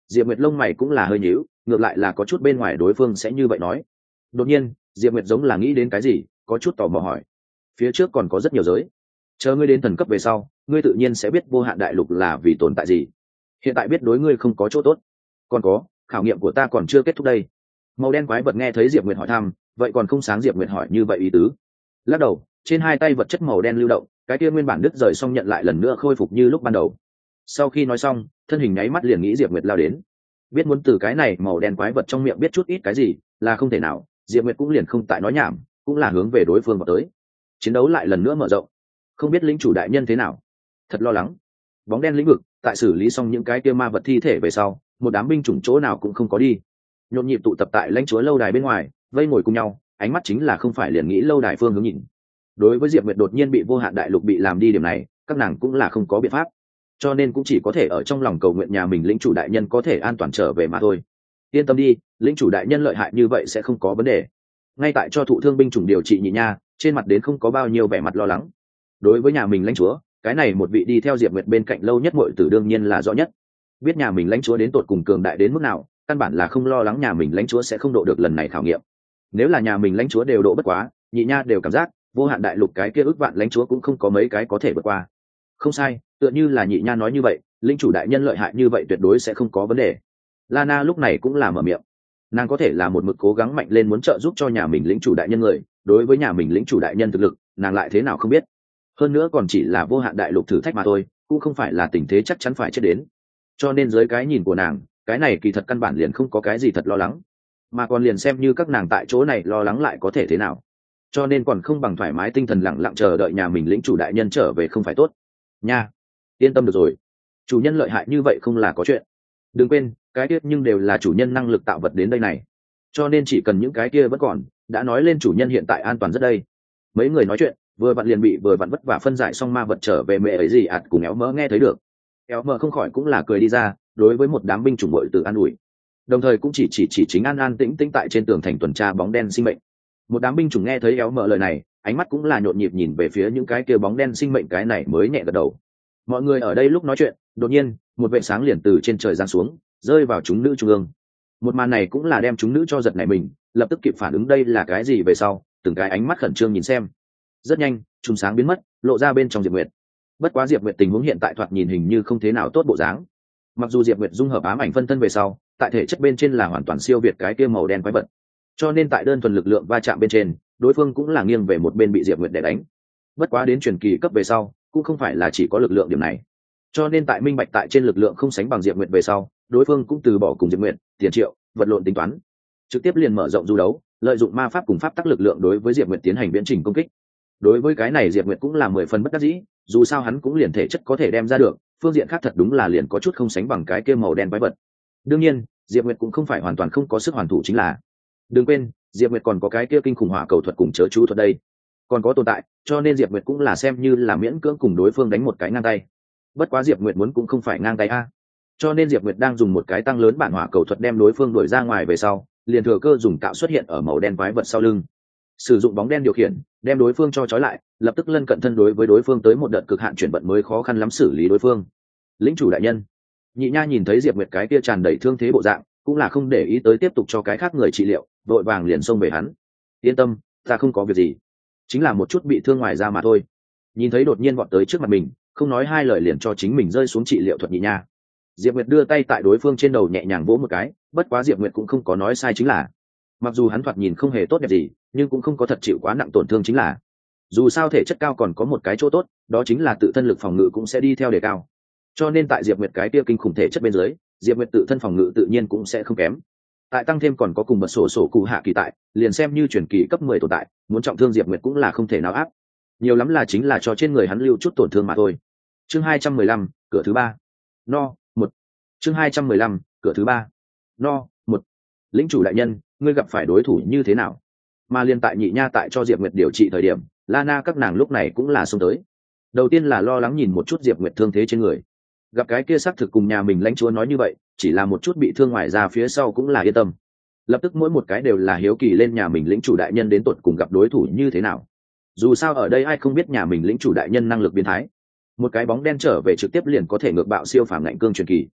Diệp Nguyệt lông mày cũng là hơi nhíu, ngược lại là có chút bên ngoài đối phương sẽ như vậy nói. Đột nhiên Diệp Nguyệt giống là nghĩ đến cái gì, có chút tò mò hỏi, phía trước còn có rất nhiều giới, chờ ngươi đến thần cấp về sau ngươi tự nhiên sẽ biết vô hạn đại lục là vì tồn tại gì, hiện tại biết đối ngươi không có chỗ tốt. Còn có, khảo nghiệm của ta còn chưa kết thúc đây. Màu đen quái vật nghe thấy Diệp Nguyệt hỏi thăm, vậy còn không sáng Diệp Nguyệt hỏi như vậy ý tứ. Lắc đầu, trên hai tay vật chất màu đen lưu động, cái kia nguyên bản đứt rời xong nhận lại lần nữa khôi phục như lúc ban đầu. Sau khi nói xong, thân hình nháy mắt liền nghĩ Diệp Nguyệt lao đến. Biết muốn từ cái này màu đen quái vật trong miệng biết chút ít cái gì là không thể nào, Diệp Nguyệt cũng liền không tại nói nhảm, cũng là hướng về đối phương vào tới. Chiến đấu lại lần nữa mở rộng. Không biết lĩnh chủ đại nhân thế nào, thật lo lắng. Bóng đen lĩnh vực tại xử lý xong những cái kia ma vật thi thể về sau, một đám binh chủng chỗ nào cũng không có đi, nhộn nhịp tụ tập tại lãnh chúa lâu đài bên ngoài, vây ngồi cùng nhau, ánh mắt chính là không phải liền nghĩ lâu đài phương hướng nhìn. Đối với Diệp Nguyệt đột nhiên bị vô hạn đại lục bị làm đi điểm này, các nàng cũng là không có biện pháp, cho nên cũng chỉ có thể ở trong lòng cầu nguyện nhà mình lĩnh chủ đại nhân có thể an toàn trở về mà thôi. Yên tâm đi, lĩnh chủ đại nhân lợi hại như vậy sẽ không có vấn đề. Ngay tại cho thụ thương binh chủng điều trị nhị nha, trên mặt đến không có bao nhiêu vẻ mặt lo lắng. Đối với nhà mình lãnh chúa, cái này một vị đi theo Diệp Nguyệt bên cạnh lâu nhất muội tử đương nhiên là rõ nhất, biết nhà mình lãnh chúa đến tột cùng cường đại đến mức nào, căn bản là không lo lắng nhà mình lãnh chúa sẽ không độ được lần này khảo nghiệm. Nếu là nhà mình lãnh chúa đều độ bất quá, nhị nha đều cảm giác vô hạn đại lục cái kia ước vạn lãnh chúa cũng không có mấy cái có thể vượt qua. Không sai, tựa như là nhị nha nói như vậy, linh chủ đại nhân lợi hại như vậy tuyệt đối sẽ không có vấn đề. Lana lúc này cũng là mở miệng, nàng có thể là một mực cố gắng mạnh lên muốn trợ giúp cho nhà mình lĩnh chủ đại nhân người, đối với nhà mình lĩnh chủ đại nhân thực lực nàng lại thế nào không biết. Hơn nữa còn chỉ là vô hạn đại lục thử thách mà thôi, cũng không phải là tình thế chắc chắn phải chết đến. Cho nên dưới cái nhìn của nàng, cái này kỳ thật căn bản liền không có cái gì thật lo lắng, mà còn liền xem như các nàng tại chỗ này lo lắng lại có thể thế nào. Cho nên còn không bằng thoải mái tinh thần lặng lặng chờ đợi nhà mình lĩnh chủ đại nhân trở về không phải tốt nha. Yên tâm được rồi, chủ nhân lợi hại như vậy không là có chuyện. Đừng quên cái kia nhưng đều là chủ nhân năng lực tạo vật đến đây này, cho nên chỉ cần những cái kia vẫn còn, đã nói lên chủ nhân hiện tại an toàn rất đây. Mấy người nói chuyện vừa vặn liền bị vừa vặn vất vả phân giải xong ma vật trở về mẹ ấy gì ạt cùng éo mỡ nghe thấy được. Éo mỡ không khỏi cũng là cười đi ra, đối với một đám binh chủng bội từ an ủi, đồng thời cũng chỉ chỉ chỉ chính an an tĩnh tĩnh tại trên tường thành tuần tra bóng đen sinh mệnh. Một đám binh chủng nghe thấy éo mỡ lời này, ánh mắt cũng là nhộn nhịp nhìn về phía những cái kia bóng đen sinh mệnh, cái này mới nhẹ gật đầu. Mọi người ở đây lúc nói chuyện, đột nhiên một vệ sáng liền từ trên trời giáng xuống, rơi vào chúng nữ trung ương. Một màn này cũng là đem chúng nữ cho giật nảy mình, lập tức kịp phản ứng đây là cái gì về sau, từng cái ánh mắt khẩn trương nhìn xem. Rất nhanh chùm sáng biến mất, lộ ra bên trong Diệp Nguyệt. Bất quá Diệp Nguyệt tình huống hiện tại thoạt nhìn hình như không thế nào tốt bộ dáng. Mặc dù Diệp Nguyệt dung hợp ám ảnh phân thân về sau, tại thể chất bên trên là hoàn toàn siêu việt cái kia màu đen quái vật, cho nên tại đơn thuần lực lượng va chạm bên trên, đối phương cũng là nghiêng về một bên bị Diệp Nguyệt để đánh. Bất quá đến truyền kỳ cấp về sau, cũng không phải là chỉ có lực lượng điểm này, cho nên tại minh bạch tại trên lực lượng không sánh bằng Diệp Nguyệt về sau, đối phương cũng từ bỏ cùng Diệp Nguyệt tiền triệu vật lộn tính toán, trực tiếp liền mở rộng du đấu, lợi dụng ma pháp cùng pháp tắc lực lượng đối với Diệp Nguyệt tiến hành viễn trình công kích. Đối với cái này Diệp Nguyệt cũng là mười phần bất đắc dĩ, dù sao hắn cũng liền thể chất có thể đem ra được, phương diện khác thật đúng là liền có chút không sánh bằng cái kia màu đen quái vật. Đương nhiên Diệp Nguyệt cũng không phải hoàn toàn không có sức hoàn thủ, chính là đừng quên Diệp Nguyệt còn có cái kia kinh khủng hỏa cầu thuật cùng chớ chú thuật đây, còn có tồn tại, cho nên Diệp Nguyệt cũng là xem như là miễn cưỡng cùng đối phương đánh một cái ngang tay. Bất quá Diệp Nguyệt muốn cũng không phải ngang tay a, cho nên Diệp Nguyệt đang dùng một cái tăng lớn bản hỏa cầu thuật đem đối phương đuổi ra ngoài về sau, liền thừa cơ dùng cạo xuất hiện ở màu đen quái vật sau lưng, sử dụng bóng đen điều khiển đem đối phương cho trói lại, lập tức lân cận thân đối với đối phương tới một đợt cực hạn chuyển vận mới khó khăn lắm xử lý đối phương. Lĩnh chủ đại nhân, nhị nha nhìn thấy Diệp Nguyệt cái kia tràn đầy thương thế bộ dạng, cũng là không để ý tới tiếp tục cho cái khác người trị liệu, vội vàng liền xông về hắn. Yên tâm, ta không có việc gì, chính là một chút bị thương ngoài da mà thôi. Nhìn thấy đột nhiên vọt tới trước mặt mình, không nói hai lời liền cho chính mình rơi xuống trị liệu thuật nhị nha. Diệp Nguyệt đưa tay tại đối phương trên đầu nhẹ nhàng vỗ một cái, bất quá Diệp Nguyệt cũng không có nói sai, chính là mặc dù hắn thoạt nhìn không hề tốt đẹp gì, nhưng cũng không có thật chịu quá nặng tổn thương, chính là dù sao thể chất cao còn có một cái chỗ tốt, đó chính là tự thân lực phòng ngự cũng sẽ đi theo đề cao, cho nên tại Diệp Nguyệt cái kia kinh khủng thể chất bên dưới, Diệp Nguyệt tự thân phòng ngự tự nhiên cũng sẽ không kém. Tại tăng thêm còn có cùng bật sổ sổ cụ hạ kỳ tại, liền xem như chuyển kỳ cấp mười tồn tại, muốn trọng thương Diệp Nguyệt cũng là không thể nào áp, nhiều lắm là chính là cho trên người hắn lưu chút tổn thương mà thôi. Chương hai trăm mười lăm, cửa thứ ba. No, một. Chương hai trăm mười lăm, cửa thứ ba. No, một. Lĩnh chủ đại nhân, ngươi gặp phải đối thủ như thế nào? Mà liên tại nhị nha tại cho Diệp Nguyệt điều trị thời điểm, Lana các nàng lúc này cũng là xông tới. Đầu tiên là lo lắng nhìn một chút Diệp Nguyệt thương thế trên người, gặp cái kia xác thực cùng nhà mình lãnh chúa nói như vậy, chỉ là một chút bị thương ngoài ra phía sau cũng là yên tâm. Lập tức mỗi một cái đều là hiếu kỳ lên nhà mình lĩnh chủ đại nhân đến tột cùng gặp đối thủ như thế nào. Dù sao ở đây ai không biết nhà mình lĩnh chủ đại nhân năng lực biến thái, một cái bóng đen trở về trực tiếp liền có thể ngược bạo siêu phàm ngạnh cương truyền kỳ.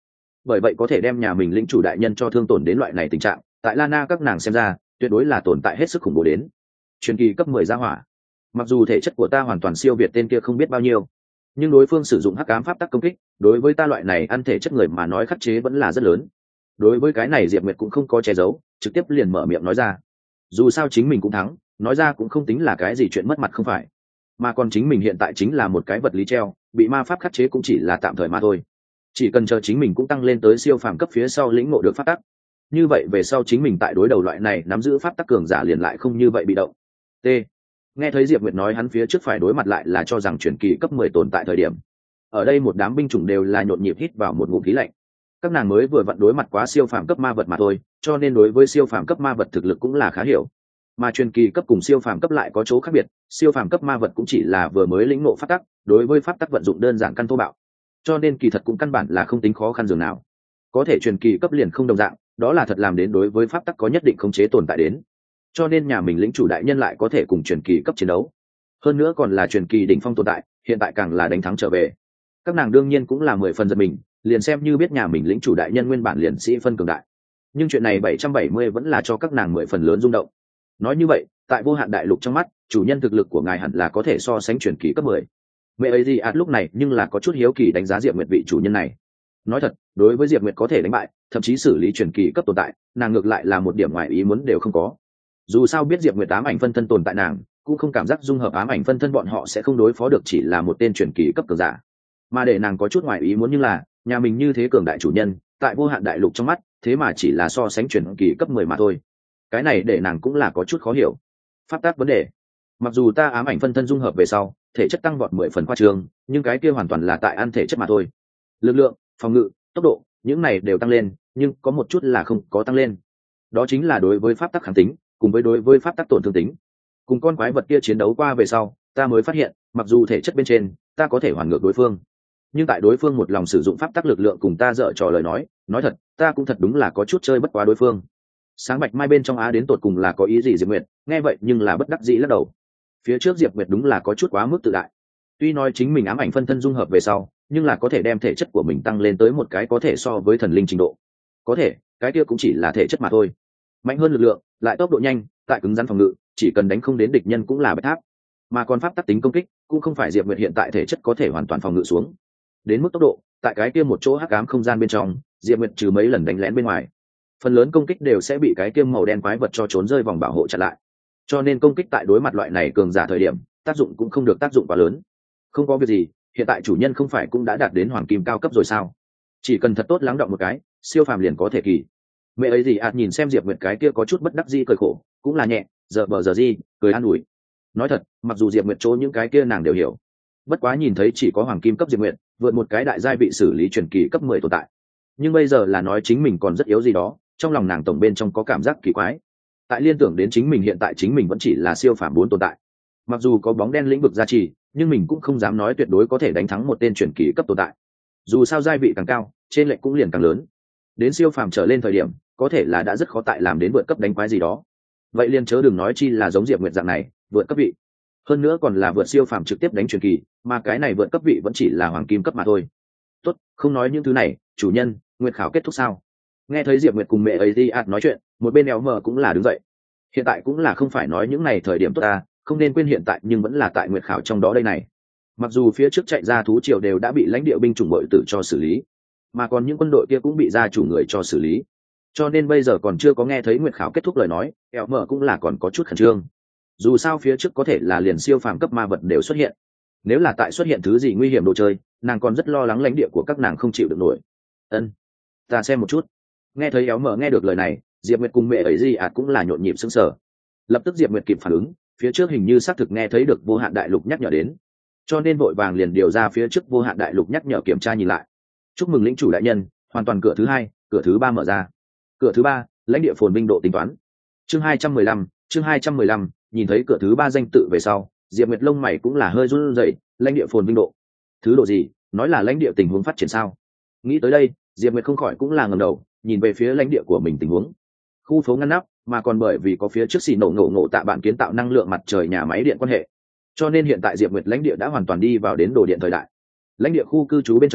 bởi vậy có thể đem nhà mình lĩnh chủ đại nhân cho thương tổn đến loại này tình trạng, tại Lana các nàng xem ra tuyệt đối là tồn tại hết sức khủng bố đến truyền kỳ cấp mười gia hỏa. Mặc dù thể chất của ta hoàn toàn siêu việt tên kia không biết bao nhiêu, nhưng đối phương sử dụng hắc ám pháp tắc công kích, đối với ta loại này ăn thể chất người mà nói khắc chế vẫn là rất lớn. Đối với cái này Diệp Nguyệt cũng không có che giấu, trực tiếp liền mở miệng nói ra. Dù sao chính mình cũng thắng, nói ra cũng không tính là cái gì chuyện mất mặt không phải, mà còn chính mình hiện tại chính là một cái vật lý treo, bị ma pháp khắc chế cũng chỉ là tạm thời mà thôi. Chỉ cần chờ chính mình cũng tăng lên tới siêu phàm cấp phía sau lĩnh ngộ được pháp tắc, như vậy về sau chính mình tại đối đầu loại này nắm giữ pháp tắc cường giả liền lại không như vậy bị động. T. Nghe thấy Diệp Nguyệt nói hắn phía trước phải đối mặt lại là cho rằng truyền kỳ cấp mười tồn tại thời điểm, ở đây một đám binh chủng đều là nhộn nhịp hít vào một ngụm khí lạnh. Các nàng mới vừa vặn đối mặt quá siêu phàm cấp ma vật mà thôi, cho nên đối với siêu phàm cấp ma vật thực lực cũng là khá hiểu. Mà truyền kỳ cấp cùng siêu phàm cấp lại có chỗ khác biệt, siêu phàm cấp ma vật cũng chỉ là vừa mới lĩnh ngộ pháp tắc, đối với pháp tắc vận dụng đơn giản căn thô bạo, cho nên kỳ thật cũng căn bản là không tính khó khăn dường nào. Có thể truyền kỳ cấp liền không đồng dạng, đó là thật làm đến đối với pháp tắc có nhất định khống chế tồn tại đến, cho nên nhà mình lĩnh chủ đại nhân lại có thể cùng truyền kỳ cấp chiến đấu, hơn nữa còn là truyền kỳ đỉnh phong tồn tại, hiện tại càng là đánh thắng trở về. Các nàng đương nhiên cũng là mười phần giật mình, liền xem như biết nhà mình lĩnh chủ đại nhân nguyên bản liền sĩ phân cường đại, nhưng chuyện này bảy trăm bảy mươi vẫn là cho các nàng mười phần lớn rung động. Nói như vậy, tại vô hạn đại lục trong mắt, chủ nhân thực lực của ngài hẳn là có thể so sánh truyền kỳ cấp mười. Mẹ ấy gì ạt lúc này nhưng là có chút hiếu kỳ đánh giá Diệp Nguyệt vị chủ nhân này. Nói thật, đối với Diệp Nguyệt có thể đánh bại, thậm chí xử lý truyền kỳ cấp tồn tại, nàng ngược lại là một điểm ngoài ý muốn đều không có. Dù sao biết Diệp Nguyệt ám ảnh phân thân tồn tại, nàng cũng không cảm giác dung hợp ám ảnh phân thân bọn họ sẽ không đối phó được chỉ là một tên truyền kỳ cấp cường giả. Mà để nàng có chút ngoài ý muốn như là, nhà mình như thế cường đại chủ nhân, tại vô hạn đại lục trong mắt, thế mà chỉ là so sánh truyền kỳ cấp mười mà thôi. Cái này để nàng cũng là có chút khó hiểu. Pháp tắc vấn đề. Mặc dù ta ám ảnh phân thân dung hợp về sau, thể chất tăng vọt mười phần khoa trương, nhưng cái kia hoàn toàn là tại ăn thể chất mà thôi. Lực lượng, phòng ngự, tốc độ, những này đều tăng lên, nhưng có một chút là không có tăng lên. Đó chính là đối với pháp tắc kháng tính, cùng với đối với pháp tắc tổn thương tính. Cùng con quái vật kia chiến đấu qua về sau, ta mới phát hiện, mặc dù thể chất bên trên, ta có thể hoàn ngược đối phương, nhưng tại đối phương một lòng sử dụng pháp tắc lực lượng cùng ta dở trò lời nói, nói thật, ta cũng thật đúng là có chút chơi bất quá đối phương. Sáng bạch mai bên trong á đến tột cùng là có ý gì Diệp Nguyệt, nghe vậy nhưng là bất đắc dĩ lắc đầu. Phía trước Diệp Nguyệt đúng là có chút quá mức tự đại. Tuy nói chính mình ám ảnh phân thân dung hợp về sau, nhưng là có thể đem thể chất của mình tăng lên tới một cái có thể so với thần linh trình độ. Có thể, cái kia cũng chỉ là thể chất mà thôi. Mạnh hơn lực lượng, lại tốc độ nhanh, tại cứng rắn phòng ngự, chỉ cần đánh không đến địch nhân cũng là bạch tháp. Mà còn pháp tắc tính công kích, cũng không phải Diệp Nguyệt hiện tại thể chất có thể hoàn toàn phòng ngự xuống. Đến mức tốc độ, tại cái kia một chỗ hắc ám không gian bên trong, Diệp Nguyệt trừ mấy lần đánh lén bên ngoài, phần lớn công kích đều sẽ bị cái kia màu đen quái vật cho trốn rơi vòng bảo hộ chặn lại. Cho nên công kích tại đối mặt loại này cường giả thời điểm, tác dụng cũng không được tác dụng quá lớn. Không có việc gì, hiện tại chủ nhân không phải cũng đã đạt đến hoàng kim cao cấp rồi sao? Chỉ cần thật tốt lắng động một cái, siêu phàm liền có thể kỳ. Mẹ ấy gì ạt nhìn xem Diệp Nguyệt cái kia có chút bất đắc dĩ cười khổ, cũng là nhẹ, giờ bờ giờ gì, cười an ủi. Nói thật, mặc dù Diệp Nguyệt chỗ những cái kia nàng đều hiểu, bất quá nhìn thấy chỉ có hoàng kim cấp Diệp Nguyệt, vượt một cái đại giai vị xử lý truyền kỳ cấp mười tồn tại. Nhưng bây giờ là nói chính mình còn rất yếu gì đó, trong lòng nàng tổng bên trong có cảm giác kỳ quái. Tại liên tưởng đến chính mình hiện tại chính mình vẫn chỉ là siêu phàm bốn tồn tại. Mặc dù có bóng đen lĩnh vực gia trì, nhưng mình cũng không dám nói tuyệt đối có thể đánh thắng một tên truyền kỳ cấp tồn tại. Dù sao giai vị càng cao, trên lệnh cũng liền càng lớn. Đến siêu phàm trở lên thời điểm, có thể là đã rất khó tại làm đến vượt cấp đánh quái gì đó. Vậy liền chớ đừng nói chi là giống Diệp Nguyệt dạng này, vượt cấp vị. Hơn nữa còn là vượt siêu phàm trực tiếp đánh truyền kỳ, mà cái này vượt cấp vị vẫn chỉ là hoàng kim cấp mà thôi. Tốt, không nói những thứ này, chủ nhân, nguyệt khảo kết thúc sao? Nghe thấy Diệp Nguyệt cùng mẹ ấy đi ạt nói chuyện, một bên éo mờ cũng là đứng dậy. Hiện tại cũng là không phải nói những này thời điểm tốt ta, không nên quên hiện tại nhưng vẫn là tại nguyệt khảo trong đó đây này. Mặc dù phía trước chạy ra thú triều đều đã bị lãnh địa binh chủng bội tử cho xử lý, mà còn những quân đội kia cũng bị gia chủ người cho xử lý, cho nên bây giờ còn chưa có nghe thấy nguyệt khảo kết thúc lời nói, éo mờ cũng là còn có chút khẩn trương. Dù sao phía trước có thể là liền siêu phàm cấp ma vật đều xuất hiện, nếu là tại xuất hiện thứ gì nguy hiểm đồ chơi, nàng còn rất lo lắng lãnh địa của các nàng không chịu được nổi. Ân, ta xem một chút. Nghe thấy éo mờ nghe được lời này, Diệp Nguyệt cùng mẹ ấy gì ạt cũng là nhộn nhịp sững sờ. Lập tức Diệp Nguyệt kịp phản ứng, phía trước hình như xác thực nghe thấy được vô hạn đại lục nhắc nhở đến, cho nên vội vàng liền điều ra phía trước vô hạn đại lục nhắc nhở kiểm tra nhìn lại. Chúc mừng lĩnh chủ đại nhân, hoàn toàn cửa thứ hai, cửa thứ ba mở ra. Cửa thứ ba, lãnh địa phồn binh độ tính toán. Chương hai trăm mười lăm, chương hai trăm mười lăm, nhìn thấy cửa thứ ba danh tự về sau, Diệp Nguyệt lông mày cũng là hơi run rẩy, lãnh địa phồn binh độ. Thứ độ gì? Nói là lãnh địa tình huống phát triển sao? Nghĩ tới đây, Diệp Nguyệt không khỏi cũng là ngẩng đầu, nhìn về phía lãnh địa của mình tình huống. Khu phố ngăn nắp, mà còn bởi vì có phía trước xì nổ ngộ ngộ tạ bạn kiến tạo năng lượng mặt trời nhà máy điện quan hệ, cho nên hiện tại Diệp Nguyệt lãnh địa đã hoàn toàn đi vào đến đồ điện thời đại. Lãnh địa khu cư trú bên trong,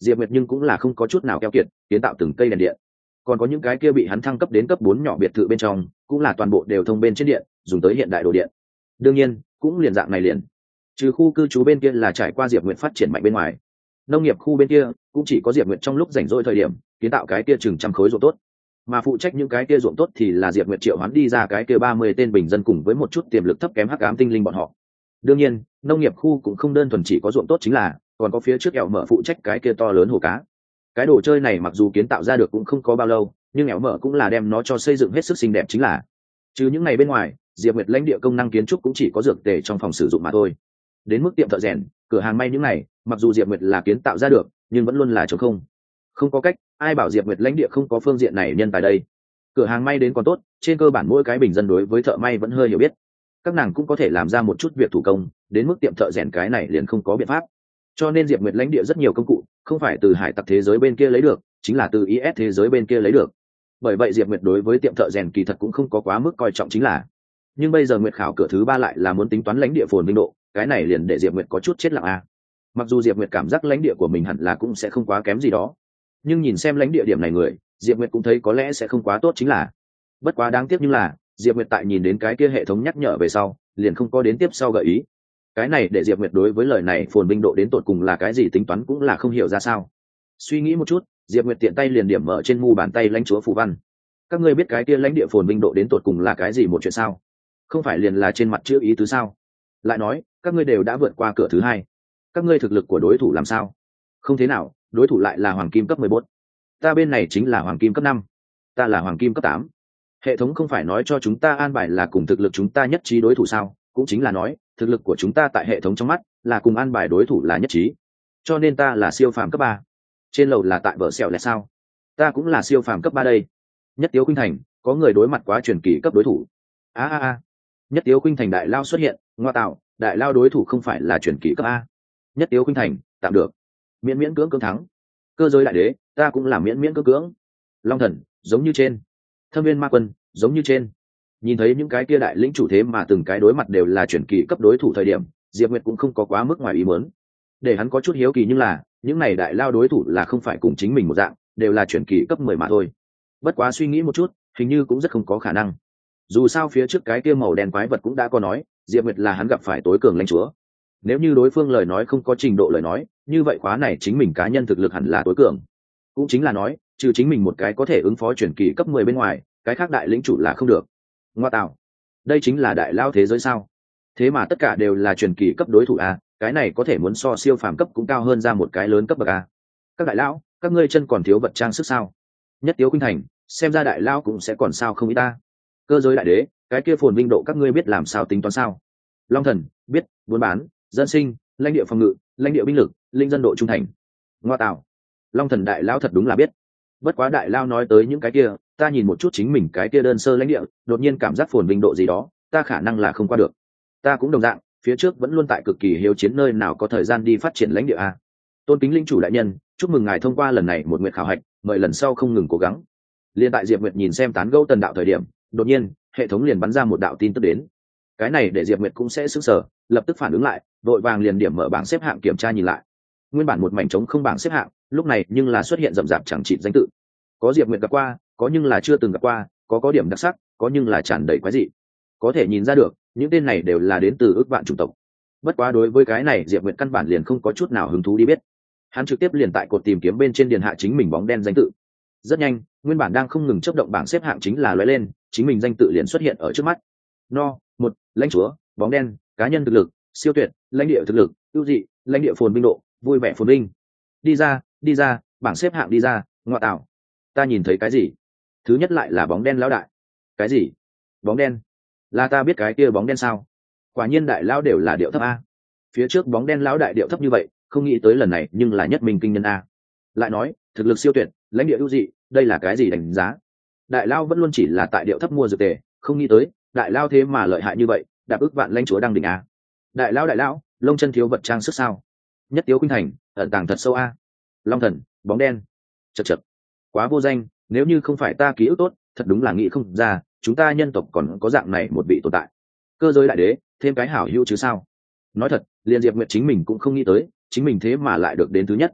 Diệp Nguyệt nhưng cũng là không có chút nào keo kiệt, kiến tạo từng cây đèn điện. Còn có những cái kia bị hắn thăng cấp đến cấp bốn nhỏ biệt thự bên trong, cũng là toàn bộ đều thông bên trên điện, dùng tới hiện đại đồ điện. Đương nhiên, cũng liền dạng này liền. Trừ khu cư trú bên kia là trải qua Diệp Nguyệt phát triển mạnh bên ngoài, nông nghiệp khu bên kia cũng chỉ có Diệp Nguyệt trong lúc rảnh rỗi thời điểm kiến tạo cái kia chừng trăm khối ruộng tốt, mà phụ trách những cái kia ruộng tốt thì là Diệp Nguyệt triệu hoán đi ra cái kia ba mươi tên bình dân cùng với một chút tiềm lực thấp kém hắc ám tinh linh bọn họ. Đương nhiên, nông nghiệp khu cũng không đơn thuần chỉ có ruộng tốt chính là, còn có phía trước ẻo mở phụ trách cái kia to lớn hồ cá. Cái đồ chơi này mặc dù kiến tạo ra được cũng không có bao lâu, nhưng ẻo mở cũng là đem nó cho xây dựng hết sức xinh đẹp chính là. Trừ những ngày bên ngoài, Diệp Nguyệt lãnh địa công năng kiến trúc cũng chỉ có dược tề trong phòng sử dụng mà thôi. Đến mức tiệm thợ rèn, cửa hàng may những này, mặc dù Diệp Nguyệt là kiến tạo ra được, nhưng vẫn luôn là trống không. Không có cách, ai bảo Diệp Nguyệt lãnh địa không có phương diện này nhân tài đây. Cửa hàng may đến còn tốt, trên cơ bản mỗi cái bình dân đối với thợ may vẫn hơi hiểu biết. Các nàng cũng có thể làm ra một chút việc thủ công, đến mức tiệm thợ rèn cái này liền không có biện pháp. Cho nên Diệp Nguyệt lãnh địa rất nhiều công cụ, không phải từ hải tặc thế giới bên kia lấy được, chính là từ i ét thế giới bên kia lấy được. Bởi vậy Diệp Nguyệt đối với tiệm thợ rèn kỳ thật cũng không có quá mức coi trọng chính là. Nhưng bây giờ Nguyệt khảo cửa thứ ba lại là muốn tính toán lãnh địa phồn vinh độ, cái này liền để Diệp Nguyệt có chút chết lặng a. Mặc dù Diệp Nguyệt cảm giác lãnh địa của mình hẳn là cũng sẽ không quá kém gì đó, nhưng nhìn xem lãnh địa điểm này người, Diệp Nguyệt cũng thấy có lẽ sẽ không quá tốt chính là. Bất quá đáng tiếc như là, Diệp Nguyệt tại nhìn đến cái kia hệ thống nhắc nhở về sau, liền không có đến tiếp sau gợi ý. Cái này để Diệp Nguyệt đối với lời này phồn vinh độ đến tột cùng là cái gì tính toán cũng là không hiểu ra sao. Suy nghĩ một chút, Diệp Nguyệt tiện tay liền điểm mở trên mu bàn tay lãnh chúa phù văn. Các ngươi biết cái kia lãnh địa phồn vinh độ đến tột cùng là cái gì một chuyện sao? Không phải liền là trên mặt chữ ý tứ sao? Lại nói, các ngươi đều đã vượt qua cửa thứ hai, các ngươi thực lực của đối thủ làm sao? Không thế nào, đối thủ lại là hoàng kim cấp mười bốn, ta bên này chính là hoàng kim cấp năm, ta là hoàng kim cấp tám. Hệ thống không phải nói cho chúng ta an bài là cùng thực lực chúng ta nhất trí đối thủ sao? Cũng chính là nói, thực lực của chúng ta tại hệ thống trong mắt là cùng an bài đối thủ là nhất trí, cho nên ta là siêu phàm cấp ba. Trên lầu là tại vợ sẹo là sao? Ta cũng là siêu phàm cấp ba đây. Nhất Tiếu Khuynh Thành, có người đối mặt quá truyền kỳ cấp đối thủ. A a a. Nhất Tiếu Khuynh Thành đại lao xuất hiện, ngoa tạo, đại lao đối thủ không phải là truyền kỳ cấp a. Nhất Tiếu Khuynh Thành, tạm được. Miễn miễn cưỡng cưỡng thắng. Cơ giới đại đế, ta cũng là miễn miễn cưỡng cưỡng. Long thần, giống như trên. Thâm viên ma quân, giống như trên. Nhìn thấy những cái kia đại lĩnh chủ thế mà từng cái đối mặt đều là truyền kỳ cấp đối thủ thời điểm, Diệp Nguyệt cũng không có quá mức ngoài ý muốn. Để hắn có chút hiếu kỳ nhưng là, những này đại lao đối thủ là không phải cùng chính mình một dạng, đều là truyền kỳ cấp mười mà thôi. Bất quá suy nghĩ một chút, hình như cũng rất không có khả năng. Dù sao phía trước cái kia màu đen quái vật cũng đã có nói, Diệp Nguyệt là hắn gặp phải tối cường lãnh chúa. Nếu như đối phương lời nói không có trình độ lời nói, như vậy khóa này chính mình cá nhân thực lực hẳn là tối cường. Cũng chính là nói, trừ chính mình một cái có thể ứng phó truyền kỳ cấp mười bên ngoài, cái khác đại lĩnh chủ là không được. Ngoa tạo, đây chính là đại lao thế giới sao? Thế mà tất cả đều là truyền kỳ cấp đối thủ à? Cái này có thể muốn so siêu phàm cấp cũng cao hơn ra một cái lớn cấp bậc à? Các đại lão, các ngươi chân còn thiếu vật trang sức sao? Nhất Tiếu Khuynh Thành, xem ra đại lao cũng sẽ còn sao không ý ta. Cơ giới đại đế, cái kia phồn vinh độ các ngươi biết làm sao tính toán sao? Long thần, biết, buôn bán, dân sinh, lãnh địa phòng ngự, lãnh địa binh lực, linh dân độ trung thành. Ngoa tạo, Long thần đại lao thật đúng là biết. Bất quá đại lao nói tới những cái kia, ta nhìn một chút chính mình cái kia đơn sơ lãnh địa, đột nhiên cảm giác phồn vinh độ gì đó, ta khả năng là không qua được. Ta cũng đồng dạng, phía trước vẫn luôn tại cực kỳ hiếu chiến nơi nào có thời gian đi phát triển lãnh địa a. Tôn kính linh chủ đại nhân, chúc mừng ngài thông qua lần này một nguyện khảo hạch, mời lần sau không ngừng cố gắng. Liên tại Diệp Nguyệt nhìn xem tán gẫu tần đạo thời điểm, đột nhiên hệ thống liền bắn ra một đạo tin tức đến. Cái này để Diệp Nguyệt cũng sẽ sửng sở, lập tức phản ứng lại, vội vàng liền điểm mở bảng xếp hạng kiểm tra nhìn lại. Nguyên bản một mảnh trống không bảng xếp hạng, lúc này nhưng là xuất hiện rậm rạp chẳng chịt danh tự. Có Diệp Nguyệt gặp qua, có nhưng là chưa từng gặp qua, có có điểm đặc sắc, có nhưng là tràn đầy quái dị. Có thể nhìn ra được, những tên này đều là đến từ ước vạn chủng tộc. Bất quá đối với cái này Diệp Nguyệt căn bản liền không có chút nào hứng thú đi biết. Hắn trực tiếp liền tại cột tìm kiếm bên trên điền hạ chính mình bóng đen danh tự. Rất nhanh, nguyên bản đang không ngừng chớp động bảng xếp hạng chính là lóe lên, chính mình danh tự liền xuất hiện ở trước mắt. No, một, lãnh chúa, bóng đen, cá nhân thực lực, siêu tuyệt, lãnh địa thực lực, ưu dị, lãnh địa phồn binh độ, vui vẻ phồn binh. Đi ra, đi ra, bảng xếp hạng đi ra, ngoại tạo. Ta nhìn thấy cái gì? Thứ nhất lại là bóng đen lão đại. Cái gì? Bóng đen? Là ta biết cái kia bóng đen sao? Quả nhiên đại lão đều là điệu thấp a. Phía trước bóng đen lão đại điệu thấp như vậy, không nghĩ tới lần này nhưng là nhất minh kinh nhân a. Lại nói, thực lực siêu tuyệt, lãnh địa ưu dị, đây là cái gì đánh giá? Đại lao vẫn luôn chỉ là tại điệu thấp mua dược tề, không nghĩ tới, đại lao thế mà lợi hại như vậy, đạp ức vạn lãnh chúa đang đỉnh a. Đại lao đại lão, lông chân thiếu vật trang sức sao? Nhất Tiếu Khuynh Thành, ẩn tàng thật sâu a. Long thần, bóng đen. Chậc chậc. Quá vô danh, nếu như không phải ta ký ức tốt, thật đúng là nghĩ không ra, chúng ta nhân tộc còn có dạng này một vị tồn tại. Cơ giới đại đế, thêm cái hảo hữu chứ sao? Nói thật, liền Diệp Nguyệt chính mình cũng không nghĩ tới, chính mình thế mà lại được đến thứ nhất.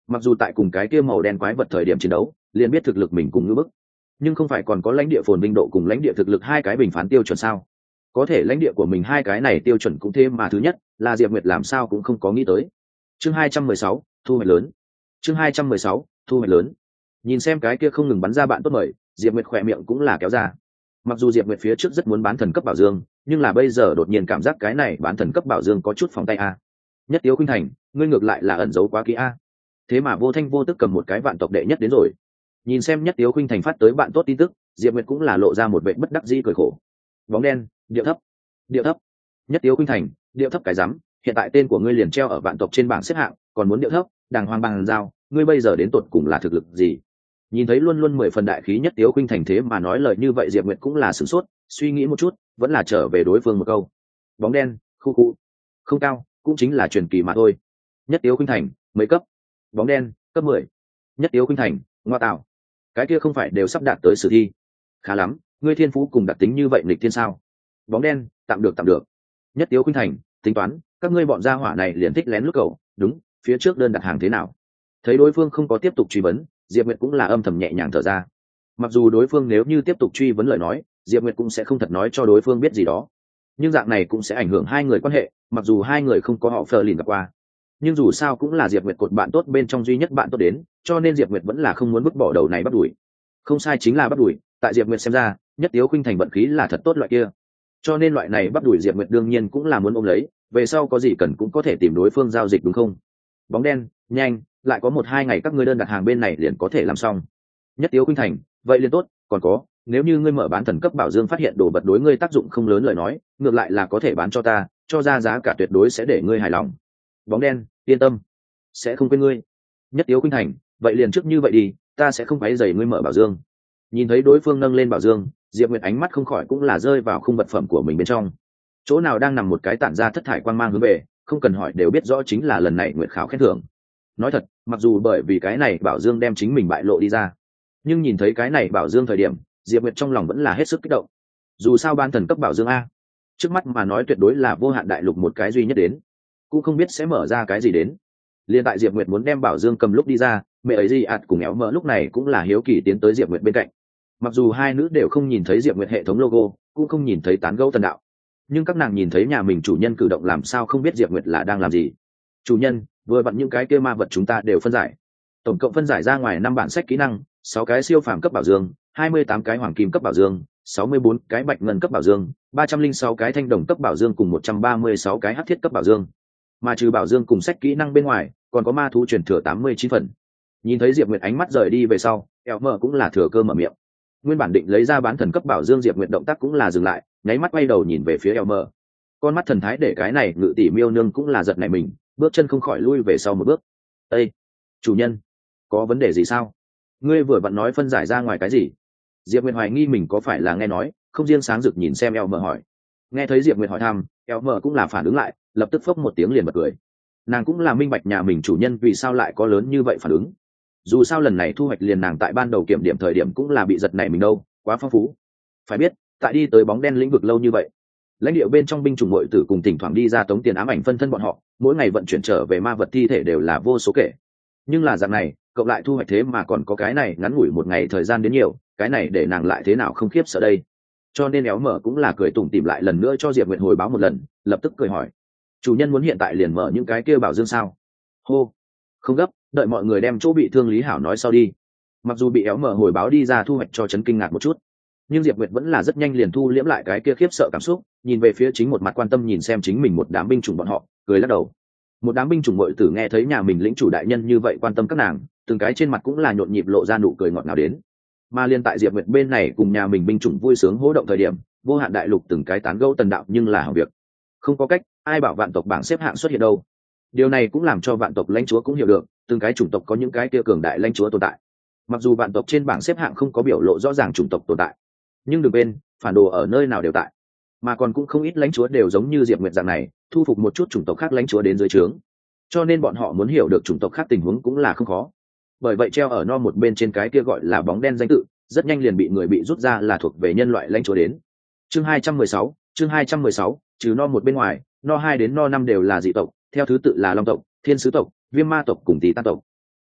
mặc dù tại cùng cái kia màu đen quái vật thời điểm chiến đấu liền biết thực lực mình cùng ngưỡng bức, nhưng không phải còn có lãnh địa phồn vinh độ cùng lãnh địa thực lực hai cái bình phán tiêu chuẩn sao? Có thể lãnh địa của mình hai cái này tiêu chuẩn cũng thêm mà thứ nhất là Diệp Nguyệt làm sao cũng không có nghĩ tới. Chương hai trăm mười sáu, thu hoạch lớn. Chương hai trăm mười sáu, thu hoạch lớn. Nhìn xem cái kia không ngừng bắn ra bạn tốt mời, Diệp Nguyệt khỏe miệng cũng là kéo ra. Mặc dù Diệp Nguyệt phía trước rất muốn bán thần cấp bảo dương, nhưng là bây giờ đột nhiên cảm giác cái này bán thần cấp bảo dương có chút phòng tay a. Nhất Tiếu Khuynh Thành, ngươi ngược lại là ẩn giấu quá kỹ a. Thế mà vô thanh vô tức cầm một cái vạn tộc đệ nhất đến rồi. Nhìn xem Nhất Tiếu Khuynh Thành phát tới bạn tốt tin tức, Diệp Nguyệt cũng là lộ ra một vẻ bất đắc dĩ cười khổ. Bóng đen, điệu thấp, điệu thấp. Nhất Tiếu Khuynh Thành, điệu thấp cái rắm, hiện tại tên của ngươi liền treo ở vạn tộc trên bảng xếp hạng, còn muốn điệu thấp, đàng hoàng bằng giao, ngươi bây giờ đến tột cùng là thực lực gì? Nhìn thấy luôn luôn mười phần đại khí Nhất Tiếu Khuynh Thành thế mà nói lời như vậy, Diệp Nguyệt cũng là sửng sốt, suy nghĩ một chút, vẫn là trở về đối phương một câu. Bóng đen, khu khu, không cao, cũng chính là truyền kỳ mà thôi. Nhất Tiếu Khuynh Thành, mấy cấp? Bóng đen, cấp mười. Nhất Tiếu Khuynh Thành, ngoa tạo, cái kia không phải đều sắp đạt tới sử thi? Khá lắm, ngươi thiên phú cùng đặc tính như vậy nghịch thiên sao? Bóng đen, tạm được tạm được. Nhất Tiếu Khuynh Thành, tính toán, các ngươi bọn gia hỏa này liền thích lén lút cầu, đúng, phía trước đơn đặt hàng thế nào? Thấy đối phương không có tiếp tục truy vấn, Diệp Nguyệt cũng là âm thầm nhẹ nhàng thở ra. Mặc dù đối phương nếu như tiếp tục truy vấn lời nói, Diệp Nguyệt cũng sẽ không thật nói cho đối phương biết gì đó, nhưng dạng này cũng sẽ ảnh hưởng hai người quan hệ, mặc dù hai người không có họ phờ lìn gặp qua, nhưng dù sao cũng là Diệp Nguyệt cột bạn tốt bên trong duy nhất bạn tốt đến, cho nên Diệp Nguyệt vẫn là không muốn vứt bỏ đầu này bắt đuổi. Không sai, chính là bắt đuổi, tại Diệp Nguyệt xem ra, Nhất Tiếu Khuynh Thành vận khí là thật tốt loại kia, cho nên loại này bắt đuổi Diệp Nguyệt đương nhiên cũng là muốn ôm lấy, về sau có gì cần cũng có thể tìm đối phương giao dịch, đúng không? Bóng đen, nhanh, lại có một hai ngày các ngươi đơn đặt hàng bên này liền có thể làm xong. Nhất Tiếu Khuynh Thành, vậy liền tốt, còn có, nếu như ngươi mở bán thần cấp bảo dương phát hiện đồ vật đối ngươi tác dụng không lớn lời nói, ngược lại là có thể bán cho ta, cho ra giá cả tuyệt đối sẽ để ngươi hài lòng. Bóng đen, yên tâm, sẽ không quên ngươi. Nhất Tiếu Khuynh Thành, vậy liền trước như vậy đi, ta sẽ không quấy rầy ngươi mở bảo dương. Nhìn thấy đối phương nâng lên bảo dương, Diệp Nguyệt ánh mắt không khỏi cũng là rơi vào khung vật phẩm của mình bên trong. Chỗ nào đang nằm một cái tản ra thất thải quang mang hướng về, không cần hỏi đều biết rõ chính là lần này Nguyệt khảo khen thưởng. Nói thật, mặc dù bởi vì cái này bảo dương đem chính mình bại lộ đi ra, nhưng nhìn thấy cái này bảo dương thời điểm, Diệp Nguyệt trong lòng vẫn là hết sức kích động. Dù sao ban thần cấp bảo dương a, trước mắt mà nói tuyệt đối là vô hạn đại lục một cái duy nhất đến, cũng không biết sẽ mở ra cái gì đến. Liên tại Diệp Nguyệt muốn đem bảo dương cầm lúc đi ra, mẹ ấy gì ạt cùng éo mỡ lúc này cũng là hiếu kỳ tiến tới Diệp Nguyệt bên cạnh. Mặc dù hai nữ đều không nhìn thấy Diệp Nguyệt hệ thống logo, cũng không nhìn thấy tán gẫu tần đạo, nhưng các nàng nhìn thấy nhà mình chủ nhân cử động làm sao không biết Diệp Nguyệt là đang làm gì. Chủ nhân, vừa vặn những cái kia ma vật chúng ta đều phân giải, tổng cộng phân giải ra ngoài năm bản sách kỹ năng, sáu cái siêu phàm cấp bảo dương, hai mươi tám cái hoàng kim cấp bảo dương, sáu mươi bốn cái bạch ngân cấp bảo dương, ba trăm linh sáu cái thanh đồng cấp bảo dương cùng một trăm ba mươi sáu cái hắc thiết cấp bảo dương. Mà trừ bảo dương cùng sách kỹ năng bên ngoài, còn có ma thú truyền thừa tám mươi chín phần. Nhìn thấy Diệp Nguyệt ánh mắt rời đi về sau, eo mờ cũng là thừa cơ mở miệng. Nguyên bản định lấy ra bán thần cấp bảo dương, Diệp Nguyệt động tác cũng là dừng lại, nháy mắt quay đầu nhìn về phía eo mờ. Con mắt thần thái để cái này ngự tỷ miêu nương cũng là giật nảy mình, bước chân không khỏi lui về sau một bước. Ê, chủ nhân, có vấn đề gì sao? Ngươi vừa vặn nói phân giải ra ngoài cái gì? Diệp Nguyệt hoài nghi mình có phải là nghe nói, không riêng sáng rực nhìn xem eo mờ hỏi. Nghe thấy Diệp Nguyệt hỏi thăm, eo mờ cũng là phản ứng lại, lập tức phốc một tiếng liền bật cười. Nàng cũng là minh bạch nhà mình chủ nhân vì sao lại có lớn như vậy phản ứng. Dù sao lần này thu hoạch liền nàng tại ban đầu kiểm điểm thời điểm cũng là bị giật nảy mình đâu, quá phong phú. Phải biết, tại đi tới bóng đen lĩnh vực lâu như vậy, lãnh địa bên trong binh chủng muội tử cùng thỉnh thoảng đi ra tống tiền ám ảnh phân thân bọn họ, mỗi ngày vận chuyển trở về ma vật thi thể đều là vô số kể. Nhưng là dạng này, cộng lại thu hoạch thế mà còn có cái này ngắn ngủi một ngày thời gian đến nhiều, cái này để nàng lại thế nào không khiếp sợ đây. Cho nên éo mở cũng là cười tủm tỉm lại lần nữa cho Diệp Nguyệt hồi báo một lần, lập tức cười hỏi: chủ nhân muốn hiện tại liền mở những cái kia bảo dương sao? Hô, không gấp, đợi mọi người đem chỗ bị thương lý hảo nói sau đi. Mặc dù bị éo mở hồi báo đi ra thu hoạch cho chấn kinh ngạc một chút, nhưng Diệp Nguyệt vẫn là rất nhanh liền thu liễm lại cái kia khiếp sợ cảm xúc, nhìn về phía chính một mặt quan tâm nhìn xem chính mình một đám binh chủng bọn họ, cười lắc đầu. Một đám binh chủng muội tử nghe thấy nhà mình lĩnh chủ đại nhân như vậy quan tâm các nàng, từng cái trên mặt cũng là nhộn nhịp lộ ra nụ cười ngọt ngào đến. Mà liên tại Diệp Nguyệt bên này cùng nhà mình binh chủng vui sướng hô động thời điểm, vô hạn đại lục từng cái tán gẫu tần đạo nhưng là hỏng việc. Không có cách, ai bảo vạn tộc bảng xếp hạng xuất hiện đâu. Điều này cũng làm cho vạn tộc lãnh chúa cũng hiểu được, từng cái chủng tộc có những cái kia cường đại lãnh chúa tồn tại. Mặc dù vạn tộc trên bảng xếp hạng không có biểu lộ rõ ràng chủng tộc tồn tại, nhưng đừng quên, phản đồ ở nơi nào đều tại. Mà còn cũng không ít lãnh chúa đều giống như Diệp Nguyệt dạng này, thu phục một chút chủng tộc khác lãnh chúa đến dưới trướng. Cho nên bọn họ muốn hiểu được chủng tộc khác tình huống cũng là không khó. Bởi vậy treo ở no một bên trên cái kia gọi là bóng đen danh tự, rất nhanh liền bị người bị rút ra là thuộc về nhân loại lãnh chúa đến. Chương hai trăm mười sáu, chương hai trăm mười sáu, trừ no một bên ngoài, no hai đến no năm đều là dị tộc, theo thứ tự là long tộc, thiên sứ tộc, viêm ma tộc cùng tỷ tan tộc.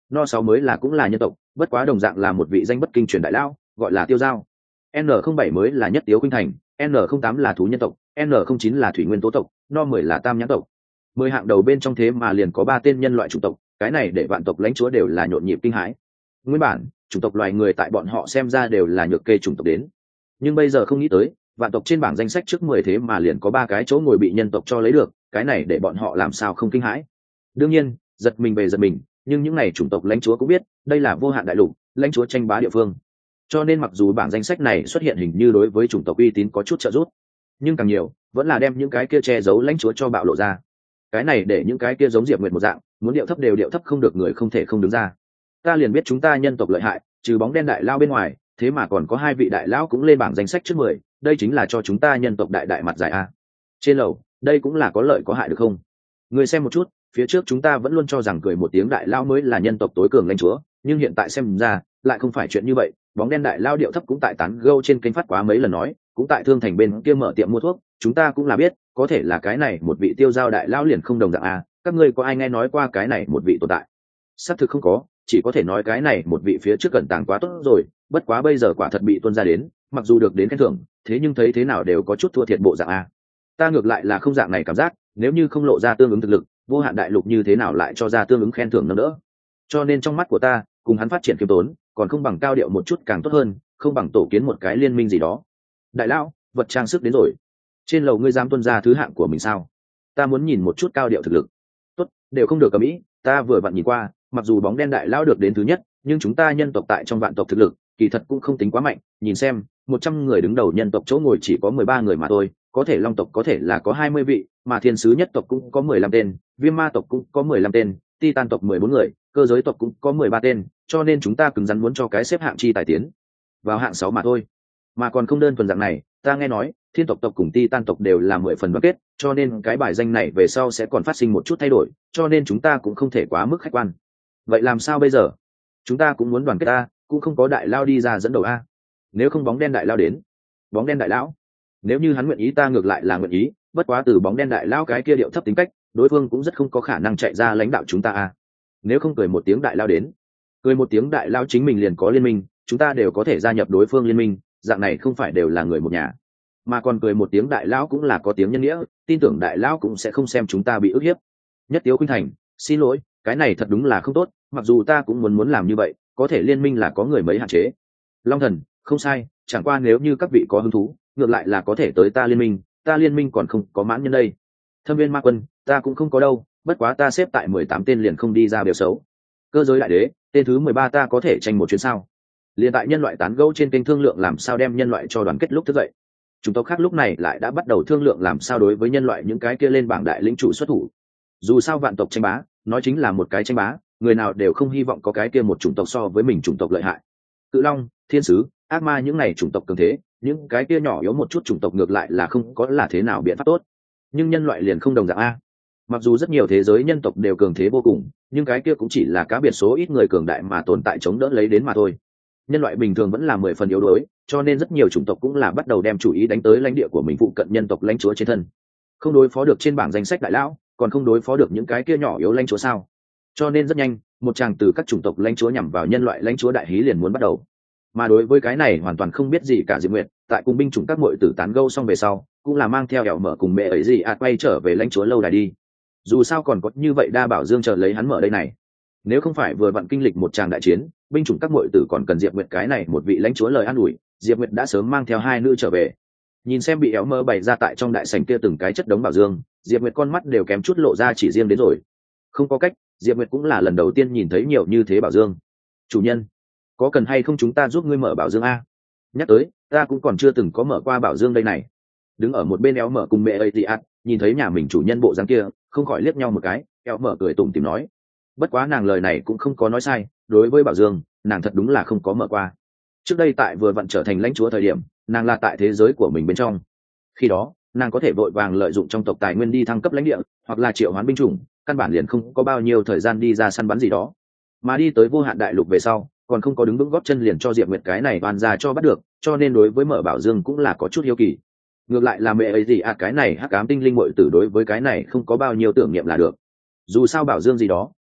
no sáu mới là cũng là nhân tộc, bất quá đồng dạng là một vị danh bất kinh truyền đại lao, gọi là Tiêu Giao. N không bảy mới là Nhất Tiếu Khuynh Thành, N không tám là thú nhân tộc, N không chín là thủy nguyên tố tộc, no mười là tam nhãn tộc. Mười hạng đầu bên trong thế mà liền có ba tên nhân loại chủng tộc, cái này để vạn tộc lãnh chúa đều là nhộn nhịp kinh hãi. Nguyên bản chủng tộc loài người tại bọn họ xem ra đều là nhược kê chủng tộc đến, nhưng bây giờ không nghĩ tới vạn tộc trên bảng danh sách trước mười thế mà liền có ba cái chỗ ngồi bị nhân tộc cho lấy được, cái này để bọn họ làm sao không kinh hãi. Đương nhiên giật mình về giật mình, nhưng những này chủng tộc lãnh chúa cũng biết đây là vô hạn đại lục, lãnh chúa tranh bá địa phương, cho nên mặc dù bảng danh sách này xuất hiện hình như đối với chủng tộc uy tín có chút trợ giúp, nhưng càng nhiều vẫn là đem những cái kia che giấu lãnh chúa cho bạo lộ ra. Cái này để những cái kia giống Diệp Nguyệt một dạng muốn điệu thấp đều điệu thấp không được, người không thể không đứng ra. Ta liền biết chúng ta nhân tộc lợi hại, trừ bóng đen đại lao bên ngoài thế mà còn có hai vị đại lão cũng lên bảng danh sách trước mười, đây chính là cho chúng ta nhân tộc đại đại mặt dài a. Trên lầu đây cũng là có lợi có hại được không? Người xem một chút, phía trước chúng ta vẫn luôn cho rằng cười một tiếng đại lao mới là nhân tộc tối cường lãnh chúa, nhưng hiện tại xem ra lại không phải chuyện như vậy. Bóng đen đại lao điệu thấp cũng tại tán gâu trên kênh phát quá mấy lần nói, cũng tại thương thành bên kia mở tiệm mua thuốc, chúng ta cũng là biết, có thể là cái này một vị Tiêu Giao đại lao liền không đồng dạng a. Các ngươi có ai nghe nói qua cái này một vị tồn tại? Xác thực không có, chỉ có thể nói cái này một vị phía trước cẩn tàng quá tốt rồi, bất quá bây giờ quả thật bị tuôn ra đến, mặc dù được đến khen thưởng, thế nhưng thấy thế nào đều có chút thua thiệt bộ dạng a. Ta ngược lại là không dạng này cảm giác, nếu như không lộ ra tương ứng thực lực, vô hạn đại lục như thế nào lại cho ra tương ứng khen thưởng nâng đỡ. Cho nên trong mắt của ta, cùng hắn phát triển khiêm tốn, còn không bằng cao điệu một chút càng tốt hơn, không bằng tổ kiến một cái liên minh gì đó. Đại lão, vật trang sức đến rồi. Trên lầu ngươi dám tuân ra thứ hạng của mình sao? Ta muốn nhìn một chút cao điệu thực lực. Tốt, đều không được cầm ý, ta vừa vặn nhìn qua, mặc dù bóng đen đại lão được đến thứ nhất, nhưng chúng ta nhân tộc tại trong vạn tộc thực lực kỳ thật cũng không tính quá mạnh. Nhìn xem, một trăm người đứng đầu nhân tộc chỗ ngồi chỉ có mười ba người mà thôi, có thể long tộc có thể là có hai mươi vị, mà thiên sứ nhất tộc cũng có mười lăm tên, viêm ma tộc cũng có mười lăm tên, titan tộc mười bốn người, cơ giới tộc cũng có mười ba tên, cho nên chúng ta cứng rắn muốn cho cái xếp hạng chi tài tiến vào hạng sáu mà thôi. Mà còn không đơn thuần dạng này, ta nghe nói thiên tộc tộc cùng titan tộc đều là mười phần đoàn kết, cho nên cái bài danh này về sau sẽ còn phát sinh một chút thay đổi, cho nên chúng ta cũng không thể quá mức khách quan. Vậy làm sao bây giờ? Chúng ta cũng muốn đoàn kết ta, cũng không có đại lao đi ra dẫn đầu a. Nếu không bóng đen đại lao đến. Bóng đen đại lão, nếu như hắn nguyện ý ta ngược lại là nguyện ý, bất quá từ bóng đen đại lao cái kia điệu thấp tính cách, đối phương cũng rất không có khả năng chạy ra lãnh đạo chúng ta a. Nếu không cười một tiếng đại lao đến, cười một tiếng đại lao chính mình liền có liên minh, chúng ta đều có thể gia nhập đối phương liên minh, dạng này không phải đều là người một nhà. Mà còn cười một tiếng đại lão cũng là có tiếng nhân nghĩa, tin tưởng đại lão cũng sẽ không xem chúng ta bị ức hiếp. Nhất Tiếu Khuynh Thành, xin lỗi, cái này thật đúng là không tốt, mặc dù ta cũng muốn muốn làm như vậy, có thể liên minh là có người mấy hạn chế. Long Thần, không sai, chẳng qua nếu như các vị có hứng thú, ngược lại là có thể tới ta liên minh, ta liên minh còn không có mãn nhân đây. Thâm Viên Ma Quân, ta cũng không có đâu, bất quá ta xếp tại mười tám tên liền không đi ra biểu xấu. Cơ giới đại đế, tên thứ mười ba ta có thể tranh một chuyến sao? Liên tại nhân loại tán gẫu trên kênh thương lượng làm sao đem nhân loại cho đoàn kết lúc thức dậy. Chúng tộc khác lúc này lại đã bắt đầu thương lượng làm sao đối với nhân loại những cái kia lên bảng đại lĩnh chủ xuất thủ. Dù sao vạn tộc tranh bá, nói chính là một cái tranh bá, người nào đều không hy vọng có cái kia một chủng tộc so với mình chủng tộc lợi hại. Cự long, thiên sứ, ác ma những này chủng tộc cường thế, những cái kia nhỏ yếu một chút chủng tộc ngược lại là không có là thế nào biện pháp tốt. Nhưng nhân loại liền không đồng dạng a. Mặc dù rất nhiều thế giới nhân tộc đều cường thế vô cùng, nhưng cái kia cũng chỉ là cá biệt số ít người cường đại mà tồn tại chống đỡ lấy đến mà thôi. Nhân loại bình thường vẫn là mười phần yếu đuối, cho nên rất nhiều chủng tộc cũng là bắt đầu đem chủ ý đánh tới lãnh địa của mình phụ cận nhân tộc lãnh chúa trên thân. Không đối phó được trên bảng danh sách đại lão, còn không đối phó được những cái kia nhỏ yếu lãnh chúa sao? Cho nên rất nhanh, một tràng từ các chủng tộc lãnh chúa nhằm vào nhân loại lãnh chúa đại hí liền muốn bắt đầu. Mà đối với cái này hoàn toàn không biết gì cả Diệp Nguyệt, tại cùng binh chủng các muội tử tán gẫu xong về sau, cũng là mang theo ẻo mở cùng mẹ ấy gì à quay trở về lãnh chúa lâu đài đi. Dù sao còn có như vậy đa bảo dương chờ lấy hắn mở đây này. Nếu không phải vừa vặn kinh lịch một tràng đại chiến, binh chủng các muội tử còn cần Diệp Nguyệt cái này một vị lãnh chúa lời an ủi, Diệp Nguyệt đã sớm mang theo hai nữ trở về. Nhìn xem bị éo mơ bày ra tại trong đại sảnh kia từng cái chất đống bảo dương, Diệp Nguyệt con mắt đều kém chút lộ ra chỉ riêng đến rồi. Không có cách, Diệp Nguyệt cũng là lần đầu tiên nhìn thấy nhiều như thế bảo dương. Chủ nhân, có cần hay không chúng ta giúp ngươi mở bảo dương a? Nhắc tới, ta cũng còn chưa từng có mở qua bảo dương đây này. Đứng ở một bên éo mở cùng mẹ ấy thì ạt, nhìn thấy nhà mình chủ nhân bộ dáng kia, không khỏi liếc nhau một cái, éo mở cười tủm tỉm nói. Bất quá nàng lời này cũng không có nói sai, đối với bảo dương, nàng thật đúng là không có mở qua. Trước đây tại vừa vặn trở thành lãnh chúa thời điểm, nàng là tại thế giới của mình bên trong. Khi đó, nàng có thể vội vàng lợi dụng trong tộc tài nguyên đi thăng cấp lãnh địa, hoặc là triệu hoán binh chủng, căn bản liền không có bao nhiêu thời gian đi ra săn bắn gì đó. Mà đi tới vô hạn đại lục về sau, còn không có đứng vững gót chân liền cho Diệp Nguyệt cái này oan ra cho bắt được, cho nên đối với mở bảo dương cũng là có chút hiếu kỳ. Ngược lại là mẹ ấy gì à cái này hắc ám tinh linh muội tử đối với cái này không có bao nhiêu tưởng niệm là được. Dù sao bảo dương gì đó,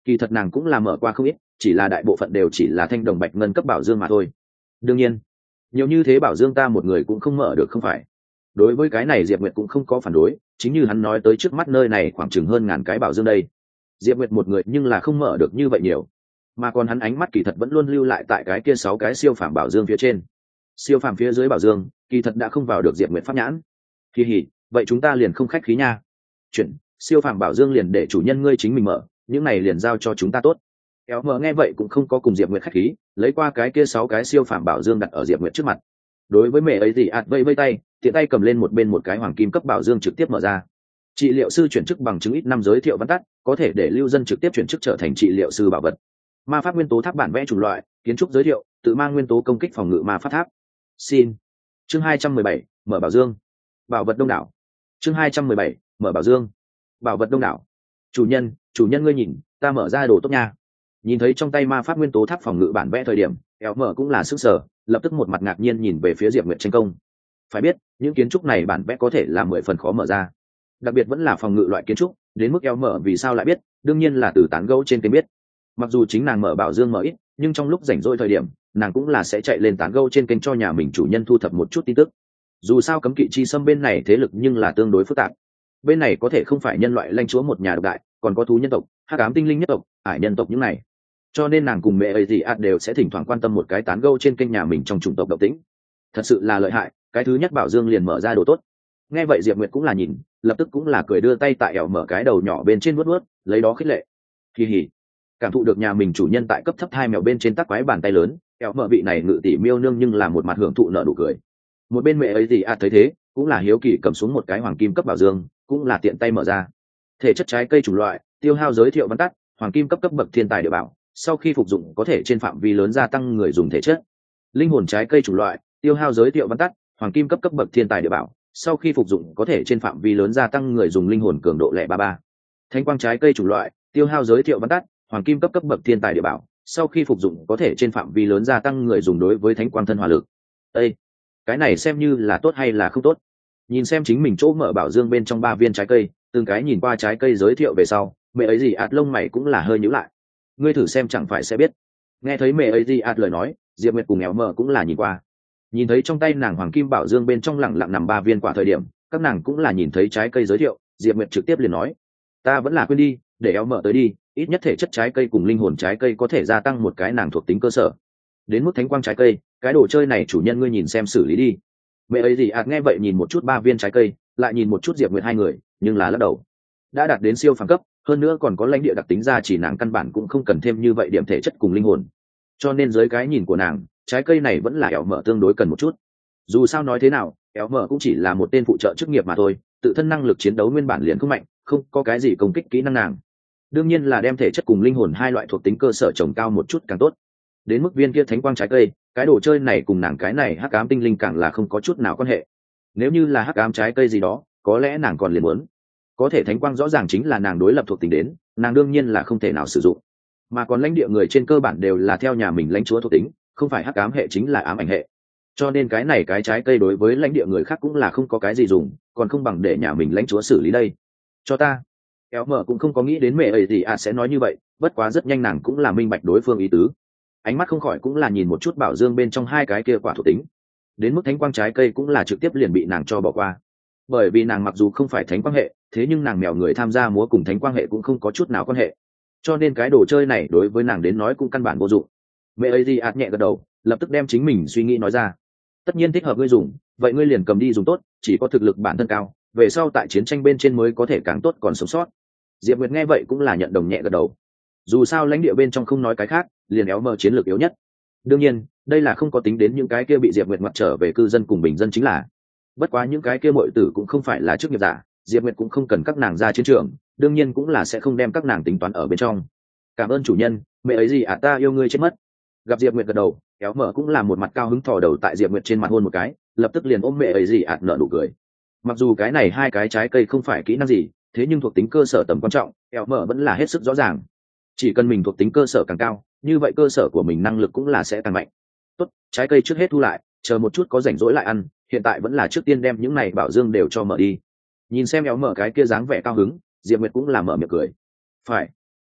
kỳ thật nàng cũng là mở qua không ít, chỉ là đại bộ phận đều chỉ là thanh đồng bạch ngân cấp bảo dương mà thôi. Đương nhiên nhiều như thế bảo dương ta một người cũng không mở được không phải. Đối với cái này Diệp Nguyệt cũng không có phản đối, chính như hắn nói tới trước mắt nơi này khoảng chừng hơn ngàn cái bảo dương đây. Diệp Nguyệt một người nhưng là không mở được như vậy nhiều, mà còn hắn ánh mắt kỳ thật vẫn luôn lưu lại tại cái kia sáu cái siêu phàm bảo dương phía trên. Siêu phàm phía dưới bảo dương kỳ thật đã không vào được Diệp Nguyệt pháp nhãn. Kỳ hỉ, vậy chúng ta liền không khách khí nha. Chuyện siêu phàm bảo dương liền để chủ nhân ngươi chính mình mở, những này liền giao cho chúng ta tốt. Kéo mở nghe vậy cũng không có cùng Diệp Nguyệt khách khí, lấy qua cái kia sáu cái siêu phàm bảo dương đặt ở Diệp Nguyệt trước mặt. Đối với mẹ ấy thì ạt vây vây tay, tiện tay cầm lên một bên một cái hoàng kim cấp bảo dương trực tiếp mở ra. Trị liệu sư chuyển chức bằng chứng ít năm giới thiệu văn tắt, có thể để lưu dân trực tiếp chuyển chức trở thành trị liệu sư bảo vật. Ma pháp nguyên tố tháp bản vẽ chủng loại, kiến trúc giới thiệu, tự mang nguyên tố công kích phòng ngự ma pháp tháp. Xin. Chương hai trăm mười bảy, mở bảo dương. Bảo vật đông đảo. Chương hai trăm mười bảy, mở bảo dương. Bảo vật đông đảo. Chủ nhân, chủ nhân ngươi nhìn, ta mở ra đồ tốt nha. Nhìn thấy trong tay ma pháp nguyên tố tháp phòng ngự bản vẽ thời điểm, kéo mở cũng là sức sở, lập tức một mặt ngạc nhiên nhìn về phía Diệp Nguyệt tranh công. Phải biết, những kiến trúc này bản vẽ có thể là mười phần khó mở ra, đặc biệt vẫn là phòng ngự loại kiến trúc, đến mức kéo mở vì sao lại biết, đương nhiên là từ tán gẫu trên kênh biết. Mặc dù chính nàng mở bảo dương mở ít, nhưng trong lúc rảnh rỗi thời điểm, nàng cũng là sẽ chạy lên tán gẫu trên kênh cho nhà mình chủ nhân thu thập một chút tin tức. Dù sao cấm kỵ chi xâm bên này thế lực nhưng là tương đối phức tạp. Bên này có thể không phải nhân loại lãnh chúa một nhà độc đại, còn có thú nhân tộc, hắc ám tinh linh nhất tộc, ải nhân tộc những này. Cho nên nàng cùng mẹ ấy gì ạt đều sẽ thỉnh thoảng quan tâm một cái tán gẫu trên kênh nhà mình trong chủng tộc động tĩnh. Thật sự là lợi hại, cái thứ nhất bảo dương liền mở ra đồ tốt. Nghe vậy Diệp Nguyệt cũng là nhìn, lập tức cũng là cười đưa tay tại ẻo mở cái đầu nhỏ bên trên vuốt vuốt, lấy đó khích lệ. Kỳ hỉ. Cảm thụ được nhà mình chủ nhân tại cấp thấp thai mèo bên trên tắc quái bàn tay lớn, ẻo mở vị này ngự tỷ miêu nương nhưng là một mặt hưởng thụ nở nụ cười. Một bên mẹ ấy gì ạt thấy thế, cũng là hiếu kỳ cầm xuống một cái hoàng kim cấp bảo dương, cũng là tiện tay mở ra. Thể chất trái cây chủng loại, tiêu hao giới thiệu văn tắt, hoàng kim cấp cấp bậc thiên tài địa bảo, sau khi phục dụng có thể trên phạm vi lớn gia tăng người dùng thể chất. Linh hồn trái cây chủng loại, tiêu hao giới thiệu văn tắt, hoàng kim cấp cấp bậc thiên tài địa bảo, sau khi phục dụng có thể trên phạm vi lớn gia tăng người dùng linh hồn cường độ lẻ ba ba. Thánh quang trái cây chủng loại, tiêu hao giới thiệu văn tắt, hoàng kim cấp cấp bậc thiên tài địa bảo, sau khi phục dụng có thể trên phạm vi lớn gia tăng người dùng đối với thánh quang thân hỏa lực. Ê, cái này xem như là tốt hay là không tốt? Nhìn xem chính mình chỗ mở bảo dương bên trong ba viên trái cây, từng cái nhìn qua trái cây giới thiệu về sau, mẹ ấy gì ạt lông mày cũng là hơi nhíu lại. Ngươi thử xem chẳng phải sẽ biết. Nghe thấy mẹ ấy gì ạt lời nói, Diệp Nguyệt cùng éo mờ cũng là nhìn qua. Nhìn thấy trong tay nàng hoàng kim bảo dương bên trong lẳng lặng nằm ba viên quả thời điểm, các nàng cũng là nhìn thấy trái cây giới thiệu, Diệp Nguyệt trực tiếp liền nói: ta vẫn là quên đi, để éo mờ tới đi, ít nhất thể chất trái cây cùng linh hồn trái cây có thể gia tăng một cái nàng thuộc tính cơ sở. Đến mức thánh quang trái cây, cái đồ chơi này chủ nhân ngươi nhìn xem xử lý đi. Mẹ ấy gì ạt nghe vậy nhìn một chút ba viên trái cây, lại nhìn một chút Diệp Nguyệt hai người, nhưng là lắc đầu. Đã đạt đến siêu phàm cấp, hơn nữa còn có lãnh địa đặc tính ra chỉ nàng căn bản cũng không cần thêm như vậy điểm thể chất cùng linh hồn. Cho nên dưới cái nhìn của nàng, trái cây này vẫn là éo mở tương đối cần một chút. Dù sao nói thế nào, éo mở cũng chỉ là một tên phụ trợ chức nghiệp mà thôi, tự thân năng lực chiến đấu nguyên bản liền không mạnh, không có cái gì công kích kỹ năng nàng. Đương nhiên là đem thể chất cùng linh hồn hai loại thuộc tính cơ sở trồng cao một chút càng tốt. Đến mức viên kia thánh quang trái cây, cái đồ chơi này cùng nàng cái này hắc ám tinh linh càng là không có chút nào quan hệ. Nếu như là hắc ám trái cây gì đó, có lẽ nàng còn liền muốn. Có thể thánh quang rõ ràng chính là nàng đối lập thuộc tính đến, nàng đương nhiên là không thể nào sử dụng. Mà còn lãnh địa người trên cơ bản đều là theo nhà mình lãnh chúa thuộc tính, không phải hắc ám hệ chính là ám ảnh hệ. Cho nên cái này cái trái cây đối với lãnh địa người khác cũng là không có cái gì dùng, còn không bằng để nhà mình lãnh chúa xử lý đây. Cho ta. Kéo mở cũng không có nghĩ đến mẹ ấy gì à sẽ nói như vậy, bất quá rất nhanh nàng cũng là minh bạch đối phương ý tứ. Ánh mắt không khỏi cũng là nhìn một chút bảo dương bên trong hai cái kia quả thuộc tính. Đến mức thánh quang trái cây cũng là trực tiếp liền bị nàng cho bỏ qua. Bởi vì nàng mặc dù không phải thánh quang hệ, thế nhưng nàng mèo người tham gia múa cùng thánh quang hệ cũng không có chút nào quan hệ. Cho nên cái đồ chơi này đối với nàng đến nói cũng căn bản vô dụng. Mẹ ấy gì ạt nhẹ gật đầu, lập tức đem chính mình suy nghĩ nói ra. Tất nhiên thích hợp ngươi dùng, vậy ngươi liền cầm đi dùng tốt, chỉ có thực lực bản thân cao, về sau tại chiến tranh bên trên mới có thể càng tốt còn sống sót. Diệp Nguyệt nghe vậy cũng là nhận đồng nhẹ gật đầu. Dù sao lãnh địa bên trong không nói cái khác, liền éo mờ chiến lược yếu nhất. Đương nhiên, đây là không có tính đến những cái kia bị Diệp Nguyệt ngoặt trở về cư dân cùng bình dân chính là. Bất quá những cái kia muội tử cũng không phải là chức nghiệp giả, Diệp Nguyệt cũng không cần các nàng ra chiến trường, đương nhiên cũng là sẽ không đem các nàng tính toán ở bên trong. Cảm ơn chủ nhân, mẹ ấy gì à ta yêu ngươi chết mất. Gặp Diệp Nguyệt gật đầu, éo mờ cũng là một mặt cao hứng thò đầu tại Diệp Nguyệt trên mặt hôn một cái, lập tức liền ôm mẹ ấy gì ạt nở nụ cười. Mặc dù cái này hai cái trái cây không phải kỹ năng gì, thế nhưng thuộc tính cơ sở tầm quan trọng, éo mờ vẫn là hết sức rõ ràng. Chỉ cần mình thuộc tính cơ sở càng cao, như vậy cơ sở của mình năng lực cũng là sẽ càng mạnh. Tốt, trái cây trước hết thu lại, chờ một chút có rảnh rỗi lại ăn, hiện tại vẫn là trước tiên đem những này bảo dương đều cho mở đi. Nhìn xem éo mở cái kia dáng vẻ cao hứng, Diệp Nguyệt cũng là mở miệng cười. Phải.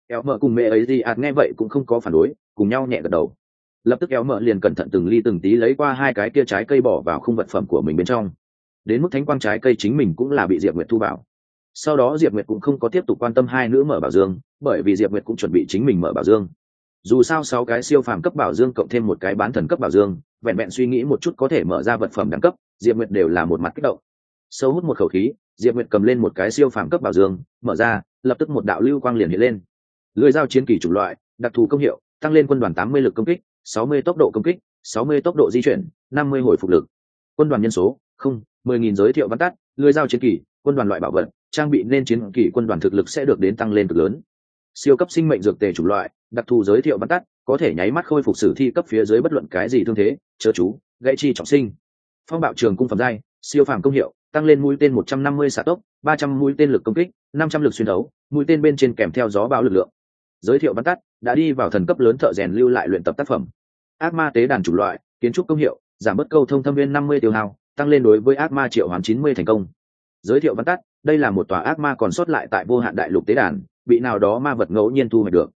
Kéo mở cùng mẹ ấy gì ạt nghe vậy cũng không có phản đối, cùng nhau nhẹ gật đầu. Lập tức kéo mở liền cẩn thận từng ly từng tí lấy qua hai cái kia trái cây bỏ vào khung vật phẩm của mình bên trong. Đến mức thánh quang trái cây chính mình cũng là bị Diệp Nguyệt thu vào. Sau đó Diệp Nguyệt cũng không có tiếp tục quan tâm hai nữ mở bảo dương, bởi vì Diệp Nguyệt cũng chuẩn bị chính mình mở bảo dương. Dù sao sáu cái siêu phàm cấp bảo dương cộng thêm một cái bán thần cấp bảo dương, vẹn vẹn suy nghĩ một chút có thể mở ra vật phẩm đẳng cấp, Diệp Nguyệt đều là một mặt kích động. Sâu hút một khẩu khí, Diệp Nguyệt cầm lên một cái siêu phàm cấp bảo dương, mở ra, lập tức một đạo lưu quang liền hiện lên. Lưỡi dao chiến kỳ chủng loại, đặc thù công hiệu, tăng lên quân đoàn tám mươi lực công kích, sáu mươi tốc độ công kích, sáu mươi tốc độ di chuyển, năm mươi hồi phục lực. Quân đoàn nhân số, không, mười nghìn giới thiệu văn tắt, lưỡi dao chiến kỳ, quân đoàn loại bảo vật, trang bị nên chiến kỳ quân đoàn thực lực sẽ được đến tăng lên cực lớn. Siêu cấp sinh mệnh dược tề chủng loại, đặc thù giới thiệu văn tắt, có thể nháy mắt khôi phục sử thi cấp phía dưới bất luận cái gì thương thế, chớ chú, gãy chi trọng sinh. Phong bạo trường cung phẩm giai, siêu phàm công hiệu, tăng lên mũi tên một trăm năm mươi xạ tốc, ba trăm mũi tên lực công kích, năm trăm lực xuyên đấu, mũi tên bên trên kèm theo gió bão lực lượng. Giới thiệu văn tắt, đã đi vào thần cấp lớn thợ rèn lưu lại luyện tập tác phẩm. Ác ma tế đàn chủng loại, kiến trúc công hiệu, giảm bớt câu thông thâm viên năm mươi tiêu hao, tăng lên đối với ác ma triệu hoán chín mươi thành công. Giới thiệu văn tắt, đây là một tòa ác ma còn sót lại tại vô hạn đại lục tế đàn, bị nào đó ma vật ngẫu nhiên thu hoạch được.